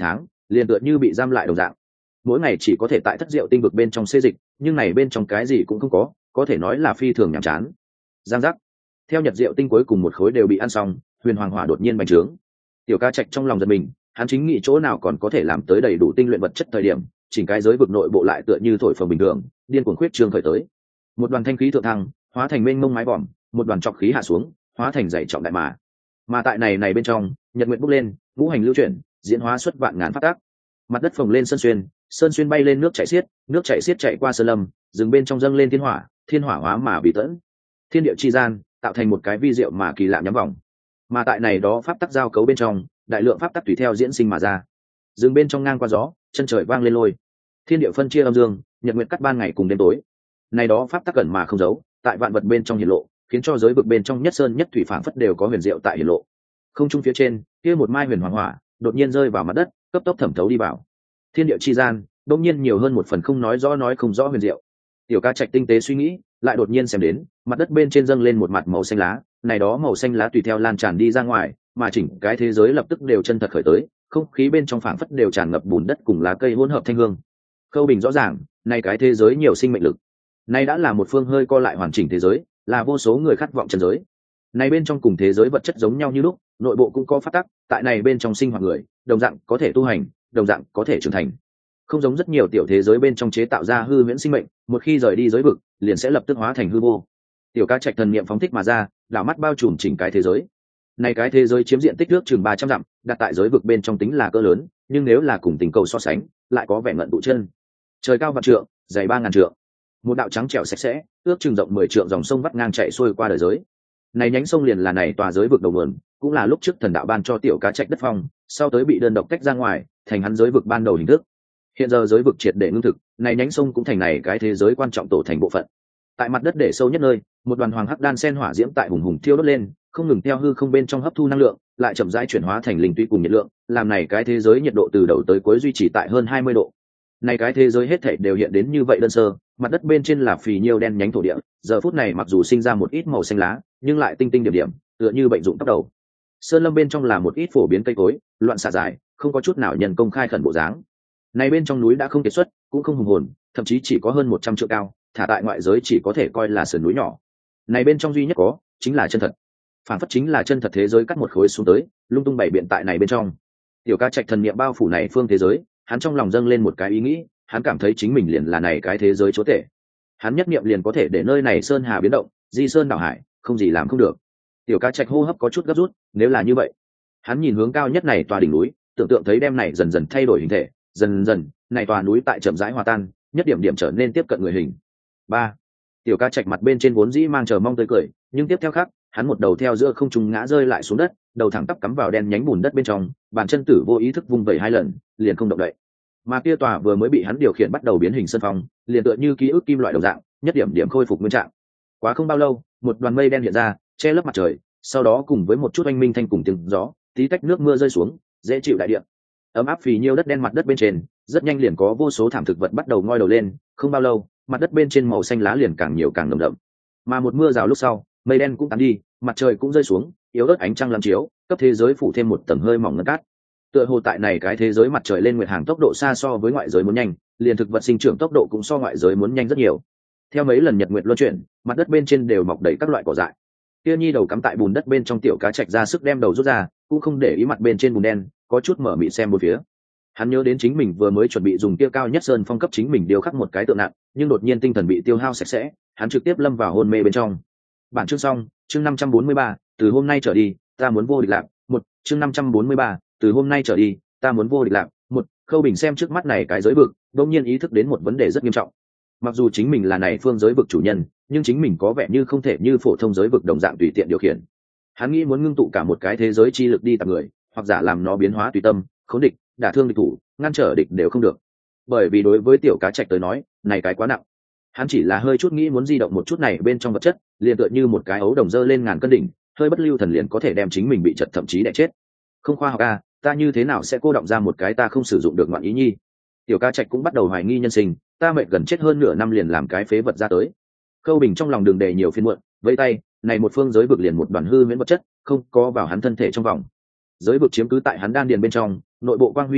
liền tựa như bị giam lại đồng dạng, mỗi ngày chỉ có thể tại thất diệu tinh vực bên trong xê dịch, nhưng này bên trong cái gì cũng không có thể nói là phi thường nhàm chán. Giang giác, theo nhật diệu tinh cuối cùng một khối đều bị ăn xong, huyền hoàng hỏa đột nhiên bành trướng. Tiểu ca trạch trong lòng giật mình, hắn chính nghĩ chỗ nào còn có thể làm tới đầy đủ tinh luyện vật chất thời điểm, chỉnh cái giới vực nội bộ lại tựa như thổi phồng bình thường, điên cuồng khuyết trương khởi tới. Một đoàn thanh khí thượng thăng, hóa thành mênh mông mái vòm, một đoàn trọc khí hạ xuống, hóa thành dày trọng đại mà. Mà tại này bên trong, nhật nguyện bốc lên, ngũ hành lưu chuyển, diễn hóa xuất vạn ngàn phát tác. Mặt đất phồng lên sơn xuyên bay lên nước chảy xiết chạy qua sơn lâm, rừng bên trong dâng lên thiên hỏa hóa mà bị tẫn. Thiên địa chi gian, tạo thành một cái vi diệu mà kỳ lạ nhắm vòng. Mà tại này đó pháp tắc giao cấu bên trong, đại lượng pháp tắc tùy theo diễn sinh mà ra. Rừng bên trong ngang qua gió, chân trời vang lên lôi. Thiên địa phân chia âm dương, nhật nguyệt cắt ban ngày cùng đêm tối. Này đó pháp tắc cẩn mà không giấu, tại vạn vật bên trong hiển lộ, khiến cho giới vực bên trong nhất sơn nhất thủy phảng phất đều có huyền diệu tại hiển lộ. Không trung phía trên, kia một mai huyền hoàng hỏa, đột nhiên rơi vào mặt đất, cấp tốc thẩm thấu đi vào. Thiên địa chi gian, đột nhiên nhiều hơn một phần không nói rõ nói không rõ huyền diệu. Tiểu ca trạch tinh tế suy nghĩ, lại đột nhiên xem đến, mặt đất bên trên dâng lên một mặt màu xanh lá, này đó màu xanh lá tùy theo lan tràn đi ra ngoài, mà chỉnh cái thế giới lập tức đều chân thật khởi tới, không khí bên trong phảng phất đều tràn ngập bùn đất cùng lá cây hỗn hợp thanh hương. Khâu Bình rõ ràng, này cái thế giới nhiều sinh mệnh lực. Này đã là một phương hơi co lại hoàn chỉnh thế giới, là vô số người khát vọng chân giới. Này bên trong cùng thế giới vật chất giống nhau như lúc, nội bộ cũng có phát tắc, tại này bên trong sinh hoạt người, đồng dạng có thể tu hành, đồng dạng có thể trưởng thành. Không giống rất nhiều tiểu thế giới bên trong chế tạo ra hư huyễn sinh mệnh, một khi rời đi giới vực, liền sẽ lập tức hóa thành hư vô. Tiểu ca trạch thần niệm phóng thích mà ra, đảo mắt bao trùm chỉnh cái thế giới. Này cái thế giới chiếm diện tích nước chừng 300 dặm, đặt tại giới vực bên trong tính là cỡ lớn, nhưng nếu là cùng tình cầu so sánh, lại có vẻ ngận tụ chân. Trời cao vạn trượng, dày 3000 trượng. Một đạo trắng trẻo sạch sẽ, ước chừng rộng 10 trượng dòng sông vắt ngang chạy xuôi qua đời giới. Này nhánh sông liền là này tòa giới vực đầu nguồn, cũng là lúc trước thần đạo ban cho tiểu cá trạch đất phong, sau tới bị đơn độc tách ra ngoài, thành hắn giới vực ban đầu hình thức. Hiện giờ giới vực triệt để ngưng thực, này nhánh sông cũng thành này cái thế giới quan trọng tổ thành bộ phận. Tại mặt đất để sâu nhất nơi, một đoàn hoàng hắc đan sen hỏa diễm tại hùng hùng thiêu đốt lên, không ngừng theo hư không bên trong hấp thu năng lượng, lại chậm rãi chuyển hóa thành linh tuy cùng nhiệt lượng, làm này cái thế giới nhiệt độ từ đầu tới cuối duy trì tại hơn 20 độ. Này cái thế giới hết thảy đều hiện đến như vậy đơn sơ, mặt đất bên trên là phì nhiêu đen nhánh thổ địa, giờ phút này mặc dù sinh ra một ít màu xanh lá, nhưng lại tinh tinh điểm điểm, tựa như bệnh dụng tóc đầu. Sơn lâm bên trong là một ít phổ biến cây cối, loạn xạ dài, không có chút nào nhân công khai khẩn bộ dáng. Này bên trong núi đã không kiệt xuất, cũng không hùng hồn, thậm chí chỉ có hơn 100 trượng cao, thả tại ngoại giới chỉ có thể coi là sườn núi nhỏ. Này bên trong duy nhất có, chính là chân thật. Phản phất chính là chân thật thế giới cắt một khối xuống tới, lung tung bày biện tại này bên trong. Tiểu ca trạch thần niệm bao phủ này phương thế giới, hắn trong lòng dâng lên một cái ý nghĩ, hắn cảm thấy chính mình liền là này cái thế giới chúa tể. Hắn nhất niệm liền có thể để nơi này sơn hà biến động, di sơn đảo hải, không gì làm không được. Tiểu ca trạch hô hấp có chút gấp rút, nếu là như vậy, hắn nhìn hướng cao nhất này tòa đỉnh núi, tưởng tượng thấy đem này dần dần thay đổi hình thể, dần dần, này tòa núi tại chậm rãi hòa tan, nhất điểm điểm trở nên tiếp cận người hình. 3. Tiểu ca trạch mặt bên trên vốn dĩ mang chờ mong tươi cười, nhưng tiếp theo khác, hắn một đầu theo giữa không trung ngã rơi lại xuống đất, đầu thẳng tắp cắm vào đen nhánh bùn đất bên trong, bàn chân tử vô ý thức vung vẩy 2 lần, liền không động đậy. Mà kia tòa vừa mới bị hắn điều khiển bắt đầu biến hình sân phong, liền tựa như ký ức kim loại đồng dạng, nhất điểm điểm khôi phục nguyên trạng. Quá không bao lâu, một đoàn mây đen hiện ra, che lấp mặt trời, sau đó cùng với một chút oanh minh thanh cùng tiếng gió, tí tách nước mưa rơi xuống, dễ chịu đại địa. Ấm áp phì nhiêu đất đen mặt đất bên trên, rất nhanh liền có vô số thảm thực vật bắt đầu ngoi đầu lên, không bao lâu, mặt đất bên trên màu xanh lá liền càng nhiều càng nồng đậm. Mà một mưa rào lúc sau, mây đen cũng tán đi, mặt trời cũng rơi xuống, yếu ớt ánh trăng làm chiếu, cấp thế giới phủ thêm một tầng hơi mỏng ngân cát. Tựa hồ tại này cái thế giới mặt trời lên nguyệt hàng tốc độ xa so với ngoại giới muốn nhanh, liền thực vật sinh trưởng tốc độ cũng so ngoại giới muốn nhanh rất nhiều. Theo mấy lần nhật nguyệt luân chuyển, mặt đất bên trên đều mọc đầy các loại cỏ dại. Kia Nhi đầu cắm tại bùn đất bên trong tiểu cá trạch ra sức đem đầu rút ra, cũng không để ý mặt bên trên bùn đen, có chút mở mịt xem một phía. Hắn nhớ đến chính mình vừa mới chuẩn bị dùng kia cao nhất sơn phong cấp chính mình điêu khắc một cái tượng nặng, nhưng đột nhiên tinh thần bị tiêu hao sạch sẽ, hắn trực tiếp lâm vào hôn mê bên trong. Bản chương xong, chương 543, từ hôm nay trở đi, ta muốn vô địch lạc. Một, chương 543, từ hôm nay trở đi, ta muốn vô địch lạc. Một, Khâu Bình xem trước mắt này cái giới vực, đột nhiên ý thức đến một vấn đề rất nghiêm trọng. Mặc dù chính mình là này phương giới vực chủ nhân, nhưng chính mình có vẻ như không thể như phổ thông giới vực đồng dạng tùy tiện điều khiển. Hắn nghĩ muốn ngưng tụ cả một cái thế giới chi lực đi tạp người, hoặc giả làm nó biến hóa tùy tâm, khống địch, đả thương địch thủ, ngăn trở địch đều không được. Bởi vì đối với tiểu cá trạch tới nói, này cái quá nặng. Hắn chỉ là hơi chút nghĩ muốn di động một chút này bên trong vật chất, liền tựa như một cái ấu đồng dơ lên ngàn cân đỉnh, hơi bất lưu thần liền có thể đem chính mình bị chật thậm chí đè chết. Không khoa học a, ta như thế nào sẽ cô động ra một cái ta không sử dụng được ngoạn ý nhi? Tiểu ca trạch cũng bắt đầu hoài nghi nhân sinh, ta mệt gần chết hơn nửa năm liền làm cái phế vật ra tới. Khâu Bình trong lòng đường đề nhiều phiền muộn, vẫy tay, này một phương giới vực liền một đoàn hư huyễn vật chất, không có vào hắn thân thể trong vòng. Giới vực chiếm cứ tại hắn đan điền bên trong, nội bộ quang huy doanh doanh,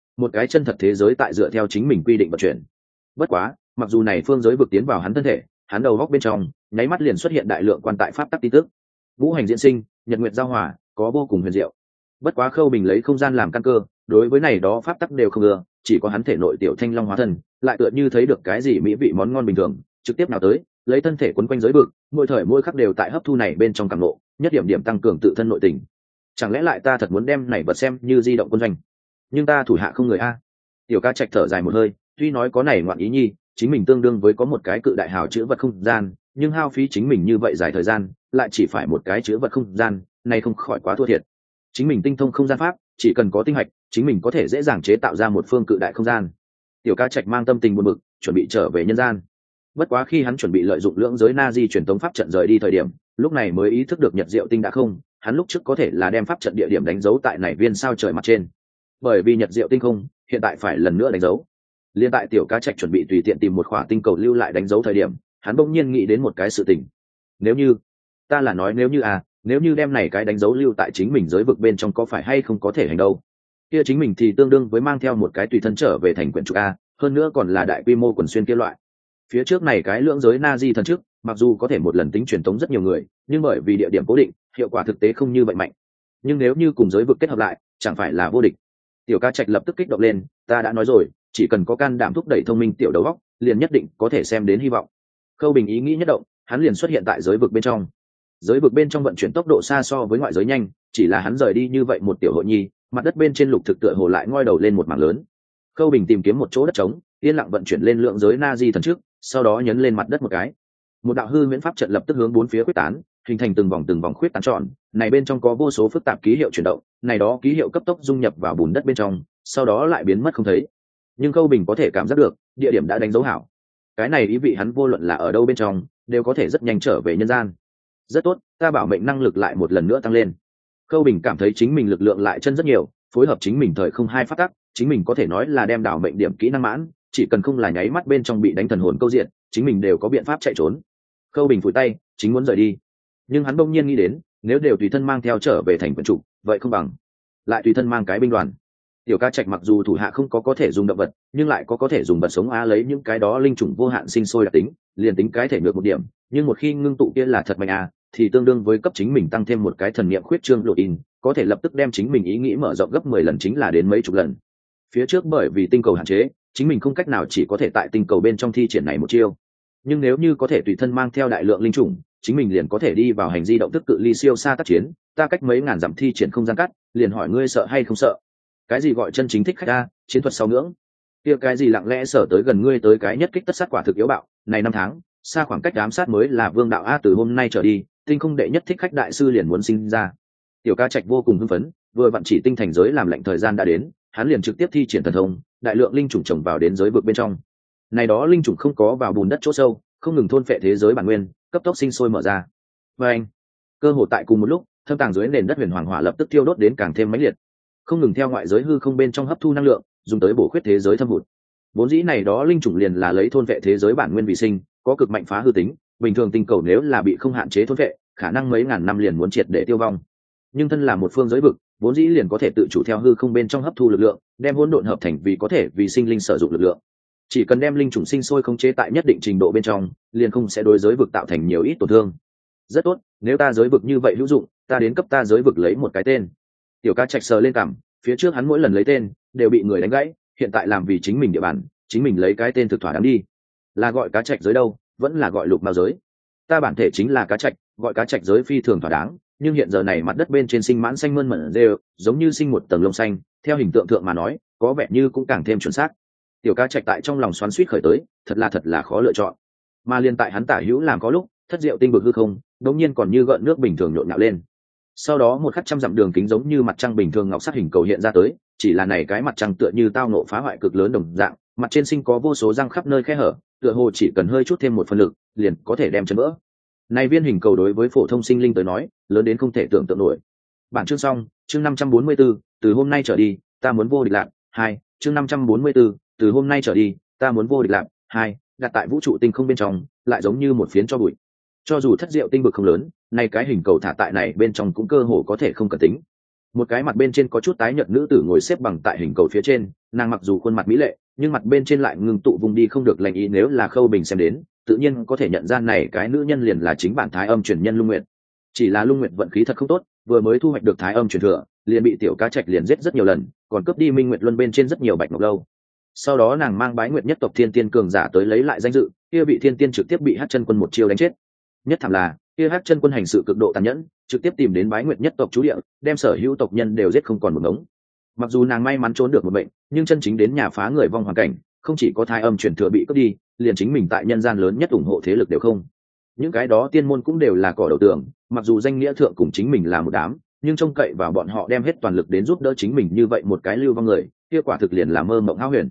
một cái chân thật thế giới tại dựa theo chính mình quy định vận chuyển. Bất quá mặc dù này phương giới vực tiến vào hắn thân thể, hắn đầu góc bên trong nháy mắt liền xuất hiện đại lượng quan tại pháp tắc tin tức. Ngũ hành diễn sinh, nhật nguyệt giao hòa, có vô cùng huyền diệu. Bất quá Khâu Bình lấy không gian làm căn cơ, đối với này đó pháp tắc đều không ưa, chỉ có hắn thể nội tiểu thanh long hóa thân lại tựa như thấy được cái gì mỹ vị món ngon bình thường, trực tiếp nào tới lấy thân thể quấn quanh giới vực, mỗi thời mỗi khắc đều tại hấp thu này bên trong cảm ngộ, nhất điểm điểm tăng cường tự thân nội tình. Chẳng lẽ lại ta thật muốn đem này vật xem như di động quân doanh? Nhưng ta thủ hạ không người a. Tiểu Ca Trạch thở dài một hơi, tuy nói có này ngoạn ý nhi, chính mình tương đương với có một cái cự đại hào chữ vật không gian, nhưng hao phí chính mình như vậy dài thời gian, lại chỉ phải một cái chữ vật không gian, này không khỏi quá thua thiệt. Chính mình tinh thông không gian pháp, chỉ cần có tinh hạch, chính mình có thể dễ dàng chế tạo ra một phương cự đại không gian. Tiểu Ca Trạch mang tâm tình buồn bực, chuẩn bị trở về nhân gian. Bất quá khi hắn chuẩn bị lợi dụng lưỡng giới na di truyền tống pháp trận rời đi thời điểm, lúc này mới ý thức được Nhật Diệu Tinh đã không, hắn lúc trước có thể là đem pháp trận địa điểm đánh dấu tại này viên sao trời mặt trên. Bởi vì Nhật Diệu Tinh không, hiện tại phải lần nữa đánh dấu. Liên tại Tiểu Ca Trạch chuẩn bị tùy tiện tìm một khỏa tinh cầu lưu lại đánh dấu thời điểm, hắn bỗng nhiên nghĩ đến một cái sự tình. Nếu như, ta là nói nếu như đem này cái đánh dấu lưu tại chính mình giới vực bên trong có phải hay không có thể hành đâu? Kia chính mình thì tương đương với mang theo một cái tùy thân trở về thành quyển trục a, hơn nữa còn là đại quy mô quần xuyên kia loại. Phía trước này cái lưỡng giới na di thần trước, mặc dù có thể một lần tính truyền tống rất nhiều người, nhưng bởi vì địa điểm cố định, hiệu quả thực tế không như vậy mạnh. Nhưng nếu như cùng giới vực kết hợp lại, chẳng phải là vô địch. Tiểu Ca Trạch lập tức kích động lên, ta đã nói rồi, chỉ cần có can đảm thúc đẩy thông minh tiểu đầu óc, liền nhất định có thể xem đến hy vọng. Khâu Bình ý nghĩ nhất động, hắn liền xuất hiện tại giới vực bên trong. Giới vực bên trong vận chuyển tốc độ xa so với ngoại giới nhanh, chỉ là hắn rời đi như vậy một tiểu hội nhi, mặt đất bên trên lục thực tựa hồ lại ngoi đầu lên một mảng lớn. Khâu Bình tìm kiếm một chỗ đất trống, yên lặng vận chuyển lên lượng giới na di thần trước, sau đó nhấn lên mặt đất một cái. Một đạo hư huyễn pháp trận lập tức hướng bốn phía quyết tán, hình thành từng vòng khuyết tán tròn, này bên trong có vô số phức tạp ký hiệu chuyển động, này đó ký hiệu cấp tốc dung nhập vào bùn đất bên trong, sau đó lại biến mất không thấy. Nhưng Khâu Bình có thể cảm giác được, địa điểm đã đánh dấu hảo. Cái này ý vị hắn vô luận là ở đâu bên trong, đều có thể rất nhanh trở về nhân gian. Rất tốt, ta bảo mệnh năng lực lại một lần nữa tăng lên. Khâu Bình cảm thấy chính mình lực lượng lại chân rất nhiều, phối hợp chính mình thời không hai phát tắc, chính mình có thể nói là đem đảo mệnh điểm kỹ năng mãn, chỉ cần không là nháy mắt bên trong bị đánh thần hồn câu diện, chính mình đều có biện pháp chạy trốn. Khâu Bình phủi tay, chính muốn rời đi, nhưng hắn bỗng nhiên nghĩ đến, nếu đều tùy thân mang theo trở về thành quận chủ, vậy không bằng lại tùy thân mang cái binh đoàn. Tiểu Ca Trạch mặc dù thủ hạ không có thể dùng động vật, nhưng lại có thể dùng vật sống á, lấy những cái đó linh chủng vô hạn sinh sôi đặc tính, liền tính cái thể ngược một điểm, nhưng một khi ngưng tụ kia là thật mạnh a, thì tương đương với cấp chính mình tăng thêm một cái thần niệm khuyết trương lộ in, có thể lập tức đem chính mình ý nghĩ mở rộng gấp 10 lần, chính là đến mấy chục lần. Phía trước bởi vì tinh cầu hạn chế, chính mình không cách nào chỉ có thể tại tinh cầu bên trong thi triển này một chiêu, nhưng nếu như có thể tùy thân mang theo đại lượng linh chủng, chính mình liền có thể đi vào hành di động thức cự ly siêu xa tác chiến, ta cách mấy ngàn dặm thi triển không gian cắt, liền hỏi ngươi sợ hay không sợ? Cái gì gọi chân chính thích khách a, chiến thuật sau ngưỡng. Kia cái gì lặng lẽ sở tới gần ngươi tới cái nhất kích tất sát quả thực yếu bạo, này năm tháng, xa khoảng cách ám sát mới là vương đạo a, từ hôm nay trở đi, tinh không đệ nhất thích khách đại sư liền muốn sinh ra. Tiểu Ca Trạch vô cùng hưng phấn, vừa vặn chỉ tinh thành giới làm lệnh thời gian đã đến, hắn liền trực tiếp thi triển thần thông, đại lượng linh chủng trồng vào đến giới vực bên trong. Này đó linh chủng không có vào bùn đất chỗ sâu, không ngừng thôn phệ thế giới bản nguyên, cấp tốc sinh sôi mở ra. Và anh, cơ hội tại cùng một lúc, thâm tàng dưới nền đất huyền hoàng hỏa lập tức thiêu đốt đến càng thêm mãnh liệt, không ngừng theo ngoại giới hư không bên trong hấp thu năng lượng, dùng tới bổ khuyết thế giới thâm hụt. Vốn dĩ này đó linh chủng liền là lấy thôn vệ thế giới bản nguyên vì sinh, có cực mạnh phá hư tính, bình thường tinh cầu nếu là bị không hạn chế thôn vệ, khả năng mấy ngàn năm liền muốn triệt để tiêu vong. Nhưng thân là một phương giới vực, vốn dĩ liền có thể tự chủ theo hư không bên trong hấp thu lực lượng, đem hỗn độn hợp thành vì có thể vì sinh linh sử dụng lực lượng. Chỉ cần đem linh chủng sinh sôi khống chế tại nhất định trình độ bên trong, liền không sẽ đối giới vực tạo thành nhiều ít tổn thương. Rất tốt, nếu ta giới vực như vậy hữu dụng, ta đến cấp ta giới vực lấy một cái tên. Tiểu Ca Trạch sờ lên cằm, phía trước hắn mỗi lần lấy tên đều bị người đánh gãy, hiện tại làm vì chính mình địa bàn, chính mình lấy cái tên thực thỏa đáng đi. Là gọi cá trạch giới đâu, vẫn là gọi lục mao giới? Ta bản thể chính là cá trạch, gọi cá trạch giới phi thường thỏa đáng, nhưng hiện giờ này mặt đất bên trên sinh mãn xanh mơn mởn đều giống như sinh một tầng lông xanh, theo hình tượng thượng mà nói, có vẻ như cũng càng thêm chuẩn xác. Tiểu Ca Trạch tại trong lòng xoắn xuýt khởi tới, thật là khó lựa chọn. Mà liên tại hắn tả hữu làm có lúc, thất diệu tinh vực hư không, đột nhiên còn như gợn nước bình thường nhộn nhạo lên. Sau đó một khắc trăm dặm đường kính giống như mặt trăng bình thường ngọc sắc hình cầu hiện ra tới, chỉ là này cái mặt trăng tựa như tao nộ phá hoại cực lớn đồng dạng, mặt trên sinh có vô số răng khắp nơi khe hở, tựa hồ chỉ cần hơi chút thêm một phần lực, liền có thể đem chấn vỡ. Này viên hình cầu đối với phổ thông sinh linh tới nói, lớn đến không thể tưởng tượng nổi. Bản chương xong, chương 544, từ hôm nay trở đi, ta muốn vô địch lạc. 2, chương 544, từ hôm nay trở đi, ta muốn vô địch lạc. 2, đặt tại vũ trụ tinh không bên trong, lại giống như một phiến cho bụi. Cho dù thất diệu tinh vực không lớn, nay cái hình cầu thả tại này bên trong cũng cơ hồ có thể không cần tính. Một cái mặt bên trên có chút tái nhợt nữ tử ngồi xếp bằng tại hình cầu phía trên, nàng mặc dù khuôn mặt mỹ lệ nhưng mặt bên trên lại ngưng tụ vùng đi không được lành ý, nếu là Khâu Bình xem đến tự nhiên có thể nhận ra này cái nữ nhân liền là chính bản Thái Âm truyền nhân Lung Nguyệt. Chỉ là Lung Nguyệt vận khí thật không tốt, vừa mới thu hoạch được Thái Âm truyền thừa liền bị Tiểu Cá Trạch liền giết rất nhiều lần, còn cướp đi Minh Nguyệt Luân bên trên rất nhiều bạch ngọc lâu. Sau đó nàng mang Bái Nguyệt nhất tộc Thiên Tiên cường giả tới lấy lại danh dự, kia bị Thiên Tiên trực tiếp bị Hắc Chân Quân một chiêu đánh chết. Nhất thảm là kia Hắc Chân Quân hành sự cực độ tàn nhẫn, trực tiếp tìm đến Bái Nguyệt nhất tộc trú địa, đem sở hữu tộc nhân đều giết không còn một ngống. Mặc dù nàng may mắn trốn được một bệnh, nhưng chân chính đến nhà phá người vong hoàn cảnh, không chỉ có Thái Âm truyền thừa bị cướp đi, liền chính mình tại nhân gian lớn nhất ủng hộ thế lực đều không. Những cái đó tiên môn cũng đều là cỏ đầu tường, mặc dù danh nghĩa thượng cùng chính mình là một đám, nhưng trông cậy vào bọn họ đem hết toàn lực đến giúp đỡ chính mình như vậy một cái lưu vong người, kia quả thực liền là mơ mộng hão huyền.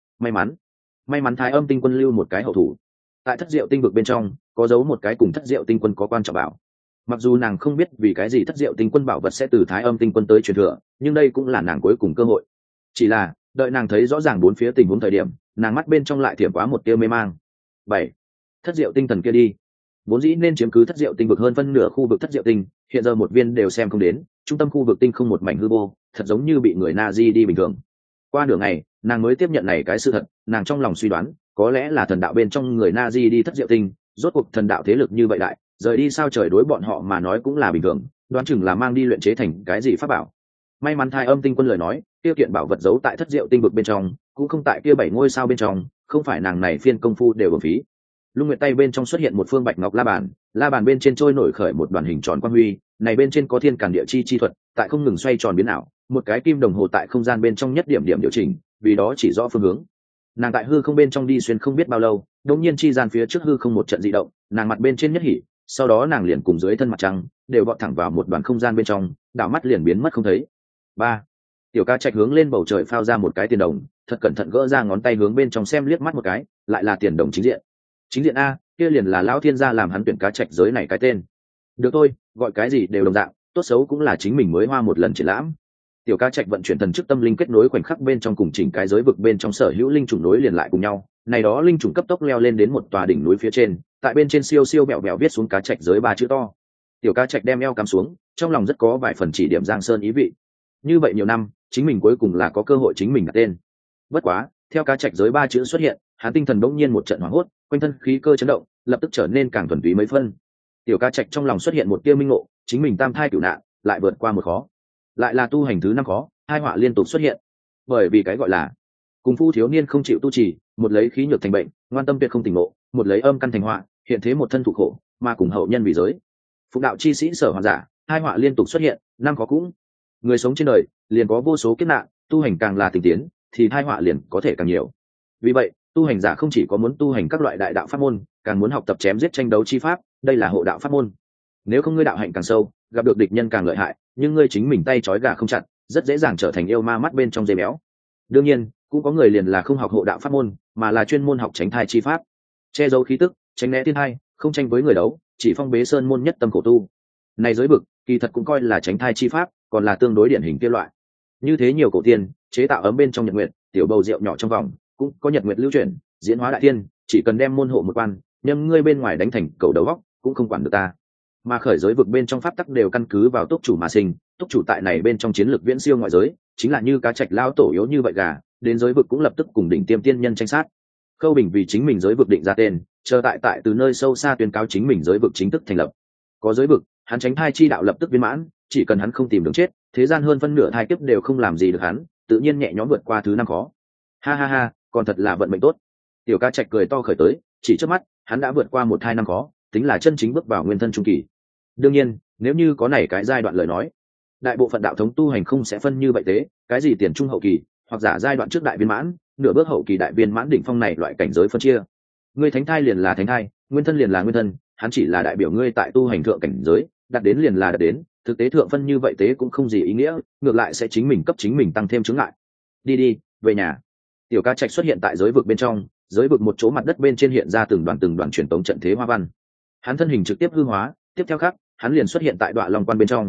May mắn Thái Âm tinh quân lưu một cái hậu thủ. Tại Thất Diệu tinh vực bên trong, có giấu một cái cùng Thất Diệu tinh quân có quan trọng bảo. Mặc dù nàng không biết vì cái gì Thất Diệu tinh quân bảo vật sẽ từ Thái Âm tinh quân tới truyền thừa, nhưng đây cũng là nàng cuối cùng cơ hội. Chỉ là đợi nàng thấy rõ ràng bốn phía tình huống thời điểm, nàng mắt bên trong lại thiểm quá một tia mê mang. 7. Thất Diệu tinh thần kia đi, vốn dĩ nên chiếm cứ Thất Diệu tinh vực hơn phân nửa khu vực Thất Diệu tinh, hiện giờ một viên đều xem không đến, trung tâm khu vực tinh không một mảnh hư vô, thật giống như bị người na di đi bình thường. Qua nửa ngày nàng mới tiếp nhận này cái sự thật, nàng trong lòng suy đoán có lẽ là thần đạo bên trong người na di đi Thất Diệu tinh, rốt cuộc thần đạo thế lực như vậy đại, rời đi sao trời đối bọn họ mà nói cũng là bình thường, đoán chừng là mang đi luyện chế thành cái gì pháp bảo. May mắn Thái Âm tinh quân lời nói kia kiện bảo vật giấu tại Thất Diệu tinh vực bên trong, cũng không tại kia 7 ngôi sao bên trong, không phải nàng này phiên công phu đều uổng phí. Lung Nguyệt tay bên trong xuất hiện một phương bạch ngọc la bàn bên trên trôi nổi khởi một đoàn hình tròn quang huy, này bên trên có thiên càn địa chi thuật, tại không ngừng xoay tròn biến ảo, một cái kim đồng hồ tại không gian bên trong nhất điểm điểm điều chỉnh, vì đó chỉ rõ phương hướng. Nàng tại hư không bên trong đi xuyên không biết bao lâu, đột nhiên chi gian phía trước hư không một trận dị động, nàng mặt bên trên nhất hỉ, sau đó nàng liền cùng dưới thân mặt trăng đều vọt thẳng vào một đoàn không gian bên trong, đảo mắt liền biến mất không thấy. 3. Tiểu Cá Trạch hướng lên bầu trời phao ra một cái tiền đồng, thật cẩn thận gỡ ra ngón tay hướng bên trong xem liếc mắt một cái, lại là tiền đồng chính diện a, kia liền là lão thiên gia làm hắn tuyển Cá Trạch giới này cái tên. Được thôi, gọi cái gì đều đồng dạng, tốt xấu cũng là chính mình mới hoa một lần triển lãm. Tiểu Cá Trạch vận chuyển thần chức tâm linh kết nối khoảnh khắc bên trong cùng chỉnh cái giới vực bên trong sở hữu linh trùng nối liền lại cùng nhau, này đó linh trùng cấp tốc leo lên đến một tòa đỉnh núi phía trên, tại bên trên siêu siêu bẹo bẹo viết xuống Cá Trạch giới 3 chữ to. Tiểu Cá Trạch đem eo cắm xuống, trong lòng rất có vài phần chỉ điểm Giang Sơn ý vị. Như vậy nhiều năm, chính mình cuối cùng là có cơ hội chính mình đặt tên. Bất quá, theo Cá Trạch giới 3 chữ xuất hiện, hắn tinh thần bỗng nhiên một trận hoảng hốt, quanh thân khí cơ chấn động, lập tức trở nên càng thuần túy mấy phân. Tiểu Cá Trạch trong lòng xuất hiện một tia minh ngộ, chính mình tam thai cửu nạn, lại vượt qua một khó, lại là tu hành thứ 5 khó, hai họa liên tục xuất hiện. Bởi vì cái gọi là cùng phu thiếu niên không chịu tu trì, một lấy khí nhược thành bệnh, ngoan tâm tuyệt không tỉnh ngộ, một lấy âm căn thành họa, hiện thế một thân thụ khổ, mà cùng hậu nhân vì giới. Phục đạo chi sĩ sở hoàn giả, hai họa liên tục xuất hiện, 5 khó cũng. Người sống trên đời liền có vô số kiếp nạn, tu hành càng là tinh tiến thì hai họa liền có thể càng nhiều. Vì vậy tu hành giả không chỉ có muốn tu hành các loại đại đạo pháp môn, càng muốn học tập chém giết tranh đấu chi pháp, đây là hộ đạo pháp môn. Nếu không ngươi đạo hạnh càng sâu, gặp được địch nhân càng lợi hại, nhưng ngươi chính mình tay trói gà không chặt, rất dễ dàng trở thành yêu ma mắt bên trong dây béo. Đương nhiên cũng có người liền là không học hộ đạo pháp môn, mà là chuyên môn học tránh thai chi pháp, che giấu khí tức, tránh né thiên thai, không tranh với người đấu, chỉ phong bế sơn môn nhất tâm khổ tu. Này giới bực kỳ thật cũng coi là tránh thai chi pháp, còn là tương đối điển hình kia loại. Như thế nhiều cổ tiên chế tạo ấm bên trong nhật nguyệt, tiểu bầu rượu nhỏ trong vòng cũng có nhật nguyệt lưu chuyển, diễn hóa đại tiên, chỉ cần đem môn hộ một quan, nhưng ngươi bên ngoài đánh thành cầu đầu góc cũng không quản được ta. Mà khởi giới vực bên trong pháp tắc đều căn cứ vào túc chủ mà sinh, túc chủ tại này bên trong chiến lược viễn siêu ngoại giới, chính là như Cá Trạch lao tổ yếu như vậy gà, đến giới vực cũng lập tức cùng đỉnh tiêm tiên nhân tranh sát. Khâu Bình vì chính mình giới vực định ra tên, chờ tại từ nơi sâu xa tuyên cáo chính mình giới vực chính thức thành lập. Có giới vực, hắn tránh thai chi đạo lập tức viên mãn, chỉ cần hắn không tìm đường chết, thế gian hơn phân nửa thai kiếp đều không làm gì được hắn, tự nhiên nhẹ nhõm vượt qua thứ 5 khó. Ha ha ha, còn thật là vận mệnh tốt. Tiểu Cá Trạch cười to khởi tới, chỉ trước mắt hắn đã vượt qua 1-2 năm khó, tính là chân chính bước vào nguyên thân trung kỳ. Đương nhiên nếu như có này cái giai đoạn lời nói, đại bộ phận đạo thống tu hành không sẽ phân như vậy thế, cái gì tiền trung hậu kỳ, hoặc giả giai đoạn trước đại viên mãn, nửa bước hậu kỳ đại viên mãn đỉnh phong này loại cảnh giới phân chia. Ngươi thánh thai liền là thánh thai, nguyên thân liền là nguyên thân, hắn chỉ là đại biểu ngươi tại tu hành thượng cảnh giới, đạt đến liền là đạt đến, thực tế thượng phân như vậy tế cũng không gì ý nghĩa, ngược lại sẽ chính mình cấp chính mình tăng thêm chướng ngại. Đi về nhà. Tiểu Cá Trạch xuất hiện tại giới vực bên trong, giới vực một chỗ mặt đất bên trên hiện ra từng đoàn truyền tống trận thế hoa văn. Hắn thân hình trực tiếp hư hóa, tiếp theo khắc hắn liền xuất hiện tại Đoạ Long Quan bên trong.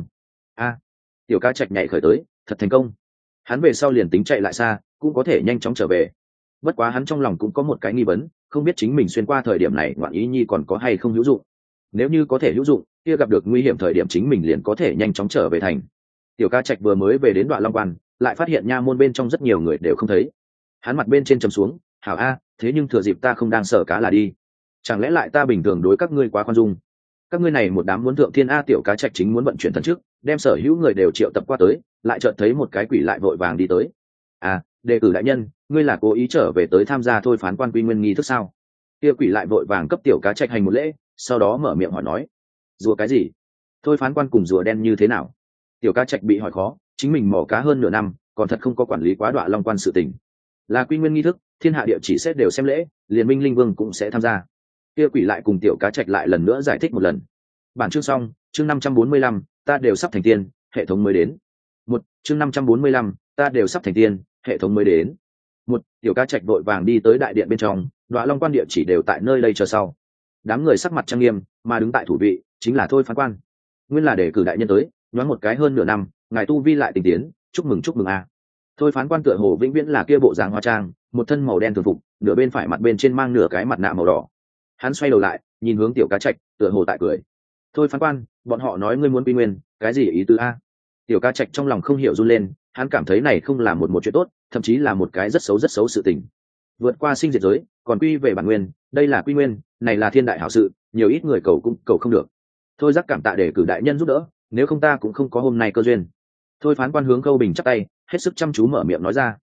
Tiểu Cá Trạch nhảy khởi tới, thật thành công. Hắn về sau liền tính chạy lại xa, cũng có thể nhanh chóng trở về. Bất quá hắn trong lòng cũng có một cái nghi vấn, không biết chính mình xuyên qua thời điểm này ngoạn ý nhi còn có hay không hữu dụng. Nếu như có thể hữu dụng, kia gặp được nguy hiểm thời điểm chính mình liền có thể nhanh chóng trở về thành. Tiểu Ca Trạch vừa mới về đến Đoạn Long Quan, lại phát hiện nha môn bên trong rất nhiều người đều không thấy. Hắn mặt bên trên trầm xuống, hảo a, thế nhưng thừa dịp ta không đang sở cá là đi, chẳng lẽ lại ta bình thường đối các ngươi quá khoan dung? Các ngươi này một đám muốn thượng thiên a. Tiểu Cá Trạch chính muốn vận chuyển thần trước, đem sở hữu người đều triệu tập qua tới, lại chợt thấy một cái quỷ lại vội vàng đi tới. Đề cử đại nhân, ngươi là cố ý trở về tới tham gia thôi phán quan quy nguyên nghi thức sao? Kia quỷ lại vội vàng cấp Tiểu Cá Trạch hành một lễ, sau đó mở miệng hỏi nói, rùa cái gì? Thôi phán quan cùng rùa đen như thế nào? Tiểu Cá Trạch bị hỏi khó, chính mình mò cá hơn nửa năm, còn thật không có quản lý quá Đoạn Long Quan sự tình. Là quy nguyên nghi thức, thiên hạ địa chỉ sẽ đều xem lễ, liền minh linh vương cũng sẽ tham gia. Kia quỷ lại cùng Tiểu Cá Trạch lại lần nữa giải thích một lần. Bản chương xong, chương 545, ta đều sắp thành tiên, hệ thống mới đến. Chương 545, ta đều sắp thành tiên, hệ thống mới đến. Tiểu Cá Trạch vội vàng đi tới đại điện bên trong, Đoạn Long Quan địa chỉ đều tại nơi đây chờ sau. Đám người sắc mặt trang nghiêm, mà đứng tại thủ vị chính là thôi phán quan. Nguyên là để cử đại nhân tới, nhoáng một cái hơn nửa năm, ngài tu vi lại tình tiến, chúc mừng a. Thôi phán quan tựa hồ vĩnh viễn là kia bộ dáng hóa trang, một thân màu đen thường phục, nửa bên phải mặt bên trên mang nửa cái mặt nạ màu đỏ. Hắn xoay đầu lại, nhìn hướng Tiểu Cá Trạch, tựa hồ tại cười. Thôi phán quan, bọn họ nói ngươi muốn quy nguyên, cái gì ý tứ a? Tiểu Cá Trạch trong lòng không hiểu run lên, hắn cảm thấy này không là một chuyện tốt, thậm chí là một cái rất xấu sự tình. Vượt qua sinh diệt giới, còn quy về bản nguyên, đây là quy nguyên, này là thiên đại hảo sự, nhiều ít người cầu cũng cầu không được. Thôi giác cảm tạ để cử đại nhân giúp đỡ, nếu không ta cũng không có hôm nay cơ duyên. Thôi phán quan hướng Khâu Bình chắp tay, hết sức chăm chú mở miệng nói ra.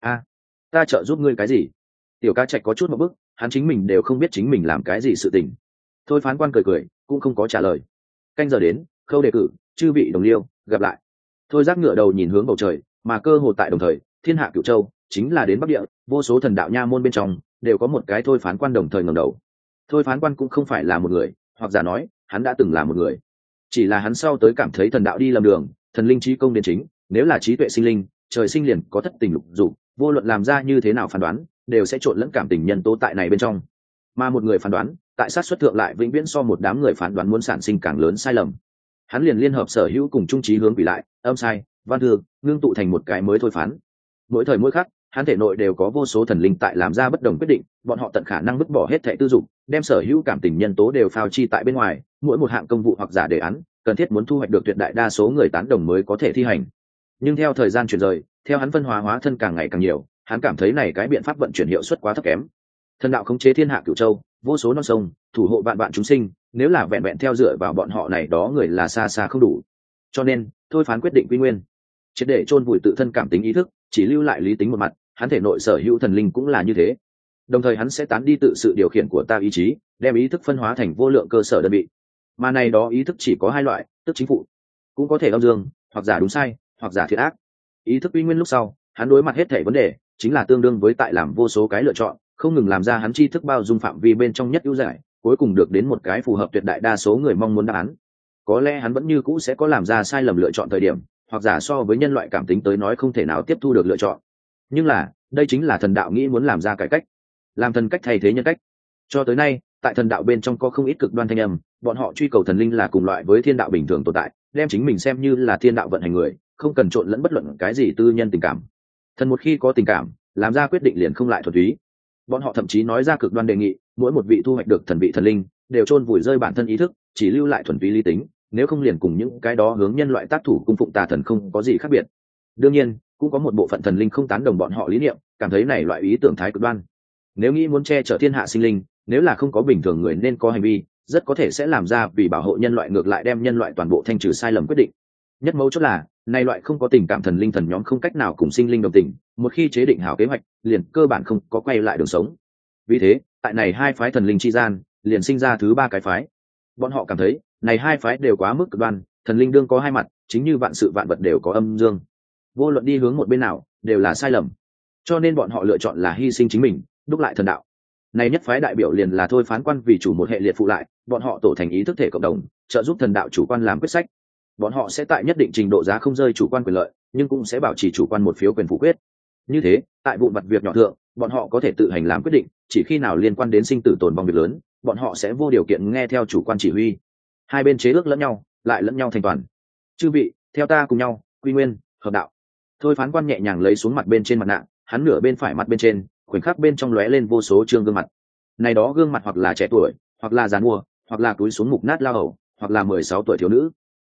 Ta trợ giúp ngươi cái gì? Tiểu Cá Trạch có chút một bức, hắn chính mình đều không biết chính mình làm cái gì sự tình. Thôi phán quan cười, cũng không có trả lời. Canh giờ đến, Khâu đề cử, chư vị đồng liêu, gặp lại. Thôi giác ngựa đầu nhìn hướng bầu trời, mà cơ hồ tại đồng thời, thiên hạ Cửu Châu chính là đến Bắc Địa, vô số thần đạo nha môn bên trong đều có một cái thôi phán quan đồng thời ngẩng đầu. Thôi phán quan cũng không phải là một người, hoặc giả nói, hắn đã từng là một người. Chỉ là hắn sau tới cảm thấy thần đạo đi lầm đường, thần linh trí công đến chính, nếu là trí tuệ sinh linh, trời sinh liền có thất tình lục dục, vô luận làm ra như thế nào phán đoán, đều sẽ trộn lẫn cảm tình nhân tố tại này bên trong. Mà một người phán đoán, tại sát xuất thượng lại vĩnh viễn so một đám người phán đoán muốn sản sinh càng lớn sai lầm. Hắn liền liên hợp sở hữu cùng trung trí hướng quỷ lại, âm sai, văn thư, ngưng tụ thành một cái mới thôi phán. Mỗi thời mỗi khắc, hắn thể nội đều có vô số thần linh tại làm ra bất đồng quyết định, bọn họ tận khả năng vứt bỏ hết thệ tư dục, đem sở hữu cảm tình nhân tố đều phao chi tại bên ngoài, mỗi một hạng công vụ hoặc giả đề án, cần thiết muốn thu hoạch được tuyệt đại đa số người tán đồng mới có thể thi hành. Nhưng theo thời gian chuyển rời, theo hắn phân hóa thân càng ngày càng nhiều, hắn cảm thấy này cái biện pháp vận chuyển hiệu suất quá thấp kém. Thần đạo khống chế thiên hạ Cửu Châu, vô số non sông, thủ hộ vạn vạn chúng sinh, nếu là vẹn vẹn theo dựa vào bọn họ này đó người là xa xa không đủ. Cho nên, thôi phán quyết định quy nguyên, triệt để chôn vùi tự thân cảm tính ý thức, chỉ lưu lại lý tính một mặt, hắn thể nội sở hữu thần linh cũng là như thế. Đồng thời hắn sẽ tán đi tự sự điều khiển của ta ý chí, đem ý thức phân hóa thành vô lượng cơ sở đơn vị. Mà này đó ý thức chỉ có hai loại, tức chính phụ, cũng có thể âm dương, hoặc giả đúng sai, hoặc giả thiệt ác. Ý thức quy nguyên lúc sau, hắn đối mặt hết thảy vấn đề, chính là tương đương với tại làm vô số cái lựa chọn, không ngừng làm ra hắn tri thức bao dung phạm vi bên trong nhất ưu giải, cuối cùng được đến một cái phù hợp tuyệt đại đa số người mong muốn đáp án. Có lẽ hắn vẫn như cũ sẽ có làm ra sai lầm lựa chọn thời điểm, hoặc giả so với nhân loại cảm tính tới nói không thể nào tiếp thu được lựa chọn. Nhưng là, đây chính là thần đạo nghĩ muốn làm ra cải cách, làm thần cách thay thế nhân cách. Cho tới nay, tại thần đạo bên trong có không ít cực đoan thanh âm, bọn họ truy cầu thần linh là cùng loại với thiên đạo bình thường tồn tại, đem chính mình xem như là thiên đạo vận hành người, không cần trộn lẫn bất luận cái gì tư nhân tình cảm. Thần một khi có tình cảm, làm ra quyết định liền không lại thuần túy. Bọn họ thậm chí nói ra cực đoan đề nghị, mỗi một vị thu hoạch được thần vị thần linh đều chôn vùi rơi bản thân ý thức, chỉ lưu lại thuần túy lý tính, nếu không liền cùng những cái đó hướng nhân loại tác thủ cung phụng tà thần không có gì khác biệt. Đương nhiên, cũng có một bộ phận thần linh không tán đồng bọn họ lý niệm, cảm thấy này loại ý tưởng thái cực đoan. Nếu nghĩ muốn che chở thiên hạ sinh linh, nếu là không có bình thường người nên có hành vi, rất có thể sẽ làm ra vì bảo hộ nhân loại ngược lại đem nhân loại toàn bộ thanh trừ sai lầm quyết định. Nhất mấu chốt là, này loại không có tình cảm thần linh thần nhóm không cách nào cùng sinh linh đồng tình, một khi chế định hảo kế hoạch, liền cơ bản không có quay lại đường sống. Vì thế, tại này hai phái thần linh chi gian, liền sinh ra thứ ba cái phái. Bọn họ cảm thấy, này hai phái đều quá mức cực đoan, thần linh đương có hai mặt, chính như vạn sự vạn vật đều có âm dương. Vô luận đi hướng một bên nào, đều là sai lầm. Cho nên bọn họ lựa chọn là hy sinh chính mình, đúc lại thần đạo. Này nhất phái đại biểu liền là thôi phán quan vì chủ một hệ liệt phụ lại, bọn họ tổ thành ý thức thể cộng đồng, trợ giúp thần đạo chủ quan làm quyết sách. Bọn họ sẽ tại nhất định trình độ giá không rơi chủ quan quyền lợi, nhưng cũng sẽ bảo trì chủ quan một phiếu quyền phủ quyết. Như thế, tại vụn vặt việc nhỏ thượng, bọn họ có thể tự hành làm quyết định, chỉ khi nào liên quan đến sinh tử tồn vong việc lớn, bọn họ sẽ vô điều kiện nghe theo chủ quan chỉ huy. Hai bên chế ước lẫn nhau, lại lẫn nhau thành toàn. Chư vị, theo ta cùng nhau, quy nguyên, hợp đạo. Thôi phán quan nhẹ nhàng lấy xuống mặt bên trên mặt nạ, hắn nửa bên phải mặt bên trên, khoảnh khắc bên trong lóe lên vô số trương gương mặt. Này đó gương mặt hoặc là trẻ tuổi, hoặc là già mua, hoặc là túi xuống mục nát lao hầu, hoặc là 16 tuổi thiếu nữ.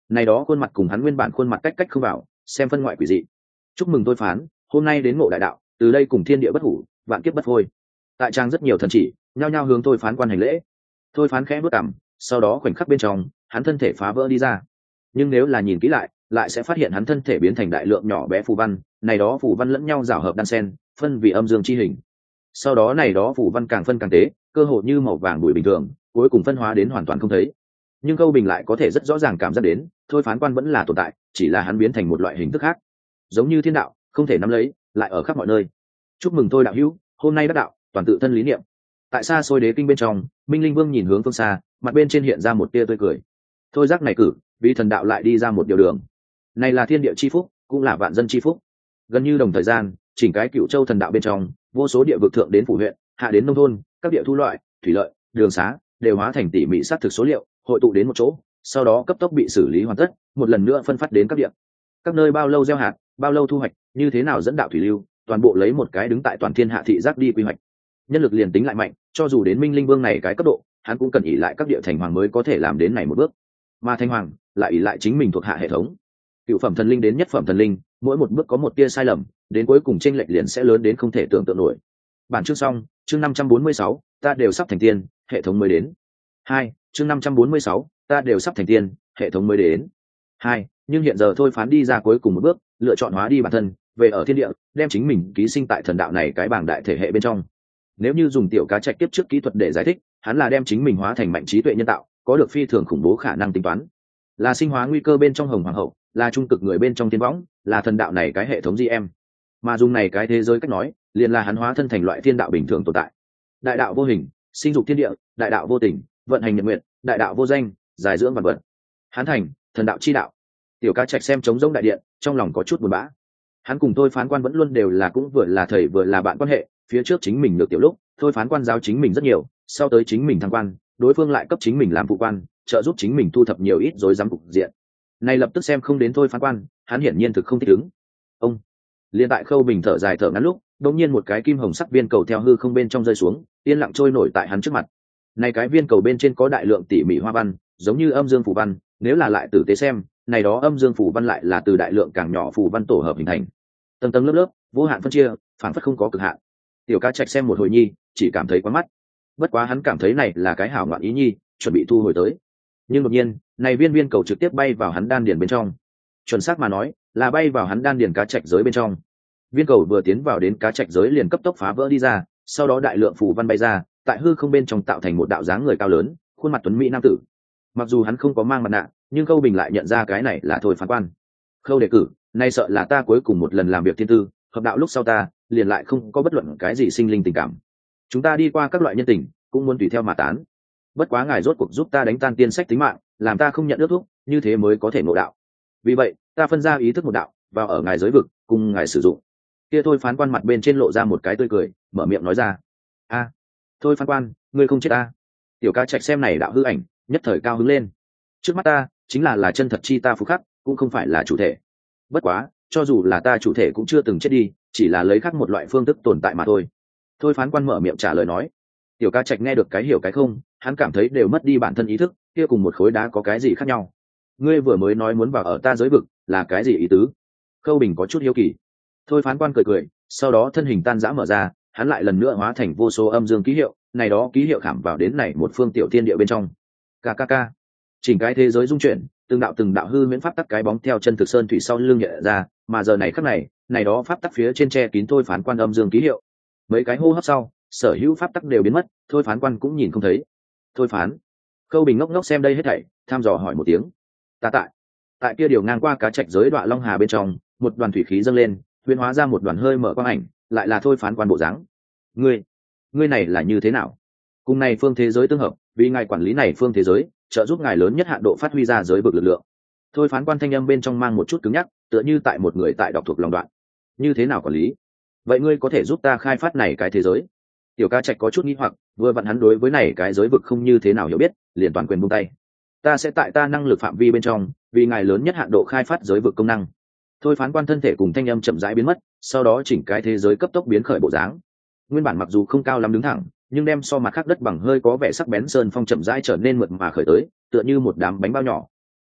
này đó khuôn mặt cùng hắn nguyên bản khuôn mặt cách cách không vào, xem phân ngoại quỷ dị. Chúc mừng tôi phán, hôm nay đến ngộ đại đạo, từ đây cùng thiên địa bất hủ, vạn kiếp bất phôi. Tại trang rất nhiều thần chỉ nhao nhao hướng tôi phán quan hành lễ. Thôi phán khẽ bước cằm, sau đó khoảnh khắc bên trong hắn thân thể phá vỡ đi ra, nhưng nếu là nhìn kỹ lại sẽ phát hiện hắn thân thể biến thành đại lượng nhỏ bé phù văn, này đó phù văn lẫn nhau rảo hợp đan xen, phân vì âm dương chi hình. Sau đó này đó phù văn càng phân càng tế, cơ hồ như màu vàng bụi bình thường, cuối cùng phân hóa đến hoàn toàn không thấy. Nhưng Câu Bình lại có thể rất rõ ràng cảm giác đến, thôi phán quan vẫn là tồn tại, chỉ là hắn biến thành một loại hình thức khác, giống như thiên đạo, không thể nắm lấy, lại ở khắp mọi nơi. Chúc mừng tôi đạo hữu, hôm nay đắc đạo, toàn tự thân lý niệm. Tại xa xôi đế kinh bên trong, Minh Linh Vương nhìn hướng phương xa, mặt bên trên hiện ra một tia tươi cười. Thôi giác này cử, vì thần đạo lại đi ra một điều đường. Này là thiên địa chi phúc, cũng là vạn dân chi phúc. Gần như đồng thời gian, chỉnh cái Cựu Châu thần đạo bên trong, vô số địa vực thượng đến phủ huyện, hạ đến nông thôn, các địa thu loại, thủy lợi, đường xá đều hóa thành tỉ mỉ xác thực số liệu, hội tụ đến một chỗ, sau đó cấp tốc bị xử lý hoàn tất, một lần nữa phân phát đến các địa. Các nơi bao lâu gieo hạt, bao lâu thu hoạch, như thế nào dẫn đạo thủy lưu, toàn bộ lấy một cái đứng tại toàn thiên hạ thị giác đi quy hoạch. Nhân lực liền tính lại mạnh, cho dù đến Minh Linh Vương này cái cấp độ, hắn cũng cần ỷ lại các địa thành hoàng mới có thể làm đến này một bước. Mà thành hoàng lại ỷ lại chính mình thuộc hạ hệ thống. Cựu phẩm thần linh đến nhất phẩm thần linh, mỗi một bước có một tia sai lầm, đến cuối cùng chênh lệch liền sẽ lớn đến không thể tưởng tượng nổi. Bản chương xong, chương 546, ta đều sắp thành tiên, hệ thống mới đến. 2, chương 546, ta đều sắp thành tiên, hệ thống mới đến. 2, nhưng hiện giờ thôi phán đi ra cuối cùng một bước, lựa chọn hóa đi bản thân, về ở thiên địa, đem chính mình ký sinh tại thần đạo này cái bảng đại thể hệ bên trong. Nếu như dùng tiểu cá trạch tiếp trước kỹ thuật để giải thích, hắn là đem chính mình hóa thành mạnh trí tuệ nhân tạo, có được phi thường khủng bố khả năng tính toán, là sinh hóa nguy cơ bên trong hồng hoàng hậu, là trung cực người bên trong tiên võng, là thần đạo này cái hệ thống GM. Mà dùng này cái thế giới cách nói, liền là hắn hóa thân thành loại thiên đạo bình thường tồn tại. Đại đạo vô hình, sinh dục thiên địa, đại đạo vô tình, vận hành nhật nguyện, đại đạo vô danh, giải dưỡng vạn vật. Hắn thành thần đạo chi đạo. Tiểu cá trạch xem trống rỗng đại điện, trong lòng có chút buồn bã. Hắn cùng thôi phán quan vẫn luôn đều là cũng vừa là thầy vừa là bạn quan hệ, phía trước chính mình được tiểu lúc thôi phán quan giáo chính mình rất nhiều, sau tới chính mình thăng quan, đối phương lại cấp chính mình làm phụ quan, trợ giúp chính mình thu thập nhiều ít rối rắm cục diện. Này lập tức xem không đến thôi phán quan, hắn hiển nhiên thực không thích ứng. Ông liên tại Khâu Bình thở dài thở ngắn lúc, đột nhiên một cái kim hồng sắc viên cầu theo hư không bên trong rơi xuống, yên lặng trôi nổi tại hắn trước mặt. Này cái viên cầu bên trên có đại lượng tỉ mỉ hoa văn, giống như âm dương phù văn, nếu là lại tử tế xem, này đó âm dương phù văn lại là từ đại lượng càng nhỏ phù văn tổ hợp hình thành. Tầng tầng lớp lớp, vô hạn phân chia, phản phất không có cực hạn. Tiểu cá trạch xem một hồi nhi, chỉ cảm thấy quá mắt. Bất quá hắn cảm thấy này là cái hảo ngoạn ý nhi, chuẩn bị thu hồi tới. Nhưng đột nhiên, này viên cầu trực tiếp bay vào hắn đan điền bên trong. Chuẩn xác mà nói, là bay vào hắn đan điền cá trạch giới bên trong. Viên cầu vừa tiến vào đến cá trạch giới liền cấp tốc phá vỡ đi ra, sau đó đại lượng phù văn bay ra, tại hư không bên trong tạo thành một đạo dáng người cao lớn, khuôn mặt tuấn mỹ nam tử. Mặc dù hắn không có mang mặt nạ, nhưng Khâu Bình lại nhận ra cái này là thôi phán quan. Khâu đề cử, nay sợ là ta cuối cùng một lần làm việc thiên tư, hợp đạo lúc sau ta liền lại không có bất luận cái gì sinh linh tình cảm. Chúng ta đi qua các loại nhân tình, cũng muốn tùy theo mà tán. Bất quá ngài rốt cuộc giúp ta đánh tan tiên sách tính mạng, làm ta không nhận ước thúc, như thế mới có thể ngộ đạo. Vì vậy, ta phân ra ý thức một đạo, vào ở ngài giới vực, cùng ngài sử dụng. Kia thôi phán quan mặt bên trên lộ ra một cái tươi cười, mở miệng nói ra: "A, thôi phán quan, ngươi không chết ta." Tiểu cá trạch xem này đạo hư ảnh, nhất thời cao hứng lên. Trước mắt ta, chính là chân thật chi ta phù khắc, cũng không phải là chủ thể. Bất quá, cho dù là ta chủ thể cũng chưa từng chết đi, chỉ là lấy khác một loại phương thức tồn tại mà thôi. Thôi phán quan mở miệng trả lời nói. Tiểu cá trạch nghe được cái hiểu cái không, hắn cảm thấy đều mất đi bản thân ý thức, kia cùng một khối đá có cái gì khác nhau. Ngươi vừa mới nói muốn vào ở ta giới vực, là cái gì ý tứ? Khâu Bình có chút hiếu kỳ. Thôi phán quan cười cười, sau đó thân hình tan rã mở ra, hắn lại lần nữa hóa thành vô số âm dương ký hiệu, này đó ký hiệu khảm vào đến này một phương tiểu thiên địa bên trong. KKK. Chỉnh cái thế giới dung chuyển, từng đạo hư huyễn pháp tắc cái bóng theo chân thực sơn thủy sau lưng nhẹ ra, mà giờ này khắc này đó pháp tắc phía trên che kín thôi phán quan âm dương ký hiệu. Mấy cái hô hấp sau, sở hữu pháp tắc đều biến mất, thôi phán quan cũng nhìn không thấy. Thôi phán. Khâu Bình ngốc ngốc xem đây hết thảy, tham dò hỏi một tiếng. Ta tại kia điều ngang qua cá trạch giới đoạn long hà bên trong, một đoàn thủy khí dâng lên, huyễn hóa ra một đoàn hơi mở quang ảnh, lại là thôi phán quan bộ dáng. Ngươi này là như thế nào? Cùng này phương thế giới tương hợp, vì ngài quản lý này phương thế giới, trợ giúp ngài lớn nhất hạn độ phát huy ra giới vực lực lượng. Thôi phán quan thanh âm bên trong mang một chút cứng nhắc, tựa như tại một người tại đọc thuộc lòng đoạn. Như thế nào quản lý? Vậy ngươi có thể giúp ta khai phát này cái thế giới? Tiểu ca trạch có chút nghi hoặc, vừa vặn hắn đối với này cái giới vực không như thế nào hiểu biết, liền toàn quyền buông tay. Ta sẽ tại ta năng lực phạm vi bên trong, vì ngài lớn nhất hạn độ khai phát giới vực công năng. Thôi phán quan thân thể cùng thanh âm chậm rãi biến mất, sau đó chỉnh cái thế giới cấp tốc biến khởi bộ dáng. Nguyên bản mặc dù không cao lắm đứng thẳng, nhưng đem so mặt khác đất bằng hơi có vẻ sắc bén sơn phong chậm rãi trở nên mượt mà khởi tới, tựa như một đám bánh bao nhỏ.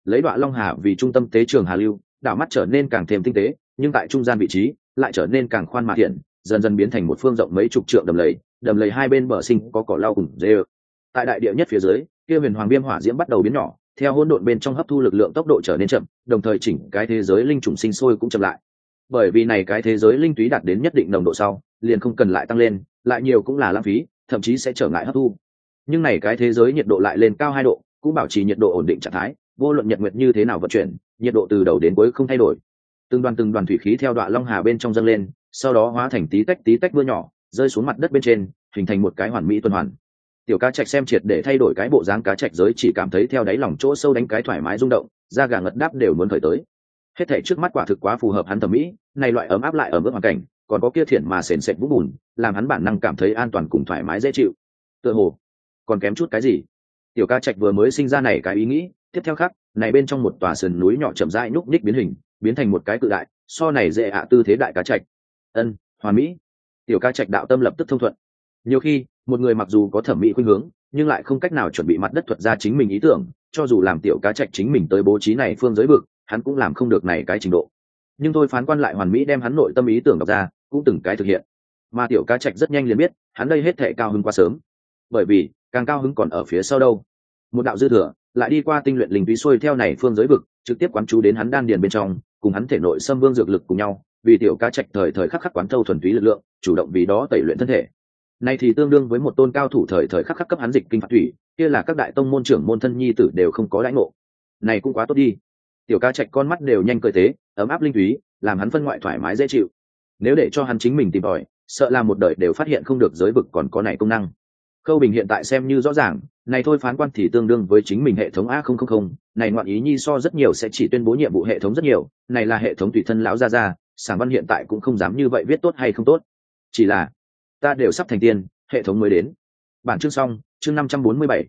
lấy Đoạ Long Hà vì trung tâm tế trường hà lưu, đảo mắt trở nên càng thêm tinh tế, nhưng tại trung gian vị trí lại trở nên càng khoan mà thiện, dần dần biến thành một phương rộng mấy chục trượng đầm lầy hai bên bờ sinh có cỏ lau cùng dê. Tại đại địa nhất phía dưới, kia huyền hoàng viêm hỏa diễm bắt đầu biến nhỏ, theo hỗn độn bên trong hấp thu lực lượng tốc độ trở nên chậm, đồng thời chỉnh cái thế giới linh trùng sinh sôi cũng chậm lại. Bởi vì này cái thế giới linh túy đạt đến nhất định nồng độ sau, liền không cần lại tăng lên, lại nhiều cũng là lãng phí, thậm chí sẽ trở ngại hấp thu. Nhưng này cái thế giới nhiệt độ lại lên cao 2 độ, cũng bảo trì nhiệt độ ổn định trạng thái, vô luận nhật nguyệt như thế nào vận chuyển, nhiệt độ từ đầu đến cuối không thay đổi. Từng đoàn thủy khí theo Đoạ Long Hà bên trong dâng lên, sau đó hóa thành tí tách mưa nhỏ, rơi xuống mặt đất bên trên, hình thành một cái hoàn mỹ tuần hoàn. Tiểu cá trạch xem triệt để thay đổi cái bộ dáng cá trạch giới, chỉ cảm thấy theo đáy lòng chỗ sâu đánh cái thoải mái rung động, da gà ngật đáp đều muốn khởi tới. Hết thảy trước mắt quả thực quá phù hợp hắn thẩm mỹ, này loại ấm áp lại ở mức hoàn cảnh, còn có kia thiện mà sền sệt vũng bùn, làm hắn bản năng cảm thấy an toàn cùng thoải mái dễ chịu. Tựa hồ còn kém chút cái gì. Tiểu ca trạch vừa mới sinh ra này cái ý nghĩ, tiếp theo khắc này bên trong một tòa sườn núi nhỏ chậm rãi nhúc nhích biến hình, biến thành một cái cự đại, so này dễ tư thế đại cá trạch. Ân, hoàn mỹ. Tiểu ca trạch đạo tâm lập tức thông thuận. Nhiều khi một người mặc dù có thẩm mỹ khuynh hướng, nhưng lại không cách nào chuẩn bị mặt đất thuật ra chính mình ý tưởng, cho dù làm tiểu cá trạch chính mình tới bố trí này phương giới vực, hắn cũng làm không được này cái trình độ. Nhưng thôi phán quan lại hoàn mỹ đem hắn nội tâm ý tưởng đọc ra, cũng từng cái thực hiện. Mà tiểu cá trạch rất nhanh liền biết, hắn đây hết thệ cao hứng quá sớm, bởi vì càng cao hứng còn ở phía sau đâu. Một đạo dư thừa lại đi qua tinh luyện linh túy xuôi theo này phương giới vực, trực tiếp quán chú đến hắn đan điền bên trong, cùng hắn thể nội xâm vương dược lực cùng nhau, vì tiểu cá trạch thời thời khắc khắc quán thâu thuần túy lực lượng, chủ động vì đó tẩy luyện thân thể. Này thì tương đương với một tôn cao thủ thời thời khắc khắc cấp hắn dịch kinh phạt thủy, kia là các đại tông môn trưởng môn thân nhi tử đều không có đãi ngộ. Này cũng quá tốt đi. Tiểu cá trạch con mắt đều nhanh cười tế, ấm áp linh túy, làm hắn phân ngoại thoải mái dễ chịu. Nếu để cho hắn chính mình tìm tòi, sợ là một đời đều phát hiện không được giới vực còn có này công năng. Khâu Bình hiện tại xem như rõ ràng, này thôi phán quan thì tương đương với chính mình hệ thống A000, này ngoạn ý nhi so rất nhiều sẽ chỉ tuyên bố nhiệm vụ hệ thống rất nhiều, này là hệ thống tùy thân lão ra, Sảng Văn hiện tại cũng không dám như vậy viết tốt hay không tốt. Chỉ là ta đều sắp thành tiên, hệ thống mới đến. Bản chương xong, chương 547,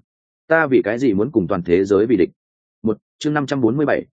ta vì cái gì muốn cùng toàn thế giới vì địch. Chương 547,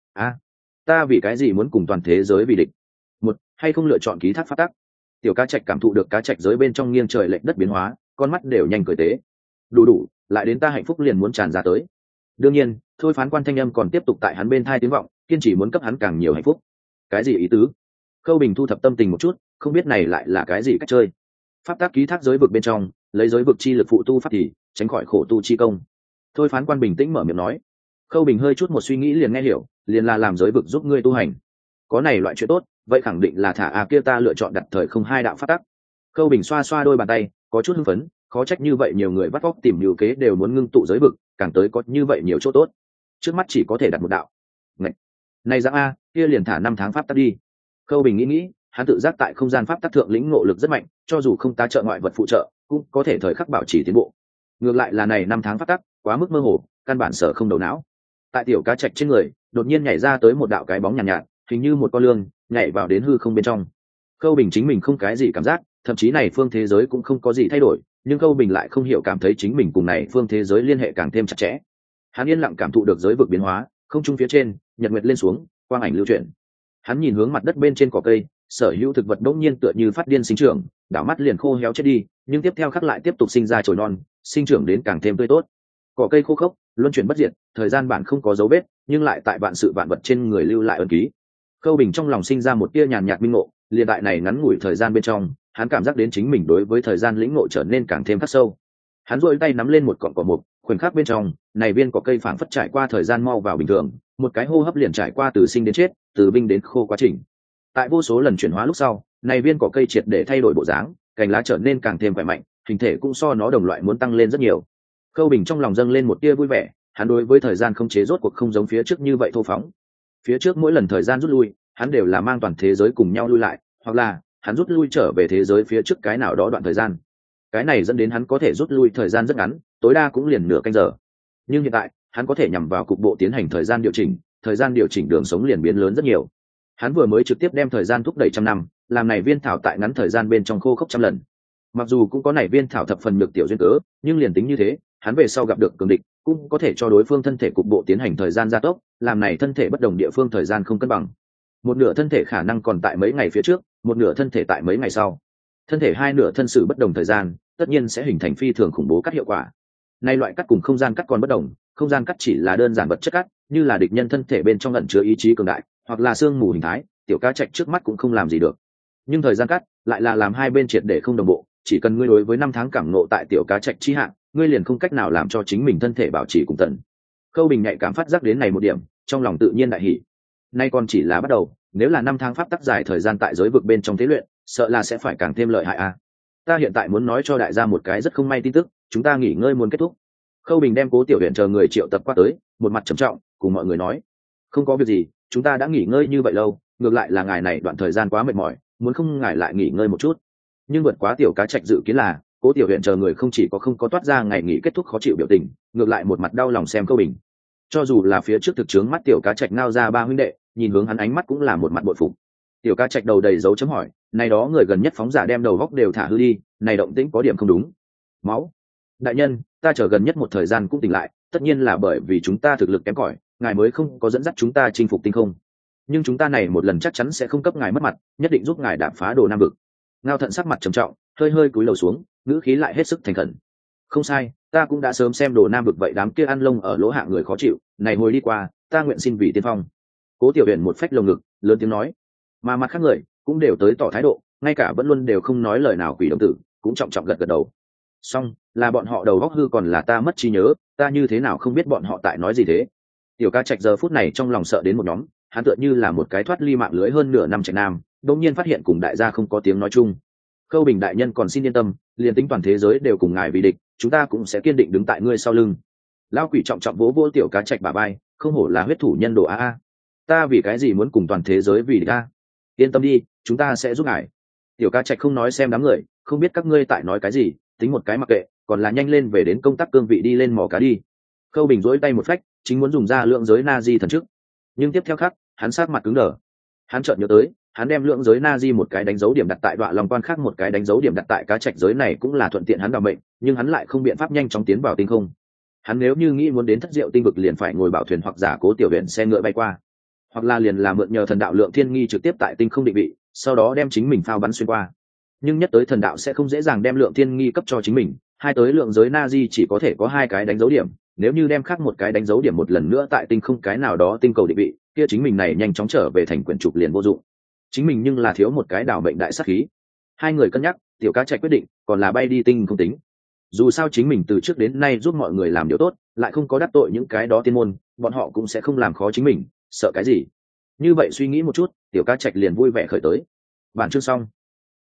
ta vì cái gì muốn cùng toàn thế giới vì địch. Hay không lựa chọn ký thác pháp tắc. Tiểu cá trạch cảm thụ được cá trạch giới bên trong nghiêng trời lệch đất biến hóa, con mắt đều nhanh cười tế. Đủ, lại đến ta hạnh phúc liền muốn tràn ra tới. Đương nhiên, thôi phán quan thanh âm còn tiếp tục tại hắn bên thai tiếng vọng, kiên trì muốn cấp hắn càng nhiều hạnh phúc. Cái gì ý tứ? Khâu Bình thu thập tâm tình một chút, không biết này lại là cái gì cách chơi. Pháp tác ký thác giới vực bên trong, lấy giới vực chi lực phụ tu pháp thì tránh khỏi khổ tu chi công. Thôi phán quan bình tĩnh mở miệng nói. Khâu Bình hơi chút một suy nghĩ liền nghe hiểu, liền là làm giới vực giúp ngươi tu hành. Có này loại chuyện tốt, vậy khẳng định là thả kia ta lựa chọn đặt thời không hai đạo pháp tắc. Khâu Bình xoa xoa đôi bàn tay, có chút hưng phấn, khó trách như vậy nhiều người bắt óc tìm nhiều kế đều muốn ngưng tụ giới vực, càng tới có như vậy nhiều chỗ tốt. Trước mắt chỉ có thể đặt một đạo. Này dạng kia liền thả 5 tháng pháp tắc đi. Khâu Bình nghĩ, hắn tự giác tại không gian pháp tắc thượng lĩnh ngộ lực rất mạnh, cho dù không tá trợ ngoại vật phụ trợ, cũng có thể thời khắc bảo trì tiến bộ. Ngược lại là này 5 tháng pháp tắc, quá mức mơ hồ, căn bản sở không đầu não. Tại tiểu cá trạch trên người, đột nhiên nhảy ra tới một đạo cái bóng nhàn nhạt, hình như một con lương, nhảy vào đến hư không bên trong. Khâu Bình chính mình không cái gì cảm giác, thậm chí này phương thế giới cũng không có gì thay đổi, nhưng Khâu Bình lại không hiểu cảm thấy chính mình cùng này phương thế giới liên hệ càng thêm chặt chẽ. Hắn yên lặng cảm thụ được giới vực biến hóa, không trung phía trên, nhật nguyệt lên xuống, quang ảnh lưu chuyển. Hắn nhìn hướng mặt đất bên trên cỏ cây, sở hữu thực vật đống nhiên tựa như phát điên sinh trưởng, đảo mắt liền khô héo chết đi, nhưng tiếp theo khắc lại tiếp tục sinh ra chồi non, sinh trưởng đến càng thêm tươi tốt. Cỏ cây khô khốc, luân chuyển bất diệt, thời gian bản không có dấu vết, nhưng lại tại vạn sự vạn vật trên người lưu lại ấn ký. Khâu Bình trong lòng sinh ra một tia nhàn nhạt minh ngộ, liền tại này ngắn ngủi thời gian bên trong, hắn cảm giác đến chính mình đối với thời gian lĩnh ngộ trở nên càng thêm khắc sâu. Hắn duỗi tay nắm lên một cọng cỏ mục, khoảnh khắc bên trong, này viên cỏ cây phảng phất trải qua thời gian mau vào bình thường, một cái hô hấp liền trải qua từ sinh đến chết, từ binh đến khô quá trình. Tại vô số lần chuyển hóa lúc sau, này viên cỏ cây triệt để thay đổi bộ dáng, cành lá trở nên càng thêm khỏe mạnh, hình thể cũng so nó đồng loại muốn tăng lên rất nhiều. Khâu Bình trong lòng dâng lên một tia vui vẻ, hắn đối với thời gian không chế rốt cuộc không giống phía trước như vậy thô phóng. Phía trước mỗi lần thời gian rút lui, hắn đều là mang toàn thế giới cùng nhau lui lại, hoặc là hắn rút lui trở về thế giới phía trước cái nào đó đoạn thời gian. Cái này dẫn đến hắn có thể rút lui thời gian rất ngắn, tối đa cũng liền nửa canh giờ. Nhưng hiện tại, hắn có thể nhằm vào cục bộ tiến hành thời gian điều chỉnh đường sống liền biến lớn rất nhiều. Hắn vừa mới trực tiếp đem thời gian thúc đẩy 100 năm, làm này viên thảo tại ngắn thời gian bên trong khô khốc 100 lần. Mặc dù cũng có này viên thảo thập phần nhược tiểu duyên cớ, nhưng liền tính như thế, hắn về sau gặp được cường địch, cũng có thể cho đối phương thân thể cục bộ tiến hành thời gian gia tốc, làm này thân thể bất đồng địa phương thời gian không cân bằng. Một nửa thân thể khả năng còn tại mấy ngày phía trước, một nửa thân thể tại mấy ngày sau. Thân thể hai nửa thân sự bất đồng thời gian, tất nhiên sẽ hình thành phi thường khủng bố cắt hiệu quả. Nay loại cắt cùng không gian cắt còn bất đồng, không gian cắt chỉ là đơn giản vật chất cắt, như là địch nhân thân thể bên trong ẩn chứa ý chí cường đại hoặc là sương mù hình thái, tiểu cá trạch trước mắt cũng không làm gì được. Nhưng thời gian cắt lại là làm hai bên triệt để không đồng bộ, chỉ cần ngươi đối với 5 tháng cảm ngộ tại tiểu cá trạch chi hạng, ngươi liền không cách nào làm cho chính mình thân thể bảo trì cùng tận. Khâu Bình nhạy cảm phát giác đến này một điểm, trong lòng tự nhiên đại hỉ. Nay còn chỉ là bắt đầu, nếu là 5 tháng pháp tắc dài thời gian tại giới vực bên trong thế luyện, sợ là sẽ phải càng thêm lợi hại a. Ta hiện tại muốn nói cho đại gia một cái rất không may tin tức, chúng ta nghỉ ngơi muốn kết thúc. Khâu Bình đem Cố Tiểu Huyền chờ người triệu tập qua tới, một mặt trầm trọng cùng mọi người nói: không có việc gì, chúng ta đã nghỉ ngơi như vậy lâu, ngược lại là ngài này đoạn thời gian quá mệt mỏi, muốn không ngài lại nghỉ ngơi một chút. Nhưng vượt quá tiểu cá trạch dự kiến là, Cố Tiểu Huyền chờ người không chỉ có không có toát ra ngày nghỉ kết thúc khó chịu biểu tình, ngược lại một mặt đau lòng xem Khâu Bình. Cho dù là phía trước thực chứng mắt tiểu cá trạch ngao ra ba huynh đệ, nhìn hướng hắn ánh mắt cũng là một mặt bội phục. Tiểu cá trạch đầu đầy dấu chấm hỏi, này đó người gần nhất phóng giả đem đầu góc đều thả hư đi, này động tĩnh có điểm không đúng. Máu. Đại nhân, ta chờ gần nhất một thời gian cũng tỉnh lại, tất nhiên là bởi vì chúng ta thực lực kém cỏi, ngài mới không có dẫn dắt chúng ta chinh phục tinh không. Nhưng chúng ta này một lần chắc chắn sẽ không cấp ngài mất mặt, nhất định giúp ngài đạp phá Đồ Nam vực. Ngao Thận sắc mặt trầm trọng, hơi hơi cúi đầu xuống, ngữ khí lại hết sức thành khẩn. Không sai, ta cũng đã sớm xem Đồ Nam vực vậy đám kia ăn lông ở lỗ hạng người khó chịu, này hồi đi qua, ta nguyện xin vì tiên phong. Cố Tiểu Huyền một phách lồng ngực, lớn tiếng nói, mà mặt khác người cũng đều tới tỏ thái độ, ngay cả vẫn luôn đều không nói lời nào Quỷ Đồng Tử cũng trọng trọng gật gật đầu. Xong, là bọn họ đầu góc hư còn là ta mất trí nhớ, ta như thế nào không biết bọn họ tại nói gì thế. Tiểu ca trạch giờ phút này trong lòng sợ đến một nhóm, hắn tựa như là một cái thoát ly mạng lưới hơn nửa năm trạch nam, đột nhiên phát hiện cùng đại gia không có tiếng nói chung. Khâu Bình đại nhân còn xin yên tâm, liền tính toàn thế giới đều cùng ngài vì địch, chúng ta cũng sẽ kiên định đứng tại ngươi sau lưng. Lão Quỷ trọng trọng vỗ vỗ tiểu cá trạch bả vai, không hổ là huyết thủ nhân đồ a. Ta vì cái gì muốn cùng toàn thế giới vì địch a? Yên tâm đi, chúng ta sẽ giúp ngài. Tiểu cá trạch không nói xem đám người, không biết các ngươi tại nói cái gì, tính một cái mặc kệ, còn là nhanh lên về đến công tác cương vị đi lên mò cá đi. Khâu Bình dỗi tay một phách, chính muốn dùng ra lượng giới na di thần chức, nhưng tiếp theo khắc hắn sát mặt cứng đờ. Hắn chợt nhớ tới, hắn đem lượng giới na di một cái đánh dấu điểm đặt tại đoạn lòng quan khác một cái đánh dấu điểm đặt tại cá trạch giới này cũng là thuận tiện hắn đảm mệnh, nhưng hắn lại không biện pháp nhanh chóng tiến vào tinh không. Hắn nếu như nghĩ muốn đến thất diệu tinh vực liền phải ngồi bảo thuyền hoặc giả Cố Tiểu Huyền xe ngựa bay qua, hoặc là liền là mượn nhờ thần đạo lượng thiên nghi trực tiếp tại tinh không định vị, sau đó đem chính mình phao bắn xuyên qua. Nhưng nhất tới thần đạo sẽ không dễ dàng đem lượng thiên nghi cấp cho chính mình, hai tới lượng giới na di chỉ có thể có hai cái đánh dấu điểm, nếu như đem khác một cái đánh dấu điểm một lần nữa tại tinh không cái nào đó tinh cầu định vị, kia chính mình này nhanh chóng trở về thành quyển trục liền vô dụng. Chính mình nhưng là thiếu một cái đảo mệnh đại sát khí. Hai người cân nhắc, tiểu cá trạch quyết định còn là bay đi tinh không tính. Dù sao chính mình từ trước đến nay giúp mọi người làm điều tốt, lại không có đắc tội những cái đó tiên môn, bọn họ cũng sẽ không làm khó chính mình, sợ cái gì. Như vậy suy nghĩ một chút, tiểu cá trạch liền vui vẻ khởi tới. Bản chương xong.